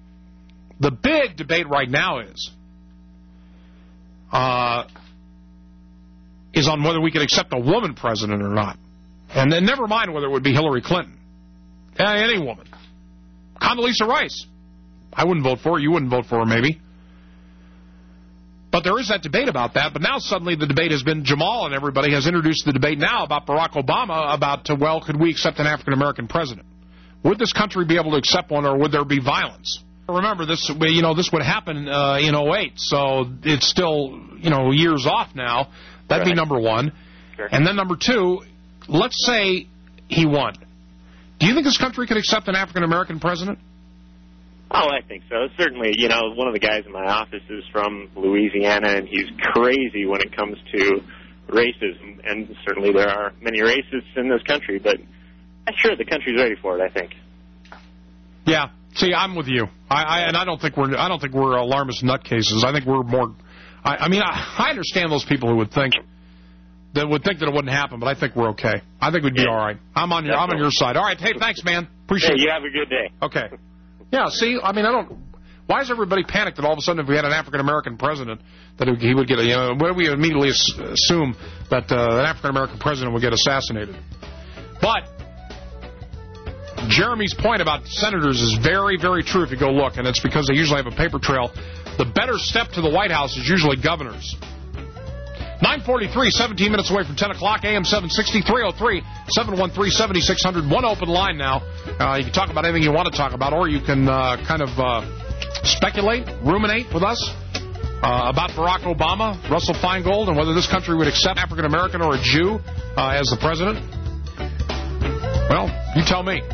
on whether we could accept a woman president or not. And then never mind whether it would be Hillary Clinton. Any woman. Condoleezza Rice. I wouldn't vote for her. You wouldn't vote for her, maybe. But there is that debate about that. But now suddenly the debate has been Jamal and everybody has introduced the debate now about Barack Obama about, could we accept an African-American president? Would this country be able to accept one, or would there be violence? Remember, this would happen in 2008, so it's still, years off now. That'd be number one. Sure. And then number two, let's say he won. Do you think this country could accept an African-American president? Oh, I think so. Certainly, one of the guys in my office is from Louisiana, and he's crazy when it comes to racism. And certainly there are many racists in this country, but sure, the country's ready for it, I think. Yeah. See, I'm with you. I don't think we're alarmist nutcases. I think we're more. I understand those people who would think that would think that it wouldn't happen, but I think we're okay. I think we'd be all right. I'm on your side. All right. Hey, thanks, man. Appreciate it. You have a good day. Okay. Yeah. See, I mean, why is everybody panicked that all of a sudden, if we had an African American president, that he would get why do we immediately assume that an African American president would get assassinated? But Jeremy's point about senators is very, very true if you go look, and it's because they usually have a paper trail. The better step to the White House is usually governors. 9:43, 17 minutes away from 10 o'clock, AM 760, 303-713-7600. One open line now. You can talk about anything you want to talk about, or you can kind of speculate, ruminate with us about Barack Obama, Russell Feingold, and whether this country would accept African American or a Jew as the president. Well, you tell me.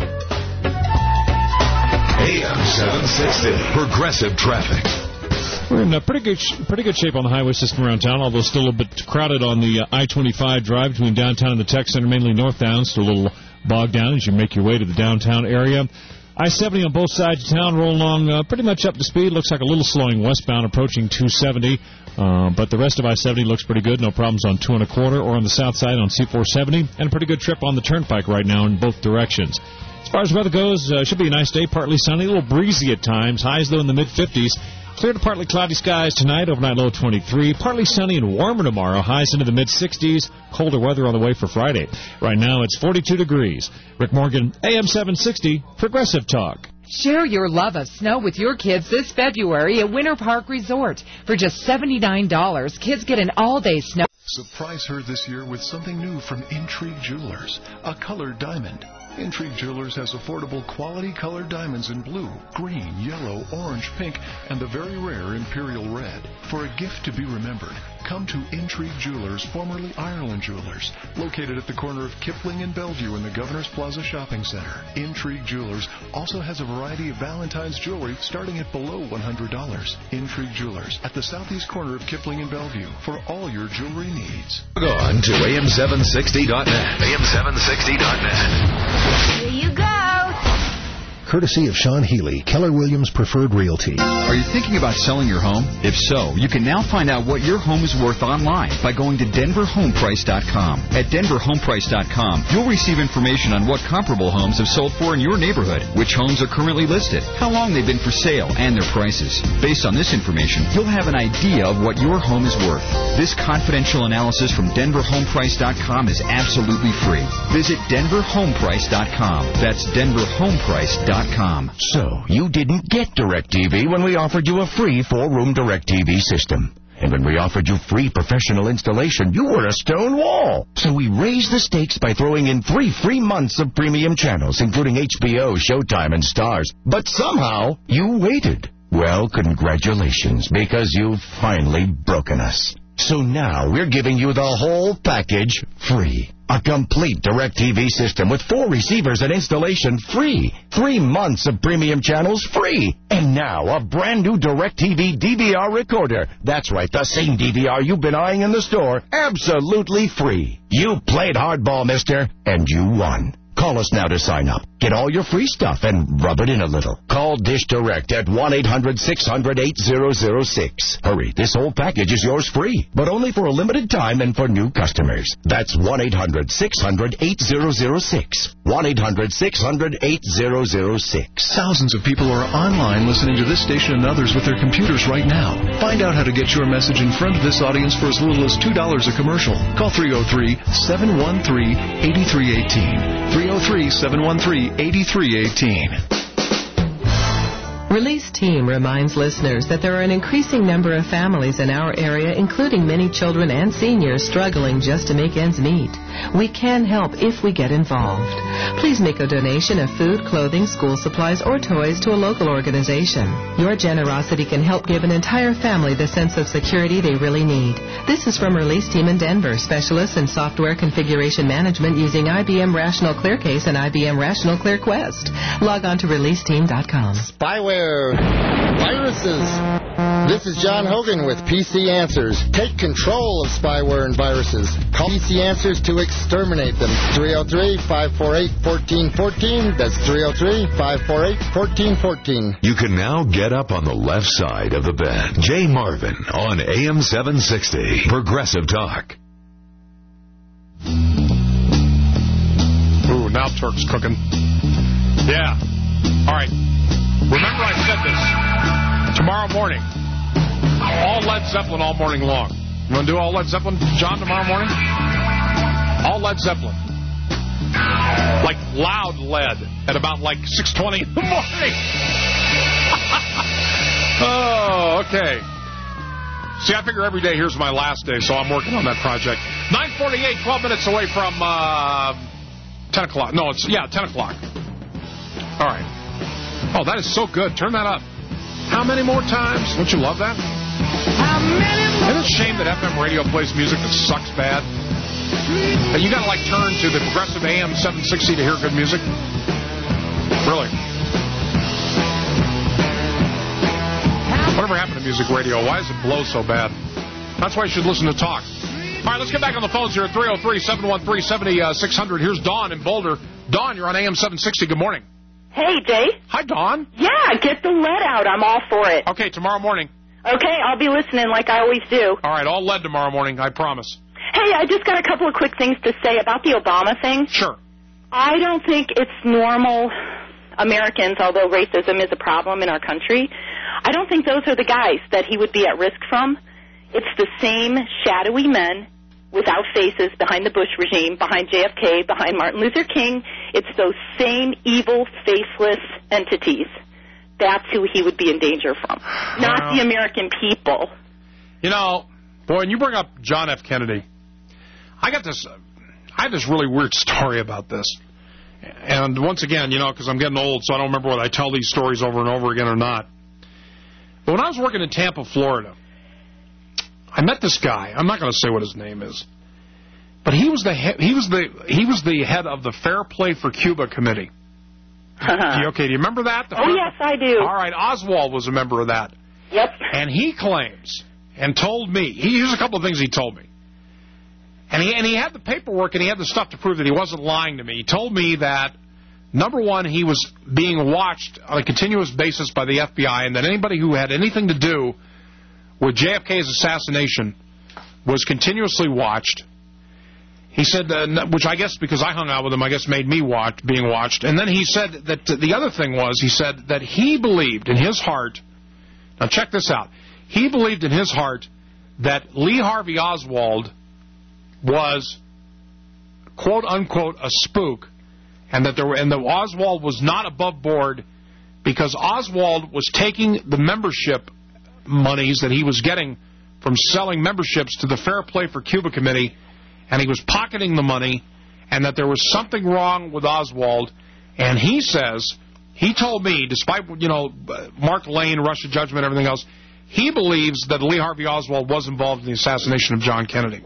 AM 760, Progressive Traffic. We're in pretty good shape on the highway system around town, although still a bit crowded on the I-25 drive between downtown and the tech center, mainly northbound. Still a little bogged down as you make your way to the downtown area. I-70 on both sides of town rolling along pretty much up to speed. Looks like a little slowing westbound, approaching 270. But the rest of I-70 looks pretty good. No problems on 2 1/4 or on the south side on C-470. And a pretty good trip on the turnpike right now in both directions. As far as weather goes, should be a nice day. Partly sunny, a little breezy at times. Highs, though, in the mid-50s. Clear to partly cloudy skies tonight, overnight low 23. Partly sunny and warmer tomorrow, highs into the mid-60s. Colder weather on the way for Friday. Right now it's 42 degrees. Rick Morgan, AM 760, Progressive Talk. Share your love of snow with your kids this February at Winter Park Resort. For just $79, kids get an all-day snow. Surprise her this year with something new from Intrigue Jewelers, a colored diamond. Intrigue Jewelers has affordable quality colored diamonds in blue, green, yellow, orange, pink, and the very rare Imperial Red. For a gift to be remembered, come to Intrigue Jewelers, formerly Ireland Jewelers, located at the corner of Kipling and Bellevue in the Governor's Plaza Shopping Center. Intrigue Jewelers also has a variety of Valentine's jewelry starting at below $100. Intrigue Jewelers at the southeast corner of Kipling and Bellevue for all your jewelry needs. Log on to AM760.net. AM760.net. Here you go. Courtesy of Sean Healy, Keller Williams Preferred Realty. Are you thinking about selling your home? If so, you can now find out what your home is worth online by going to DenverHomePrice.com. At DenverHomePrice.com, you'll receive information on what comparable homes have sold for in your neighborhood, which homes are currently listed, how long they've been for sale, and their prices. Based on this information, you'll have an idea of what your home is worth. This confidential analysis from DenverHomePrice.com is absolutely free. Visit DenverHomePrice.com. That's DenverHomePrice.com. So, you didn't get DirecTV when we offered you a free 4-room DirecTV system. And when we offered you free professional installation, you were a stone wall. So we raised the stakes by throwing in 3 free months of premium channels, including HBO, Showtime, and Stars. But somehow, you waited. Well, congratulations, because you've finally broken us. So now we're giving you the whole package free. A complete DirecTV system with 4 receivers and installation free. 3 months of premium channels free. And now a brand new DirecTV DVR recorder. That's right, the same DVR you've been eyeing in the store. Absolutely free. You played hardball, mister, and you won. Call us now to sign up. Get all your free stuff and rub it in a little. Call Dish Direct at 1-800-600-8006. Hurry, this whole package is yours free, but only for a limited time and for new customers. That's 1-800-600-8006. 1-800-600-8006. Thousands of people are online listening to this station and others with their computers right now. Find out how to get your message in front of this audience for as little as $2 a commercial. Call 303-713-8318. 303-713-8318. Release Team reminds listeners that there are an increasing number of families in our area, including many children and seniors, struggling just to make ends meet. We can help if we get involved. Please make a donation of food, clothing, school supplies, or toys to a local organization. Your generosity can help give an entire family the sense of security they really need. This is from Release Team in Denver, specialists in software configuration management using IBM Rational ClearCase and IBM Rational ClearQuest. Log on to releaseteam.com. Spyware, viruses. This is John Hogan with PC Answers. Take control of spyware and viruses. Call PC Answers to exterminate them. 303-548-1414. That's 303-548-1414. You can now get up on the left side of the bed. Jay Marvin on AM 760. Progressive Talk. Turks cooking. Yeah. All right. Remember I said this. Tomorrow morning, all Led Zeppelin all morning long. You want to do all Led Zeppelin, John, tomorrow morning? All Led Zeppelin. Like loud lead at about like 6:20 in the morning. Oh, okay. See, I figure every day here's my last day, so I'm working on that project. 9:48, 12 minutes away from 10 o'clock. No, 10 o'clock. All right. Oh, that is so good. Turn that up. How many more times? Don't you love that? Isn't it a shame that FM radio plays music that sucks bad? But you got to, like, turn to the progressive AM 760 to hear good music? Really? Whatever happened to music radio? Why does it blow so bad? That's why you should listen to talk. All right, let's get back on the phones here at 303-713-7600. Here's Dawn in Boulder. Dawn, you're on AM 760. Good morning. Hey, Jay. Hi, Dawn. Yeah, get the lead out. I'm all for it. Okay, tomorrow morning. Okay, I'll be listening like I always do. All right, all lead tomorrow morning, I promise. Hey, I just got a couple of quick things to say about the Obama thing. Sure. I don't think it's normal Americans, although racism is a problem in our country, I don't think those are the guys that he would be at risk from. It's the same shadowy men without faces behind the Bush regime, behind JFK, behind Martin Luther King. It's those same evil, faceless entities. That's who he would be in danger from, not the American people. You know, boy, when you bring up John F. Kennedy, I had this really weird story about this. And once again, you know, because I'm getting old, so I don't remember whether I tell these stories over and over again or not. But when I was working in Tampa, Florida, I met this guy. I'm not going to say what his name is, but he was the head of the Fair Play for Cuba committee. Okay, do you remember that? Yes, I do. All right, Oswald was a member of that. Yep. And he claims and told me, here's a couple of things he told me. And he had the paperwork and he had the stuff to prove that he wasn't lying to me. He told me that, number one, he was being watched on a continuous basis by the FBI, and that anybody who had anything to do with JFK's assassination was continuously watched. He said, which I guess because I hung out with him, I guess made me being watched. And then he said that the other thing was, he said that he believed in his heart, now check this out, he believed in his heart that Lee Harvey Oswald was, quote unquote, a spook, and that Oswald was not above board because Oswald was taking the membership monies that he was getting from selling memberships to the Fair Play for Cuba committee, and he was pocketing the money, and that there was something wrong with Oswald. And he says, he told me, despite, you know, Mark Lane, Russia Judgment, everything else, he believes that Lee Harvey Oswald was involved in the assassination of John Kennedy.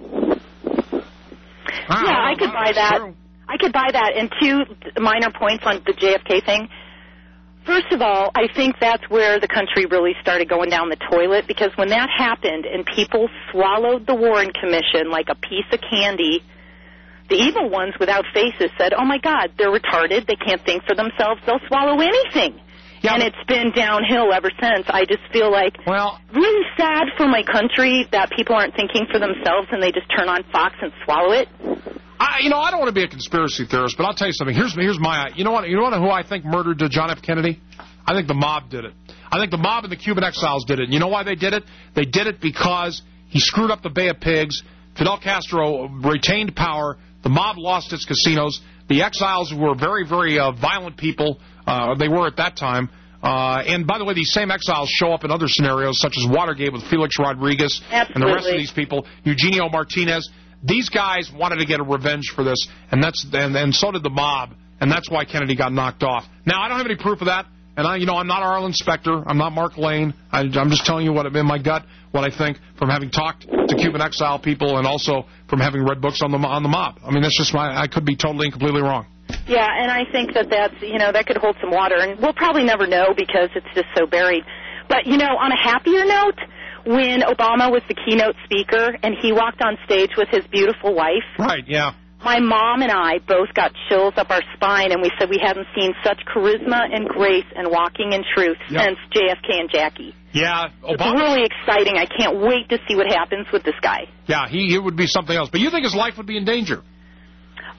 Yeah, I could buy that. True. I could buy that. And two minor points on the JFK thing. First of all, I think that's where the country really started going down the toilet, because when that happened and people swallowed the Warren Commission like a piece of candy, the evil ones without faces said, oh, my God, they're retarded. They can't think for themselves. They'll swallow anything. Yeah, and it's been downhill ever since. I just feel like really sad for my country that people aren't thinking for themselves and they just turn on Fox and swallow it. I don't want to be a conspiracy theorist, but I'll tell you something. Here's my. You know what? Who I think murdered John F. Kennedy? I think the mob did it. I think the mob and the Cuban exiles did it. And you know why they did it? They did it because he screwed up the Bay of Pigs. Fidel Castro retained power. The mob lost its casinos. The exiles, who were very, very violent people, they were at that time. And by the way, these same exiles show up in other scenarios, such as Watergate with Felix Rodriguez. Absolutely. And the rest of these people, Eugenio Martinez. These guys wanted to get a revenge for this, and so did the mob, and that's why Kennedy got knocked off. Now, I don't have any proof of that, and I'm not Arlen Specter. I'm not Mark Lane. I'm just telling you what in my gut, what I think from having talked to Cuban exile people and also from having read books on the mob. I mean, that's just I could be totally and completely wrong. Yeah, and I think that's, that could hold some water, and we'll probably never know because it's just so buried. But, on a happier note, when Obama was the keynote speaker and he walked on stage with his beautiful wife. Right, yeah. My mom and I both got chills up our spine, and we said we hadn't seen such charisma and grace and walking in truth since JFK and Jackie. Yeah, Obama. It's really exciting. I can't wait to see what happens with this guy. Yeah, he would be something else. But you think his life would be in danger?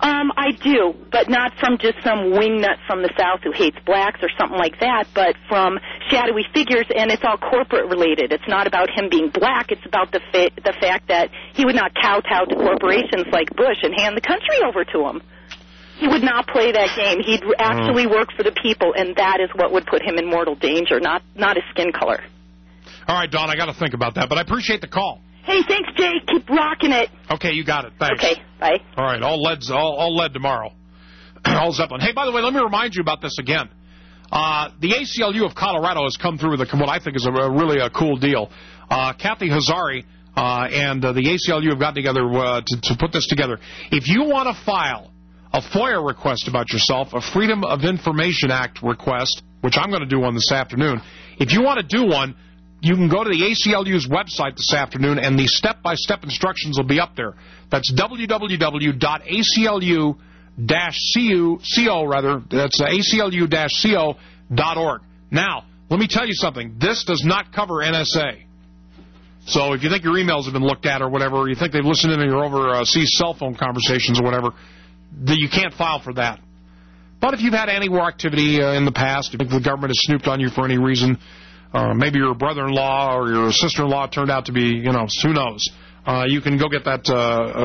I do, but not from just some wingnut from the South who hates blacks or something like that, but from shadowy figures, and it's all corporate related. It's not about him being black. It's about the fact that he would not kowtow to corporations like Bush and hand the country over to them. He would not play that game. He'd actually work for the people, and that is what would put him in mortal danger, not his skin color. All right, Dawn, I got to think about that, but I appreciate the call. Hey, thanks, Jay. Keep rocking it. Okay, you got it. Thanks. Okay, bye. All right, all lead tomorrow. All Zeppelin. Hey, by the way, let me remind you about this again. The ACLU of Colorado has come through with what I think is really a cool deal. Kathy Hazari and the ACLU have gotten together to put this together. If you want to file a FOIA request about yourself, a Freedom of Information Act request, which I'm going to do one this afternoon, if you want to do one, you can go to the ACLU's website this afternoon, and the step-by-step instructions will be up there. That's www.aclu-co.org. Now, let me tell you something. This does not cover NSA. So if you think your emails have been looked at or whatever, or you think they've listened in on your overseas cell phone conversations or whatever, you can't file for that. But if you've had anti-war activity in the past, if the government has snooped on you for any reason, maybe your brother-in-law or your sister-in-law turned out to be, who knows? You can go get that.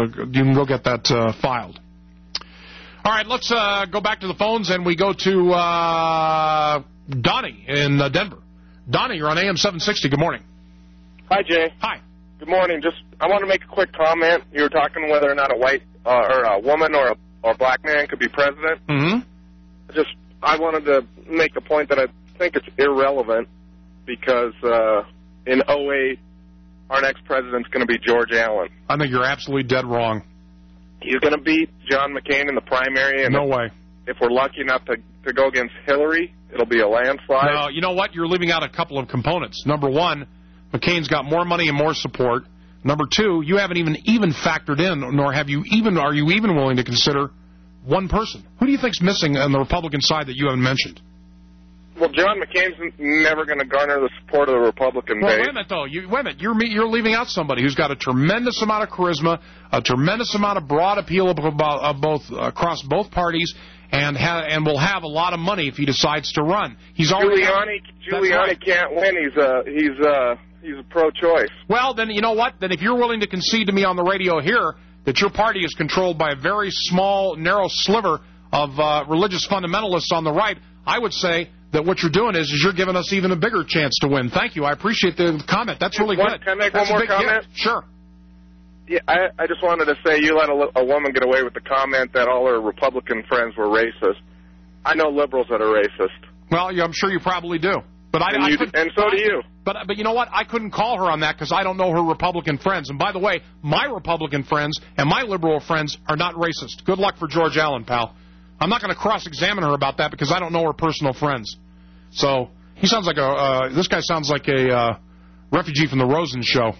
Filed. All right, let's go back to the phones, and we go to Donnie in Denver. Donnie, you're on AM 760. Good morning. Hi, Jay. Hi. Good morning. I want to make a quick comment. You were talking whether or not a white or a woman or a black man could be president. Mm-hmm. I wanted to make a point that I think it's irrelevant. Because in 2008, our next president's going to be George Allen. I think you're absolutely dead wrong. He's going to beat John McCain in the primary. And no way. If we're lucky enough to go against Hillary, it'll be a landslide. No, you know what? You're leaving out a couple of components. Number one, McCain's got more money and more support. Number two, you haven't even factored in, nor are you even willing to consider one person. Who do you think's missing on the Republican side that you haven't mentioned? Well, John McCain's never going to garner the support of the Republican base. Wait a minute, though. You're leaving out somebody who's got a tremendous amount of charisma, a tremendous amount of broad appeal across both parties, and will have a lot of money if he decides to run. Giuliani can't win. He's a pro-choice. Well, then you know what? Then if you're willing to concede to me on the radio here that your party is controlled by a very small, narrow sliver of religious fundamentalists on the right, I would say that what you're doing is you're giving us even a bigger chance to win. Thank you. I appreciate the comment. That's really good. Can I make one more comment? Gift. Sure. Yeah, I just wanted to say you let a woman get away with the comment that all her Republican friends were racist. I know liberals that are racist. Well, I'm sure you probably do. But and so do you. But you know what? I couldn't call her on that because I don't know her Republican friends. And by the way, my Republican friends and my liberal friends are not racist. Good luck for George Allen, pal. I'm not going to cross-examine her about that because I don't know her personal friends. So he sounds like this guy sounds like a refugee from the Rosen show.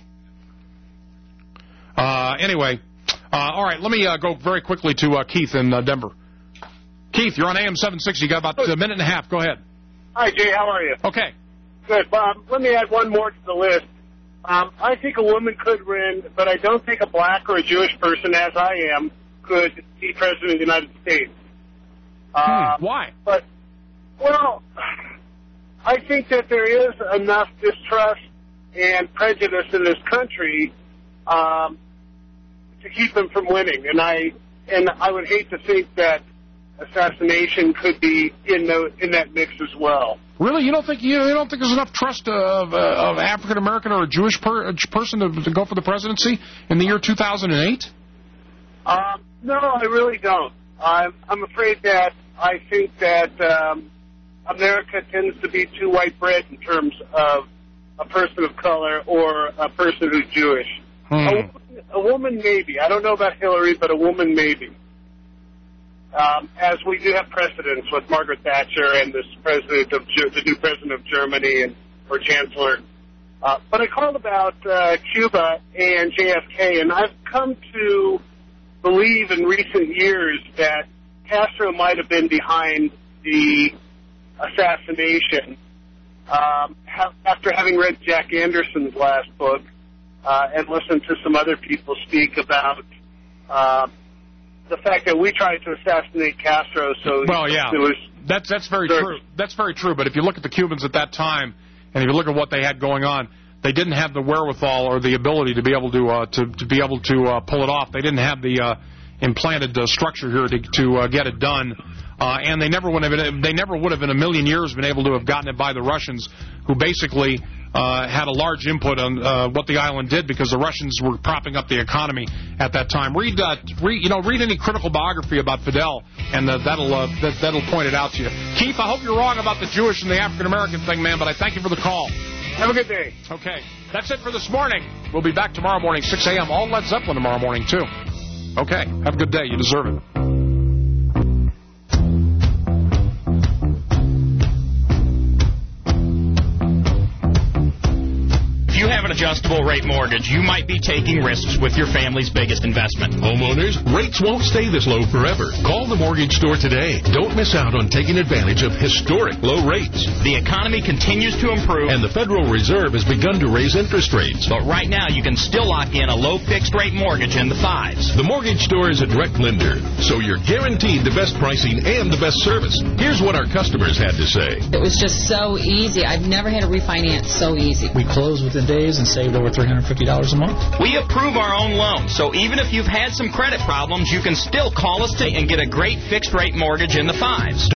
Anyway, all right, let me go very quickly to Keith in Denver. Keith, you're on AM 760. You got about a minute and a half. Go ahead. Hi, Jay. How are you? Okay. Good. Let me add one more to the list. I think a woman could win, but I don't think a black or a Jewish person, as I am, could be president of the United States. Why? Well, I think that there is enough distrust and prejudice in this country to keep them from winning, and I would hate to think that assassination could be in that mix as well. Really, you don't think there's enough trust of African American or a Jewish person to go for the presidency in the year 2008? No, I really don't. I'm afraid that I think that America tends to be too white bread in terms of a person of color or a person who's Jewish. A woman maybe. I don't know about Hillary, but a woman maybe. As we do have precedents with Margaret Thatcher and the new president of Germany or chancellor. But I called about Cuba and JFK, and I've come to believe in recent years that Castro might have been behind the assassination. After having read Jack Anderson's last book and listened to some other people speak about the fact that we tried to assassinate Castro. So well, yeah, that's very true. That's very true. But if you look at the Cubans at that time, and if you look at what they had going on, they didn't have the wherewithal or the ability to be able to pull it off. They didn't have the implanted structure here to get it done. And they never would have in a million years been able to have gotten it by the Russians, who basically had a large input on what the island did, because the Russians were propping up the economy at that time. Read any critical biography about Fidel, and that'll point it out to you. Keith, I hope you're wrong about the Jewish and the African American thing, man, but I thank you for the call. Have a good day. Okay, that's it for this morning. We'll be back tomorrow morning, 6 a.m. All Led Zeppelin tomorrow morning too. Okay, have a good day. You deserve it. If you have an adjustable rate mortgage, you might be taking risks with your family's biggest investment. Homeowners, rates won't stay this low forever. Call the mortgage store today. Don't miss out on taking advantage of historic low rates. The economy continues to improve, and the Federal Reserve has begun to raise interest rates. But right now, you can still lock in a low fixed rate mortgage in the 5s. The mortgage store is a direct lender, so you're guaranteed the best pricing and the best service. Here's what our customers had to say. It was just so easy. I've never had to refinance so easy. We closed within days and saved over $350 a month. We approve our own loans, so even if you've had some credit problems, you can still call us and get a great fixed rate mortgage in the 5s.